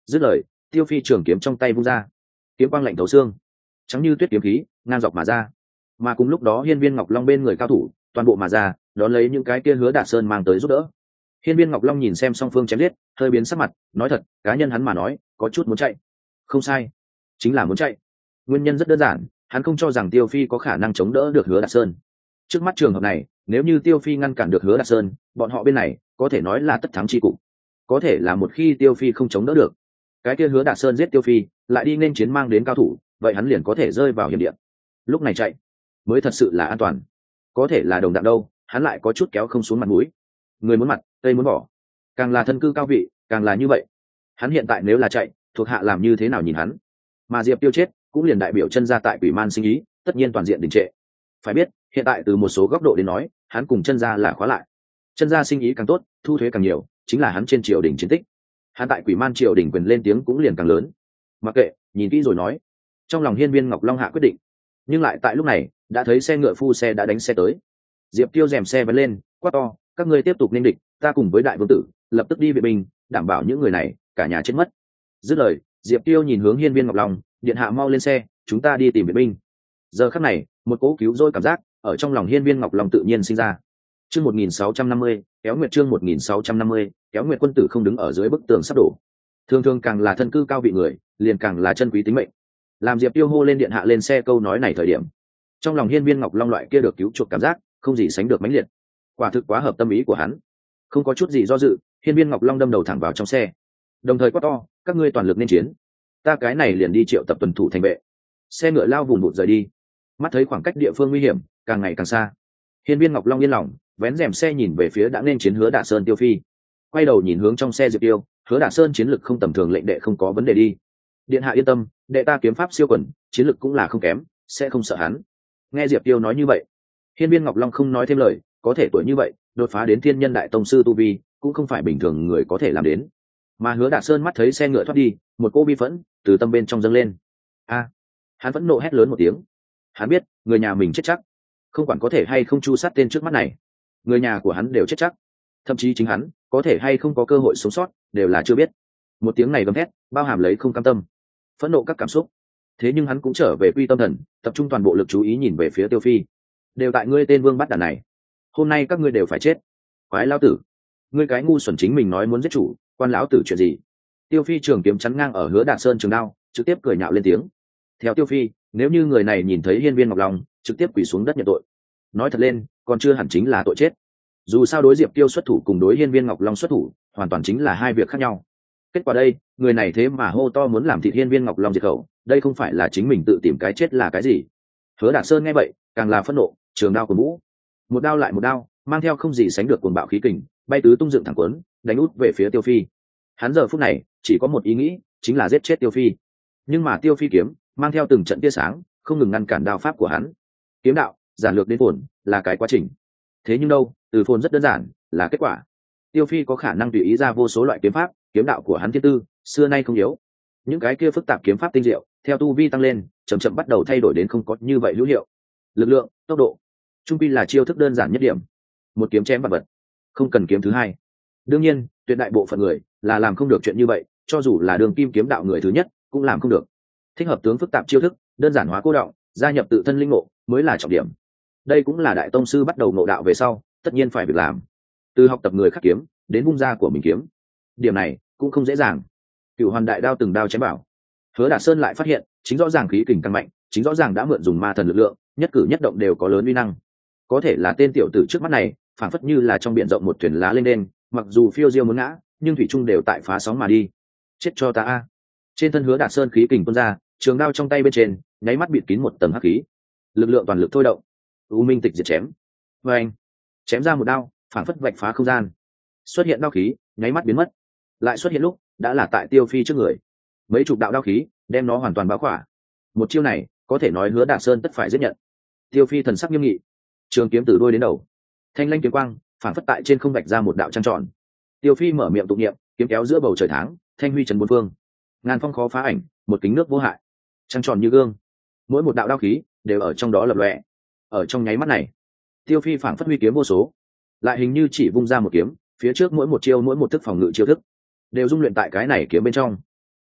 Dứt lời, tiêu phi trường kiếm trong tay vung ra, kiếm quang lạnh thấu xương, trắng như tuyết kiếm khí ngang dọc mà ra. Mà cùng lúc đó hiên viên ngọc long bên người cao thủ toàn bộ mà ra, đón lấy những cái kia Hứa Đạt Sơn mang tới giúp đỡ. Hiên viên ngọc long nhìn xem song phương chém giết, hơi biến sắc mặt, nói thật, cá nhân hắn mà nói có chút muốn chạy. Không sai, chính là muốn chạy. Nguyên nhân rất đơn giản, hắn không cho rằng tiêu phi có khả năng chống đỡ được Hứa Đạt Sơn. Trước mắt trường hợp này, nếu như tiêu phi ngăn cản được Hứa Đạt Sơn, bọn họ bên này có thể nói là tất thắng chi cục. Có thể là một khi tiêu phi không chống đỡ được, cái kia Hứa Đạt Sơn giết tiêu phi lại đi nên chiến mang đến cao thủ, vậy hắn liền có thể rơi vào hiểm địa. Lúc này chạy mới thật sự là an toàn. Có thể là đồng đặng đâu, hắn lại có chút kéo không xuống mặt mũi. Người muốn mặt, cây muốn bỏ, càng là thân cư cao vị càng là như vậy. Hắn hiện tại nếu là chạy, thuộc hạ làm như thế nào nhìn hắn? Mà Diệp Tiêu chết cũng liền đại biểu chân gia tại Quỷ Man sinh ý tất nhiên toàn diện đình trệ. Phải biết hiện tại từ một số góc độ đến nói, hắn cùng chân gia là khóa lại. Chân gia sinh ý càng tốt, thu thuế càng nhiều, chính là hắn trên triều đình chiến tích. Hắn tại Quỷ Man triều đình quyền lên tiếng cũng liền càng lớn. Mặc kệ, nhìn kỹ rồi nói. Trong lòng hiên viên Ngọc Long hạ quyết định, nhưng lại tại lúc này đã thấy xe ngựa phu xe đã đánh xe tới. Diệp Tiêu rèm xe vấn lên, quát to, các ngươi tiếp tục nên địch, ta cùng với đại vương tử lập tức đi viện binh, đảm bảo những người này cả nhà chết mất. Dứt lời, Diệp Tiêu nhìn hướng hiên viên Ngọc Long, điện hạ mau lên xe, chúng ta đi tìm viện binh. Giờ khắc này, một cỗ cứu rỗi cảm giác ở trong lòng hiên viên Ngọc Long tự nhiên sinh ra. Chương một nghìn sáu trăm năm mươi, kéo nguyệt chương một nghìn sáu trăm năm mươi, kéo nguyệt quân tử không đứng ở dưới bức tường sắp đổ. Thường thường càng là thân cư cao vị người, liền càng là chân quý tính mệnh. Làm Diệp Tiêu hô lên điện hạ lên xe câu nói này thời điểm, trong lòng hiên viên Ngọc Long loại kia được cứu chuộc cảm giác không gì sánh được mãnh liệt. Quả thực quá hợp tâm ý của hắn. Không có chút gì do dự, hiên viên Ngọc Long đâm đầu thẳng vào trong xe, đồng thời quát to, các ngươi toàn lực nên chiến, ta cái này liền đi triệu tập tuần thủ thành vệ. Xe ngựa lao vùn vụt rời đi. Mắt thấy khoảng cách địa phương nguy hiểm càng ngày càng xa, hiên viên Ngọc Long yên lòng vén rèm xe nhìn về phía đã nên chiến Hứa Đạt Sơn Tiêu Phi, quay đầu nhìn hướng trong xe Diệp Tiêu, Hứa Đạt Sơn chiến lực không tầm thường, lệnh đệ không có vấn đề đi. Điện hạ yên tâm, đệ ta kiếm pháp siêu quần, chiến lực cũng là không kém, sẽ không sợ hắn. Nghe Diệp Tiêu nói như vậy, hiên viên Ngọc Long không nói thêm lời, có thể tuổi như vậy đột phá đến thiên nhân đại tông sư tu vi cũng không phải bình thường người có thể làm đến. Mà Hứa Đạt Sơn mắt thấy xe ngựa thoát đi, một cô bi phẫn từ tâm bên trong dâng lên. A! Hắn vẫn nộ hét lớn một tiếng. Hắn biết người nhà mình chết chắc, không quản có thể hay không chu sát tên trước mắt này, người nhà của hắn đều chết chắc, thậm chí chính hắn có thể hay không có cơ hội sống sót đều là chưa biết. Một tiếng này gầm thét bao hàm lấy không cam tâm, phẫn nộ các cảm xúc. Thế nhưng hắn cũng trở về quy tâm thần, tập trung toàn bộ lực chú ý nhìn về phía Tiêu Phi. Đều tại ngươi tên vương bắt đàn này, hôm nay các ngươi đều phải chết. Quái lão tử, ngươi cái ngu xuẩn, chính mình nói muốn giết chủ, quan lão tử chuyện gì? Tiêu Phi trường kiếm chắn ngang ở Hứa Đạt Sơn trường đao, trực tiếp cười nhạo lên tiếng. Theo Tiêu Phi, nếu như người này nhìn thấy hiên viên Ngọc Long, trực tiếp quỳ xuống đất nhận tội. Nói thật lên, còn chưa hẳn chính là tội chết. Dù sao đối Diệp Tiêu xuất thủ cùng đối hiên viên Ngọc Long xuất thủ, hoàn toàn chính là hai việc khác nhau. Kết quả đây, người này thế mà hô to muốn làm thịt hiên viên Ngọc Long diệt khẩu, đây không phải là chính mình tự tìm cái chết là cái gì? Hứa Đạt Sơn nghe vậy, càng là phẫn nộ, trường đao của mũ, một đao lại một đao, mang theo không gì sánh được cuồng bạo khí kình, bay tứ tung dựng thẳng cuốn, đánh út về phía Tiêu Phi. Hắn giờ phút này chỉ có một ý nghĩ, chính là giết chết Tiêu Phi. Nhưng mà Tiêu Phi kiếm mang theo từng trận tia sáng, không ngừng ngăn cản đao pháp của hắn. Kiếm đạo giản lược đến phồn là cái quá trình, thế nhưng đâu, từ phồn rất đơn giản là kết quả. Tiêu Phi có khả năng tùy ý ra vô số loại kiếm pháp, kiếm đạo của hắn thiên tư xưa nay không yếu. Những cái kia phức tạp kiếm pháp tinh diệu, theo tu vi tăng lên, chậm chậm bắt đầu thay đổi đến không có như vậy hữu hiệu. Lực lượng, tốc độ, trung pi là chiêu thức đơn giản nhất điểm. Một kiếm chém vật vật, không cần kiếm thứ hai. Đương nhiên, tuyệt đại bộ phận người là làm không được chuyện như vậy, cho dù là đường kim kiếm đạo người thứ nhất cũng làm không được. Thích hợp tướng phức tạp chiêu thức, đơn giản hóa cô động, gia nhập tự thân linh ngộ mới là trọng điểm. Đây cũng là đại tông sư bắt đầu ngộ đạo về sau tất nhiên phải việc làm. Từ học tập người khác kiếm đến vung ra của mình kiếm, điểm này cũng không dễ dàng. Cửu Hoàn đại đao từng đao chém bảo, Hứa Đạt Sơn lại phát hiện chính rõ ràng khí kình càng mạnh, chính rõ ràng đã mượn dùng ma thần lực lượng, nhất cử nhất động đều có lớn uy năng. Có thể là tên tiểu tử trước mắt này phảng phất như là trong biển rộng một thuyền lá lên đên, mặc dù phiêu diêu muốn ngã nhưng thủy trung đều tại phá sóng mà đi. Chết cho ta a! Trên thân Hứa Đạt Sơn khí kình tuôn ra, trường đao trong tay bên trên nháy mắt bịt kín một tầng hắc khí, lực lượng toàn lực thôi động, u minh tịch diệt chém. Và anh chém ra một đao, phảng phất vạch phá không gian, xuất hiện đao khí nháy mắt biến mất, lại xuất hiện lúc đã là tại Tiêu Phi trước người. Mấy chục đạo đao khí đem nó hoàn toàn bao khỏa. Một chiêu này có thể nói Hứa Đạt Sơn tất phải giết nhận. Tiêu Phi thần sắc nghiêm nghị, trường kiếm từ đuôi đến đầu, thanh lanh kiếm quang phảng phất tại trên không vạch ra một đạo trăng tròn. Tiêu Phi mở miệng tụng niệm, kiếm kéo giữa bầu trời tháng, thanh huy trần bốn phương, ngàn phong khó phá ảnh, một kính nước vô hại, trăng tròn như gương. Mỗi một đạo đao khí đều ở trong đó lập lòe. Ở trong nháy mắt này, Tiêu Phi phảng phất huy kiếm vô số, lại hình như chỉ vung ra một kiếm, phía trước mỗi một chiêu mỗi một thức phòng ngự chiêu thức đều dung luyện tại cái này kiếm bên trong.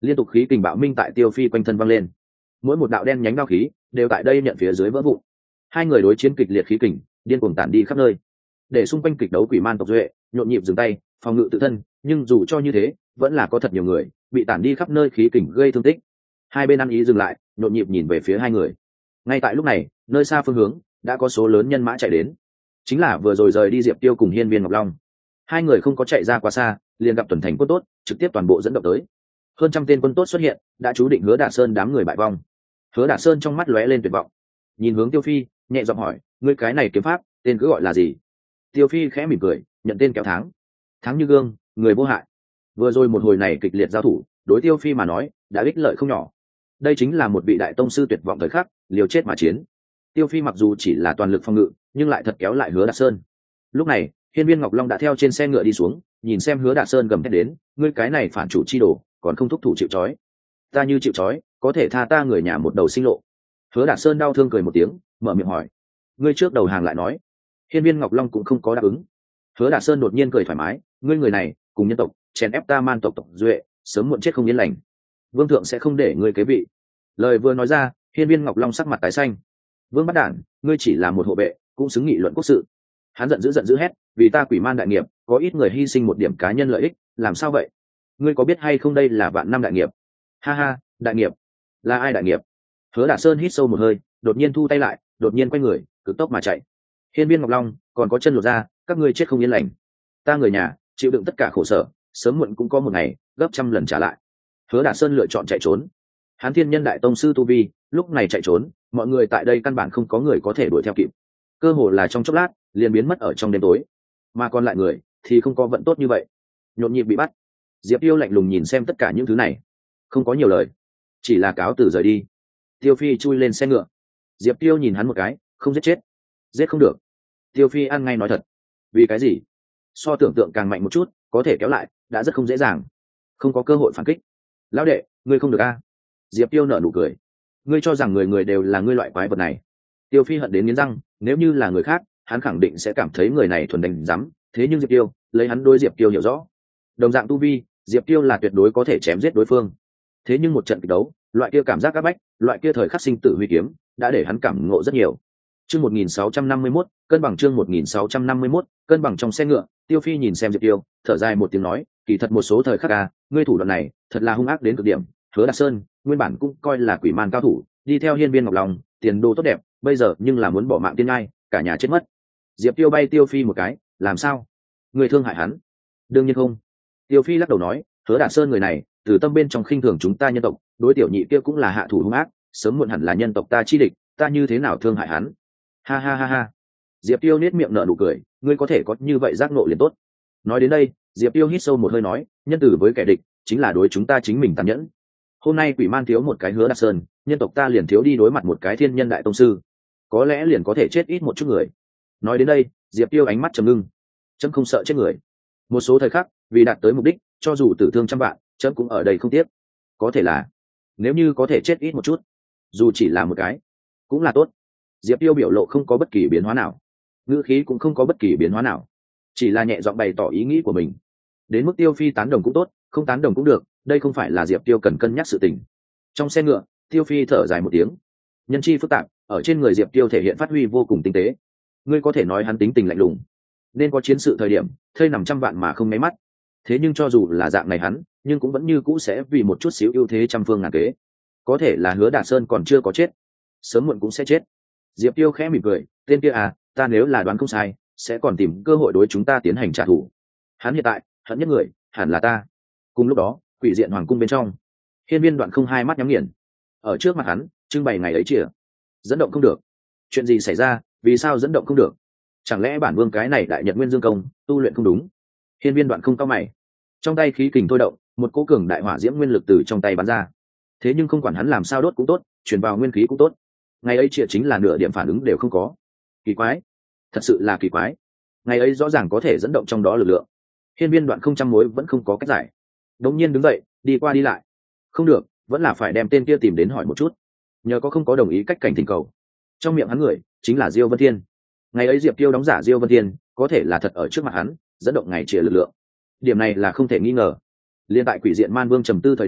Liên tục khí kình bạo minh tại Tiêu Phi quanh thân văng lên, mỗi một đạo đen nhánh đao khí đều tại đây nhận phía dưới vỡ vụn. Hai người đối chiến kịch liệt khí kình điên cuồng tản đi khắp nơi, để xung quanh kịch đấu quỷ man tộc duệ nhộn nhịp dừng tay phòng ngự tự thân, nhưng dù cho như thế vẫn là có thật nhiều người bị tản đi khắp nơi khí kình gây thương tích. Hai bên ăn ý dừng lại, nhộn nhịp nhìn về phía hai người. Ngay tại lúc này, nơi xa phương hướng đã có số lớn nhân mã chạy đến, chính là vừa rồi rời đi Diệp Tiêu cùng Hiên Viên Ngọc Long. Hai người không có chạy ra quá xa, liền gặp tuần thành quân tốt trực tiếp toàn bộ dẫn động tới. Hơn trăm tên quân tốt xuất hiện, đã chú định Hứa Đả Sơn đám người bại vong. Hứa Đả Sơn trong mắt lóe lên tuyệt vọng, nhìn hướng Tiêu Phi nhẹ giọng hỏi, ngươi cái này kiếm pháp tên cứ gọi là gì? Tiêu Phi khẽ mỉm cười, nhận tên kéo tháng. Tháng như gương, người vô hại. Vừa rồi một hồi này kịch liệt giao thủ, đối Tiêu Phi mà nói đã ích lợi không nhỏ. Đây chính là một vị đại tông sư tuyệt vọng thời khắc, liều chết mà chiến. Tiêu Phi mặc dù chỉ là toàn lực phòng ngự, nhưng lại thật kéo lại Hứa Đả Sơn. Lúc này, Hiên Viên Ngọc Long đã theo trên xe ngựa đi xuống, nhìn xem Hứa Đả Sơn gầm thét đến, ngươi cái này phản chủ chi đồ, còn không thúc thủ chịu trói. Ta như chịu trói, có thể tha ta người nhà một đầu sinh lộ. Hứa Đả Sơn đau thương cười một tiếng, mở miệng hỏi, ngươi trước đầu hàng lại nói. Hiên Viên Ngọc Long cũng không có đáp ứng. Hứa Đả Sơn đột nhiên cười thoải mái, ngươi người này cùng nhân tộc chèn ép ta man tộc tộc duệ, sớm muộn chết không yên lành. Vương thượng sẽ không để ngươi kế vị. Lời vừa nói ra, Hiên Viên Ngọc Long sắc mặt tái xanh. Vương Bắt Đản, ngươi chỉ là một hộ vệ, cũng xứng nghị luận quốc sự. Hắn giận dữ giận dữ hét, vì ta quỷ man đại nghiệp, có ít người hy sinh một điểm cá nhân lợi ích, làm sao vậy? Ngươi có biết hay không đây là vạn năm đại nghiệp? Ha ha, đại nghiệp? Là ai đại nghiệp? Hứa Đả Sơn hít sâu một hơi, đột nhiên thu tay lại, đột nhiên quay người, cực tốc mà chạy. Hiên Viên Ngọc Long, còn có chân lột ra, các ngươi chết không yên lành. Ta người nhà chịu đựng tất cả khổ sở, sớm muộn cũng có một ngày gấp trăm lần trả lại. Hứa Đả Sơn lựa chọn chạy trốn. Hắn thiên nhân đại tông sư tu vi, lúc này chạy trốn, mọi người tại đây căn bản không có người có thể đuổi theo kịp. Cơ hồ là trong chốc lát, liền biến mất ở trong đêm tối. Mà còn lại người thì không có vận tốt như vậy, nhộn nhịp bị bắt. Diệp Tiêu lạnh lùng nhìn xem tất cả những thứ này, không có nhiều lời, chỉ là cáo từ rời đi. Tiêu Phi chui lên xe ngựa. Diệp Tiêu nhìn hắn một cái, không giết chết, giết không được. Tiêu Phi ăn ngay nói thật, vì cái gì? So tưởng tượng càng mạnh một chút, có thể kéo lại đã rất không dễ dàng, không có cơ hội phản kích. Lão đệ, ngươi không được a? Diệp Tiêu nở nụ cười, ngươi cho rằng người người đều là ngươi loại quái vật này? Tiêu Phi hận đến nghiến răng, nếu như là người khác, hắn khẳng định sẽ cảm thấy người này thuần đánh rắm, thế nhưng Diệp Tiêu, lấy hắn đối Diệp Tiêu hiểu rõ, đồng dạng tu vi, Diệp Tiêu là tuyệt đối có thể chém giết đối phương. Thế nhưng một trận kịch đấu, loại kia cảm giác áp bách, loại kia thời khắc sinh tử huy kiếm, đã để hắn cảm ngộ rất nhiều. Chương một nghìn sáu trăm năm mươi mốt, cân bằng chương một nghìn sáu trăm năm mươi mốt, cân bằng trong xe ngựa, Tiêu Phi nhìn xem Diệp Tiêu, thở dài một tiếng nói, kỳ thật một số thời khắc à, ngươi thủ đoạn này, thật là hung ác đến cực điểm. Hứa Đả Sơn, nguyên bản cũng coi là quỷ man cao thủ, đi theo Hiên Viên Ngọc Long, tiền đồ tốt đẹp, bây giờ nhưng là muốn bỏ mạng tiên ngai, cả nhà chết mất. Diệp Tiêu bay Tiêu Phi một cái, làm sao? Ngươi thương hại hắn? Đương nhiên không. Tiêu Phi lắc đầu nói, Hứa Đả Sơn người này, từ tâm bên trong khinh thường chúng ta nhân tộc, đối tiểu nhị kia cũng là hạ thủ hung ác, sớm muộn hẳn là nhân tộc ta chi địch, ta như thế nào thương hại hắn? Ha ha ha ha. Diệp Tiêu nét miệng nở nụ cười, ngươi có thể có như vậy giác ngộ liền tốt. Nói đến đây, Diệp Tiêu hít sâu một hơi nói, nhân tử với kẻ địch, chính là đối chúng ta chính mình tàn nhẫn. Hôm nay quỷ man thiếu một cái Hứa Đả Sơn, nhân tộc ta liền thiếu đi đối mặt một cái thiên nhân đại tông sư, có lẽ liền có thể chết ít một chút người. Nói đến đây, Diệp Tiêu ánh mắt trầm ngưng, chấm không sợ chết người. Một số thời khắc, vì đạt tới mục đích, cho dù tử thương trăm vạn, chấm cũng ở đây không tiếc. Có thể là, nếu như có thể chết ít một chút, dù chỉ là một cái, cũng là tốt. Diệp Tiêu biểu lộ không có bất kỳ biến hóa nào, ngữ khí cũng không có bất kỳ biến hóa nào, chỉ là nhẹ giọng bày tỏ ý nghĩ của mình. Đến mức Tiêu Phi tán đồng cũng tốt, không tán đồng cũng được, đây không phải là Diệp Tiêu cần cân nhắc sự tình. Trong xe ngựa, Tiêu Phi thở dài một tiếng, nhân chi phức tạp, ở trên người Diệp Tiêu thể hiện phát huy vô cùng tinh tế. Ngươi có thể nói hắn tính tình lạnh lùng, nên có chiến sự thời điểm thây nằm trăm vạn mà không mấy mắt, thế nhưng cho dù là dạng này hắn, nhưng cũng vẫn như cũ sẽ vì một chút xíu ưu thế trăm phương ngàn kế. Có thể là Hứa Đả Sơn còn chưa có chết, sớm muộn cũng sẽ chết. Diệp Tiêu khẽ mỉm cười, tên kia à, ta nếu là đoán không sai, sẽ còn tìm cơ hội đối chúng ta tiến hành trả thù. Hắn hiện tại hận nhất người hẳn là ta. Cùng lúc đó, Quỷ Diện Hoàng cung bên trong, Hiên Viên Đoạn không hai mắt nhắm nghiền, ở trước mặt hắn trưng bày ngày ấy chìa, dẫn động không được. Chuyện gì xảy ra, vì sao dẫn động không được? Chẳng lẽ bản vương cái này đại nhật nguyên dương công tu luyện không đúng? Hiên Viên Đoạn không cao mày, trong tay khí kình thôi động, một cỗ cường đại hỏa diễm nguyên lực từ trong tay bắn ra. Thế nhưng không quản hắn làm sao đốt cũng tốt, truyền vào nguyên khí cũng tốt, ngày ấy chìa chính là nửa điểm phản ứng đều không có. Kỳ quái, thật sự là kỳ quái. Ngày ấy rõ ràng có thể dẫn động trong đó lực lượng. Hiên Viên Đoạn không trăm mối vẫn không có cách giải. Đống nhiên đứng dậy, đi qua đi lại. Không được, vẫn là phải đem tên kia tìm đến hỏi một chút. Nhờ có không có đồng ý cách cảnh thỉnh cầu. Trong miệng hắn người chính là Diêu Vân Thiên. Ngày ấy Diệp Tiêu đóng giả Diêu Vân Thiên, có thể là thật ở trước mặt hắn, dẫn động ngày chìa lực lượng. Điểm này là không thể nghi ngờ. Liên tại Quỷ Diện Man Vương trầm tư thời điểm,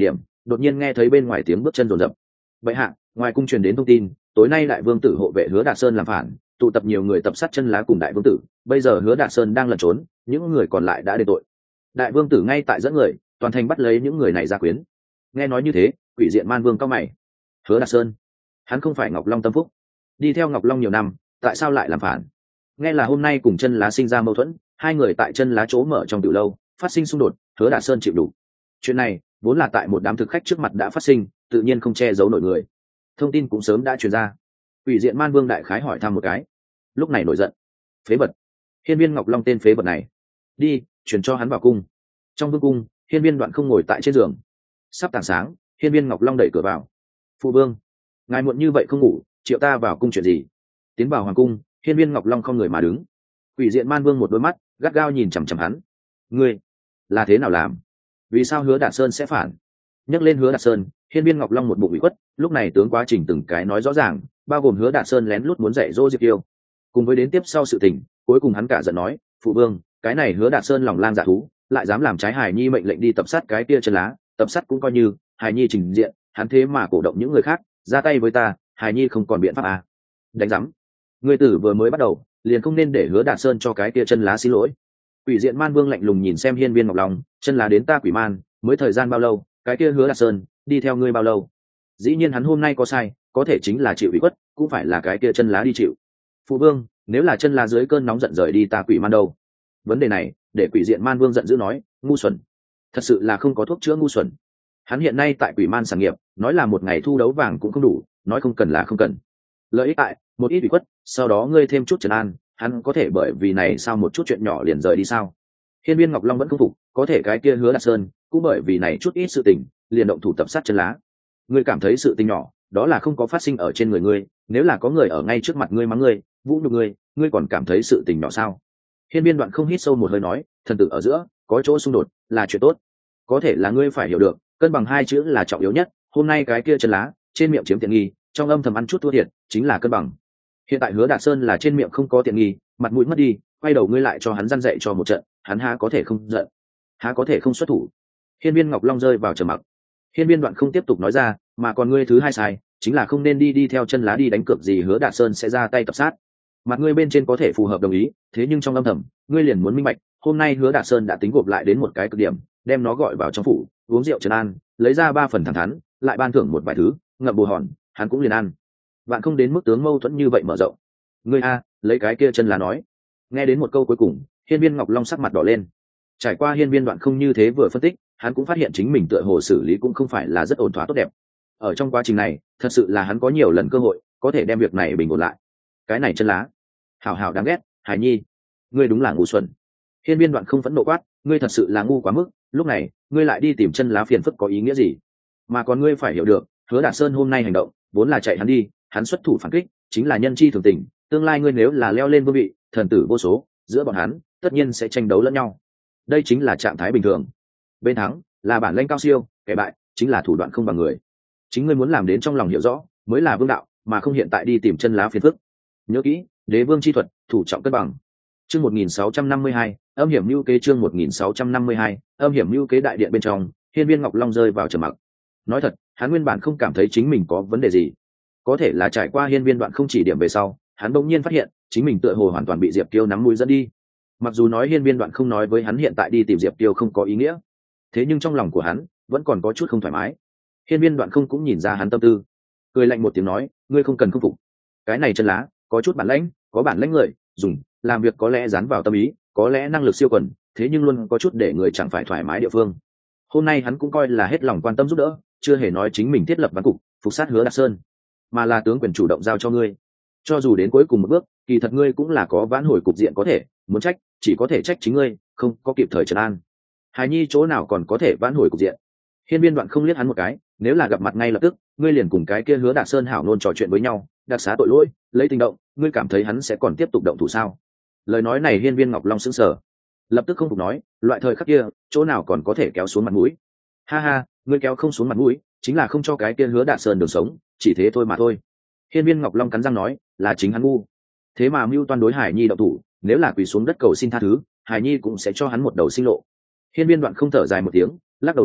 đột nhiên nghe thấy bên ngoài tiếng bước chân rồn rập. Bệ hạ, ngoài cung truyền đến thông tin, tối nay đại vương tử hộ vệ Hứa Đạt Sơn làm phản, tụ tập nhiều người tập sát chân lá cùng đại vương tử, bây giờ Hứa Đạt Sơn đang lẩn trốn, những người còn lại đã đền tội. Đại vương tử ngay tại dẫn người, toàn thành bắt lấy những người này ra quyến. Nghe nói như thế, Quỷ Diện Man Vương cau mày. Hứa Đạt Sơn, hắn không phải Ngọc Long tâm phúc, đi theo Ngọc Long nhiều năm, tại sao lại làm phản? Nghe là hôm nay cùng chân lá sinh ra mâu thuẫn, hai người tại chân lá chỗ mở trong tiểu lâu phát sinh xung đột, Hứa Đạt Sơn chịu đủ. Chuyện này vốn là tại một đám thực khách trước mặt đã phát sinh, tự nhiên không che giấu nổi người. Thông tin cũng sớm đã truyền ra. Quỷ Diện Man Vương đại khái hỏi thăm một cái, lúc này nổi giận. Phế vật, Hiên Viên Ngọc Long tên phế vật này, đi truyền cho hắn vào cung. Trong vương cung, Hiên Viên Đoạn không ngồi tại trên giường. Sắp tảng sáng, Hiên Viên Ngọc Long đẩy cửa vào. Phụ vương, ngài muộn như vậy không ngủ, triệu ta vào cung chuyện gì? Tiến vào hoàng cung, Hiên Viên Ngọc Long không người mà đứng. Quỷ Diện Man Vương một đôi mắt gắt gao nhìn chằm chằm hắn. Ngươi là thế nào làm? Vì sao Hứa Đạt Sơn sẽ phản? Nhắc lên Hứa Đạt Sơn, Hiên Viên Ngọc Long một bụng ủy khuất. Lúc này tướng quá trình từng cái nói rõ ràng, bao gồm Hứa Đạt Sơn lén lút muốn dạy dỗ Diệp Tiêu, cùng với đến tiếp sau sự tình. Cuối cùng hắn cả giận nói, phụ vương, cái này Hứa Đạt Sơn lòng lang dạ thú, lại dám làm trái Hải Nhi mệnh lệnh đi tập sát cái kia chân lá, tập sát cũng coi như Hải Nhi trình diện, hắn thế mà cổ động những người khác ra tay với ta, Hải Nhi không còn biện pháp à? Đánh rắm, người tử vừa mới bắt đầu liền không nên để Hứa Đạt Sơn cho cái kia chân lá xin lỗi. Quỷ Diện Man Vương lạnh lùng nhìn xem Hiên Viên Ngọc Long, chân lá đến ta Quỷ Man mới thời gian bao lâu, cái kia Hứa Đạt Sơn đi theo ngươi bao lâu? Dĩ nhiên hắn hôm nay có sai, có thể chính là chịu ủy khuất, cũng phải là cái kia chân lá đi chịu. Phụ vương, nếu là chân lá dưới cơn nóng giận rời đi ta Quỷ Man đâu? Vấn đề này để Quỷ Diện Man Vương giận dữ nói, ngu xuẩn, thật sự là không có thuốc chữa ngu xuẩn. Hắn hiện nay tại Quỷ Man sản nghiệp, nói là một ngày thu đấu vàng cũng không đủ, nói không cần là không cần. Lợi ích tại một ít ủy khuất, sau đó ngươi thêm chút trấn an, hắn có thể bởi vì này sao một chút chuyện nhỏ liền rời đi sao? Hiên Viên Ngọc Long vẫn không phục, có thể cái kia Hứa Đạt Sơn cũng bởi vì này chút ít sự tình liền động thủ tập sát chân lá. Ngươi cảm thấy sự tình nhỏ, đó là không có phát sinh ở trên người ngươi, nếu là có người ở ngay trước mặt ngươi mắng ngươi, vũ nhục ngươi, ngươi còn cảm thấy sự tình nhỏ sao? Hiên Viên Đoạn không hít sâu một hơi nói, thần tử ở giữa có chỗ xung đột là chuyện tốt, có thể là ngươi phải hiểu được, cân bằng hai chữ là trọng yếu nhất. Hôm nay cái kia chân lá trên miệng chiếm tiện nghi, trong âm thầm ăn chút thua thiệt, chính là cân bằng. Hiện tại Hứa Đạt Sơn là trên miệng không có tiện nghi, mặt mũi mất đi, quay đầu ngươi lại cho hắn răn dạy cho một trận, hắn há có thể không giận, há có thể không xuất thủ? Hiên Viên Ngọc Long rơi vào trầm mặc. Hiên Viên Đoạn không tiếp tục nói ra, mà còn ngươi thứ hai sai, chính là không nên đi đi theo chân lá đi đánh cược gì Hứa Đạt Sơn sẽ ra tay tập sát. Mặt ngươi bên trên có thể phù hợp đồng ý, thế nhưng trong âm thầm, ngươi liền muốn minh bạch, hôm nay Hứa Đạt Sơn đã tính gộp lại đến một cái cực điểm, đem nó gọi vào trong phủ, uống rượu trấn an, lấy ra ba phần thẳng thắn, lại ban thưởng một vài thứ, ngậm bù hòn, hắn cũng liền ăn. Vạn không đến mức tướng mâu thuẫn như vậy mở rộng. Ngươi a, lấy cái kia chân lá nói. Nghe đến một câu cuối cùng, Hiên Viên Ngọc Long sắc mặt đỏ lên. Trải qua Hiên Viên Đoạn không như thế vừa phân tích, hắn cũng phát hiện chính mình tựa hồ xử lý cũng không phải là rất ổn thỏa tốt đẹp. Ở trong quá trình này, thật sự là hắn có nhiều lần cơ hội có thể đem việc này bình ổn lại. Cái này chân lá, hảo hảo đáng ghét, Hải Nhi, ngươi đúng là ngu xuẩn. Hiên Viên Đoạn không phẫn nộ quát, ngươi thật sự là ngu quá mức, lúc này, ngươi lại đi tìm chân lá phiền phức có ý nghĩa gì? Mà còn ngươi phải hiểu được, Hứa Đạt Sơn hôm nay hành động, vốn là chạy hắn đi, hắn xuất thủ phản kích, chính là nhân chi thường tình, tương lai ngươi nếu là leo lên vương vị, thần tử vô số, giữa bọn hắn, tất nhiên sẽ tranh đấu lẫn nhau. Đây chính là trạng thái bình thường. Bên thắng là bản lĩnh cao siêu, kẻ bại chính là thủ đoạn không bằng người. Chính ngươi muốn làm đến trong lòng hiểu rõ, mới là vương đạo, mà không hiện tại đi tìm chân lá phiền phức. Nhớ kỹ, đế vương chi thuật, thủ trọng cân bằng. Chương một nghìn sáu trăm năm mươi hai, âm hiểm lưu kế chương một nghìn sáu trăm năm mươi hai, âm hiểm lưu kế đại điện bên trong, Hiên Viên Ngọc Long rơi vào trầm mặc. Nói thật, hắn nguyên bản không cảm thấy chính mình có vấn đề gì. Có thể là trải qua Hiên Viên Đoạn không chỉ điểm về sau, hắn bỗng nhiên phát hiện, chính mình tựa hồ hoàn toàn bị Diệp Tiêu nắm mũi dẫn đi. Mặc dù nói Hiên Viên Đoạn không nói với hắn hiện tại đi tìm Diệp Tiêu không có ý nghĩa, thế nhưng trong lòng của hắn vẫn còn có chút không thoải mái. Hiên Viên Đoạn không cũng nhìn ra hắn tâm tư, cười lạnh một tiếng nói, ngươi không cần khâm phục. Cái này chân lá, có chút bản lãnh, có bản lãnh người, dùng, làm việc có lẽ dán vào tâm ý, có lẽ năng lực siêu quần, thế nhưng luôn có chút để người chẳng phải thoải mái địa phương. Hôm nay hắn cũng coi là hết lòng quan tâm giúp đỡ, chưa hề nói chính mình thiết lập ván cục, phục sát Hứa Đạt Sơn, mà là tướng quyền chủ động giao cho ngươi. Cho dù đến cuối cùng một bước, kỳ thật ngươi cũng là có vãn hồi cục diện có thể, muốn trách, chỉ có thể trách chính ngươi, không có kịp thời trấn an. Hài Nhi chỗ nào còn có thể vãn hồi cục diện? Hiên Viên Đoạn không liếc hắn một cái, nếu là gặp mặt ngay lập tức, ngươi liền cùng cái kia Hứa Đạt Sơn hảo nôn trò chuyện với nhau, đặc xá tội lỗi, lấy tình động, ngươi cảm thấy hắn sẽ còn tiếp tục động thủ sao? Lời nói này Hiên Viên Ngọc Long sững sờ, lập tức không phục nói, loại thời khắc kia, chỗ nào còn có thể kéo xuống mặt mũi? Ha ha, ngươi kéo không xuống mặt mũi, chính là không cho cái kia Hứa Đạt Sơn đường sống, chỉ thế thôi mà thôi. Hiên Viên Ngọc Long cắn răng nói, là chính hắn ngu. Thế mà mưu toan đối Hải Nhi động thủ, nếu là quỳ xuống đất cầu xin tha thứ, Hải Nhi cũng sẽ cho hắn một đầu sinh lộ. Hiên Viên Đoạn không thở dài một tiếng, lắc đầu nói,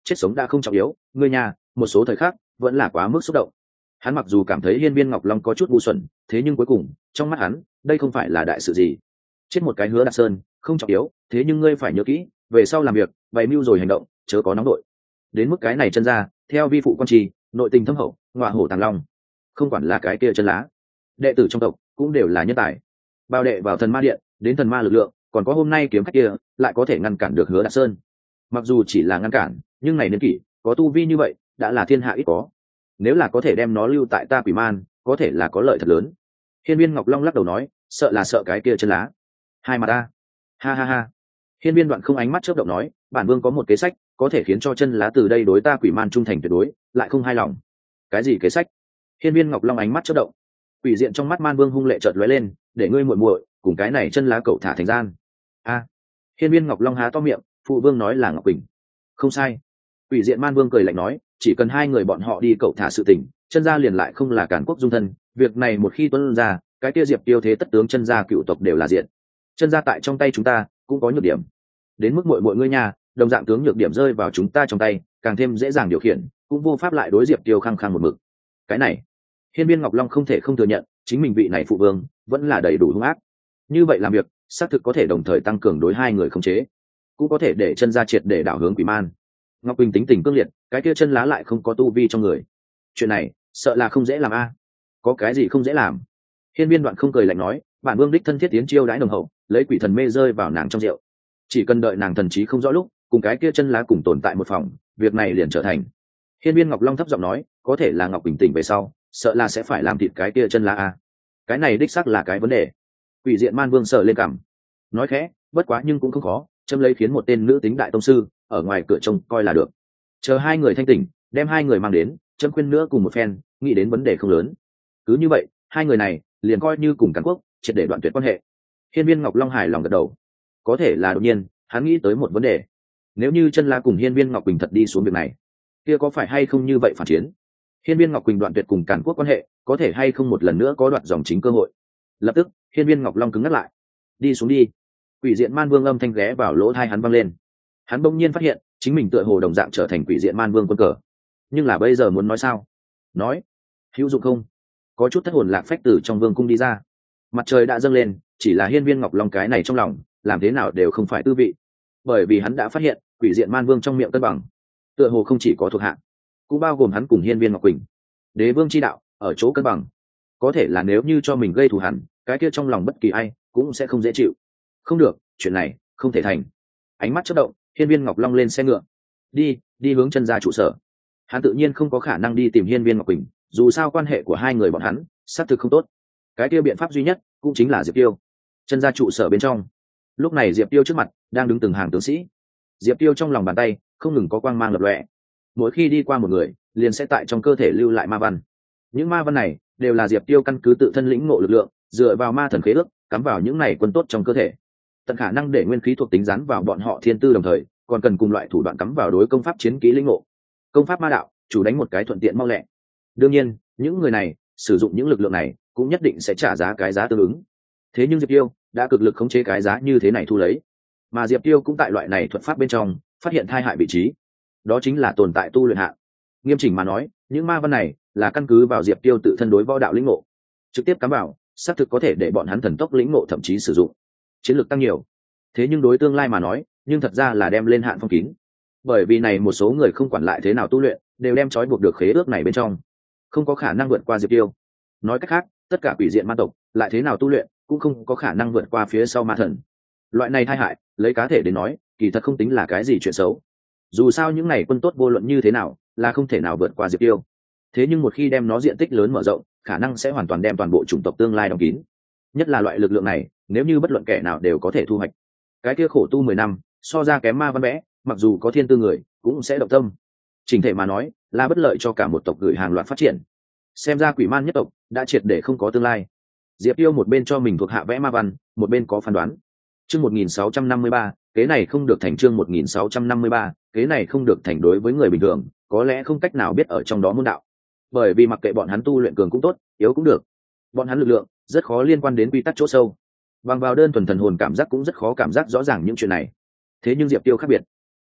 chết sống đã không trọng yếu, ngươi nhà một số thời khắc vẫn là quá mức xúc động. Hắn mặc dù cảm thấy hiên viên ngọc long có chút ngu xuẩn, thế nhưng cuối cùng trong mắt hắn đây không phải là đại sự gì. Chết một cái Hứa Đạt Sơn không trọng yếu, thế nhưng ngươi phải nhớ kỹ, về sau làm việc bày mưu rồi hành động chớ có nóng đội. Đến mức cái này chân ra theo vi phụ quan trì, nội tình thâm hậu, ngọa hổ tàng long, không quản là cái kia chân lá, đệ tử trong tộc cũng đều là nhân tài. Bao đệ vào thần ma điện, đến thần ma lực lượng, còn có hôm nay kiếm khách kia lại có thể ngăn cản được Hứa Đạt Sơn. Mặc dù chỉ là ngăn cản, nhưng này niên kỷ có tu vi như vậy đã là thiên hạ ít có. Nếu là có thể đem nó lưu tại ta Quỷ Man, có thể là có lợi thật lớn. Hiên viên Ngọc Long lắc đầu nói, sợ là sợ cái kia chân lá. Hai mà ta, ha ha ha. Hiên viên Đoạn không ánh mắt chớp động nói, bản vương có một kế sách có thể khiến cho chân lá từ đây đối ta Quỷ Man trung thành tuyệt đối, lại không hài lòng. Cái gì kế sách? Hiên viên Ngọc Long ánh mắt chớp động. Quỷ diện trong mắt Man Vương hung lệ chợt lóe lên, để ngươi muội muội cùng cái này chân lá cậu thả thành gian. A. Hiên viên Ngọc Long há to miệng, phụ vương nói là Ngọc Quỳnh. Không sai. Quỷ diện Man Vương cười lạnh nói, chỉ cần hai người bọn họ đi cậu thả sự tình, chân gia liền lại không là Càn Quốc dung thân, việc này một khi tuân ra, cái kia Diệp Tiêu thế tất tướng chân gia cựu tộc đều là diện. Chân gia tại trong tay chúng ta cũng có nhược điểm. Đến mức muội muội ngươi nhà, đồng dạng tướng nhược điểm rơi vào chúng ta trong tay, càng thêm dễ dàng điều khiển, cũng vô pháp lại đối Diệp Tiêu khăng khăng một mực. Cái này, Hiên viên Ngọc Long không thể không thừa nhận, chính mình vị này phụ vương vẫn là đầy đủ hung ác. Như vậy làm việc, xác thực có thể đồng thời tăng cường đối hai người khống chế, cũng có thể để chân gia triệt để đảo hướng Quỷ Man. Ngọc Quỳnh tính tình cương liệt, cái kia chân lá lại không có tu vi trong người, chuyện này sợ là không dễ làm a. Có cái gì không dễ làm? Hiên viên Đoạn không cười lạnh nói, bản vương đích thân thiết tiến chiêu đãi nồng hậu, lấy quỷ thần mê rơi vào nàng trong rượu, chỉ cần đợi nàng thần trí không rõ lúc, cùng cái kia chân lá cùng tồn tại một phòng, việc này liền trở thành. Hiên viên Ngọc Long thấp giọng nói, có thể là Ngọc Quỳnh tỉnh về sau, sợ là sẽ phải làm thịt cái kia chân lá a. Cái này đích xác là cái vấn đề. Quỷ diện Man Vương sợ lên cằm, nói khẽ, bất quá nhưng cũng không khó, châm lấy khiến một tên nữ tính đại tông sư ở ngoài cửa trông coi là được. Chờ hai người thanh tỉnh, đem hai người mang đến, châm khuyên nữa cùng một phen, nghĩ đến vấn đề không lớn. Cứ như vậy, hai người này liền coi như cùng Càn Quốc triệt để đoạn tuyệt quan hệ. Hiên viên Ngọc Long hài lòng gật đầu. Có thể là đột nhiên hắn nghĩ tới một vấn đề, nếu như chân lá cùng hiên viên Ngọc Quỳnh thật đi xuống việc này, kia có phải hay không như vậy phản chiến? Hiên viên Ngọc Quỳnh đoạn tuyệt cùng Càn Quốc quan hệ, có thể hay không một lần nữa có đoạt dòng chính cơ hội? Lập tức hiên viên Ngọc Long cứng ngắt lại. Đi xuống đi. Quỷ diện Man Vương âm thanh ghé vào lỗ tai hắn vang lên. Hắn bỗng nhiên phát hiện chính mình tựa hồ đồng dạng trở thành quỷ diện Man Vương quân cờ. Nhưng là bây giờ muốn nói sao? Nói hữu dụng không? Có chút thất hồn lạc phách từ trong vương cung đi ra. Mặt trời đã dâng lên, chỉ là hiên viên Ngọc Long cái này trong lòng làm thế nào đều không phải tư vị, bởi vì hắn đã phát hiện quỷ diện Man Vương trong miệng cân bằng tựa hồ không chỉ có thuộc hạ, cũng bao gồm hắn cùng hiên viên Ngọc Quỳnh. Đế vương chi đạo ở chỗ cân bằng, có thể là nếu như cho mình gây thù hằn, cái kia trong lòng bất kỳ ai cũng sẽ không dễ chịu. Không được, chuyện này không thể thành. Ánh mắt chớp động, hiên viên Ngọc Long lên xe ngựa, đi đi hướng chân gia trụ sở. Hắn tự nhiên không có khả năng đi tìm hiên viên Ngọc Quỳnh, dù sao quan hệ của hai người bọn hắn xác thực không tốt. Cái kia biện pháp duy nhất cũng chính là Diệp Tiêu. Chân gia trụ sở bên trong, lúc này Diệp Tiêu trước mặt đang đứng từng hàng tướng sĩ. Diệp Tiêu trong lòng bàn tay không ngừng có quang mang lập lòe, mỗi khi đi qua một người liền sẽ tại trong cơ thể lưu lại ma văn. Những ma văn này đều là Diệp Tiêu căn cứ tự thân lĩnh ngộ lực lượng, dựa vào ma thần khế ước cắm vào những này quân tốt trong cơ thể, tận khả năng để nguyên khí thuộc tính rắn vào bọn họ thiên tư, đồng thời còn cần cùng loại thủ đoạn cắm vào đối công pháp chiến kỹ lĩnh ngộ. Công pháp ma đạo chủ đánh một cái thuận tiện mau lẹ. Đương nhiên những người này sử dụng những lực lượng này cũng nhất định sẽ trả giá cái giá tương ứng. Thế nhưng Diệp Tiêu đã cực lực khống chế cái giá như thế này thu lấy, mà Diệp Tiêu cũng tại loại này thuật pháp bên trong phát hiện thai hại vị trí, đó chính là tồn tại tu luyện hạ. Nghiêm chỉnh mà nói, những ma văn này là căn cứ vào Diệp Tiêu tự thân đối võ đạo lĩnh ngộ, trực tiếp cắm vào, xác thực có thể để bọn hắn thần tốc lĩnh ngộ, thậm chí sử dụng chiến lược tăng nhiều. Thế nhưng đối tương lai mà nói, nhưng thật ra là đem lên hạn phong kín, bởi vì này một số người không quản lại thế nào tu luyện, đều đem trói buộc được khế ước này bên trong, không có khả năng vượt qua Diệp Tiêu. Nói cách khác, tất cả quỷ diện ma tộc lại thế nào tu luyện cũng không có khả năng vượt qua phía sau ma thần. Loại này tai hại, lấy cá thể đến nói, kỳ thật không tính là cái gì chuyện xấu. Dù sao những này quân tốt vô luận như thế nào là không thể nào vượt qua Diệp Tiêu. Thế nhưng một khi đem nó diện tích lớn mở rộng, khả năng sẽ hoàn toàn đem toàn bộ chủng tộc tương lai đóng kín. Nhất là loại lực lượng này, nếu như bất luận kẻ nào đều có thể thu hoạch, cái kia khổ tu mười năm, so ra kém ma văn vẽ, mặc dù có thiên tư người, cũng sẽ động tâm. Chỉnh thể mà nói, là bất lợi cho cả một tộc gửi hàng loạt phát triển. Xem ra quỷ man nhất tộc đã triệt để không có tương lai. Diệp Tiêu một bên cho mình thuộc hạ vẽ ma văn, một bên có phán đoán. Chương một nghìn sáu trăm năm mươi ba, kế này không được thành. Chương một nghìn sáu trăm năm mươi ba, kế này không được thành. Đối với người bình thường, có lẽ không cách nào biết ở trong đó môn đạo. Bởi vì mặc kệ bọn hắn tu luyện cường cũng tốt, yếu cũng được, bọn hắn lực lượng rất khó liên quan đến quy tắc chỗ sâu. Bằng vào đơn thuần thần hồn cảm giác cũng rất khó cảm giác rõ ràng những chuyện này. Thế nhưng Diệp Tiêu khác biệt.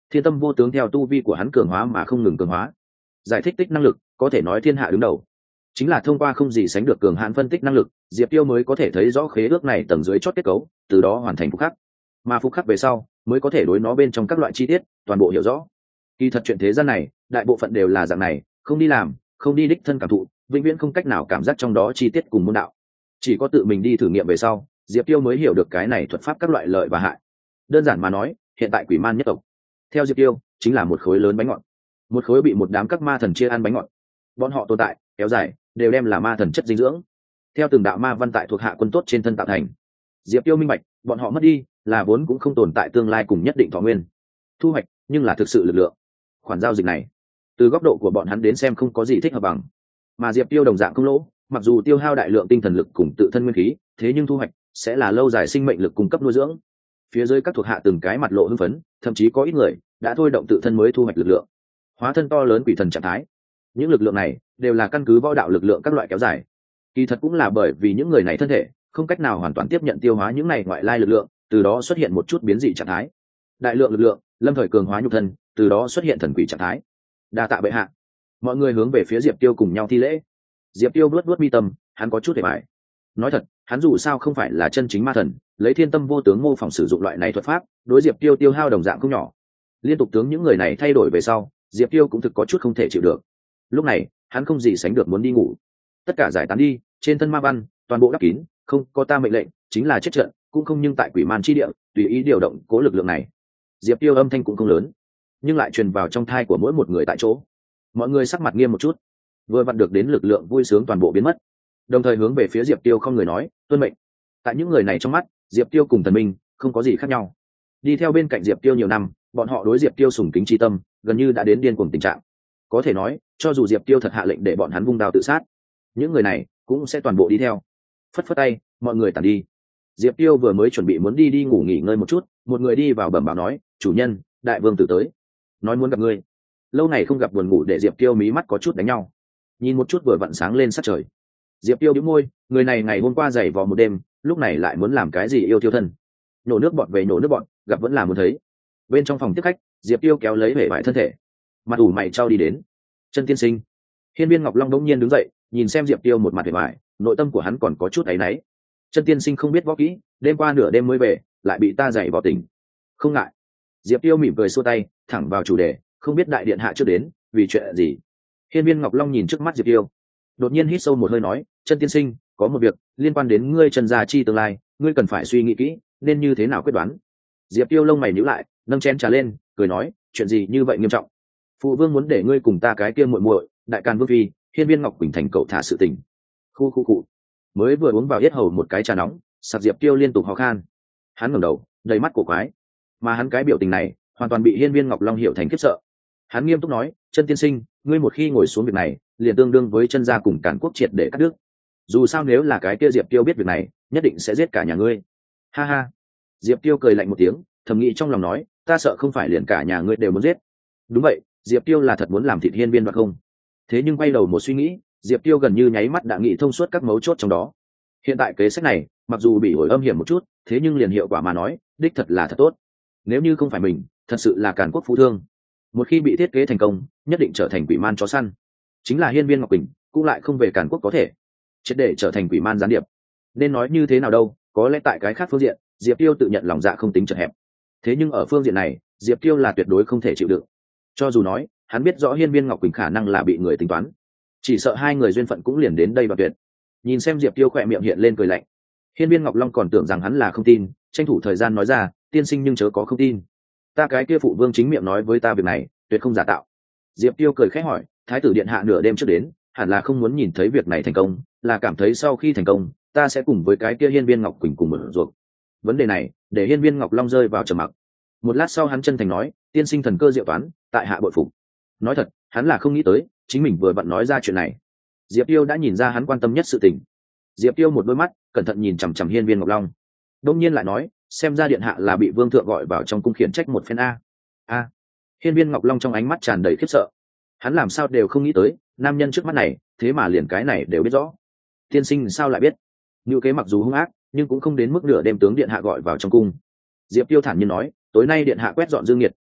Thiên tâm vô tướng theo tu vi của hắn cường hóa mà không ngừng cường hóa, giải thích tích năng lực có thể nói thiên hạ đứng đầu. Chính là thông qua không gì sánh được cường hãn phân tích năng lực, Diệp Tiêu mới có thể thấy rõ khế ước này tầng dưới chót kết cấu, từ đó hoàn thành phục khắc. Mà phục khắc về sau, mới có thể đối nó bên trong các loại chi tiết toàn bộ hiểu rõ. Kỳ thật chuyện thế gian này, đại bộ phận đều là dạng này, không đi làm, không đi đích thân cảm thụ, vĩnh viễn không cách nào cảm giác trong đó chi tiết cùng môn đạo. Chỉ có tự mình đi thử nghiệm về sau, Diệp Tiêu mới hiểu được cái này thuật pháp các loại lợi và hại. Đơn giản mà nói, hiện tại quỷ man nhất tộc, theo Diệp Tiêu, chính là một khối lớn bánh ngọt, một khối bị một đám các ma thần chia ăn bánh ngọt. Bọn họ tồn tại, kéo dài, đều đem là ma thần chất dinh dưỡng. Theo từng đạo ma văn tại thuộc hạ quân tốt trên thân tạo thành, Diệp Tiêu minh bạch, bọn họ mất đi, là vốn cũng không tồn tại tương lai cùng nhất định thọ nguyên. Thu hoạch, nhưng là thực sự lực lượng. Khoản giao dịch này, từ góc độ của bọn hắn đến xem không có gì thích hợp bằng. Mà Diệp Tiêu đồng dạng không lỗ, mặc dù tiêu hao đại lượng tinh thần lực cùng tự thân nguyên khí, thế nhưng thu hoạch sẽ là lâu dài sinh mệnh lực cung cấp nuôi dưỡng. Phía dưới các thuộc hạ từng cái mặt lộ hưng phấn, thậm chí có ít người đã thôi động tự thân mới thu hoạch lực lượng, hóa thân to lớn quỷ thần trạng thái. Những lực lượng này đều là căn cứ võ đạo lực lượng các loại kéo dài. Kỳ thật cũng là bởi vì những người này thân thể không cách nào hoàn toàn tiếp nhận tiêu hóa những này ngoại lai lực lượng, từ đó xuất hiện một chút biến dị trạng thái. Đại lượng lực lượng lâm thời cường hóa nhục thân, từ đó xuất hiện thần quỷ trạng thái. Đa tạ bệ hạ. Mọi người hướng về phía Diệp Tiêu cùng nhau thi lễ. Diệp Tiêu vuốt vuốt mi tâm, hắn có chút để bài. Nói thật, hắn dù sao không phải là chân chính ma thần, lấy thiên tâm vô tướng mô phỏng sử dụng loại này thuật pháp, đối Diệp Tiêu tiêu hao đồng dạng không nhỏ. Liên tục tướng những người này thay đổi về sau, Diệp Tiêu cũng thực có chút không thể chịu được. Lúc này, hắn không gì sánh được muốn đi ngủ. Tất cả giải tán đi, trên thân ma văn, toàn bộ đắp kín, không có ta mệnh lệnh, chính là chết trận, cũng không nhưng tại quỷ man chi địa, tùy ý điều động cố lực lượng này. Diệp Tiêu âm thanh cũng không lớn, nhưng lại truyền vào trong thai của mỗi một người tại chỗ. Mọi người sắc mặt nghiêm một chút, vừa vặn được đến lực lượng vui sướng toàn bộ biến mất, đồng thời hướng về phía Diệp Tiêu không người nói, tuân mệnh. Tại những người này trong mắt, Diệp Tiêu cùng thần minh không có gì khác nhau. Đi theo bên cạnh Diệp Tiêu nhiều năm, bọn họ đối Diệp Tiêu sùng kính tri tâm gần như đã đến điên cuồng tình trạng. Có thể nói, cho dù Diệp Tiêu thật hạ lệnh để bọn hắn vung đao tự sát, những người này cũng sẽ toàn bộ đi theo. Phất phất tay, mọi người tản đi. Diệp Tiêu vừa mới chuẩn bị muốn đi đi ngủ nghỉ ngơi một chút, một người đi vào bẩm báo nói, chủ nhân, đại vương tử tới, nói muốn gặp ngươi. Lâu ngày không gặp buồn ngủ để Diệp Tiêu mí mắt có chút đánh nhau. Nhìn một chút vừa vặn sáng lên sát trời. Diệp Tiêu bĩu môi, người này ngày hôm qua giày vò một đêm, lúc này lại muốn làm cái gì yêu tiêu thân. Nhổ nước bọt về nhổ nước bọt, gặp vẫn là muốn thấy. Bên trong phòng tiếp khách, Diệp Tiêu kéo lấy vẻ vải thân thể, mặt ủ mày trao đi đến. Chân tiên sinh. Hiên Viên Ngọc Long đống nhiên đứng dậy, nhìn xem Diệp Tiêu một mặt vẻ vải, nội tâm của hắn còn có chút áy náy. Chân tiên sinh không biết võ kỹ, đêm qua nửa đêm mới về, lại bị ta giày vò tỉnh. Không ngại. Diệp Tiêu mỉm cười xua tay, thẳng vào chủ đề, không biết đại điện hạ chưa đến, vì chuyện gì. Hiên Viên Ngọc Long nhìn trước mắt Diệp Tiêu, đột nhiên hít sâu một hơi nói, chân tiên sinh, có một việc liên quan đến ngươi Chân gia chi tương lai, ngươi cần phải suy nghĩ kỹ, nên như thế nào quyết đoán. Diệp Tiêu lông mày nhíu lại, nâng chén trà lên, cười nói, chuyện gì như vậy nghiêm trọng? Phụ vương muốn để ngươi cùng ta cái kia muội muội, đại can vương phi, Hiên Viên Ngọc Quỳnh thành cậu thả sự tình. Khu khu cụ. Mới vừa uống vào yết hầu một cái trà nóng, sặc Diệp Tiêu liên tục ho khan. Hắn ngẩng đầu, đầy mắt cổ quái, mà hắn cái biểu tình này, hoàn toàn bị Hiên Viên Ngọc Long hiểu thành khiếp sợ. Hắn nghiêm túc nói, chân tiên sinh, ngươi một khi ngồi xuống việc này, liền tương đương với Chân gia cùng Càn Quốc triệt để cắt đứt. Dù sao nếu là cái kia Diệp Tiêu biết việc này, nhất định sẽ giết cả nhà ngươi. Ha ha. Diệp Tiêu cười lạnh một tiếng, thầm nghĩ trong lòng nói, ta sợ không phải liền cả nhà ngươi đều muốn giết. Đúng vậy, Diệp Tiêu là thật muốn làm thịt Hiên Viên hoặc không? Thế nhưng quay đầu một suy nghĩ, Diệp Tiêu gần như nháy mắt đã nghĩ thông suốt các mấu chốt trong đó. Hiện tại kế sách này, mặc dù bị ổi âm hiểm một chút, thế nhưng liền hiệu quả mà nói, đích thật là thật tốt. Nếu như không phải mình, thật sự là Càn Quốc phú thương. Một khi bị thiết kế thành công, nhất định trở thành quỷ man chó săn. Chính là Hiên Viên Ngọc Quỳnh, cũng lại không về Càn Quốc có thể, triệt để trở thành quỷ man gián điệp. Nên nói như thế nào đâu, có lẽ tại cái khác phương diện, Diệp Tiêu tự nhận lòng dạ không tính chật hẹp. Thế nhưng ở phương diện này, Diệp Tiêu là tuyệt đối không thể chịu đựng. Cho dù nói, hắn biết rõ Hiên Viên Ngọc Quỳnh khả năng là bị người tính toán, chỉ sợ hai người duyên phận cũng liền đến đây và tuyệt. Nhìn xem Diệp Tiêu khỏe miệng hiện lên cười lạnh, Hiên Viên Ngọc Long còn tưởng rằng hắn là không tin, tranh thủ thời gian nói ra, tiên sinh nhưng chớ có không tin. Ta cái kia phụ vương chính miệng nói với ta việc này, tuyệt không giả tạo. Diệp Tiêu cười khẽ hỏi, thái tử điện hạ nửa đêm trước đến, hẳn là không muốn nhìn thấy việc này thành công, là cảm thấy sau khi thành công, ta sẽ cùng với cái kia Hiên Viên Ngọc Quỳnh cùng mở ruột. Vấn đề này, để Hiên Viên Ngọc Long rơi vào trầm mặc. Một lát sau hắn chân thành nói, tiên sinh thần cơ diệu toán, tại hạ bội phục. Nói thật, hắn là không nghĩ tới, chính mình vừa vặn nói ra chuyện này. Diệp Tiêu đã nhìn ra hắn quan tâm nhất sự tình. Diệp Tiêu một đôi mắt cẩn thận nhìn chằm chằm Hiên Viên Ngọc Long, đông nhiên lại nói, xem ra điện hạ là bị vương thượng gọi vào trong cung khiển trách một phen a. A. Hiên Viên Ngọc Long trong ánh mắt tràn đầy khiếp sợ. Hắn làm sao đều không nghĩ tới, nam nhân trước mắt này, thế mà liền cái này đều biết rõ. Tiên sinh sao lại biết? Như kế mặc dù hung ác, nhưng cũng không đến mức nửa đêm tướng điện hạ gọi vào trong cung. Diệp Tiêu thản nhiên nói, tối nay điện hạ quét dọn dương nghiệt,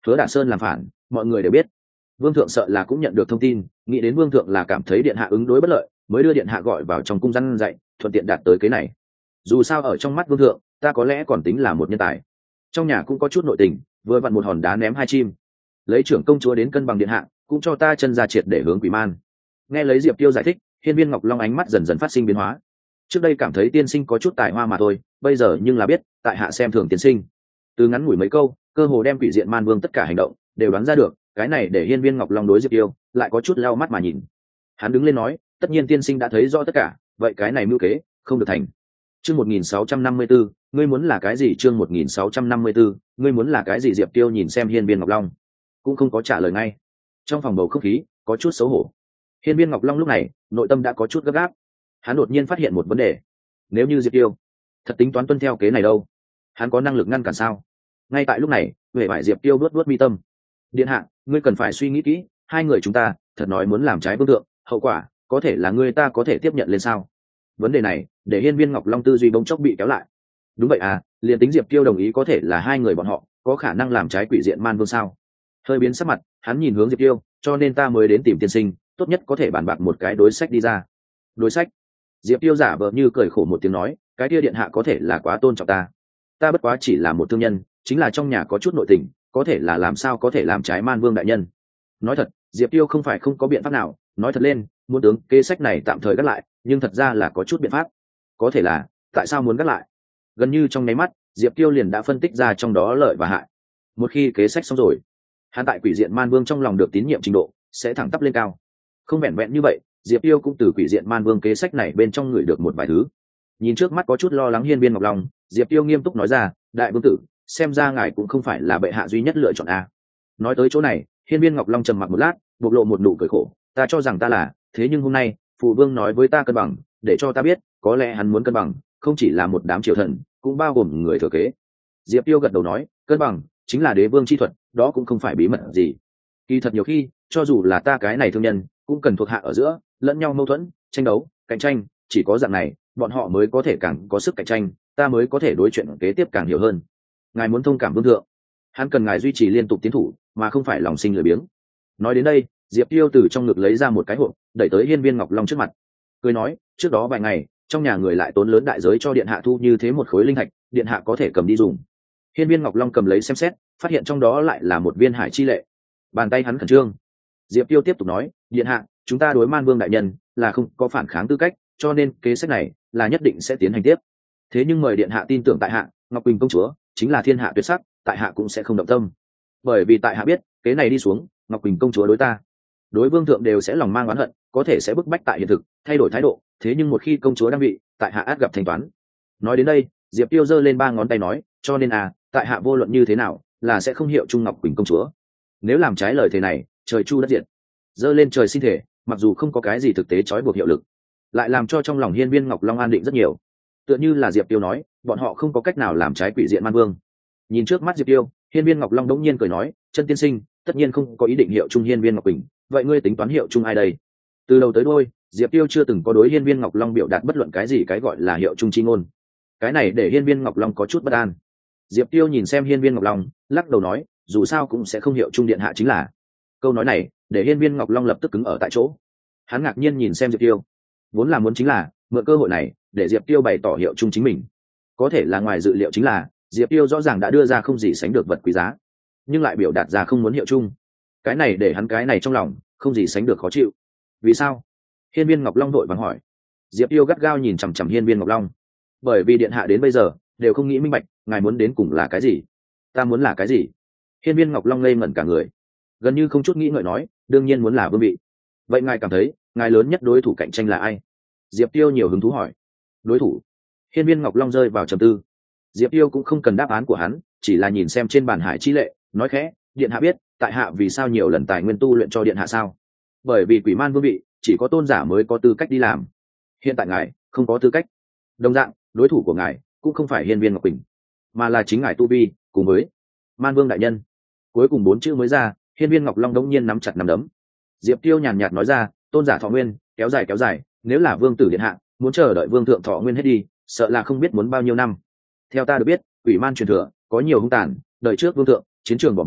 Hứa Đả Sơn làm phản, mọi người đều biết. Vương thượng sợ là cũng nhận được thông tin, nghĩ đến Vương thượng là cảm thấy điện hạ ứng đối bất lợi, mới đưa điện hạ gọi vào trong cung răn dạy, thuận tiện đạt tới cái này. Dù sao ở trong mắt Vương thượng, ta có lẽ còn tính là một nhân tài. Trong nhà cũng có chút nội tình, vừa vặn một hòn đá ném hai chim, lấy trưởng công chúa đến cân bằng điện hạ, cũng cho ta chân ra triệt để hướng Quỷ Man. Nghe lấy Diệp Tiêu giải thích, Hiên Viên Ngọc Long ánh mắt dần dần phát sinh biến hóa. Trước đây cảm thấy tiên sinh có chút tài hoa mà thôi, bây giờ nhưng là biết tại hạ xem thường tiên sinh. Từ ngắn ngủi mấy câu, cơ hồ đem Quỷ Diện Man Vương tất cả hành động đều đoán ra được, cái này để Hiên Viên Ngọc Long đối Diệp Tiêu lại có chút lau mắt mà nhìn. Hắn đứng lên nói, tất nhiên tiên sinh đã thấy rõ tất cả, vậy cái này mưu kế không được thành. Chương một nghìn sáu trăm năm mươi tư, ngươi muốn là cái gì? Chương một nghìn sáu trăm năm mươi tư, ngươi muốn là cái gì? Diệp Tiêu nhìn xem Hiên Viên Ngọc Long, cũng không có trả lời ngay. Trong phòng bầu không khí có chút xấu hổ. Hiên Viên Ngọc Long lúc này nội tâm đã có chút gấp gáp. Hắn đột nhiên phát hiện một vấn đề, nếu như Diệp Tiêu thật tính toán tuân theo kế này đâu, hắn có năng lực ngăn cản sao? Ngay tại lúc này, huệ vải Diệp Tiêu đuốt đuốt mi tâm. Điện hạ, ngươi cần phải suy nghĩ kỹ, hai người chúng ta thật nói muốn làm trái vương thượng, hậu quả có thể là ngươi ta có thể tiếp nhận lên sao? Vấn đề này để Hiên Viên Ngọc Long tư duy bỗng chốc bị kéo lại. Đúng vậy à, liền tính Diệp Tiêu đồng ý có thể là hai người bọn họ có khả năng làm trái Quỷ Diện Man Vương sao? Hơi biến sắc mặt, hắn nhìn hướng Diệp Tiêu, cho nên ta mới đến tìm tiên sinh, tốt nhất có thể bàn bạc một cái đối sách đi ra. Đối sách? Diệp Tiêu giả vờ như cười khổ một tiếng nói, cái kia điện hạ có thể là quá tôn trọng ta, ta bất quá chỉ là một thương nhân, chính là trong nhà có chút nội tình, có thể là làm sao có thể làm trái Man Vương đại nhân. Nói thật, Diệp Tiêu không phải không có biện pháp nào, nói thật lên, muốn tướng kế sách này tạm thời gác lại, nhưng thật ra là có chút biện pháp. Có thể là, tại sao muốn gác lại? Gần như trong nháy mắt, Diệp Tiêu liền đã phân tích ra trong đó lợi và hại. Một khi kế sách xong rồi, hắn tại Quỷ Diện Man Vương trong lòng được tín nhiệm trình độ sẽ thẳng tắp lên cao. Không vẹn vẹn như vậy, Diệp Tiêu cũng từ Quỷ Diện Man Vương kế sách này bên trong người được một vài thứ. Nhìn trước mắt có chút lo lắng Hiên Viên Ngọc Long, Diệp Tiêu nghiêm túc nói ra, đại vương tử, xem ra ngài cũng không phải là bệ hạ duy nhất lựa chọn a. Nói tới chỗ này, Hiên Viên Ngọc Long trầm mặc một lát, bộc lộ một nụ cười khổ, ta cho rằng ta là, thế nhưng hôm nay phụ vương nói với ta cân bằng, để cho ta biết có lẽ hắn muốn cân bằng không chỉ là một đám triều thần, cũng bao gồm người thừa kế. Diệp Tiêu gật đầu nói, cân bằng chính là đế vương chi thuật, đó cũng không phải bí mật gì. Kỳ thật nhiều khi, cho dù là ta cái này thương nhân, cũng cần thuộc hạ ở giữa lẫn nhau mâu thuẫn, tranh đấu, cạnh tranh, chỉ có dạng này bọn họ mới có thể càng có sức cạnh tranh, ta mới có thể đối chuyện kế tiếp càng hiểu hơn. Ngài muốn thông cảm vương thượng, hắn cần ngài duy trì liên tục tiến thủ, mà không phải lòng sinh lười biếng. Nói đến đây, Diệp Tiêu từ trong ngực lấy ra một cái hộp, đẩy tới Hiên Viên Ngọc Long trước mặt, cười nói, trước đó vài ngày trong nhà người lại tốn lớn đại giới cho điện hạ thu như thế một khối linh thạch, điện hạ có thể cầm đi dùng. Hiên Viên Ngọc Long cầm lấy xem xét, phát hiện trong đó lại là một viên hải chi lệ. Bàn tay hắn khẩn trương. Diệp Tiêu tiếp tục nói, điện hạ, chúng ta đối Man Vương đại nhân là không có phản kháng tư cách, cho nên kế sách này là nhất định sẽ tiến hành tiếp. Thế nhưng mời điện hạ tin tưởng tại hạ, Ngọc Quỳnh công chúa chính là thiên hạ tuyệt sắc, tại hạ cũng sẽ không động tâm. Bởi vì tại hạ biết, kế này đi xuống, Ngọc Quỳnh công chúa đối ta, đối vương thượng đều sẽ lòng mang oán hận, có thể sẽ bức bách tại hiện thực, thay đổi thái độ, thế nhưng một khi công chúa đang bị, tại hạ át gặp thanh toán. Nói đến đây, Diệp Tiêu giơ lên ba ngón tay nói, cho nên à, tại hạ vô luận như thế nào, là sẽ không hiệu chung Ngọc Quỳnh công chúa. Nếu làm trái lời thế này, trời chu đất diệt. Giơ lên trời xin thể, mặc dù không có cái gì thực tế trói buộc hiệu lực, lại làm cho trong lòng Hiên Viên Ngọc Long an định rất nhiều. Tựa như là Diệp Tiêu nói, bọn họ không có cách nào làm trái Quỷ Diện Man Vương. Nhìn trước mắt Diệp Tiêu, Hiên Viên Ngọc Long đống nhiên cười nói, chân tiên sinh tất nhiên không có ý định hiệu chung Hiên Viên Ngọc Quỳnh, vậy ngươi tính toán hiệu chung ai đây? Từ đầu tới đuôi, Diệp Tiêu chưa từng có đối Hiên Viên Ngọc Long biểu đạt bất luận cái gì cái gọi là hiệu chung chi ngôn. Cái này để Hiên Viên Ngọc Long có chút bất an. Diệp Tiêu nhìn xem Hiên Viên Ngọc Long, lắc đầu nói, dù sao cũng sẽ không hiệu chung điện hạ chính là. Câu nói này để Hiên Viên Ngọc Long lập tức cứng ở tại chỗ. Hắn ngạc nhiên nhìn xem Diệp Tiêu, vốn là muốn chính là mượn cơ hội này để Diệp Tiêu bày tỏ hiệu chung chính mình. Có thể là ngoài dự liệu chính là Diệp Tiêu rõ ràng đã đưa ra không gì sánh được vật quý giá, nhưng lại biểu đạt ra không muốn hiệu chung. Cái này để hắn cái này trong lòng không gì sánh được khó chịu. Vì sao? Hiên Viên Ngọc Long vội vàng hỏi. Diệp Tiêu gắt gao nhìn chằm chằm Hiên Viên Ngọc Long. Bởi vì điện hạ đến bây giờ đều không nghĩ minh bạch, ngài muốn đến cùng là cái gì? Ta muốn là cái gì? Hiên Viên Ngọc Long ngây ngẩn cả người, gần như không chút nghĩ ngợi nói, đương nhiên muốn là vương vị. Vậy ngài cảm thấy ngài lớn nhất đối thủ cạnh tranh là ai? Diệp Tiêu nhiều hứng thú hỏi. Đối thủ? Hiên Viên Ngọc Long rơi vào trầm tư. Diệp Tiêu cũng không cần đáp án của hắn, chỉ là nhìn xem trên bàn hải chi lệ, nói khẽ, điện hạ biết tại hạ vì sao nhiều lần tài nguyên tu luyện cho điện hạ sao? Bởi vì Quỷ Man vương vị chỉ có tôn giả mới có tư cách đi làm, hiện tại ngài không có tư cách. Đồng dạng, đối thủ của ngài cũng không phải Hiên Viên Ngọc Quỳnh, mà là chính ngài tu vi cùng với Man Vương đại nhân. Cuối cùng bốn chữ mới ra, Hiên Viên Ngọc Long đống nhiên nắm chặt nắm đấm. Diệp Tiêu nhàn nhạt nói ra, tôn giả thọ nguyên kéo dài kéo dài, nếu là vương tử điện hạ muốn chờ đợi vương thượng thọ nguyên hết đi, sợ là không biết muốn bao nhiêu năm. Theo ta được biết, Quỷ Man truyền thừa có nhiều hung tàn, đợi trước vương thượng chiến trường bỏ mình,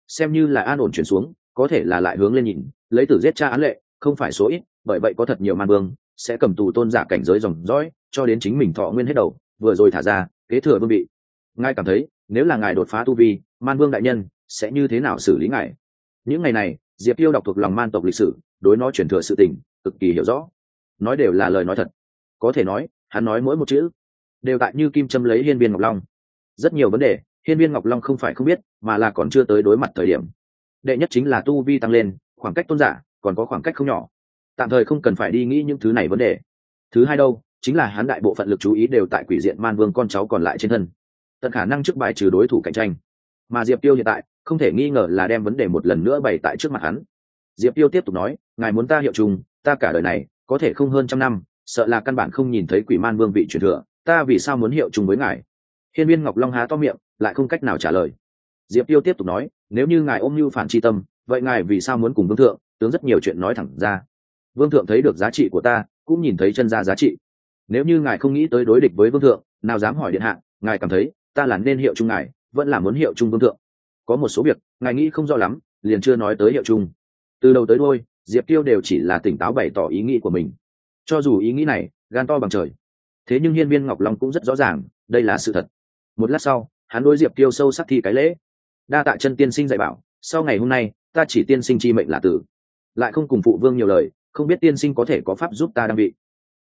xem như là an ổn chuyển xuống, có thể là lại hướng lên nhìn, lấy tử giết cha án lệ không phải số ít, bởi vậy có thật nhiều man vương sẽ cầm tù tôn giả cảnh giới dòng dõi cho đến chính mình thọ nguyên hết đầu, vừa rồi thả ra kế thừa vương vị. Ngài cảm thấy nếu là ngài đột phá tu vi, man vương đại nhân sẽ như thế nào xử lý ngài? Những ngày này Diệp Tiêu đọc thuộc lòng man tộc lịch sử, đối nó truyền thừa sự tình cực kỳ hiểu rõ, nói đều là lời nói thật, có thể nói hắn nói mỗi một chữ đều tại như kim châm lấy hiên viên ngọc long. Rất nhiều vấn đề hiên viên ngọc long không phải không biết, mà là còn chưa tới đối mặt thời điểm. Đệ nhất chính là tu vi tăng lên, khoảng cách tôn giả còn có khoảng cách không nhỏ, tạm thời không cần phải đi nghĩ những thứ này vấn đề. Thứ hai đâu chính là hắn đại bộ phận lực chú ý đều tại quỷ diện man vương con cháu còn lại trên thân, tận khả năng trước bài trừ đối thủ cạnh tranh. Mà Diệp Tiêu hiện tại không thể nghi ngờ là đem vấn đề một lần nữa bày tại trước mặt hắn. Diệp Tiêu tiếp tục nói, ngài muốn ta hiệu trùng, ta cả đời này có thể không hơn trăm năm, sợ là căn bản không nhìn thấy quỷ man vương vị truyền thừa, ta vì sao muốn hiệu trùng với ngài? Hiên viên ngọc long há to miệng lại không cách nào trả lời. Diệp Tiêu tiếp tục nói, nếu như ngài ôm mưu phản chi tâm, vậy ngài vì sao muốn cùng vương thượng tướng rất nhiều chuyện nói thẳng ra? Vương thượng thấy được giá trị của ta, cũng nhìn thấy chân ra giá trị. Nếu như ngài không nghĩ tới đối địch với vương thượng, nào dám hỏi điện hạ, ngài cảm thấy ta là nên hiệu chung ngài, vẫn là muốn hiệu chung vương thượng? Có một số việc ngài nghĩ không rõ lắm, liền chưa nói tới hiệu chung. Từ đầu tới đuôi Diệp Tiêu đều chỉ là tỉnh táo bày tỏ ý nghĩ của mình, cho dù ý nghĩ này gan to bằng trời. Thế nhưng hiên viên ngọc long cũng rất rõ ràng đây là sự thật. Một lát sau hắn đối Diệp Tiêu sâu sắc thi cái lễ, đa tạ chân tiên sinh dạy bảo, sau ngày hôm nay ta chỉ tiên sinh chi mệnh là tử, lại không cùng phụ vương nhiều lời, không biết tiên sinh có thể có pháp giúp ta đăng vị.